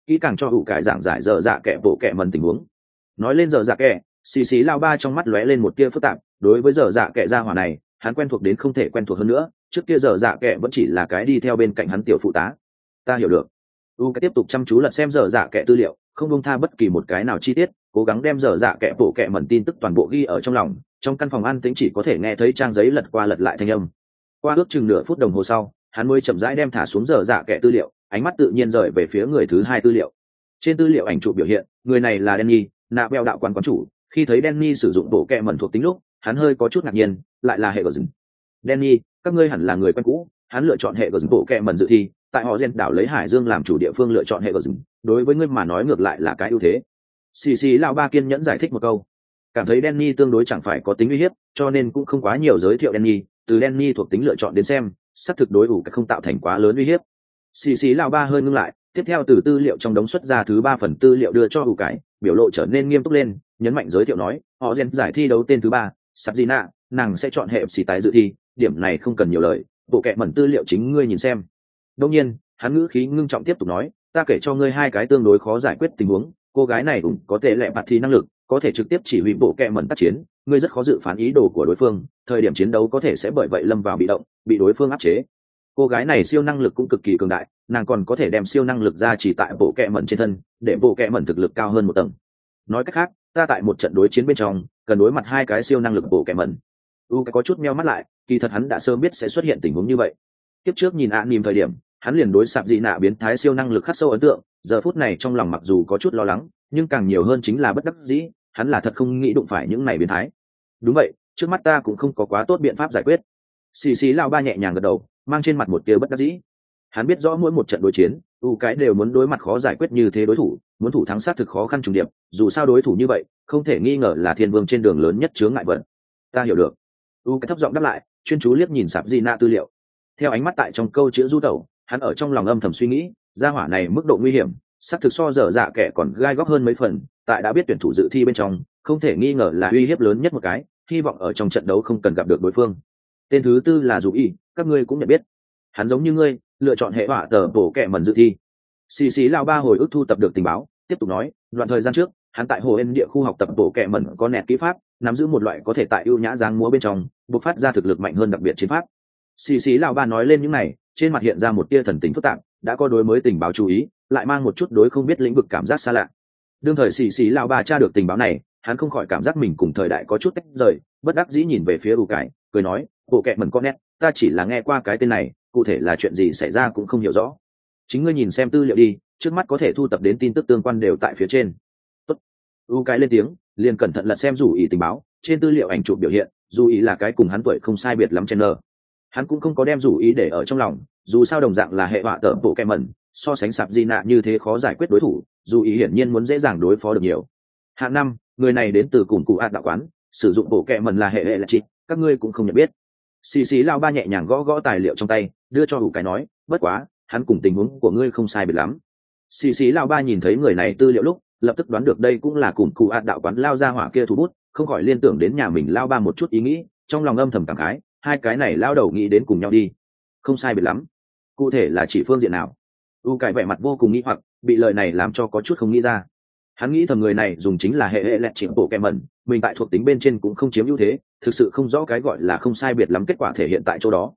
Speaker 1: kỹ càng cho ủ cải giảng giải dở dạ kẻ bộ kẻ mần tình huống. Nói lên dở dạ kẻ, xì xì lao ba trong mắt lóe lên một tia phức tạp. Đối với dở dạ kẻ gia hỏa này, hắn quen thuộc đến không thể quen thuộc hơn nữa. Trước kia dở dạ kẻ vẫn chỉ là cái đi theo bên cạnh hắn tiểu phụ tá. Ta hiểu được. U cái tiếp tục chăm chú lật xem dở dạ kẻ tư liệu, không buông tha bất kỳ một cái nào chi tiết, cố gắng đem dở dạ kẻ bộ kẻ mẩn tin tức toàn bộ ghi ở trong lòng. Trong căn phòng an tĩnh chỉ có thể nghe thấy trang giấy lật qua lật lại thanh âm. Qua ước chừng nửa phút đồng hồ sau, hắn mới chậm rãi đem thả xuống dở dạ kẻ tư liệu, ánh mắt tự nhiên rời về phía người thứ hai tư liệu. Trên tư liệu ảnh chụp biểu hiện, người này là Danny, nạ beo đạo quán quán chủ. Khi thấy Danny sử dụng bộ kẹ mẩn thuộc tính lúc, hắn hơi có chút ngạc nhiên, lại là hệ gờ rừng. Danny, các ngươi hẳn là người quen cũ. Hắn lựa chọn hệ gờ rừng bộ kẹ mẩn dự thi, tại họ gen đảo lấy Hải Dương làm chủ địa phương lựa chọn hệ gờ rừng. Đối với ngươi mà nói ngược lại là cái ưu thế. Xì xì lão ba kiên nhẫn giải thích một câu, cảm thấy Danny tương đối chẳng phải có tính uy hiếp, cho nên cũng không quá nhiều giới thiệu Danny. Từ Danny thuộc tính lựa chọn đến xem, sắp thực đối ủ cái không tạo thành quá lớn uy hiếp. Xì xì lão ba hơi ngưng lại, tiếp theo từ tư liệu trong đống xuất ra thứ ba phần tư liệu đưa cho ủ cái, biểu lộ trở nên nghiêm túc lên, nhấn mạnh giới thiệu nói, họ gen giải thi đấu tên thứ ba, Sabina, nàng sẽ chọn hệ xì tái dự thi, điểm này không cần nhiều lời, bộ kệ mẩn tư liệu chính ngươi nhìn xem. Đương nhiên, hắn ngữ khí ngưng trọng tiếp tục nói, ta kể cho ngươi hai cái tương đối khó giải quyết tình huống, cô gái này cũng có thể lẹ bạt thi năng lực, có thể trực tiếp chỉ huy bộ kệ mẩn tác chiến, ngươi rất khó dự phán ý đồ của đối phương, thời điểm chiến đấu có thể sẽ bởi vậy lâm vào bị động, bị đối phương áp chế. Cô gái này siêu năng lực cũng cực kỳ cường đại, nàng còn có thể đem siêu năng lực ra chỉ tại bộ kệ mẩn trên thân, để bộ kệ mẩn thực lực cao hơn một tầng. Nói cách khác, ta tại một trận đối chiến bên trong cần đối mặt hai cái siêu năng lực bộ kệ mẩn. U cái có chút meo mắt lại, kỳ thật hắn đã sớm biết sẽ xuất hiện tình huống như vậy. Tiếp trước nhìn ạ niềm thời điểm, hắn liền đối sạp dị nạ biến thái siêu năng lực khắc sâu ấn tượng, giờ phút này trong lòng mặc dù có chút lo lắng, nhưng càng nhiều hơn chính là bất đắc dĩ, hắn là thật không nghĩ đụng phải những này biến thái. Đúng vậy, trước mắt ta cũng không có quá tốt biện pháp giải quyết. Xì xì lão ba nhẹ nhàng gật đầu, mang trên mặt một tia bất đắc dĩ. Hắn biết rõ mỗi một trận đối chiến, u cái đều muốn đối mặt khó giải quyết như thế đối thủ, muốn thủ thắng sát thực khó khăn trùng điệp, dù sao đối thủ như vậy, không thể nghi ngờ là thiên vương trên đường lớn nhất chướng ngại vật. Ta hiểu được. U cái thấp giọng đáp lại, chuyên chú liếc nhìn sạp di na tư liệu. Theo ánh mắt tại trong câu chữ du tẩu, hắn ở trong lòng âm thầm suy nghĩ, gia hỏa này mức độ nguy hiểm, sát thực so dở dạ kẻ còn gai góc hơn mấy phần, tại đã biết tuyển thủ dự thi bên trong, không thể nghi ngờ là uy hiếp lớn nhất một cái, hy vọng ở trong trận đấu không cần gặp được đối phương. Tên thứ tư là Dù Y, các ngươi cũng nhận biết. Hắn giống như ngươi, lựa chọn hệ hỏa tờ bổ kẹ mẩn dự thi. Xì xì lão ba hồi ức thu tập được tình báo, tiếp tục nói, đoạn thời gian trước, hắn tại hồ ên địa khu học tập bổ kẹ mẩn có nẹt kỹ pháp, nắm giữ một loại có thể tại ưu nhã dáng múa bên trong, bộc phát ra thực lực mạnh hơn đặc biệt chiến pháp. Xì xì lão ba nói lên những này, trên mặt hiện ra một tia thần tình phức tạp, đã có đối mới tình báo chú ý, lại mang một chút đối không biết lĩnh vực cảm giác xa lạ. Đương thời xì xì lão ba tra được tình báo này, hắn không khỏi cảm giác mình cùng thời đại có chút tách rời, bất đắc dĩ nhìn về phía ủ cải, cười nói, bộ kẹ mẩn con nét, ta chỉ là nghe qua cái tên này, cụ thể là chuyện gì xảy ra cũng không hiểu rõ. Chính ngươi nhìn xem tư liệu đi, trước mắt có thể thu tập đến tin tức tương quan đều tại phía trên. Tốt. U cái lên tiếng, liền cẩn thận lật xem Dù Ý tình báo, trên tư liệu ảnh chụp biểu hiện, Dù Ý là cái cùng hắn tuổi không sai biệt lắm trên nơ. Hắn cũng không có đem Dù Ý để ở trong lòng, dù sao đồng dạng là hệ họa tở bộ kẹ mẩn, so sánh sạp di nạ như thế khó giải quyết đối thủ, Dù Ý hiển nhiên muốn dễ dàng đối phó được nhiều. Hạng năm, người này đến từ cùng cụ ạt đạo quán, sử dụng bộ kẹ mẩn là hệ hệ là chị, các ngươi cũng không nhận biết. Xì xì lao ba nhẹ nhàng gõ gõ tài liệu trong tay, đưa cho hủ cái nói, bất quá, hắn cùng tình huống của ngươi không sai biệt lắm. Xì xì lao ba nhìn thấy người này tư liệu lúc, lập tức đoán được đây cũng là cùng cụ ạt đạo quán lao ra hỏa kia thủ bút, không khỏi liên tưởng đến nhà mình lao ba một chút ý nghĩ, trong lòng âm thầm cảm khái, hai cái này lao đầu nghĩ đến cùng nhau đi. Không sai biệt lắm. Cụ thể là chỉ phương diện nào? U cải vẻ mặt vô cùng nghĩ hoặc, bị lời này làm cho có chút không nghĩ ra. Hắn nghĩ thầm người này dùng chính là hệ hệ lẹt chịu bộ kẹm mẩn, mình tại thuộc tính bên trên cũng không chiếm ưu thế, thực sự không rõ cái gọi là không sai biệt lắm kết quả thể hiện tại chỗ đó.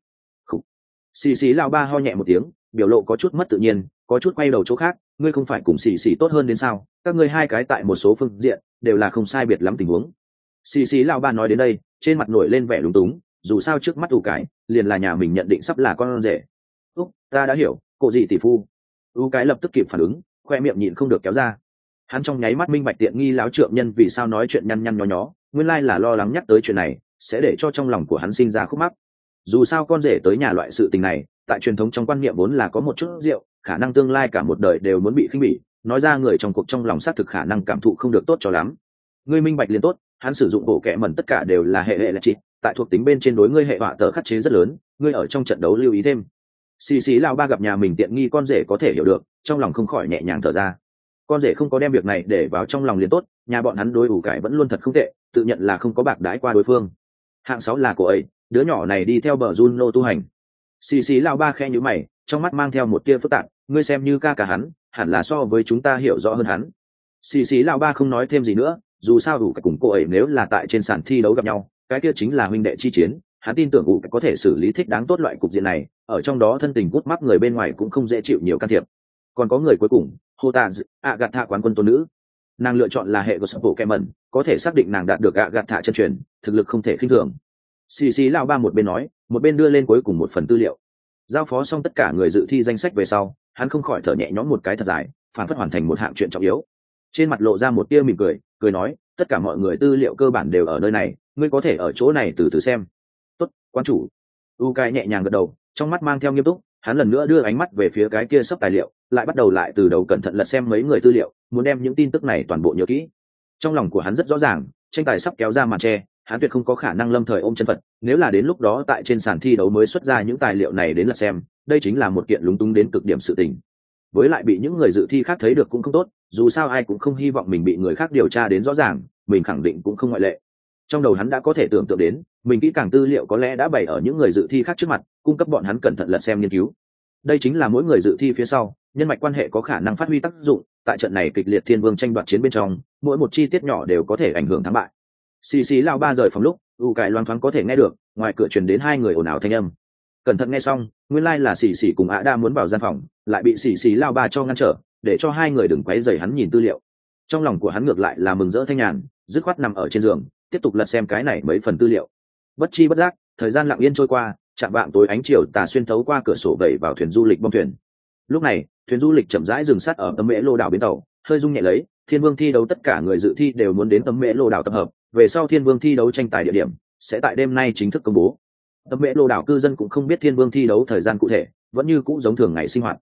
Speaker 1: Xì xì lao ba ho nhẹ một tiếng, biểu lộ có chút mất tự nhiên, có chút quay đầu chỗ khác, ngươi không phải cùng xì xì tốt hơn đến sao? Các ngươi hai cái tại một số phương diện đều là không sai biệt lắm tình huống. Xì xì lao ba nói đến đây, trên mặt nổi lên vẻ lúng túng, dù sao trước mắt ủ cái, liền là nhà mình nhận định sắp là con rể. Úc, ta đã hiểu, cô gì tỷ phu. U cái lập tức kịp phản ứng, khoe miệng nhịn không được kéo ra. Hắn trong nháy mắt minh bạch tiện nghi láo trượng nhân vì sao nói chuyện nhăn nhăn nhó nhó, nguyên lai là lo lắng nhắc tới chuyện này sẽ để cho trong lòng của hắn sinh ra khúc mắc. Dù sao con rể tới nhà loại sự tình này, tại truyền thống trong quan niệm vốn là có một chút rượu, khả năng tương lai cả một đời đều muốn bị khinh bỉ, nói ra người trong cuộc trong lòng xác thực khả năng cảm thụ không được tốt cho lắm. Ngươi minh bạch liền tốt, hắn sử dụng bộ kệ mẩn tất cả đều là hệ hệ là chị, tại thuộc tính bên trên đối ngươi hệ họa tờ khắc chế rất lớn, ngươi ở trong trận đấu lưu ý thêm. Xì xì lão ba gặp nhà mình tiện nghi con rể có thể hiểu được, trong lòng không khỏi nhẹ nhàng thở ra. Con rể không có đem việc này để vào trong lòng liền tốt, nhà bọn hắn đối ủ cải vẫn luôn thật không tệ, tự nhận là không có bạc đái qua đối phương. Hạng sáu là cô ấy, đứa nhỏ này đi theo bờ Juno tu hành. Xì xì lão ba khe nhíu mày, trong mắt mang theo một tia phức tạp, ngươi xem như ca ca hắn, hẳn là so với chúng ta hiểu rõ hơn hắn. Xì xì lão ba không nói thêm gì nữa, dù sao đủ cùng cô ấy nếu là tại trên sàn thi đấu gặp nhau, cái kia chính là huynh đệ chi chiến, hắn tin tưởng ủ có thể xử lý thích đáng tốt loại cục diện này, ở trong đó thân tình gút mắt người bên ngoài cũng không dễ chịu nhiều can thiệp. Còn có người cuối cùng, Hotaz, Agatha quán quân tôn nữ. Nàng lựa chọn là hệ của bộ kẹ mẩn, có thể xác định nàng đạt được Agatha chân truyền, thực lực không thể khinh thường. Xì xì lão ba một bên nói, một bên đưa lên cuối cùng một phần tư liệu. Giao phó xong tất cả người dự thi danh sách về sau, hắn không khỏi thở nhẹ nhõm một cái thật dài, phản phất hoàn thành một hạng chuyện trọng yếu. Trên mặt lộ ra một tia mỉm cười, cười nói, tất cả mọi người tư liệu cơ bản đều ở nơi này, ngươi có thể ở chỗ này từ từ xem. Tốt, quan chủ. U Kai nhẹ nhàng gật đầu, trong mắt mang theo nghiêm túc, hắn lần nữa đưa ánh mắt về phía cái kia sấp tài liệu, lại bắt đầu lại từ đầu cẩn thận lật xem mấy người tư liệu, muốn đem những tin tức này toàn bộ nhớ kỹ. Trong lòng của hắn rất rõ ràng, tranh tài sắp kéo ra màn che, hắn tuyệt không có khả năng lâm thời ôm chân Phật, nếu là đến lúc đó tại trên sàn thi đấu mới xuất ra những tài liệu này đến lật xem, đây chính là một kiện lúng túng đến cực điểm sự tình. Với lại bị những người dự thi khác thấy được cũng không tốt, dù sao ai cũng không hy vọng mình bị người khác điều tra đến rõ ràng, mình khẳng định cũng không ngoại lệ. Trong đầu hắn đã có thể tưởng tượng đến, mình kỹ càng tư liệu có lẽ đã bày ở những người dự thi khác trước mặt, cung cấp bọn hắn cẩn thận lật xem nghiên cứu. Đây chính là mỗi người dự thi phía sau, nhân mạch quan hệ có khả năng phát huy tác dụng, tại trận này kịch liệt thiên vương tranh đoạt chiến bên trong, mỗi một chi tiết nhỏ đều có thể ảnh hưởng thắng bại. Xì xì lão ba rời phòng lúc, u cải loáng thoáng có thể nghe được, ngoài cửa truyền đến hai người ồn ào thanh âm. Cẩn thận nghe xong, nguyên lai là xì xì cùng ạ đa muốn vào gian phòng, lại bị xì xì lão ba cho ngăn trở, để cho hai người đừng quấy rầy hắn nhìn tư liệu. Trong lòng của hắn ngược lại là mừng rỡ thanh nhàn, dứt khoát nằm ở trên giường, tiếp tục lật xem cái này mấy phần tư liệu. Bất chi bất giác, thời gian lặng yên trôi qua, chạm vạng tối ánh chiều tà xuyên thấu qua cửa sổ vẩy vào thuyền du lịch bong thuyền. Lúc này, thuyền du lịch chậm rãi dừng sát ở tấm mễ lô đảo bến tàu, hơi rung nhẹ lấy, thiên vương thi đấu tất cả người dự thi đều muốn đến tấm mễ lô đảo tập hợp, về sau thiên vương thi đấu tranh tài địa điểm sẽ tại đêm nay chính thức công bố. Tấm mễ lô đảo cư dân cũng không biết thiên vương thi đấu thời gian cụ thể, vẫn như cũ giống thường ngày sinh hoạt.